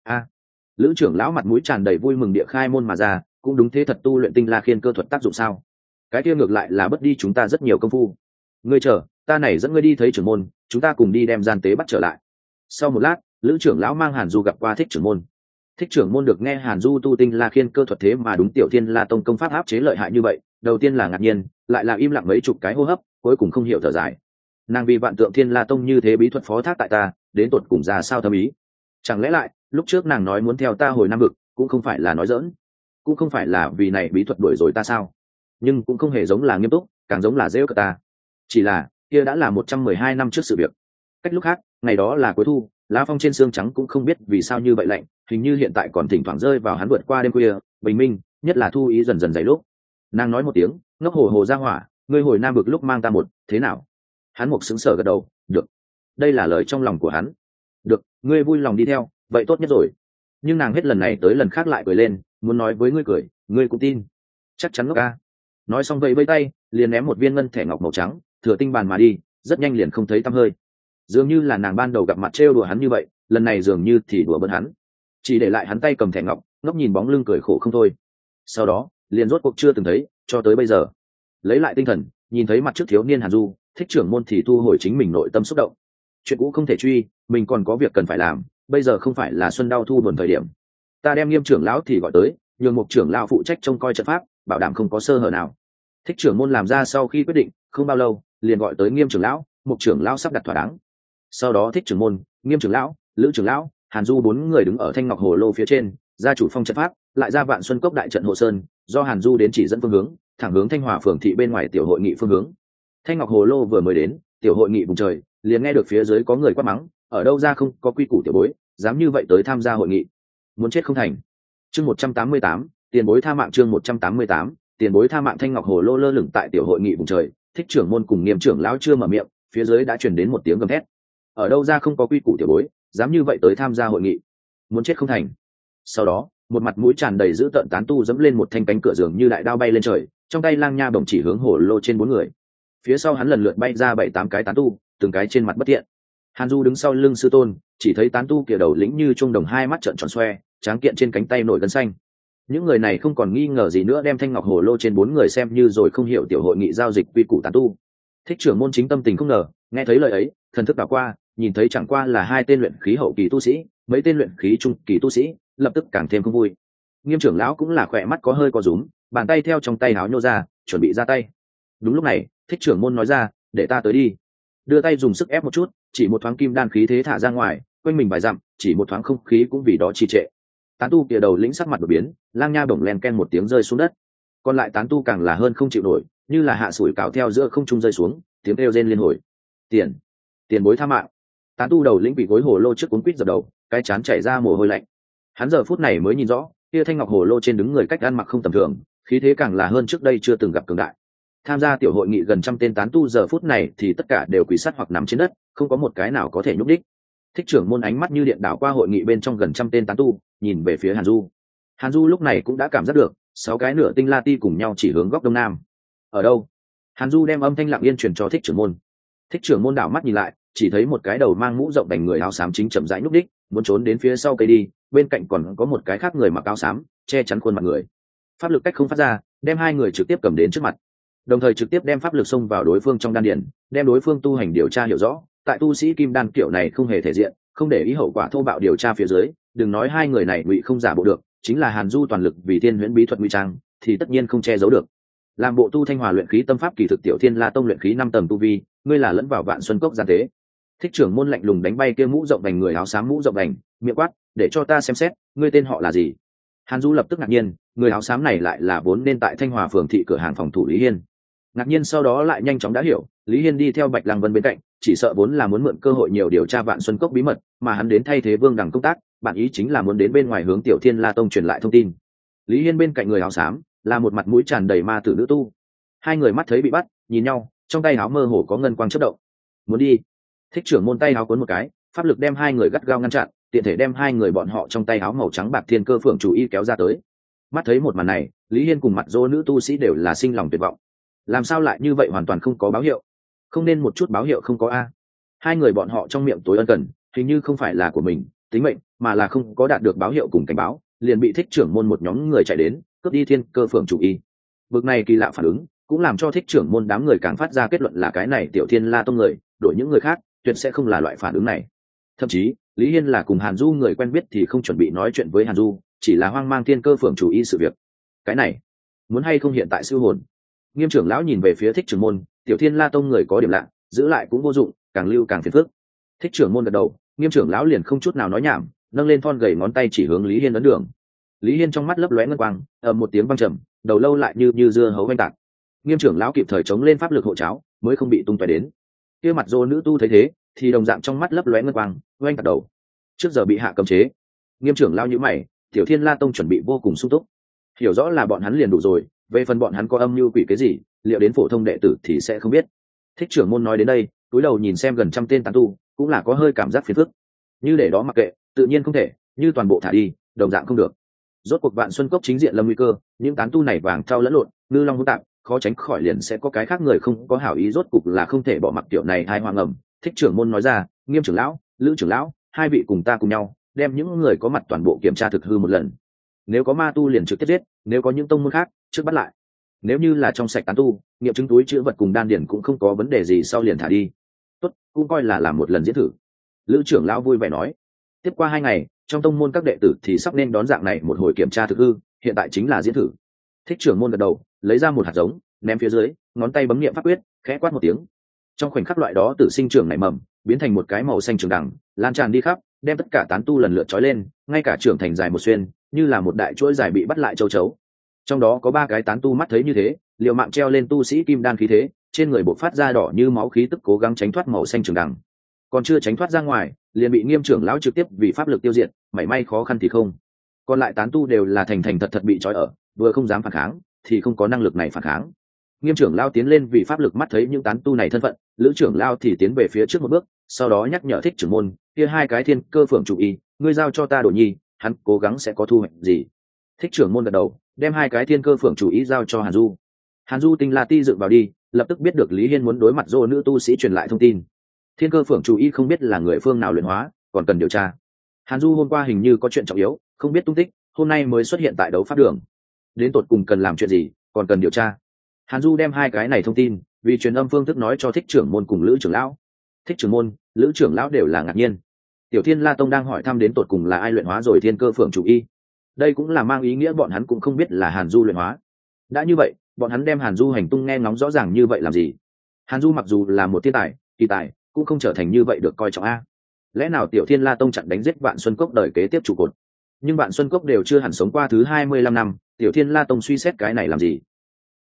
Lữ trưởng lão mặt mũi tràn đầy vui mừng địa khai môn mà ra, cũng đúng thế, thật tu luyện tinh la khiên cơ thuật tác dụng sao? Cái kia ngược lại là bất đi chúng ta rất nhiều công phu. Ngươi chờ, ta này dẫn ngươi đi thấy trưởng môn, chúng ta cùng đi đem gian tế bắt trở lại. Sau một lát, lữ trưởng lão mang Hàn Du gặp qua thích trưởng môn. Thích trưởng môn được nghe Hàn Du tu tinh la khiên cơ thuật thế mà đúng tiểu Thiên La Tông công pháp áp chế lợi hại như vậy, đầu tiên là ngạc nhiên, lại là im lặng mấy chục cái hô hấp, cuối cùng không hiểu thở dài. Nàng vì vạn tượng Thiên La Tông như thế bí thuật phó thác tại ta, đến tột cùng ra sao thâm ý? Chẳng lẽ lại, lúc trước nàng nói muốn theo ta hồi Nam Vực, cũng không phải là nói giỡn, cũng không phải là vì này bí thuật đuổi rồi ta sao? Nhưng cũng không hề giống là nghiêm túc, càng giống là rêu cợt ta. Chỉ là, kia đã là 112 năm trước sự việc. Cách lúc khác, ngày đó là cuối thu, lá phong trên xương trắng cũng không biết vì sao như vậy lạnh, hình như hiện tại còn thỉnh thoảng rơi vào hắn vượt qua đêm khuya, bình minh, nhất là thu ý dần dần dày lúc. Nàng nói một tiếng, ngốc hồ hồ ra hỏa, ngươi hồi Nam Vực lúc mang ta một, thế nào? Hắn Mục sững sờ gật đầu, được. Đây là lời trong lòng của hắn. Được, ngươi vui lòng đi theo, vậy tốt nhất rồi. Nhưng nàng hết lần này tới lần khác lại cười lên, muốn nói với ngươi cười, ngươi cũng tin. Chắc chắn ngốc ca. Nói xong vẫy vẫy tay, liền ném một viên ngân thẻ ngọc màu trắng, thừa tinh bàn mà đi, rất nhanh liền không thấy tăm hơi. Dường như là nàng ban đầu gặp mặt trêu đùa hắn như vậy, lần này dường như thì đùa bỡn hắn, chỉ để lại hắn tay cầm thẻ ngọc, ngốc nhìn bóng lưng cười khổ không thôi. Sau đó, liền rốt cuộc chưa từng thấy, cho tới bây giờ. Lấy lại tinh thần, nhìn thấy mặt trước thiếu niên Hàn Du, thích trưởng môn thì thu hồi chính mình nội tâm xúc động. Chuyện cũ không thể truy, mình còn có việc cần phải làm, bây giờ không phải là xuân đau thu buồn thời điểm. Ta đem Nghiêm trưởng lão thì gọi tới, nhường Mục trưởng lão phụ trách trông coi trận pháp, bảo đảm không có sơ hở nào. Thích trưởng môn làm ra sau khi quyết định, không bao lâu, liền gọi tới Nghiêm trưởng lão, Mục trưởng lão sắp đặt thỏa đáng. Sau đó thích trưởng môn, Nghiêm trưởng lão, Lữ trưởng lão, Hàn Du 4 người đứng ở thanh ngọc hồ lô phía trên, gia chủ phong trận pháp, lại ra Vạn Xuân Cốc đại trận hộ sơn, do Hàn Du đến chỉ dẫn phương hướng, thẳng hướng Thanh Hòa phường thị bên ngoài tiểu hội nghị phương hướng. Thanh ngọc hồ lô vừa mới đến, tiểu hội nghị vùng trời, liền nghe được phía dưới có người quát mắng, ở đâu ra không có quy củ tiểu bối, dám như vậy tới tham gia hội nghị, muốn chết không thành. Chương 188, tiền bối tha mạng. Chương 188, tiền bối tha mạng. Thanh ngọc hồ lô lơ lửng tại tiểu hội nghị vùng trời, thích trưởng môn cùng Nghiêm trưởng lão chưa mở miệng, phía dưới đã truyền đến một tiếng gầm thét. Ở đâu ra không có quy củ tiểu bối, dám như vậy tới tham gia hội nghị, muốn chết không thành. Sau đó, một mặt mũi tràn đầy dữ tợn tán tu dẫm lên một thanh cánh cửa giường như đại đao bay lên trời, trong tay lang nha bổng chỉ hướng hồ lô trên 4 người. Phía sau hắn lần lượt bay ra 7-8 cái tán tu, từng cái trên mặt bất thiện. Hàn Du đứng sau lưng sư tôn, chỉ thấy tán tu kia đầu lĩnh như trung đồng, hai mắt trợn tròn xoe, tráng kiện trên cánh tay nổi gân xanh. Những người này không còn nghi ngờ gì nữa, đem thanh ngọc hồ lô trên 4 người xem như rồi không hiểu tiểu hội nghị giao dịch quy củ tán tu. Thích trưởng môn chính tâm tình không ngờ, nghe thấy lời ấy, thần thức đảo qua, nhìn thấy chẳng qua là 2 tên luyện khí hậu kỳ tu sĩ, mấy tên luyện khí trung kỳ tu sĩ, lập tức càng thêm không vui. Nghiêm trưởng lão cũng là khỏe mắt có hơi co rúm, bàn tay theo trong tay áo nhô ra, chuẩn bị ra tay. Đúng lúc này, thích trưởng môn nói ra, để ta tới đi. Đưa tay dùng sức ép một chút, chỉ một thoáng kim đan khí thế thả ra ngoài, quanh mình vài dặm, chỉ một thoáng không khí cũng vì đó trì trệ. Tán tu kia đầu lĩnh sắc mặt đột biến, lang nha bổng len ken một tiếng rơi xuống đất. Còn lại tán tu càng là hơn không chịu nổi, như là hạ sủi cảo theo giữa không trung rơi xuống, tiếng kêu rên liên hồi. Tiền bối tha mạng. Tán tu đầu lĩnh bị gối hồ lô trước cuốn quýt dập đầu, cái chán chảy ra mồ hôi lạnh. Hắn giờ phút này mới nhìn rõ, kia thanh ngọc hồ lô trên đứng người cách ăn mặc không tầm thường, khí thế càng là hơn trước đây chưa từng gặp cường đại. Tham gia tiểu hội nghị gần trăm tên tán tu giờ phút này thì tất cả đều quỳ sát hoặc nằm trên đất, không có một cái nào có thể nhúc đích. Thích trưởng môn ánh mắt như điện đảo qua hội nghị bên trong gần trăm tên tán tu, nhìn về phía Hàn Du. Hàn Du lúc này cũng đã cảm giác được 6 cái nửa tinh la ti cùng nhau chỉ hướng góc đông nam. Ở đâu? Hàn Du đem âm thanh lặng yên truyền cho thích trưởng môn. Thích trưởng môn đảo mắt nhìn lại, chỉ thấy một cái đầu mang mũ rộng đành người áo xám chính chậm rãi nhúc đích, muốn trốn đến phía sau cây đi, bên cạnh còn có một cái khác người mặc áo xám che chắn khuôn mặt người. Pháp lực cách không phát ra, đem hai người trực tiếp cầm đến trước mặt, đồng thời trực tiếp đem pháp lực xông vào đối phương trong đan điền, đem đối phương tu hành điều tra hiểu rõ. Tại tu sĩ kim đan kiểu này không hề thể diện, không để ý hậu quả thô bạo điều tra phía dưới, đừng nói hai người này ngụy không giả bộ được, chính là Hàn Du toàn lực vì thiên huyễn bí thuật ngụy trang thì tất nhiên không che giấu được. Làm bộ tu thanh hòa luyện khí tâm pháp kỳ thực tiểu thiên la tông luyện khí 5 tầng tu vi, ngươi là lẫn vào vạn xuân cốc gian tế. Thích trưởng môn lạnh lùng đánh bay kia mũ rộng đành người áo xám mũ rộng đành, miệng quát, để cho ta xem xét, ngươi tên họ là gì? Hàn Du lập tức ngạc nhiên, người áo xám này lại là vốn nên tại Thanh Hòa phường thị cửa hàng phòng thủ Lý Hiên. Ngạc nhiên sau đó lại nhanh chóng đã hiểu, Lý Hiên đi theo Bạch Lăng Vân bên cạnh, chỉ sợ vốn là muốn mượn cơ hội nhiều điều tra vạn xuân cốc bí mật, mà hắn đến thay thế Vương Đằng công tác, bản ý chính là muốn đến bên ngoài hướng tiểu thiên la tông truyền lại thông tin. Lý Hiên bên cạnh người áo xám là một mặt mũi tràn đầy ma tử nữ tu. Hai người mắt thấy bị bắt, nhìn nhau, trong tay áo mơ hồ có ngân quang chớp động. Muốn đi? Thích trưởng môn tay áo cuốn một cái, pháp lực đem hai người gắt gao ngăn chặn, tiện thể đem hai người bọn họ trong tay áo màu trắng bạc thiên cơ phượng chủ y kéo ra tới. Mắt thấy một màn này, Lý Hiên cùng mặt dô nữ tu sĩ đều là sinh lòng tuyệt vọng. Làm sao lại như vậy, hoàn toàn không có báo hiệu? Không nên một chút báo hiệu không có a? Hai người bọn họ trong miệng tối ân cần, hình như không phải là của mình tính mệnh, mà là không có đạt được báo hiệu cùng cảnh báo, liền bị thích trưởng môn một nhóm người chạy đến cướp đi thiên cơ phượng chủ y. Bực này kỳ lạ phản ứng cũng làm cho thích trưởng môn đám người càng phát ra kết luận là cái này tiểu thiên la tông người đổi những người khác tuyệt sẽ không là loại phản ứng này. Thậm chí Lý Hiên là cùng Hàn Du người quen biết thì không chuẩn bị nói chuyện với Hàn Du, chỉ là hoang mang thiên cơ phượng chủ y sự việc. Cái này muốn hay không hiện tại siêu hồn? Nghiêm trưởng lão nhìn về phía thích trưởng môn, tiểu thiên la tông người có điểm lạ, giữ lại cũng vô dụng, càng lưu càng phiền phức. Thích trưởng môn gật đầu, nghiêm trưởng lão liền không chút nào nói nhảm, nâng lên thon gầy ngón tay chỉ hướng Lý Hiên ấn đường. Lý Hiên trong mắt lấp lóe ngân quang, một tiếng vang trầm, đầu lâu lại như dưa hấu vang tạc. Nghiêm trưởng lão kịp thời chống lên pháp lực hộ cháo, mới không bị tung tóe đến. Kia mặt dô nữ tu thấy thế, thì đồng dạng trong mắt lấp lóe ngân quang, vang tạc đầu. Trước giờ bị hạ cấm chế. Nghiêm trưởng lão nhíu mày, tiểu thiên la tông chuẩn bị vô cùng sung túc, hiểu rõ là bọn hắn liền đủ rồi, về phần bọn hắn có âm mưu quỷ cái gì, liệu đến phổ thông đệ tử thì sẽ không biết. Thích trưởng môn nói đến đây, túi đầu nhìn xem gần trăm tên tán tu, cũng là có hơi cảm giác phiền phức. Như để đó mặc kệ, tự nhiên không thể, như toàn bộ thả đi, đồng dạng không được. Rốt cuộc vạn xuân cốc chính diện lâm nguy cơ, những tán tu này vàng trao lẫn lộn, ngư long hỗn tạp, khó tránh khỏi liền sẽ có cái khác người không có hảo ý, rốt cục là không thể bỏ mặc tiểu này hai hoang ẩm. Thích trưởng môn nói ra, nghiêm trưởng lão, lữ trưởng lão, hai vị cùng ta cùng nhau, đem những người có mặt toàn bộ kiểm tra thực hư một lần. Nếu có ma tu liền trực tiếp giết, nếu có những tông môn khác trước bắt lại. Nếu như là trong sạch tán tu, nghiệm chứng túi chữ vật cùng đan điển cũng không có vấn đề gì, sau liền thả đi. Tốt, cũng coi là làm một lần diễn thử. Lữ trưởng lão vui vẻ nói. Tiếp qua 2 ngày, trong tông môn các đệ tử thì sắp nên đón dạng này một hồi kiểm tra thực hư, hiện tại chính là diễn thử. Thích trưởng môn gật đầu, lấy ra một hạt giống, ném phía dưới, ngón tay bấm niệm pháp quyết, khẽ quát một tiếng. Trong khoảnh khắc loại đó tự sinh trưởng nảy mầm, biến thành một cái màu xanh trường đằng, lan tràn đi khắp, đem tất cả tán tu lần lượt trói lên, ngay cả trưởng thành dài một xuyên, như là một đại chuỗi dài bị bắt lại châu chấu. Trong đó có 3 cái tán tu mắt thấy như thế, liều mạng treo lên tu sĩ kim đan khí thế, trên người bộc phát ra đỏ như máu khí tức, cố gắng tránh thoát màu xanh trường đằng. Còn chưa tránh thoát ra ngoài, liền bị nghiêm trưởng lão trực tiếp vì pháp lực tiêu diệt, mảy may khó khăn thì không. Còn lại tán tu đều là thành thành thật thật bị trói ở, vừa không dám phản kháng, thì không có năng lực này phản kháng. Nghiêm trưởng lão tiến lên vì pháp lực mắt thấy những tán tu này thân phận, lữ trưởng lão thì tiến về phía trước một bước, sau đó nhắc nhở thích trưởng môn, kia 2 cái thiên cơ phượng chủ y, ngươi giao cho ta Đồ Nhi, hắn cố gắng sẽ có thu hoạch gì. Thích trưởng môn gật đầu, đem 2 cái thiên cơ phượng chủ y giao cho Hàn Du. Hàn Du tinh la ti dựng vào đi, lập tức biết được Lý Hiên muốn đối mặt dô nữ tu sĩ truyền lại thông tin. Thiên cơ phượng chủ y không biết là người phương nào luyện hóa, còn cần điều tra. Hàn Du hôm qua hình như có chuyện trọng yếu, không biết tung tích, hôm nay mới xuất hiện tại đấu pháp đường. Đến tột cùng cần làm chuyện gì, còn cần điều tra. Hàn Du đem 2 cái này thông tin vì truyền âm phương thức nói cho thích trưởng môn cùng lữ trưởng lão. Thích trưởng môn, lữ trưởng lão đều là ngạc nhiên. Tiểu Thiên La Tông đang hỏi thăm đến tột cùng là ai luyện hóa rồi thiên cơ phượng chủ y. Đây cũng là mang ý nghĩa bọn hắn cũng không biết là Hàn Du luyện hóa. Đã như vậy, bọn hắn đem Hàn Du hành tung nghe ngóng rõ ràng như vậy làm gì? Hàn Du mặc dù là một thiên tài, kỳ tài, cũng không trở thành như vậy được coi trọng a. Lẽ nào Tiểu Thiên La Tông chặn đánh giết Vạn Xuân Cốc đời kế tiếp trụ cột? Nhưng Vạn Xuân Cốc đều chưa hẳn sống qua thứ 25 năm, Tiểu Thiên La Tông suy xét cái này làm gì?